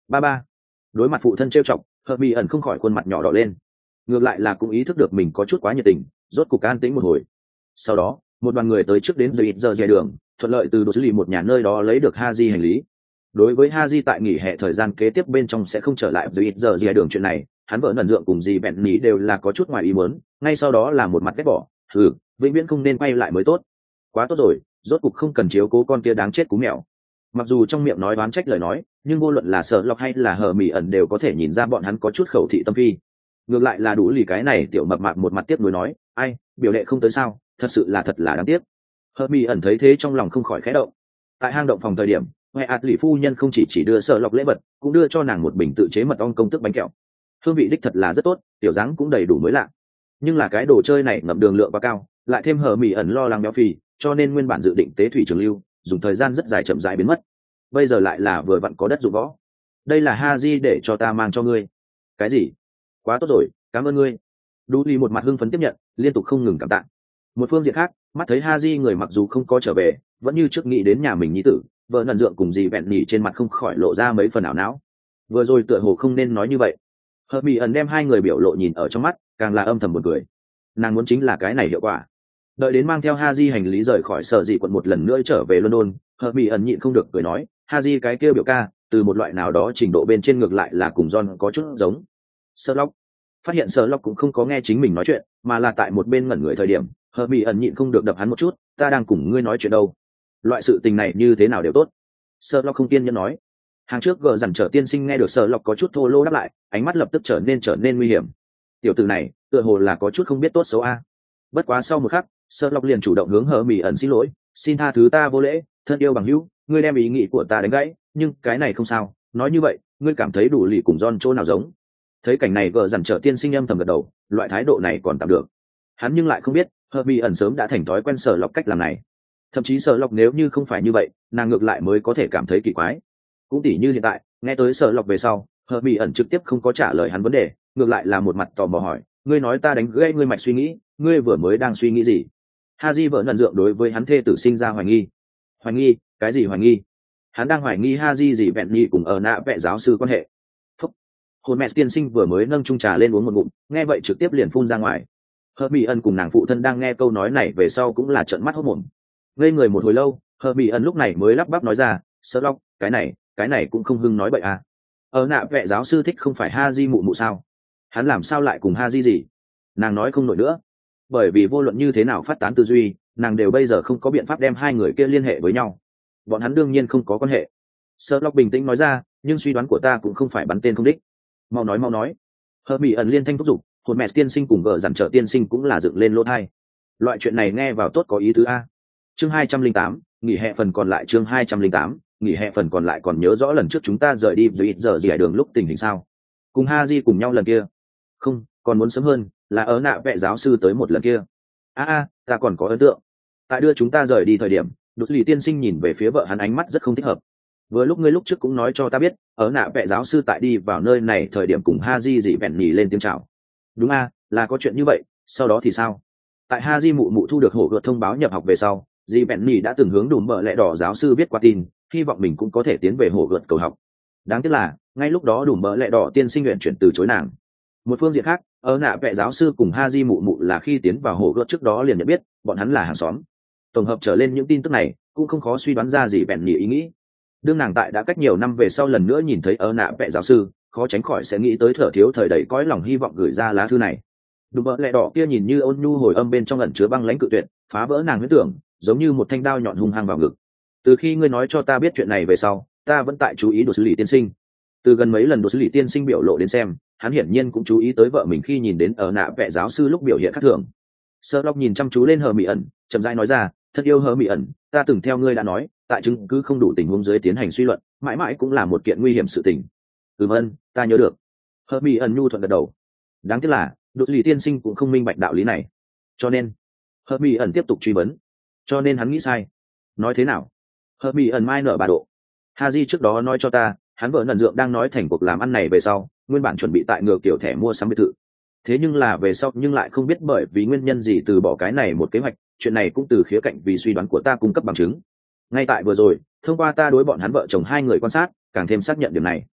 ba ba. Đối mặt phụ thân trêu chọc, hợp mỹ ẩn không khỏi khuôn mặt nhỏ đỏ lên, ngược lại là cũng ý thức được mình có chút quá nhiệt tình, rốt cục an tĩnh một hồi. Sau đó một đoàn người tới trước đến giờ ít giờ dè đường, thuận lợi từ đồ xử lý một nhà nơi đó lấy được Haji hành lý. Đối với Haji tại nghỉ hè thời gian kế tiếp bên trong sẽ không trở lại giờ ít giờ dè đường chuyện này, hắn vợ nần dượng cùng dì bẹn nhỉ đều là có chút ngoài ý muốn, ngay sau đó là một mặt ghét bỏ, ừ, vĩnh viễn không nên quay lại mới tốt. Quá tốt rồi, rốt cục không cần chiếu cố con kia đáng chết cú mèo. Mặc dù trong miệng nói đoán trách lời nói, nhưng vô luận là sợ lọc hay là hờ mỉ ẩn đều có thể nhìn ra bọn hắn có chút khẩu thị tâm phi. Ngược lại là đủ lì cái này tiểu mập mạp một mặt tiếp nối nói, ai, biểu đệ không tới sao, thật sự là thật là đáng tiếc. Hờ mỉ ẩn thấy thế trong lòng không khỏi khẽ động. Tại hang động phòng thời điểm, ngoại ạt lì phu nhân không chỉ chỉ đưa sợ lọc lễ vật, cũng đưa cho nàng một bình tự chế mật ong công thức bánh kẹo. Hương vị đích thật là rất tốt, tiểu dáng cũng đầy đủ mới lạ. Nhưng là cái đồ chơi này ngậm đường lượng quá cao, lại thêm hờ mỉ ẩn lo lắng béo phì, cho nên nguyên bản dự định tế thủy trường lưu, dùng thời gian rất dài chậm rãi biến mất. Bây giờ lại là vừa vặn có đất dụng võ. Đây là Haji để cho ta mang cho ngươi. Cái gì? Quá tốt rồi, cảm ơn ngươi. Đu Ly một mặt hưng phấn tiếp nhận, liên tục không ngừng cảm tạ. Một phương diện khác, mắt thấy Haji người mặc dù không có trở về, vẫn như trước nghĩ đến nhà mình nhi tử, vợ nần dượng cùng dì vẹn nhỉ trên mặt không khỏi lộ ra mấy phần ảo não. Vừa rồi tựa hồ không nên nói như vậy. Hợp Mỹ ẩn đem hai người biểu lộ nhìn ở trong mắt, càng là âm thầm buồn cười. Nàng muốn chính là cái này hiệu quả. Đợi đến mang theo Haji hành lý rời khỏi sở dị quận một lần nữa trở về London, Hợp Mỹ ẩn nhịn không được cười nói, Haji cái kia biểu ca, từ một loại nào đó trình độ bên trên ngược lại là cùng John có chút giống. Sherlock phát hiện Sherlock cũng không có nghe chính mình nói chuyện, mà là tại một bên ngẩn người thời điểm, Hợp Mỹ ẩn nhịn không được đập hắn một chút, ta đang cùng ngươi nói chuyện đâu. Loại sự tình này như thế nào đều tốt. Sherlock không kiên nhẫn nói. Hàng trước gờ dằn trở tiên sinh nghe được Sherlock có chút thô lô đáp lại, ánh mắt lập tức trở nên trở nên nguy hiểm. Tiểu tử này, tựa hồ là có chút không biết tốt xấu a. Bất quá sau một khắc, Sherlock liền chủ động hướng Hợp Mỹ ẩn xin lỗi, xin tha thứ ta vô lễ, thân yêu bằng hữu, ngươi đem ý nghĩ của ta đánh gãy, nhưng cái này không sao, nói như vậy, ngươi cảm thấy đủ lì cùng John chỗ nào giống? Thấy cảnh này gờ dằn trở tiên sinh âm thầm gật đầu, loại thái độ này còn tạm được. Hắn nhưng lại không biết, Hợp Mỹ ẩn sớm đã thành thói quen Sở Lọc cách làm này. Thậm chí Sở Lọc nếu như không phải như vậy, nàng ngược lại mới có thể cảm thấy kỳ quái. Cũng tỉ như hiện tại, nghe tới Sở Lọc về sau, Hợp Mỹ ẩn trực tiếp không có trả lời hắn vấn đề, ngược lại là một mặt tò mò hỏi, ngươi nói ta đánh gãy ngươi mạch suy nghĩ, ngươi vừa mới đang suy nghĩ gì? Haji vợ nần dượng đối với hắn thê tử sinh ra hoài nghi. Hoài nghi? Cái gì hoài nghi? Hắn đang hoài nghi Haji gì vẹn nhi cùng ở nạ vẽ giáo sư quan hệ. Phúc. Hồn mẹ tiên sinh vừa mới nâng chung trà lên uống một ngụm, nghe vậy trực tiếp liền phun ra ngoài. Hợp Mỹ ẩn cùng nàng phụ thân đang nghe câu nói này về sau cũng là trợn mắt hốt mồm. Ngây người một hồi lâu, Hợp Mỹ ẩn lúc này mới lắp bắp nói ra, Sherlock, cái này, cái này cũng không hưng nói bậy à. Ở nạ vẽ giáo sư thích không phải Haji mụ mụ sao? Hắn làm sao lại cùng Haji gì? Nàng nói không nổi nữa. Bởi vì vô luận như thế nào phát tán tư duy, nàng đều bây giờ không có biện pháp đem hai người kia liên hệ với nhau. Bọn hắn đương nhiên không có quan hệ. Sherlock bình tĩnh nói ra, nhưng suy đoán của ta cũng không phải bắn tên không đích. Mau nói mau nói. Hợp Mỹ ẩn liên thanh thúc giục, hồn mẹ tiên sinh cùng vợ dặn trở tiên sinh cũng là dựng lên lỗ thai. Loại chuyện này nghe vào tốt có ý tứ a. Chương hai trăm linh tám, nghỉ hè phần còn lại chương hai trăm linh tám, nghỉ hè phần còn lại còn nhớ rõ lần trước chúng ta rời đi rồi ít giờ gì ở đường lúc tình hình sao? Cùng Haji cùng nhau lần kia. Không, còn muốn sớm hơn, là ở nạ vẽ giáo sư tới một lần kia. A a, ta còn có ấn tượng. Tại đưa chúng ta rời đi thời điểm, Đột Lì tiên sinh nhìn về phía vợ hắn ánh mắt rất không thích hợp. Vừa lúc ngươi lúc trước cũng nói cho ta biết, ở nạ vẽ giáo sư tại đi vào nơi này thời điểm cùng Haji dị vẹn nhì lên tiếng chào. Đúng a, là có chuyện như vậy, sau đó thì sao? Tại Haji mụ mụ thu được hổ gợt thông báo nhập học về sau, dị vẹn nhì đã từng hướng đùm bợ lẹ đỏ giáo sư biết qua tin, hy vọng mình cũng có thể tiến về hổ gợt cầu học. Đáng tiếc là, ngay lúc đó đùm bợ lẹ đỏ tiên sinh nguyện chuyển từ chối nàng. Một phương diện khác, ở nạ vẽ giáo sư cùng Haji mụ mụ là khi tiến vào hổ gợt trước đó liền nhận biết, bọn hắn là hàng xóm. Tổng hợp trở lên những tin tức này, cũng không khó suy đoán ra gì bèn nhỉ ý nghĩ. Đương nàng tại đã cách nhiều năm về sau lần nữa nhìn thấy ở nạ vẽ giáo sư, khó tránh khỏi sẽ nghĩ tới thở thiếu thời đầy cõi lòng hy vọng gửi ra lá thư này. Đùm bợ lẹ đỏ kia nhìn như ôn nhu hồi âm bên trong ẩn chứa băng lãnh cự tuyệt, phá vỡ nàng huyễn tưởng, giống như một thanh đao nhọn hung hăng vào ngực. Từ khi ngươi nói cho ta biết chuyện này về sau, ta vẫn tại chú ý đồ xử lý tiên sinh. Từ gần mấy lần đồ xử lý tiên sinh biểu lộ đến xem, hắn hiển nhiên cũng chú ý tới vợ mình khi nhìn đến ở nạ vẽ giáo sư lúc biểu hiện khác thường. Sherlock nhìn chăm chú lên Hờ Mỹ ẩn, chậm rãi nói ra, thật yêu Hờ Mỹ ẩn, ta từng theo ngươi đã nói, tại chứng cứ không đủ tình huống dưới tiến hành suy luận, mãi mãi cũng là một kiện nguy hiểm sự tình. Ừm ân, ta nhớ được. Hờ Mỹ ẩn nhu thuận gật đầu. Đáng tiếc là, Đột Lì tiên sinh cũng không minh bạch đạo lý này. Cho nên, Hờ Mỹ ẩn tiếp tục truy vấn. Cho nên hắn nghĩ sai. Nói thế nào? Hờ Mỹ ẩn mai nở bà độ. Haji trước đó nói cho ta, hắn vợ nần dượng đang nói thành cuộc làm ăn này về sau, nguyên bản chuẩn bị tại ngược kiểu thẻ mua sắm biệt thự. Thế nhưng là về sau nhưng lại không biết bởi vì nguyên nhân gì từ bỏ cái này một kế hoạch, chuyện này cũng từ khía cạnh vì suy đoán của ta cung cấp bằng chứng. Ngay tại vừa rồi, thông qua ta đối bọn hắn vợ chồng hai người quan sát, càng thêm xác nhận điểm này.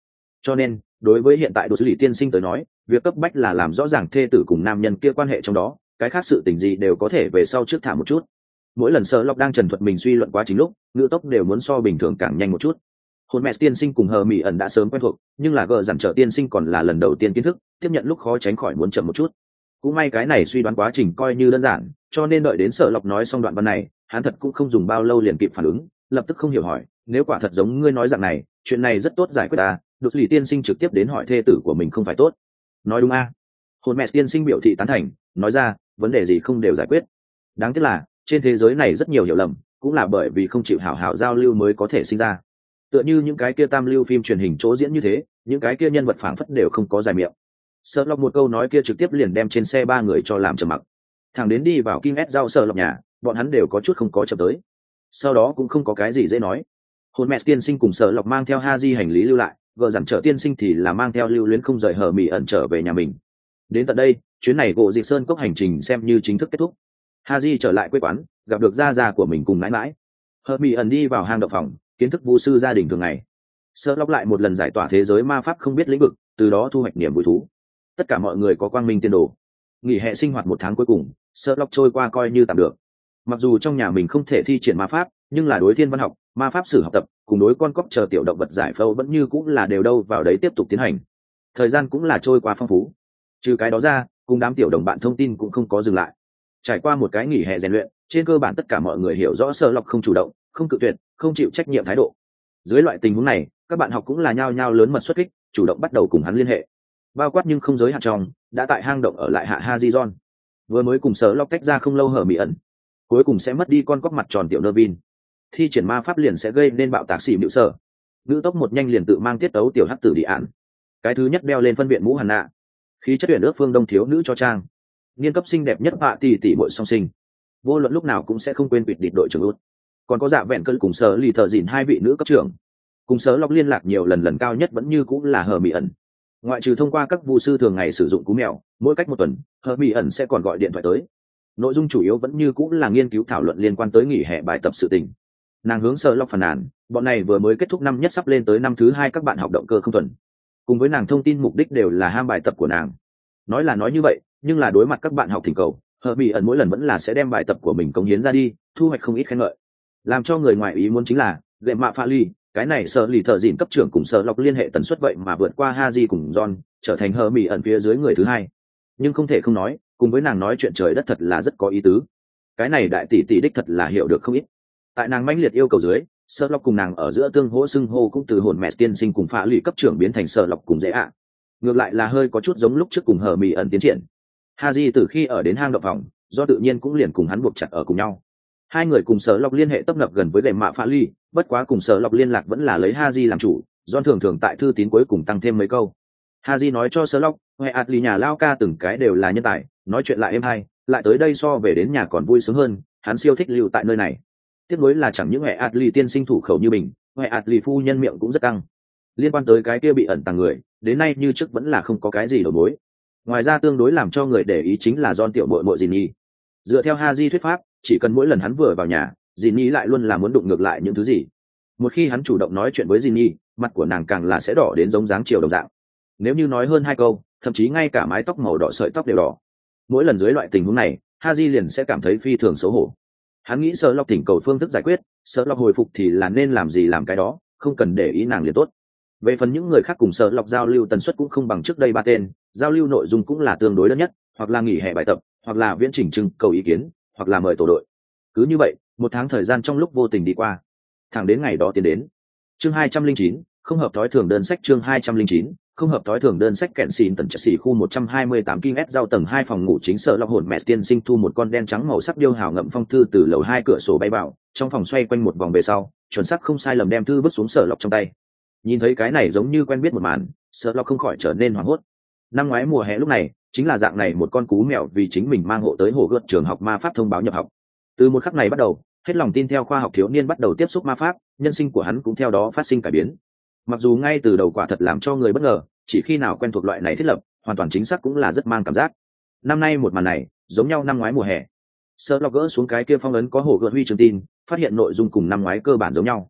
Cho nên đối với hiện tại đồ xử lý tiên sinh tới nói, việc cấp bách là làm rõ ràng thê tử cùng nam nhân kia quan hệ trong đó, cái khác sự tình gì đều có thể về sau trước thả một chút. Mỗi lần sợ lọc đang trần thuật mình suy luận quá trình lúc, ngữ tốc đều muốn so bình thường càng nhanh một chút. Hồn mẹ tiên sinh cùng hờ mỹ ẩn đã sớm quen thuộc, nhưng là gờ dằn trở tiên sinh còn là lần đầu tiên kiến thức, tiếp nhận lúc khó tránh khỏi muốn chậm một chút. Cũng may cái này suy đoán quá trình coi như đơn giản, cho nên đợi đến sợ lọc nói xong đoạn văn này, hắn thật cũng không dùng bao lâu liền kịp phản ứng, lập tức không hiểu hỏi, nếu quả thật giống ngươi nói dạng này, chuyện này rất tốt giải quyết à? Đột lì tiên sinh trực tiếp đến hỏi thê tử của mình không phải tốt. Nói đúng a à? Hồn mẹ tiên sinh biểu thị tán thành, nói ra vấn đề gì không đều giải quyết. Đáng tiếc là trên thế giới này rất nhiều hiểu lầm, cũng là bởi vì không chịu hảo hảo giao lưu mới có thể sinh ra. Tựa như những cái kia tam lưu phim truyền hình chỗ diễn như thế, những cái kia nhân vật phảng phất đều không có dài miệng. Sợ lọc một câu nói kia trực tiếp liền đem trên xe ba người cho làm trầm mặc. Thằng đến đi vào Kim S giao sợ lọc nhà, bọn hắn đều có chút không có chậm tới. Sau đó cũng không có cái gì dễ nói. Hồn mẹ tiên sinh cùng sợ lọc mang theo Haji hành lý lưu lại, vợ dặn trở tiên sinh thì là mang theo lưu luyến không rời hờ mỉ ẩn trở về nhà mình. Đến tận đây, chuyến này gỗ dịch sơn cốc hành trình xem như chính thức kết thúc. Haji trở lại quê quán, gặp được gia già của mình cùng mãi mãi. Hờ mỉ ẩn đi vào hang động phòng, kiến thức vu sư gia đình thường ngày. Sợ lọc lại một lần giải tỏa thế giới ma pháp không biết lĩnh vực, từ đó thu hoạch niềm vui thú. Tất cả mọi người có quang minh tiên đồ. Nghỉ hè sinh hoạt một tháng cuối cùng, sợ lọc trôi qua coi như tạm được. Mặc dù trong nhà mình không thể thi triển ma pháp, nhưng là đối thiên văn học, ma pháp sử học tập cùng đối con cóc chờ tiểu động vật giải phẫu vẫn như cũng là đều đâu vào đấy tiếp tục tiến hành. Thời gian cũng là trôi qua phong phú. Trừ cái đó ra, cùng đám tiểu đồng bạn thông tin cũng không có dừng lại. Trải qua một cái nghỉ hè rèn luyện, trên cơ bản tất cả mọi người hiểu rõ Sơ Lộc không chủ động, không cự tuyệt, không chịu trách nhiệm thái độ. Dưới loại tình huống này, các bạn học cũng là nhao nhao lớn mật xuất kích, chủ động bắt đầu cùng hắn liên hệ. Bao quát nhưng không giới hạn trong, đã tại hang động ở lại hạ Hazizon. Vừa mới cùng Sơ Lộc tách ra không lâu hở mị ẩn, cuối cùng sẽ mất đi con cóc mặt tròn tiểu Nervin. Thi triển ma pháp liền sẽ gây nên bạo tạc xỉ mịu sở. Nữ tốc một nhanh liền tự mang tiết tấu tiểu hắc tử đi ạn. Cái thứ nhất đeo lên phân viện mũ hàn nạ. Khí chất tuyển ước phương đông thiếu nữ cho trang. Niên cấp xinh đẹp nhất bạ tỷ tỷ muội song sinh. Vô luận lúc nào cũng sẽ không quên quỵt địch đội trưởng út. Còn có dạ vẹn cơn cùng sở lì thợ dìn hai vị nữ cấp trưởng. Cùng sở lọc liên lạc nhiều lần lần cao nhất vẫn như cũng là hờ mị ẩn. Ngoại trừ thông qua các vụ sư thường ngày sử dụng cú mèo, mỗi cách một tuần, hờ mị ẩn sẽ còn gọi điện thoại tới. Nội dung chủ yếu vẫn như cũng là nghiên cứu thảo luận liên quan tới nghỉ hè bài tập sự tình. Nàng hướng sở lọc phàn nàn, bọn này vừa mới kết thúc năm nhất sắp lên tới năm thứ hai các bạn học động cơ không thuần. Cùng với nàng thông tin mục đích đều là ham bài tập của nàng. Nói là nói như vậy, nhưng là đối mặt các bạn học thỉnh cầu, hờ mị ẩn mỗi lần vẫn là sẽ đem bài tập của mình cống hiến ra đi, thu hoạch không ít khen ngợi. Làm cho người ngoài ý muốn chính là gệm mạ pha ly, cái này sở lì thợ dìn cấp trưởng cùng sở lọc liên hệ tần suất vậy mà vượt qua Haji cùng John, trở thành hờ mị ẩn phía dưới người thứ hai. Nhưng không thể không nói, cùng với nàng nói chuyện trời đất thật là rất có ý tứ. Cái này đại tỷ tỷ đích thật là hiểu được không ít. Tại nàng mãnh liệt yêu cầu dưới, sở lọc cùng nàng ở giữa tương hỗ xưng hô cũng từ hồn mẹ tiên sinh cùng pha lì cấp trưởng biến thành sở lọc cùng dễ ạ. Ngược lại là hơi có chút giống lúc trước cùng hờ mị ẩn tiến triển. Haji từ khi ở đến hang động phòng, do tự nhiên cũng liền cùng hắn buộc chặt ở cùng nhau. Hai người cùng sở lọc liên hệ tấp nập gần với gệm mạ pha ly, bất quá cùng sở lọc liên lạc vẫn là lấy Haji làm chủ, John thường thường tại thư tín cuối cùng tăng thêm mấy câu. Haji nói cho sở lọc, huệ ạt lì nhà lao ca từng cái đều là nhân tài, nói chuyện lại êm hay, lại tới đây so về đến nhà còn vui sướng hơn, hắn siêu thích lưu tại nơi này. Tiếc nối là chẳng những huệ ạt lì tiên sinh thủ khẩu như bình, huệ ạt lì phu nhân miệng cũng rất căng. Liên quan tới cái kia bị ẩn tàng người, đến nay như trước vẫn là không có cái gì đầu mối. Ngoài ra tương đối làm cho người để ý chính là John tiểu muội muội Ginny. Dựa theo Haji thuyết pháp, chỉ cần mỗi lần hắn vừa vào nhà, Ginny lại luôn là muốn đụng ngược lại những thứ gì. Một khi hắn chủ động nói chuyện với Ginny, mặt của nàng càng là sẽ đỏ đến giống dáng chiều đồng dạng. Nếu như nói hơn hai câu, thậm chí ngay cả mái tóc màu đỏ sợi tóc đều đỏ. Mỗi lần dưới loại tình huống này, Haji liền sẽ cảm thấy phi thường xấu hổ. Hắn nghĩ Sở Lọc thỉnh cầu phương thức giải quyết, Sở Lọc hồi phục thì là nên làm gì làm cái đó, không cần để ý nàng liền tốt. Về phần những người khác cùng Sở Lọc giao lưu tần suất cũng không bằng trước đây ba tên, giao lưu nội dung cũng là tương đối đơn nhất, hoặc là nghỉ hè bài tập, hoặc là viễn trình trưng cầu ý kiến, hoặc là mời tổ đội. Cứ như vậy, một tháng thời gian trong lúc vô tình đi qua, thẳng đến ngày đó tiến đến. Chương hai trăm lẻ chín, không hợp thói thường đơn sách chương hai trăm lẻ chín, không hợp thói thường đơn sách kẹn xỉn tần chất xỉ khu một trăm hai mươi tám King S giao tầng hai phòng ngủ chính Sở Lọc hồn mẹ tiên sinh thu một con đen trắng màu sắc điêu hào ngậm phong thư từ lầu hai cửa sổ bay vào, trong phòng xoay quanh một vòng về sau, chuẩn xác không sai lầm đem thư vứt xuống Sở Lọc trong tay. Nhìn thấy cái này giống như quen biết một màn, Sở Lọc không khỏi trở nên hoảng hốt. Năm ngoái mùa hè lúc này, chính là dạng này một con cú mèo vì chính mình mang hộ tới hồ gợt trường học ma pháp thông báo nhập học. Từ một khắc này bắt đầu, hết lòng tin theo khoa học thiếu niên bắt đầu tiếp xúc ma pháp, nhân sinh của hắn cũng theo đó phát sinh cải biến. Mặc dù ngay từ đầu quả thật làm cho người bất ngờ, chỉ khi nào quen thuộc loại này thiết lập, hoàn toàn chính xác cũng là rất mang cảm giác. Năm nay một màn này, giống nhau năm ngoái mùa hè. Sở Lọc gỡ xuống cái kia phong ấn có hồ gợt huy chương tin, phát hiện nội dung cùng năm ngoái cơ bản giống nhau.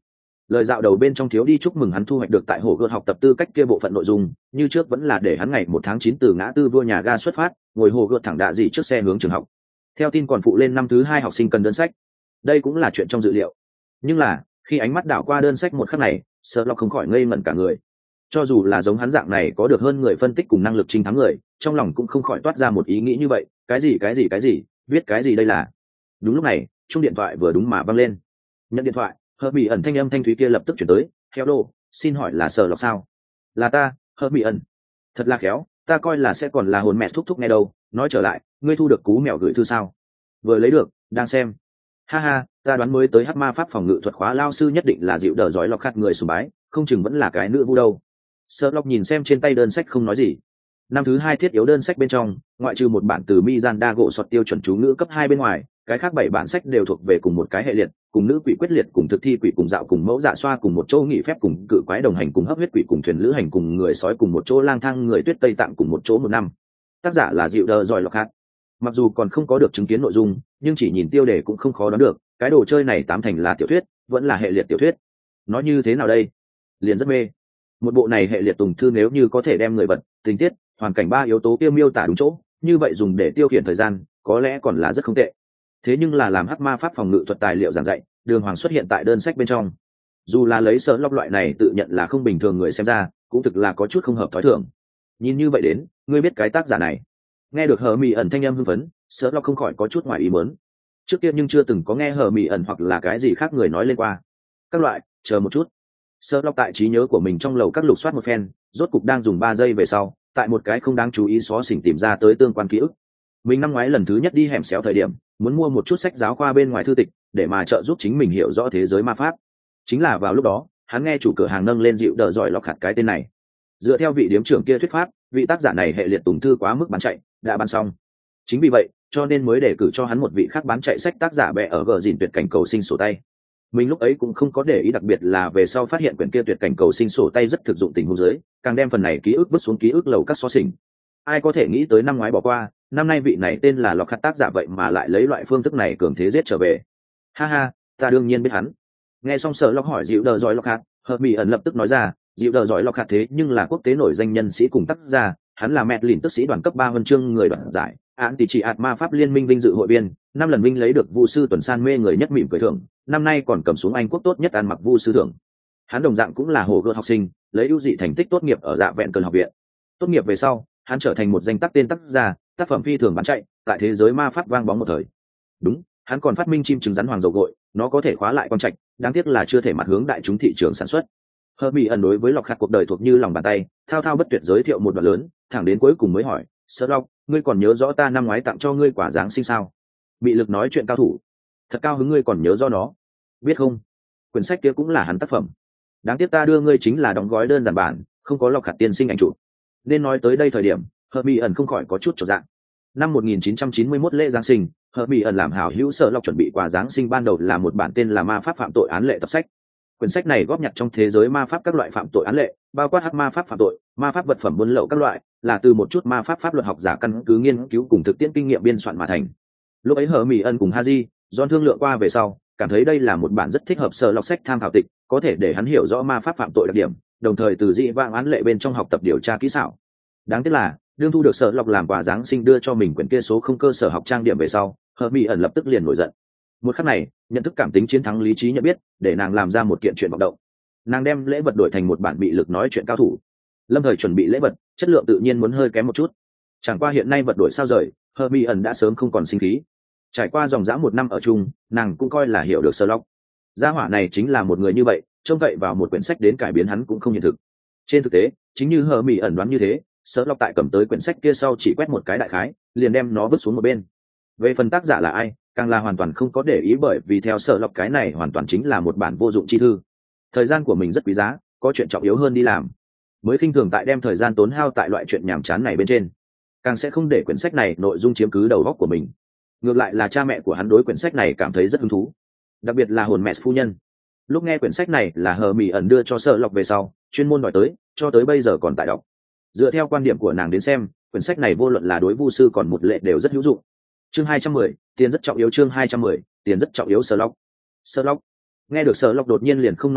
Lời dạo đầu bên trong thiếu đi chúc mừng hắn thu hoạch được tại hồ gươm học tập tư cách kia bộ phận nội dung, như trước vẫn là để hắn ngày một tháng chín từ ngã tư vua nhà ga xuất phát, ngồi hồ gươm thẳng đạ dị trước xe hướng trường học. Theo tin còn phụ lên năm thứ hai học sinh cần đơn sách. Đây cũng là chuyện trong dự liệu. Nhưng là, khi ánh mắt đảo qua đơn sách một khắc này, Sherlock không khỏi ngây ngẩn cả người. Cho dù là giống hắn dạng này có được hơn người phân tích cùng năng lực chính thắng người, trong lòng cũng không khỏi toát ra một ý nghĩ như vậy, cái gì cái gì cái gì, viết cái gì đây là. Đúng lúc này, chuông điện thoại vừa đúng mà vang lên. Nhận điện thoại, Hợp Mỹ ẩn thanh âm thanh thúy kia lập tức chuyển tới, "Hello, xin hỏi là Sherlock sao?" "Là ta, Hợp Mỹ ẩn." "Thật là khéo, ta coi là sẽ còn là hồn mẹ thúc thúc nghe đâu, nói trở lại, ngươi thu được cú mèo gửi thư sao?" "Vừa lấy được, đang xem." "Ha ha, ta đoán mới tới hắc ma pháp phòng ngự thuật khóa lao sư nhất định là dịu đỡ giỏi lọc khát người sùng bái, không chừng vẫn là cái nữ vu đâu." Sherlock nhìn xem trên tay đơn sách không nói gì. Năm thứ hai thiết yếu đơn sách bên trong, ngoại trừ một bản từ Mizanda gỗ sọt tiêu chuẩn chú ngữ cấp hai bên ngoài, cái khác bảy bản sách đều thuộc về cùng một cái hệ liệt, cùng nữ quỷ quyết liệt, cùng thực thi quỷ, cùng dạo, cùng mẫu dạ xoa, cùng một chỗ nghỉ phép, cùng cự quái đồng hành, cùng hấp huyết quỷ, cùng thuyền lữ hành, cùng người sói, cùng một chỗ lang thang người tuyết tây tạng, cùng một chỗ một năm. Tác giả là dịu đờ giỏi lọc hạt. Mặc dù còn không có được chứng kiến nội dung, nhưng chỉ nhìn tiêu đề cũng không khó đoán được, cái đồ chơi này tám thành là tiểu thuyết, vẫn là hệ liệt tiểu thuyết. Nói như thế nào đây? Liền rất mê. Một bộ này hệ liệt tùng thư nếu như có thể đem người vật, tình tiết, hoàn cảnh ba yếu tố kia miêu tả đúng chỗ, như vậy dùng để tiêu khiển thời gian, có lẽ còn là rất không tệ. Thế nhưng là làm hắc ma pháp phòng ngự thuật tài liệu giảng dạy, đường hoàng xuất hiện tại đơn sách bên trong. Dù là lấy Sherlock loại này tự nhận là không bình thường người xem ra, cũng thực là có chút không hợp thói thường. Nhìn như vậy đến, ngươi biết cái tác giả này. Nghe được Hờ Mị ẩn thanh âm hưng phấn, Sherlock không khỏi có chút ngoài ý muốn. Trước kia nhưng chưa từng có nghe Hờ Mị ẩn hoặc là cái gì khác người nói lên qua. Các loại, chờ một chút. Sherlock tại trí nhớ của mình trong lầu các lục soát một phen, rốt cục đang dùng ba giây về sau, tại một cái không đáng chú ý xó xỉnh tìm ra tới tương quan ký ức. Mình năm ngoái lần thứ nhất đi hẻm xéo thời điểm, muốn mua một chút sách giáo khoa bên ngoài thư tịch, để mà trợ giúp chính mình hiểu rõ thế giới ma pháp. Chính là vào lúc đó, hắn nghe chủ cửa hàng nâng lên dịu đỡ giỏi lọc hạt cái tên này. Dựa theo vị điếm trưởng kia thuyết pháp, vị tác giả này hệ liệt tùng thư quá mức bán chạy, đã bán xong. Chính vì vậy, cho nên mới đề cử cho hắn một vị khác bán chạy sách tác giả bè ở gờ dìn tuyệt cảnh cầu sinh sổ tay. Mình lúc ấy cũng không có để ý, đặc biệt là về sau phát hiện quyển kia tuyệt cảnh cầu sinh sổ tay rất thực dụng tình huống dưới, càng đem phần này ký ức vứt xuống ký ức lầu các xó xỉnh. Ai có thể nghĩ tới năm ngoái bỏ qua, năm nay vị này tên là lọc hạt tác giả vậy mà lại lấy loại phương thức này cường thế giết trở về. Ha ha, ta đương nhiên biết hắn. Nghe xong Sở Lọc hỏi dịu đờ giỏi lọc hạt, Hợp Mỹ ẩn lập tức nói ra, dịu đờ giỏi lọc hạt thế nhưng là quốc tế nổi danh nhân sĩ cùng tác giả, hắn là mẹ lìn tức sĩ đoàn cấp ba huân chương người đoạt giải, án tỷ trị ạt ma pháp liên minh vinh dự hội viên, năm lần vinh lấy được vu sư tuần san mê người nhất mỉm cười thưởng, năm nay còn cầm xuống Anh quốc tốt nhất ăn mặc vu sư thưởng. Hắn đồng dạng cũng là hồ gươm học sinh, lấy ưu dị thành tích tốt nghiệp ở Dạ Vẹn Cơn học viện. Tốt nghiệp về sau, hắn trở thành một danh tác tên tác giả, tác phẩm phi thường bán chạy, tại thế giới ma pháp vang bóng một thời. Đúng, hắn còn phát minh chim trứng rắn hoàng dầu gội, nó có thể khóa lại con trạch, đáng tiếc là chưa thể mặt hướng đại chúng thị trường sản xuất. Hợp Mỹ ẩn đối với lọc hạt cuộc đời thuộc như lòng bàn tay, thao thao bất tuyệt giới thiệu một đoạn lớn, thẳng đến cuối cùng mới hỏi, Sherlock, ngươi còn nhớ rõ ta năm ngoái tặng cho ngươi quả giáng sinh sao? Bị lực nói chuyện cao thủ, thật cao hứng ngươi còn nhớ do nó, biết không? Quyển sách kia cũng là hắn tác phẩm, đáng tiếc ta đưa ngươi chính là đóng gói đơn giản bản, không có lọc hạt tiên sinh ảnh chụp. Nên nói tới đây thời điểm, Hợp Mỹ ẩn không khỏi có chút chột dạ. Năm một nghìn chín trăm chín mươi mốt lễ giáng sinh, Hợp Mỹ ẩn làm hảo hữu Sở Lọc chuẩn bị quà giáng sinh ban đầu là một bản tên là Ma pháp phạm tội án lệ tập sách. Quyển sách này góp nhặt trong thế giới ma pháp các loại phạm tội án lệ, bao quát hắc ma pháp phạm tội, ma pháp vật phẩm buôn lậu các loại, là từ một chút ma pháp pháp luật học giả căn cứ nghiên cứu cùng thực tiễn kinh nghiệm biên soạn mà thành. Lúc ấy Hợp Mỹ ẩn cùng Haji, John thương lượng qua về sau, cảm thấy đây là một bản rất thích hợp Sở Lọc sách tham khảo tịch, có thể để hắn hiểu rõ ma pháp phạm tội đặc điểm, đồng thời từ dị vãng án lệ bên trong học tập điều tra kỹ xảo. Đáng tiếc là, đương thu được Sở Lọc làm quà giáng sinh đưa cho mình quyển kia số không cơ sở học trang điểm về sau, Hợp Mỹ ẩn lập tức liền nổi giận. Một khắc này, nhận thức cảm tính chiến thắng lý trí nhận biết, để nàng làm ra một kiện chuyện vọng động. Nàng đem lễ vật đổi thành một bản bị lực nói chuyện cao thủ. Lâm thời chuẩn bị lễ vật, chất lượng tự nhiên muốn hơi kém một chút. Chẳng qua hiện nay vật đổi sao rời, Hợp Mỹ ẩn đã sớm không còn sinh khí. Trải qua dòng dã một năm ở chung, nàng cũng coi là hiểu được Sở Lọc. Gia hỏa này chính là một người như vậy, trông cậy vào một quyển sách đến cải biến hắn cũng không hiện thực. Trên thực tế, chính như Hợp Mỹ ẩn đoán như thế, Sở Lọc tại cầm tới quyển sách kia sau chỉ quét một cái đại khái, liền đem nó vứt xuống một bên. Về phần tác giả là ai, càng là hoàn toàn không có để ý, bởi vì theo Sở Lọc cái này hoàn toàn chính là một bản vô dụng chi thư. Thời gian của mình rất quý giá, có chuyện trọng yếu hơn đi làm, mới khinh thường tại đem thời gian tốn hao tại loại chuyện nhàm chán này bên trên, càng sẽ không để quyển sách này nội dung chiếm cứ đầu óc của mình. Ngược lại là cha mẹ của hắn đối quyển sách này cảm thấy rất hứng thú, đặc biệt là hồn mẹ phu nhân. Lúc nghe quyển sách này là Hờ Mỹ ẩn đưa cho Sở Lọc về sau, chuyên môn đòi tới, cho tới bây giờ còn tại đọc. Dựa theo quan điểm của nàng đến xem, quyển sách này vô luận là đối vu sư còn một lệ đều rất hữu dụng. Chương hai trăm mười, tiền rất trọng yếu. Chương hai trăm mười, tiền rất trọng yếu. Sở Lọc. Sở Lọc. Nghe được Sở Lọc đột nhiên liền không nói bảo,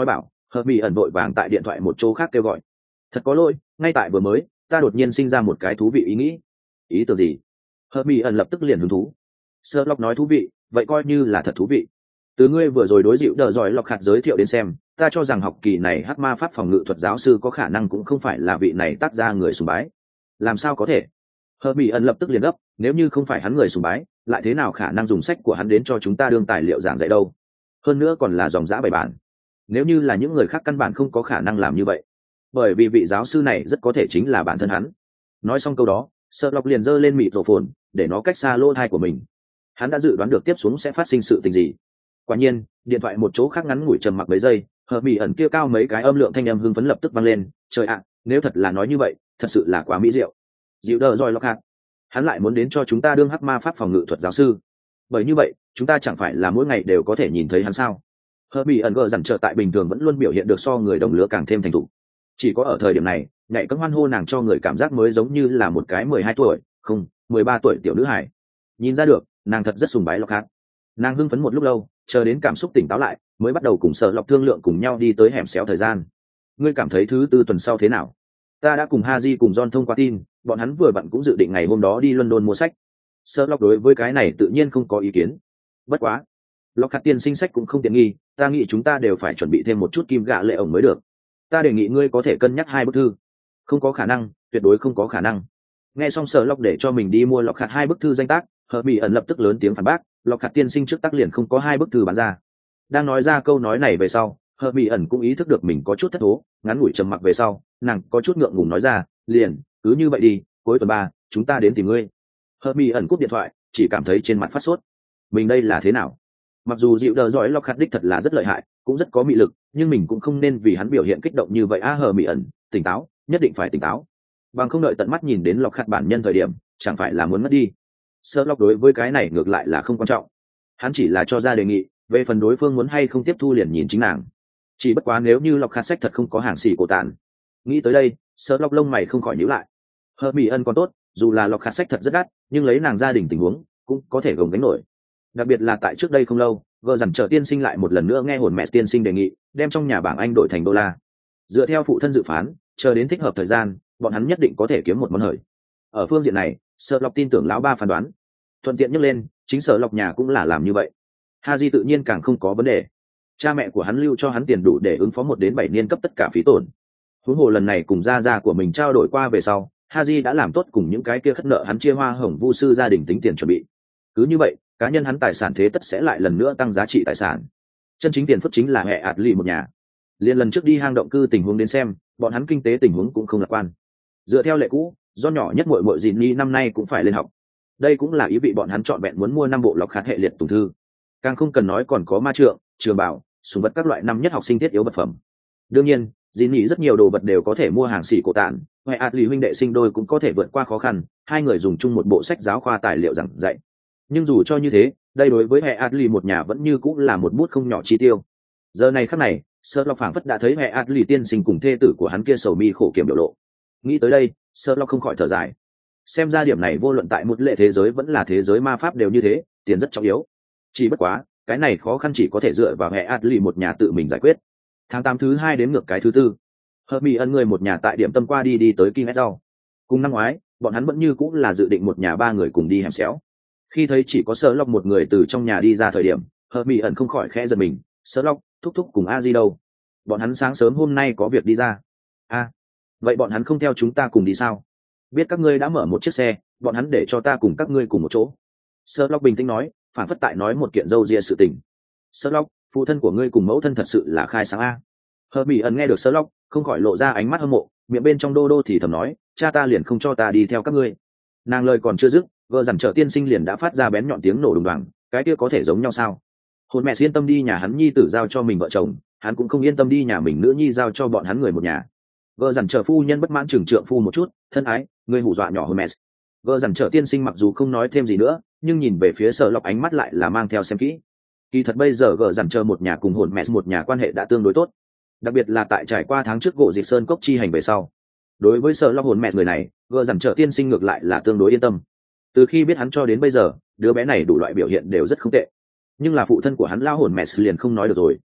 Hợp mỹ ẩn vội vàng tại điện thoại một chỗ khác kêu gọi. Thật có lỗi, ngay tại vừa mới ta đột nhiên sinh ra một cái thú vị ý nghĩ. Ý tưởng gì? Hợp mỹ ẩn lập tức liền hứng thú. Sherlock nói thú vị, vậy coi như là thật thú vị. Từ ngươi vừa rồi đối dịu đờ giỏi lọc hạt giới thiệu đến xem, ta cho rằng học kỳ này hắc ma pháp phòng ngự thuật giáo sư có khả năng cũng không phải là vị này tác ra người sùng bái. Làm sao có thể? Hợp mỹ ẩn lập tức liền gấp, nếu như không phải hắn người sùng bái, lại thế nào khả năng dùng sách của hắn đến cho chúng ta đương tài liệu giảng dạy đâu? Hơn nữa còn là dòng dã bài bản. Nếu như là những người khác căn bản không có khả năng làm như vậy, bởi vì vị giáo sư này rất có thể chính là bản thân hắn. Nói xong câu đó, Sherlock liền giơ lên mịt rổ phồn để nó cách xa lỗ tai của mình. Hắn đã dự đoán được tiếp xuống sẽ phát sinh sự tình gì. Quả nhiên, điện thoại một chỗ khác ngắn ngủi trầm mặc mấy giây, Hợp mỹ ẩn kia cao mấy cái âm lượng thanh âm hưng phấn lập tức vang lên. Trời ạ, nếu thật là nói như vậy, thật sự là quá mỹ diệu. Dịu đờ rồi lọc hạt, hắn lại muốn đến cho chúng ta đương hắc ma pháp phòng ngự thuật giáo sư. Bởi như vậy, chúng ta chẳng phải là mỗi ngày đều có thể nhìn thấy hắn sao? Hợp mỹ ẩn gờ dằn trợ tại bình thường vẫn luôn biểu hiện được so người đồng lứa càng thêm thành thục. Chỉ có ở thời điểm này, nhảy cẫng hoan hô nàng cho người cảm giác mới giống như là một cái mười hai tuổi, không, mười ba tuổi tiểu nữ hài. Nhìn ra được, nàng thật rất sùng bái lọc hạt. Nàng hưng phấn một lúc lâu, chờ đến cảm xúc tỉnh táo lại, mới bắt đầu cùng Sở Lọc thương lượng cùng nhau đi tới hẻm xéo thời gian. Ngươi cảm thấy thứ tư tuần sau thế nào? Ta đã cùng Haji cùng John thông qua tin, bọn hắn vừa vặn cũng dự định ngày hôm đó đi London mua sách. Sở Lọc đối với cái này tự nhiên không có ý kiến. Bất quá, Lọc hạt tiền sinh sách cũng không tiện nghi, ta nghĩ chúng ta đều phải chuẩn bị thêm một chút kim gạ lệ ổng mới được. Ta đề nghị ngươi có thể cân nhắc hai bức thư. Không có khả năng, tuyệt đối không có khả năng. Nghe xong Sở Lọc để cho mình đi mua Lọc hạt hai bức thư danh tác, Hợp mỹ ẩn lập tức lớn tiếng phản bác, Lọc hạt tiên sinh trước tác liền không có hai bức thư bán ra. Đang nói ra câu nói này về sau, Hợp mỹ ẩn cũng ý thức được mình có chút thất thố, ngắn ngủi trầm mặc về sau, nàng có chút ngượng ngùng nói ra, liền cứ như vậy đi, cuối tuần ba chúng ta đến tìm ngươi. Hợp mỹ ẩn cúp điện thoại, chỉ cảm thấy trên mặt phát sốt. Mình đây là thế nào? Mặc dù dịu đờ giỏi Lọc hạt đích thật là rất lợi hại, cũng rất có mị lực, nhưng mình cũng không nên vì hắn biểu hiện kích động như vậy. A Hợp mỹ ẩn, tỉnh táo, nhất định phải tỉnh táo, bằng không đợi tận mắt nhìn đến Lọc hạt bản nhân thời điểm, chẳng phải là muốn mất đi. Sherlock đối với cái này ngược lại là không quan trọng, hắn chỉ là cho ra đề nghị, về phần đối phương muốn hay không tiếp thu liền nhìn chính nàng. Chỉ bất quá nếu như Lọc hạt sách thật không có hàng xì cổ tàn. Nghĩ tới đây, Sherlock lông mày không khỏi nhíu lại. Hợp mỹ ân còn tốt, dù là Lọc hạt sách thật rất đắt, nhưng lấy nàng gia đình tình huống, cũng có thể gồng gánh nổi. Đặc biệt là tại trước đây không lâu, vợ dằn trở tiên sinh lại một lần nữa nghe hồn mẹ tiên sinh đề nghị, đem trong nhà bảng Anh đổi thành đô la. Dựa theo phụ thân dự phán, chờ đến thích hợp thời gian, bọn hắn nhất định có thể kiếm một món hời. Ở phương diện này, Sherlock tin tưởng lão ba phán đoán. Thuận tiện nhắc lên, chính Sherlock nhà cũng là làm như vậy. Haji tự nhiên càng không có vấn đề. Cha mẹ của hắn lưu cho hắn tiền đủ để ứng phó một đến bảy niên cấp tất cả phí tổn. Huống hồ lần này cùng gia gia của mình trao đổi qua về sau, Haji đã làm tốt cùng những cái kia khất nợ hắn chia hoa hồng vu sư gia đình tính tiền chuẩn bị. Cứ như vậy, cá nhân hắn tài sản thế tất sẽ lại lần nữa tăng giá trị tài sản. Chân chính tiền phất chính là hệ ạt lì một nhà. Liên lần trước đi hang động cư tình huống đến xem, bọn hắn kinh tế tình huống cũng không lạc quan. Dựa theo lệ cũ, do nhỏ nhất muội muội Jinny năm nay cũng phải lên học. Đây cũng là ý vị bọn hắn chọn vẹn muốn mua năm bộ Lọc hạt hệ liệt tùng thư. Càng không cần nói còn có ma trượng, trường bảo, súng vật các loại năm nhất học sinh thiết yếu vật phẩm. Đương nhiên, Jinny rất nhiều đồ vật đều có thể mua hàng xỉ cổ tản, hệ ạt lì huynh đệ sinh đôi cũng có thể vượt qua khó khăn, hai người dùng chung một bộ sách giáo khoa tài liệu giảng dạy. Nhưng dù cho như thế, đây đối với hệ ạt lì một nhà vẫn như cũng là một bút không nhỏ chi tiêu. Giờ này khắc này, Sherlock phảng phất đã thấy hệ ạt lì tiên sinh cùng thê tử của hắn kia sầu mi khổ kiểm biểu lộ. Nghĩ tới đây, Sherlock không khỏi thở dài. Xem ra điểm này vô luận tại một lệ thế giới vẫn là thế giới ma pháp đều như thế, tiền rất trọng yếu. Chỉ bất quá, cái này khó khăn chỉ có thể dựa vào hệ ạt lì một nhà tự mình giải quyết. Tháng tám thứ hai đến ngược cái thứ tư, Hợp mỹ ân người một nhà tại điểm tâm qua đi đi tới Kim Rau. Cùng năm ngoái, bọn hắn vẫn như cũng là dự định một nhà ba người cùng đi hẻm xéo. Khi thấy chỉ có Sherlock một người từ trong nhà đi ra thời điểm, Hợp mỹ ẩn không khỏi khẽ giật mình. Sherlock, thúc thúc cùng A Di đâu? Bọn hắn sáng sớm hôm nay có việc đi ra. A, à, vậy bọn hắn không theo chúng ta cùng đi sao? Biết các ngươi đã mở một chiếc xe, bọn hắn để cho ta cùng các ngươi cùng một chỗ. Sherlock bình tĩnh nói, phản phất tại nói một kiện dâu ria sự tình. Sherlock, phụ thân của ngươi cùng mẫu thân thật sự là khai sáng a. Hợp mỹ ẩn nghe được Sherlock, không khỏi lộ ra ánh mắt hâm mộ, miệng bên trong đô đô thì thầm nói, cha ta liền không cho ta đi theo các ngươi. Nàng lời còn chưa dứt, vợ dằn trở tiên sinh liền đã phát ra bén nhọn tiếng nổ đùng đoàng, cái kia có thể giống nhau sao? Hồn mẹ yên tâm đi nhà hắn nhi tử giao cho mình vợ chồng, hắn cũng không yên tâm đi nhà mình nữ nhi giao cho bọn hắn người một nhà. Vợ dằn trở phu nhân bất mãn trừng trượng phu một chút, thân ái, ngươi hù dọa nhỏ Hồn mẹ. Vợ dằn trở tiên sinh mặc dù không nói thêm gì nữa, nhưng nhìn về phía Sở Lọc ánh mắt lại là mang theo xem kỹ. Kỳ thật bây giờ vợ dằn trở một nhà cùng Hồn mẹ một nhà quan hệ đã tương đối tốt, đặc biệt là tại trải qua tháng trước gỗ dịch sơn cốc chi hành về sau. Đối với Sở Lọc Hồn mẹ người này, vợ dằn trở tiên sinh ngược lại là tương đối yên tâm. Từ khi biết hắn cho đến bây giờ, đứa bé này đủ loại biểu hiện đều rất không tệ. Nhưng là phụ thân của hắn lao Hồn mẹ liền không nói được rồi.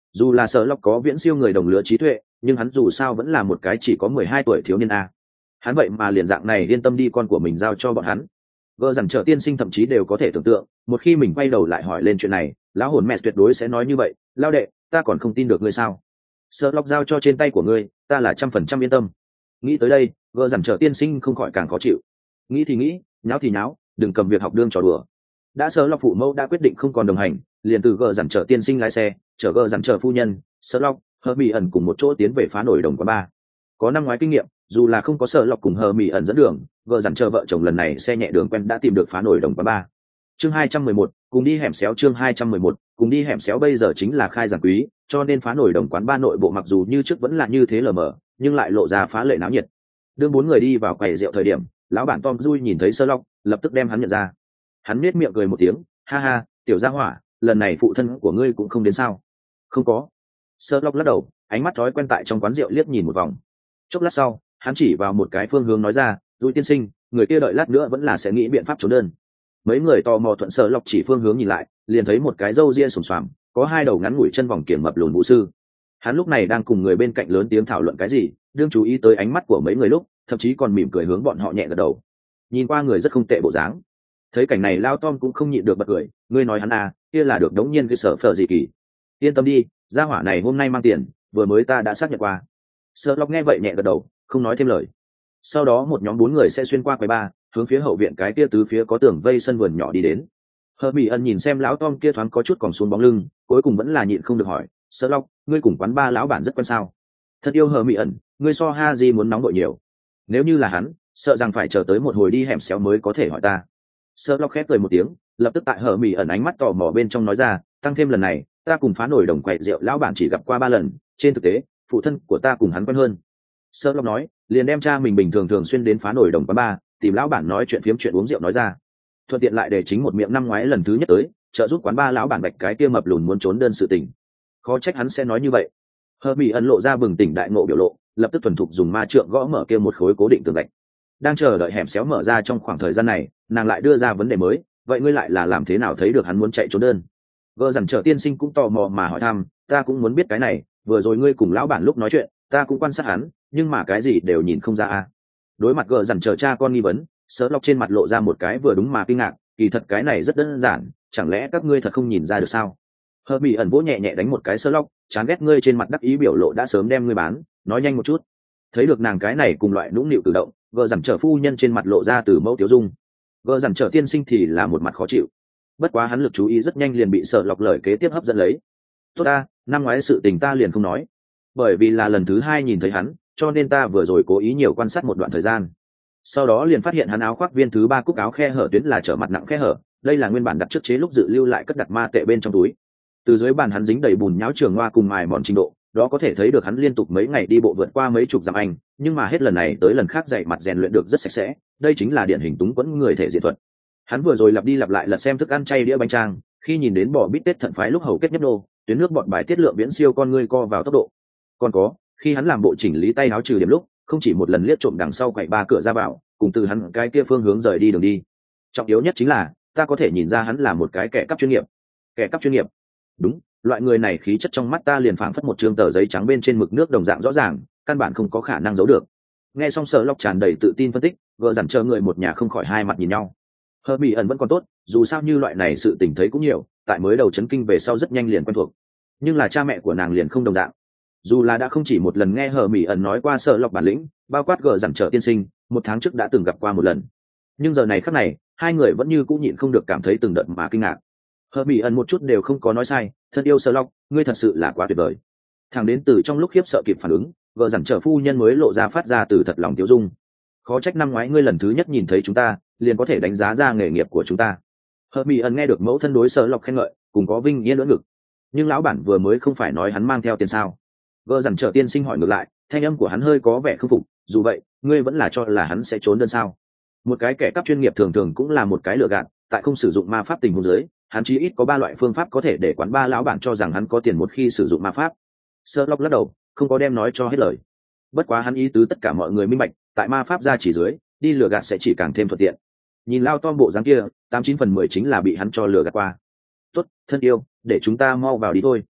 Dù là Sherlock có viễn siêu người đồng lứa trí tuệ, nhưng hắn dù sao vẫn là một cái chỉ có mười hai tuổi thiếu niên a. Hắn vậy mà liền dạng này yên tâm đi con của mình giao cho bọn hắn. Gờ dằn trở tiên sinh thậm chí đều có thể tưởng tượng, một khi mình quay đầu lại hỏi lên chuyện này, lão hồn mẹ tuyệt đối sẽ nói như vậy, lao đệ, ta còn không tin được ngươi sao? Sherlock giao cho trên tay của ngươi, ta là trăm phần trăm yên tâm. Nghĩ tới đây, gờ dằn trở tiên sinh không khỏi càng khó chịu. Nghĩ thì nghĩ, nháo thì nháo, đừng cầm việc học đương trò đùa. Đã Sherlock phụ mẫu đã quyết định không còn đồng hành, liền từ gờ dằn trở tiên sinh lái xe, chở gờ dằn trở phu nhân, Sherlock, hờ mỹ ẩn cùng một chỗ tiến về phá nổi đồng quán ba. Có năm ngoái kinh nghiệm, dù là không có Sherlock cùng hờ mỹ ẩn dẫn đường, gờ dằn chờ vợ chồng lần này xe nhẹ đường quen đã tìm được phá nổi đồng quán ba. Chương hai trăm mười một, cùng đi hẻm xéo. Chương hai trăm mười một, cùng đi hẻm xéo. Bây giờ chính là khai giảng quý, cho nên phá nổi đồng quán ba nội bộ mặc dù như trước vẫn là như thế lờ mờ, nhưng lại lộ ra phá lệ náo nhiệt. Đương bốn người đi vào quầy rượu thời điểm, lão bản Tom Dui nhìn thấy Sherlock, lập tức đem hắn nhận ra. Hắn nhếch miệng cười một tiếng, ha ha, tiểu gia hỏa, lần này phụ thân của ngươi cũng không đến sao? Không có. Sherlock lắc đầu, ánh mắt thói quen tại trong quán rượu liếc nhìn một vòng. Chốc lát sau, hắn chỉ vào một cái phương hướng nói ra, Dui tiên sinh, người kia đợi lát nữa vẫn là sẽ nghĩ biện pháp trốn đơn. Mấy người tò mò thuận Sherlock chỉ phương hướng nhìn lại, liền thấy một cái râu ria sồm xoàm, có hai đầu ngắn ngủi chân vòng kiềng mập lùn vũ sư. Hắn lúc này đang cùng người bên cạnh lớn tiếng thảo luận cái gì, đương chú ý tới ánh mắt của mấy người lúc, thậm chí còn mỉm cười hướng bọn họ nhẹ gật đầu. Nhìn qua người rất không tệ bộ dáng. Thấy cảnh này Lao Tom cũng không nhịn được bật cười, ngươi nói hắn à, kia là được đống nhiên cái sở phở gì kỳ. Yên tâm đi, gia hỏa này hôm nay mang tiền, vừa mới ta đã xác nhận qua. Sherlock nghe vậy nhẹ gật đầu, không nói thêm lời. Sau đó một nhóm bốn người sẽ xuyên qua quầy bar, hướng phía hậu viện cái kia tứ phía có tường vây sân vườn nhỏ đi đến. Hermione nhìn xem lão Tom kia thoáng có chút còn xuống bóng lưng, cuối cùng vẫn là nhịn không được hỏi, Sherlock, ngươi cùng quán ba lão bản rất quen sao? Thật yêu Hermione, ngươi so Harry muốn nóng đội nhiều. Nếu như là hắn, sợ rằng phải chờ tới một hồi đi hẻm xéo mới có thể hỏi ta. Sherlock khép cười một tiếng, lập tức tại Hermione ánh mắt tò mò bên trong nói ra, tăng thêm lần này, ta cùng phá nổi đồng quầy rượu lão bản chỉ gặp qua ba lần, trên thực tế, phụ thân của ta cùng hắn quen hơn. Sherlock nói, liền đem cha mình bình thường thường xuyên đến phá nổi đồng quán ba, tìm lão bản nói chuyện phiếm chuyện uống rượu nói ra. Thuận tiện lại để chính một miệng năm ngoái lần thứ nhất tới, trợ giúp quán ba lão bản bạch cái kia mập lùn muốn trốn đơn sự tình. Khó trách hắn sẽ nói như vậy. Hermione lộ ra bừng tỉnh đại ngộ biểu lộ, lập tức thuần thục dùng ma trượng gõ mở kia một khối cố định tường gạch. Đang chờ đợi hẻm xéo mở ra trong khoảng thời gian này, nàng lại đưa ra vấn đề mới, vậy ngươi lại là làm thế nào thấy được hắn muốn chạy trốn đơn? Gờ dằn trở tiên sinh cũng tò mò mà hỏi thăm, ta cũng muốn biết cái này, vừa rồi ngươi cùng lão bản lúc nói chuyện, ta cũng quan sát hắn, nhưng mà cái gì đều nhìn không ra a. Đối mặt gờ dằn trở cha con nghi vấn, Sherlock trên mặt lộ ra một cái vừa đúng mà kinh ngạc, kỳ thật cái này rất đơn giản, chẳng lẽ các ngươi thật không nhìn ra được sao? Hermione ẩn vỗ nhẹ nhẹ đánh một cái Sherlock, chán ghét ngươi trên mặt đắc ý biểu lộ đã sớm đem ngươi bán, nói nhanh một chút. Thấy được nàng cái này cùng loại nũng nịu tự động, gờ dằn trở phu nhân trên mặt lộ ra từ mẫu tiểu dung. Gờ dằn trở tiên sinh thì là một mặt khó chịu. Bất quá hắn lực chú ý rất nhanh liền bị sợ lọc lời kế tiếp hấp dẫn lấy. Tốt ta, năm ngoái sự tình ta liền không nói, bởi vì là lần thứ hai nhìn thấy hắn, cho nên ta vừa rồi cố ý nhiều quan sát một đoạn thời gian. Sau đó liền phát hiện hắn áo khoác viên thứ ba cúc áo khe hở tuyến là trở mặt nặng khe hở, đây là nguyên bản đặt trước chế lúc dự lưu lại cất đặt ma tệ bên trong túi. Từ dưới bàn hắn dính đầy bùn nhão trường hoa cùng mài mòn trình độ, đó có thể thấy được hắn liên tục mấy ngày đi bộ vượt qua mấy chục dặm anh, nhưng mà hết lần này tới lần khác dậy mặt rèn luyện được rất sạch sẽ, đây chính là điển hình túng quẫn người thể diện thuật. Hắn vừa rồi lặp đi lặp lại lật xem thức ăn chay đĩa bánh trang, khi nhìn đến bò bít tết thận phái lúc hầu kết nhấp nô, tuyến nước bọt bài tiết lượng viễn siêu con ngươi co vào tốc độ. Còn có, khi hắn làm bộ chỉnh lý tay áo trừ điểm lúc, không chỉ một lần liếc trộm đằng sau quậy ba cửa ra vào, cùng từ hắn cái kia phương hướng rời đi đường đi. Trọng yếu nhất chính là, ta có thể nhìn ra hắn là một cái kẻ cắp chuyên nghiệp. Kẻ cắp chuyên nghiệp? Đúng, loại người này khí chất trong mắt ta liền phảng phất một trương tờ giấy trắng bên trên mực nước đồng dạng rõ ràng, căn bản không có khả năng giấu được. Nghe xong Sherlock tràn đầy tự tin phân tích, gỡ dằn chờ người một nhà không khỏi hai mặt nhìn nhau. Hermione vẫn còn tốt, dù sao như loại này sự tình thấy cũng nhiều, tại mới đầu chấn kinh về sau rất nhanh liền quen thuộc. Nhưng là cha mẹ của nàng liền không đồng dạng. Dù là đã không chỉ một lần nghe Hermione nói qua Sherlock bản lĩnh, bao quát gỡ dằn chờ tiên sinh, một tháng trước đã từng gặp qua một lần. Nhưng giờ này khắc này, hai người vẫn như cũng nhịn không được cảm thấy từng đợt mà kinh ngạc. Hermione một chút đều không có nói sai, thân yêu Sherlock, ngươi thật sự là quá tuyệt vời. Thằng đến từ trong lúc khiếp sợ kịp phản ứng, gờ dằn trở phu nhân mới lộ ra phát ra từ thật lòng tiêu dung. Khó trách năm ngoái ngươi lần thứ nhất nhìn thấy chúng ta, liền có thể đánh giá ra nghề nghiệp của chúng ta. Hermione nghe được mẫu thân đối Sherlock khen ngợi, cùng có vinh yên lưỡng ngực. Nhưng lão bản vừa mới không phải nói hắn mang theo tiền sao? Gờ dằn trở tiên sinh hỏi ngược lại, thanh âm của hắn hơi có vẻ không phục. Dù vậy, ngươi vẫn là cho là hắn sẽ trốn đơn sao? Một cái kẻ cắp chuyên nghiệp thường thường cũng là một cái lừa gạt, tại không sử dụng ma pháp tình huống dưới, hắn chí ít có ba loại phương pháp có thể để quán ba lão bản cho rằng hắn có tiền một khi sử dụng ma pháp. Sherlock lắc đầu, không có đem nói cho hết lời. Bất quá hắn ý tứ tất cả mọi người minh bạch, tại ma pháp ra chỉ dưới, đi lừa gạt sẽ chỉ càng thêm thuận tiện. Nhìn Lao Tom bộ dáng kia, tám chín phần mười chính là bị hắn cho lừa gạt qua. Tốt, thân yêu, để chúng ta mau vào đi thôi.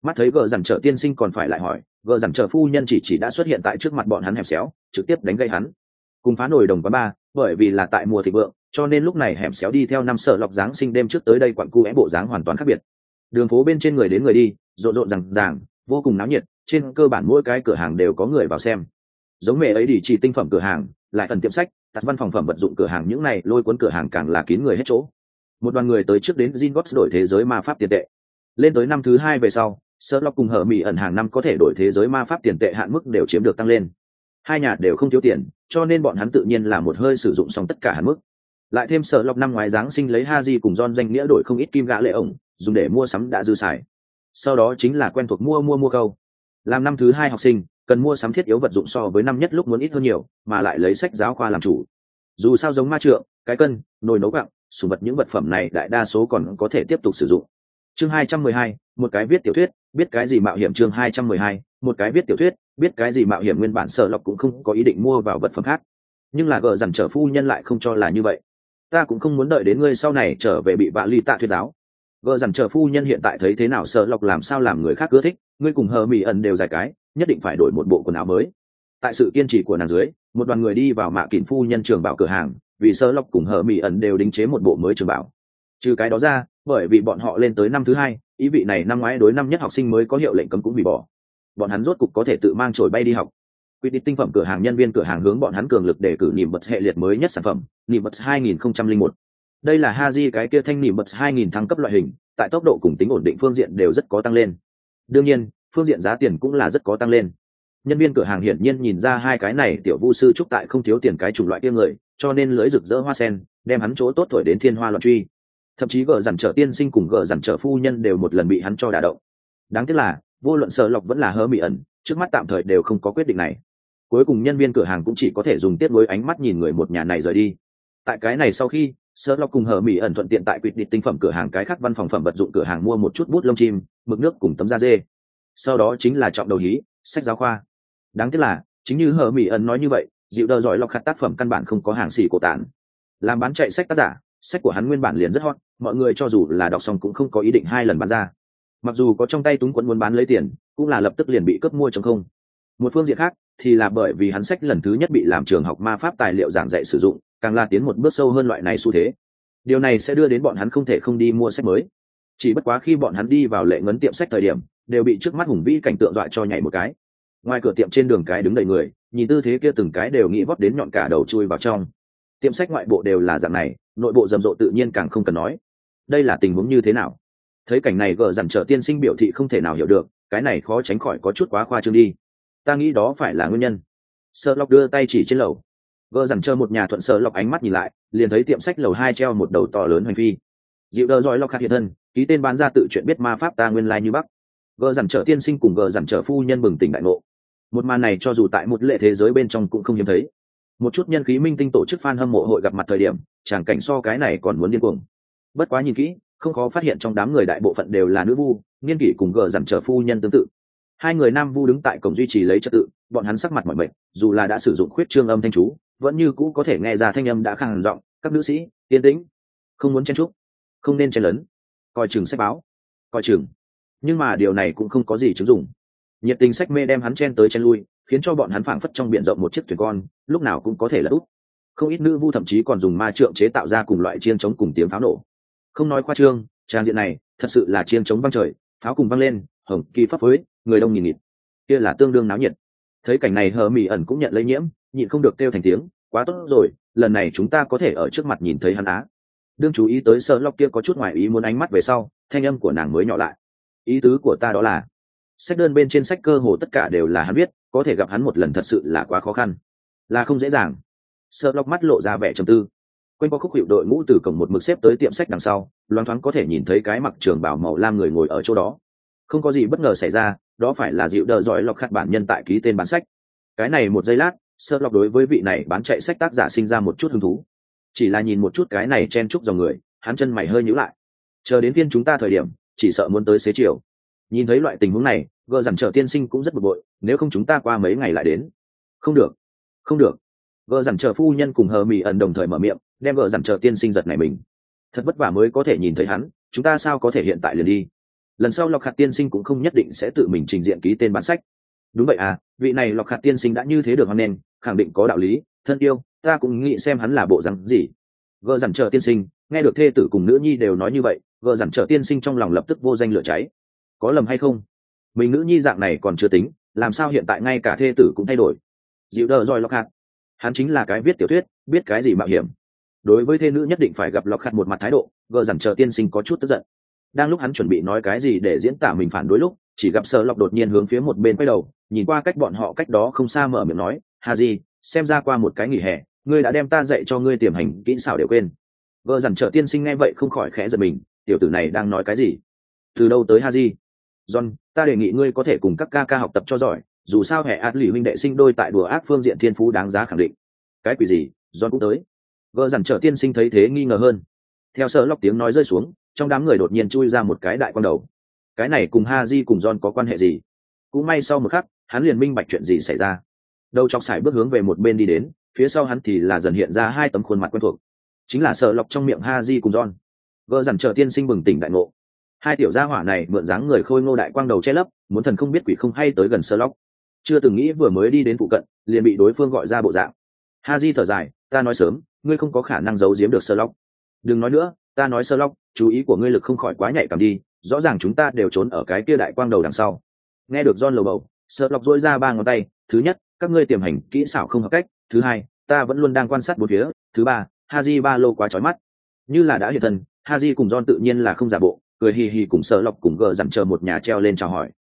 Mắt thấy gờ dằn trở tiên sinh còn phải lại hỏi, gờ dằn trở phu nhân chỉ chỉ đã xuất hiện tại trước mặt bọn hắn hẻm xéo, trực tiếp đánh gây hắn. Cùng phá nổi đồng quá ba, bởi vì là tại mùa thịnh vượng, cho nên lúc này hẻm xéo đi theo năm sở lọc giáng sinh đêm trước tới đây quặn cu é bộ dáng hoàn toàn khác biệt. Đường phố bên trên người đến người đi, rộn rộn ràng ràng, vô cùng náo nhiệt, trên cơ bản mỗi cái cửa hàng đều có người vào xem. Giống mẹ ấy đi chỉ tinh phẩm cửa hàng, lại ẩn tiệm sách, đặt văn phòng phẩm vật dụng cửa hàng những này lôi cuốn cửa hàng càng là kín người hết chỗ. Một đoàn người tới trước đến Gringotts đổi thế giới ma pháp tiền tệ. Lên tới năm thứ hai về sau, Sherlock cùng Hở Mỹ ẩn hàng năm có thể đổi thế giới ma pháp tiền tệ hạn mức đều chiếm được tăng lên. Hai nhà đều không thiếu tiền, cho nên bọn hắn tự nhiên là một hơi sử dụng xong tất cả hạn mức. Lại thêm Sherlock năm ngoái giáng sinh lấy Haji cùng John danh nghĩa đổi không ít kim gã lệ ổng, dùng để mua sắm đã dư xài. Sau đó chính là quen thuộc mua mua mua câu. Làm năm thứ hai học sinh, cần mua sắm thiết yếu vật dụng so với năm nhất lúc muốn ít hơn nhiều, mà lại lấy sách giáo khoa làm chủ. Dù sao giống ma trượng, cái cân, nồi nấu gạo, sủng vật những vật phẩm này đại đa số còn có thể tiếp tục sử dụng. Chương hai trăm mười hai, một cái viết tiểu thuyết, biết cái gì mạo hiểm. Chương hai trăm mười hai, một cái viết tiểu thuyết, biết cái gì mạo hiểm. Nguyên bản Sở Lộc cũng không có ý định mua vào vật phẩm khác, nhưng là gờ dằn trở phu nhân lại không cho là như vậy. Ta cũng không muốn đợi đến ngươi sau này trở về bị vạ ly tạ thuyết giáo. Gờ dằn trở phu nhân hiện tại thấy thế nào Sở Lộc làm sao làm người khác ưa thích, ngươi cùng Hờ Mỹ ẩn đều dài cái, nhất định phải đổi một bộ quần áo mới. Tại sự kiên trì của nàng dưới, một đoàn người đi vào mạ kỉnh phu nhân trường bảo cửa hàng, vì Sở Lộc cùng Hờ Mỹ ẩn đều đính chế một bộ mới trường bảo. Trừ cái đó ra, bởi vì bọn họ lên tới năm thứ hai, ý vị này năm ngoái đối năm nhất học sinh mới có hiệu lệnh cấm cũng hủy bỏ. Bọn hắn rốt cục có thể tự mang chổi bay đi học. Quy định tinh phẩm cửa hàng nhân viên cửa hàng hướng bọn hắn cường lực để cử nỉm bật hệ liệt mới nhất sản phẩm, nỉm bật hai nghìn không trăm lẻ một. Đây là Haji cái kia thanh nỉm bật hai nghìn thăng cấp loại hình, tại tốc độ cùng tính ổn định phương diện đều rất có tăng lên. Đương nhiên, phương diện giá tiền cũng là rất có tăng lên. Nhân viên cửa hàng hiển nhiên nhìn ra hai cái này tiểu vu sư trúc tại không thiếu tiền cái chủng loại kia người, cho nên lưỡi rực rỡ hoa sen, đem hắn chỗ tốt thổi đến thiên hoa loạn truy. Thậm chí gờ dằn trở tiên sinh cùng gờ dằn trở phu nhân đều một lần bị hắn cho đả động. Đáng tiếc là vô luận Sở Lộc vẫn là Hờ Mỹ ẩn, trước mắt tạm thời đều không có quyết định này. Cuối cùng nhân viên cửa hàng cũng chỉ có thể dùng tiếp nối ánh mắt nhìn người một nhà này rời đi. Tại cái này sau khi Sở Lộc cùng Hờ Mỹ ẩn thuận tiện tại quyết định tinh phẩm cửa hàng cái khác văn phòng phẩm vật dụng cửa hàng mua một chút bút lông chim, mực nước cùng tấm da dê. Sau đó chính là trọng đầu hí, sách giáo khoa. Đáng tiếc là chính như Hờ Mỹ ẩn nói như vậy, dịu đờ giỏi lọc khát tác phẩm căn bản không có hàng xỉ cổ tản. Làm bán chạy sách tác giả, sách của hắn nguyên bản liền rất hot, mọi người cho dù là đọc xong cũng không có ý định hai lần bán ra. Mặc dù có trong tay túng quẫn muốn bán lấy tiền, cũng là lập tức liền bị cướp mua trong không. Một phương diện khác thì là bởi vì hắn sách lần thứ nhất bị làm trường học ma pháp tài liệu giảng dạy sử dụng, càng là tiến một bước sâu hơn loại này xu thế. Điều này sẽ đưa đến bọn hắn không thể không đi mua sách mới. Chỉ bất quá khi bọn hắn đi vào lệ ngấn tiệm sách thời điểm, đều bị trước mắt hùng vĩ cảnh tượng dọa cho nhảy một cái. Ngoài cửa tiệm trên đường cái đứng đầy người, nhìn tư thế kia từng cái đều nghĩ vót đến nhọn cả đầu chui vào trong. Tiệm sách ngoại bộ đều là dạng này, nội bộ rầm rộ tự nhiên càng không cần nói. Đây là tình huống như thế nào? Thấy cảnh này gờ dằn trở tiên sinh biểu thị không thể nào hiểu được, cái này khó tránh khỏi có chút quá khoa trương đi. Ta nghĩ đó phải là nguyên nhân. Sherlock đưa tay chỉ trên lầu. Gờ dằn chờ một nhà thuận Sherlock ánh mắt nhìn lại, liền thấy tiệm sách lầu hai treo một đầu to lớn hoành phi. Dịu đờ giỏi lọc khát hiện thân, ký tên bán ra tự chuyện biết ma pháp ta nguyên lai như bắc. Gờ dằn trở tiên sinh cùng gờ dằn trở phu nhân bừng tỉnh đại ngộ. Một màn này cho dù tại một lệ thế giới bên trong cũng không hiếm thấy. Một chút nhân khí minh tinh tổ chức fan hâm mộ hội gặp mặt thời điểm, tràng cảnh so cái này còn muốn điên cuồng. Bất quá nhìn kỹ, không khó phát hiện trong đám người đại bộ phận đều là nữ vu, niên kỷ cùng gờ dằn trở phu nhân tương tự. Hai người nam vu đứng tại cổng duy trì lấy trật tự, bọn hắn sắc mặt mỏi mệt, dù là đã sử dụng khuyết trương âm thanh chú, vẫn như cũ có thể nghe ra thanh âm đã khàn giọng. Các nữ sĩ, yên tĩnh, không muốn chen chúc, không nên chen lấn, coi chừng sách báo, coi chừng. Nhưng mà điều này cũng không có gì chứng dụng. Nhiệt tình sách mê đem hắn chen tới chen lui, khiến cho bọn hắn phảng phất trong biển rộng một chiếc thuyền con, lúc nào cũng có thể lật úp. Không ít nữ vu thậm chí còn dùng ma trượng chế tạo ra cùng loại chiêng trống cùng tiếng pháo nổ. Không nói khoa trương, trang diện này thật sự là chiêng trống vang trời, pháo cùng vang lên, hồng kỳ pháp phối, người đông nghìn nghịt, kia là tương đương náo nhiệt. Thấy cảnh này Hờ Mỹ ẩn cũng nhận lây nhiễm, nhịn không được kêu thành tiếng, quá tốt rồi, lần này chúng ta có thể ở trước mặt nhìn thấy hắn á. Đương chú ý tới Sherlock kia có chút ngoài ý muốn ánh mắt về sau, thanh âm của nàng mới nhỏ lại. Ý tứ của ta đó là, sách đơn bên trên sách cơ hồ tất cả đều là hắn viết, có thể gặp hắn một lần thật sự là quá khó khăn, là không dễ dàng. Sherlock mắt lộ ra vẻ trầm tư. Quanh qua khúc hiệu đội ngũ từ cổng một mực xếp tới tiệm sách đằng sau, loáng thoáng có thể nhìn thấy cái mặc trường bào màu lam người ngồi ở chỗ đó. Không có gì bất ngờ xảy ra, đó phải là dịu đờ giỏi lọc khát bản nhân tại ký tên bán sách. Cái này một giây lát, Sherlock đối với vị này bán chạy sách tác giả sinh ra một chút hứng thú. Chỉ là nhìn một chút cái này chen chúc dòng người, hắn chân mày hơi nhíu lại. Chờ đến phiên chúng ta thời điểm, chỉ sợ muốn tới xế chiều. Nhìn thấy loại tình huống này, gờ dằn trở tiên sinh cũng rất bực bội, nếu không chúng ta qua mấy ngày lại đến. Không được, không được. Gờ dằn trở phu nhân cùng Hờ Mỹ ẩn đồng thời mở miệng, đem gờ dằn trở tiên sinh giật này mình. Thật vất vả mới có thể nhìn thấy hắn, chúng ta sao có thể hiện tại liền đi? lần sau lọc hạt tiên sinh cũng không nhất định sẽ tự mình trình diện ký tên bản sách. Đúng vậy à, vị này lọc hạt tiên sinh đã như thế được hoan nghênh, khẳng định có đạo lý. Thân yêu, ta cũng nghĩ xem hắn là bộ rắn gì. Gờ dằn chờ tiên sinh nghe được thê tử cùng nữ nhi đều nói như vậy, gờ dằn chờ tiên sinh trong lòng lập tức vô danh lửa cháy. Có lầm hay không? Mình nữ nhi dạng này còn chưa tính, làm sao hiện tại ngay cả thê tử cũng thay đổi? Dịu đờ rồi lọc hạt, hắn chính là cái viết tiểu thuyết, biết cái gì mạo hiểm. Đối với thê nữ nhất định phải gặp lọc hạt một mặt thái độ, gờ dằn chờ tiên sinh có chút tức giận. Đang lúc hắn chuẩn bị nói cái gì để diễn tả mình phản đối lúc, chỉ gặp Sở Lộc đột nhiên hướng phía một bên quay đầu, nhìn qua cách bọn họ cách đó không xa mở miệng nói, Haji, xem ra qua một cái nghỉ hè, ngươi đã đem ta dạy cho ngươi tiềm hành kỹ xảo đều quên. Vợ dằn trợ tiên sinh nghe vậy không khỏi khẽ giật mình, tiểu tử này đang nói cái gì? Từ đâu tới Haji? John, ta đề nghị ngươi có thể cùng các ca ca học tập cho giỏi, dù sao hệ ạt lì huynh đệ sinh đôi tại đùa ác phương diện thiên phú đáng giá khẳng định. Cái quỷ gì? John cũng tới. Vợ dằn trợ tiên sinh thấy thế nghi ngờ hơn. Theo Sở Lộc tiếng nói rơi xuống, trong đám người đột nhiên chui ra một cái đại quan đầu. Cái này cùng Haji cùng John có quan hệ gì? Cũng may sau một khắc, hắn liền minh bạch chuyện gì xảy ra. Đầu chọc sải bước hướng về một bên đi đến, phía sau hắn thì là dần hiện ra hai tấm khuôn mặt quen thuộc, chính là Sở Lộc trong miệng Haji cùng John. Vợ dằn chờ tiên sinh bừng tỉnh đại ngộ, hai tiểu gia hỏa này mượn dáng người khôi ngô đại quang đầu che lấp, muốn thần không biết quỷ không hay tới gần Sở Lộc. Chưa từng nghĩ vừa mới đi đến phụ cận, liền bị đối phương gọi ra bộ dạng. Haji thở dài, ta nói sớm, ngươi không có khả năng giấu giếm được Sở Lộc. Đừng nói nữa, ta nói Sở Lộc, chú ý của ngươi lực không khỏi quá nhạy cảm đi, rõ ràng chúng ta đều trốn ở cái kia đại quang đầu đằng sau. Nghe được John lầu bầu, Sở Lộc duỗi ra ba ngón tay, thứ nhất, các ngươi tiềm hành kỹ xảo không hợp cách, thứ hai, ta vẫn luôn đang quan sát bốn phía, thứ ba, Haji ba lô quá chói mắt. Như là đã hiện thân, Haji cùng John tự nhiên là không giả bộ, cười hì hì cùng Sở Lộc cùng gờ dặn chờ một nhà treo lên chào hỏi,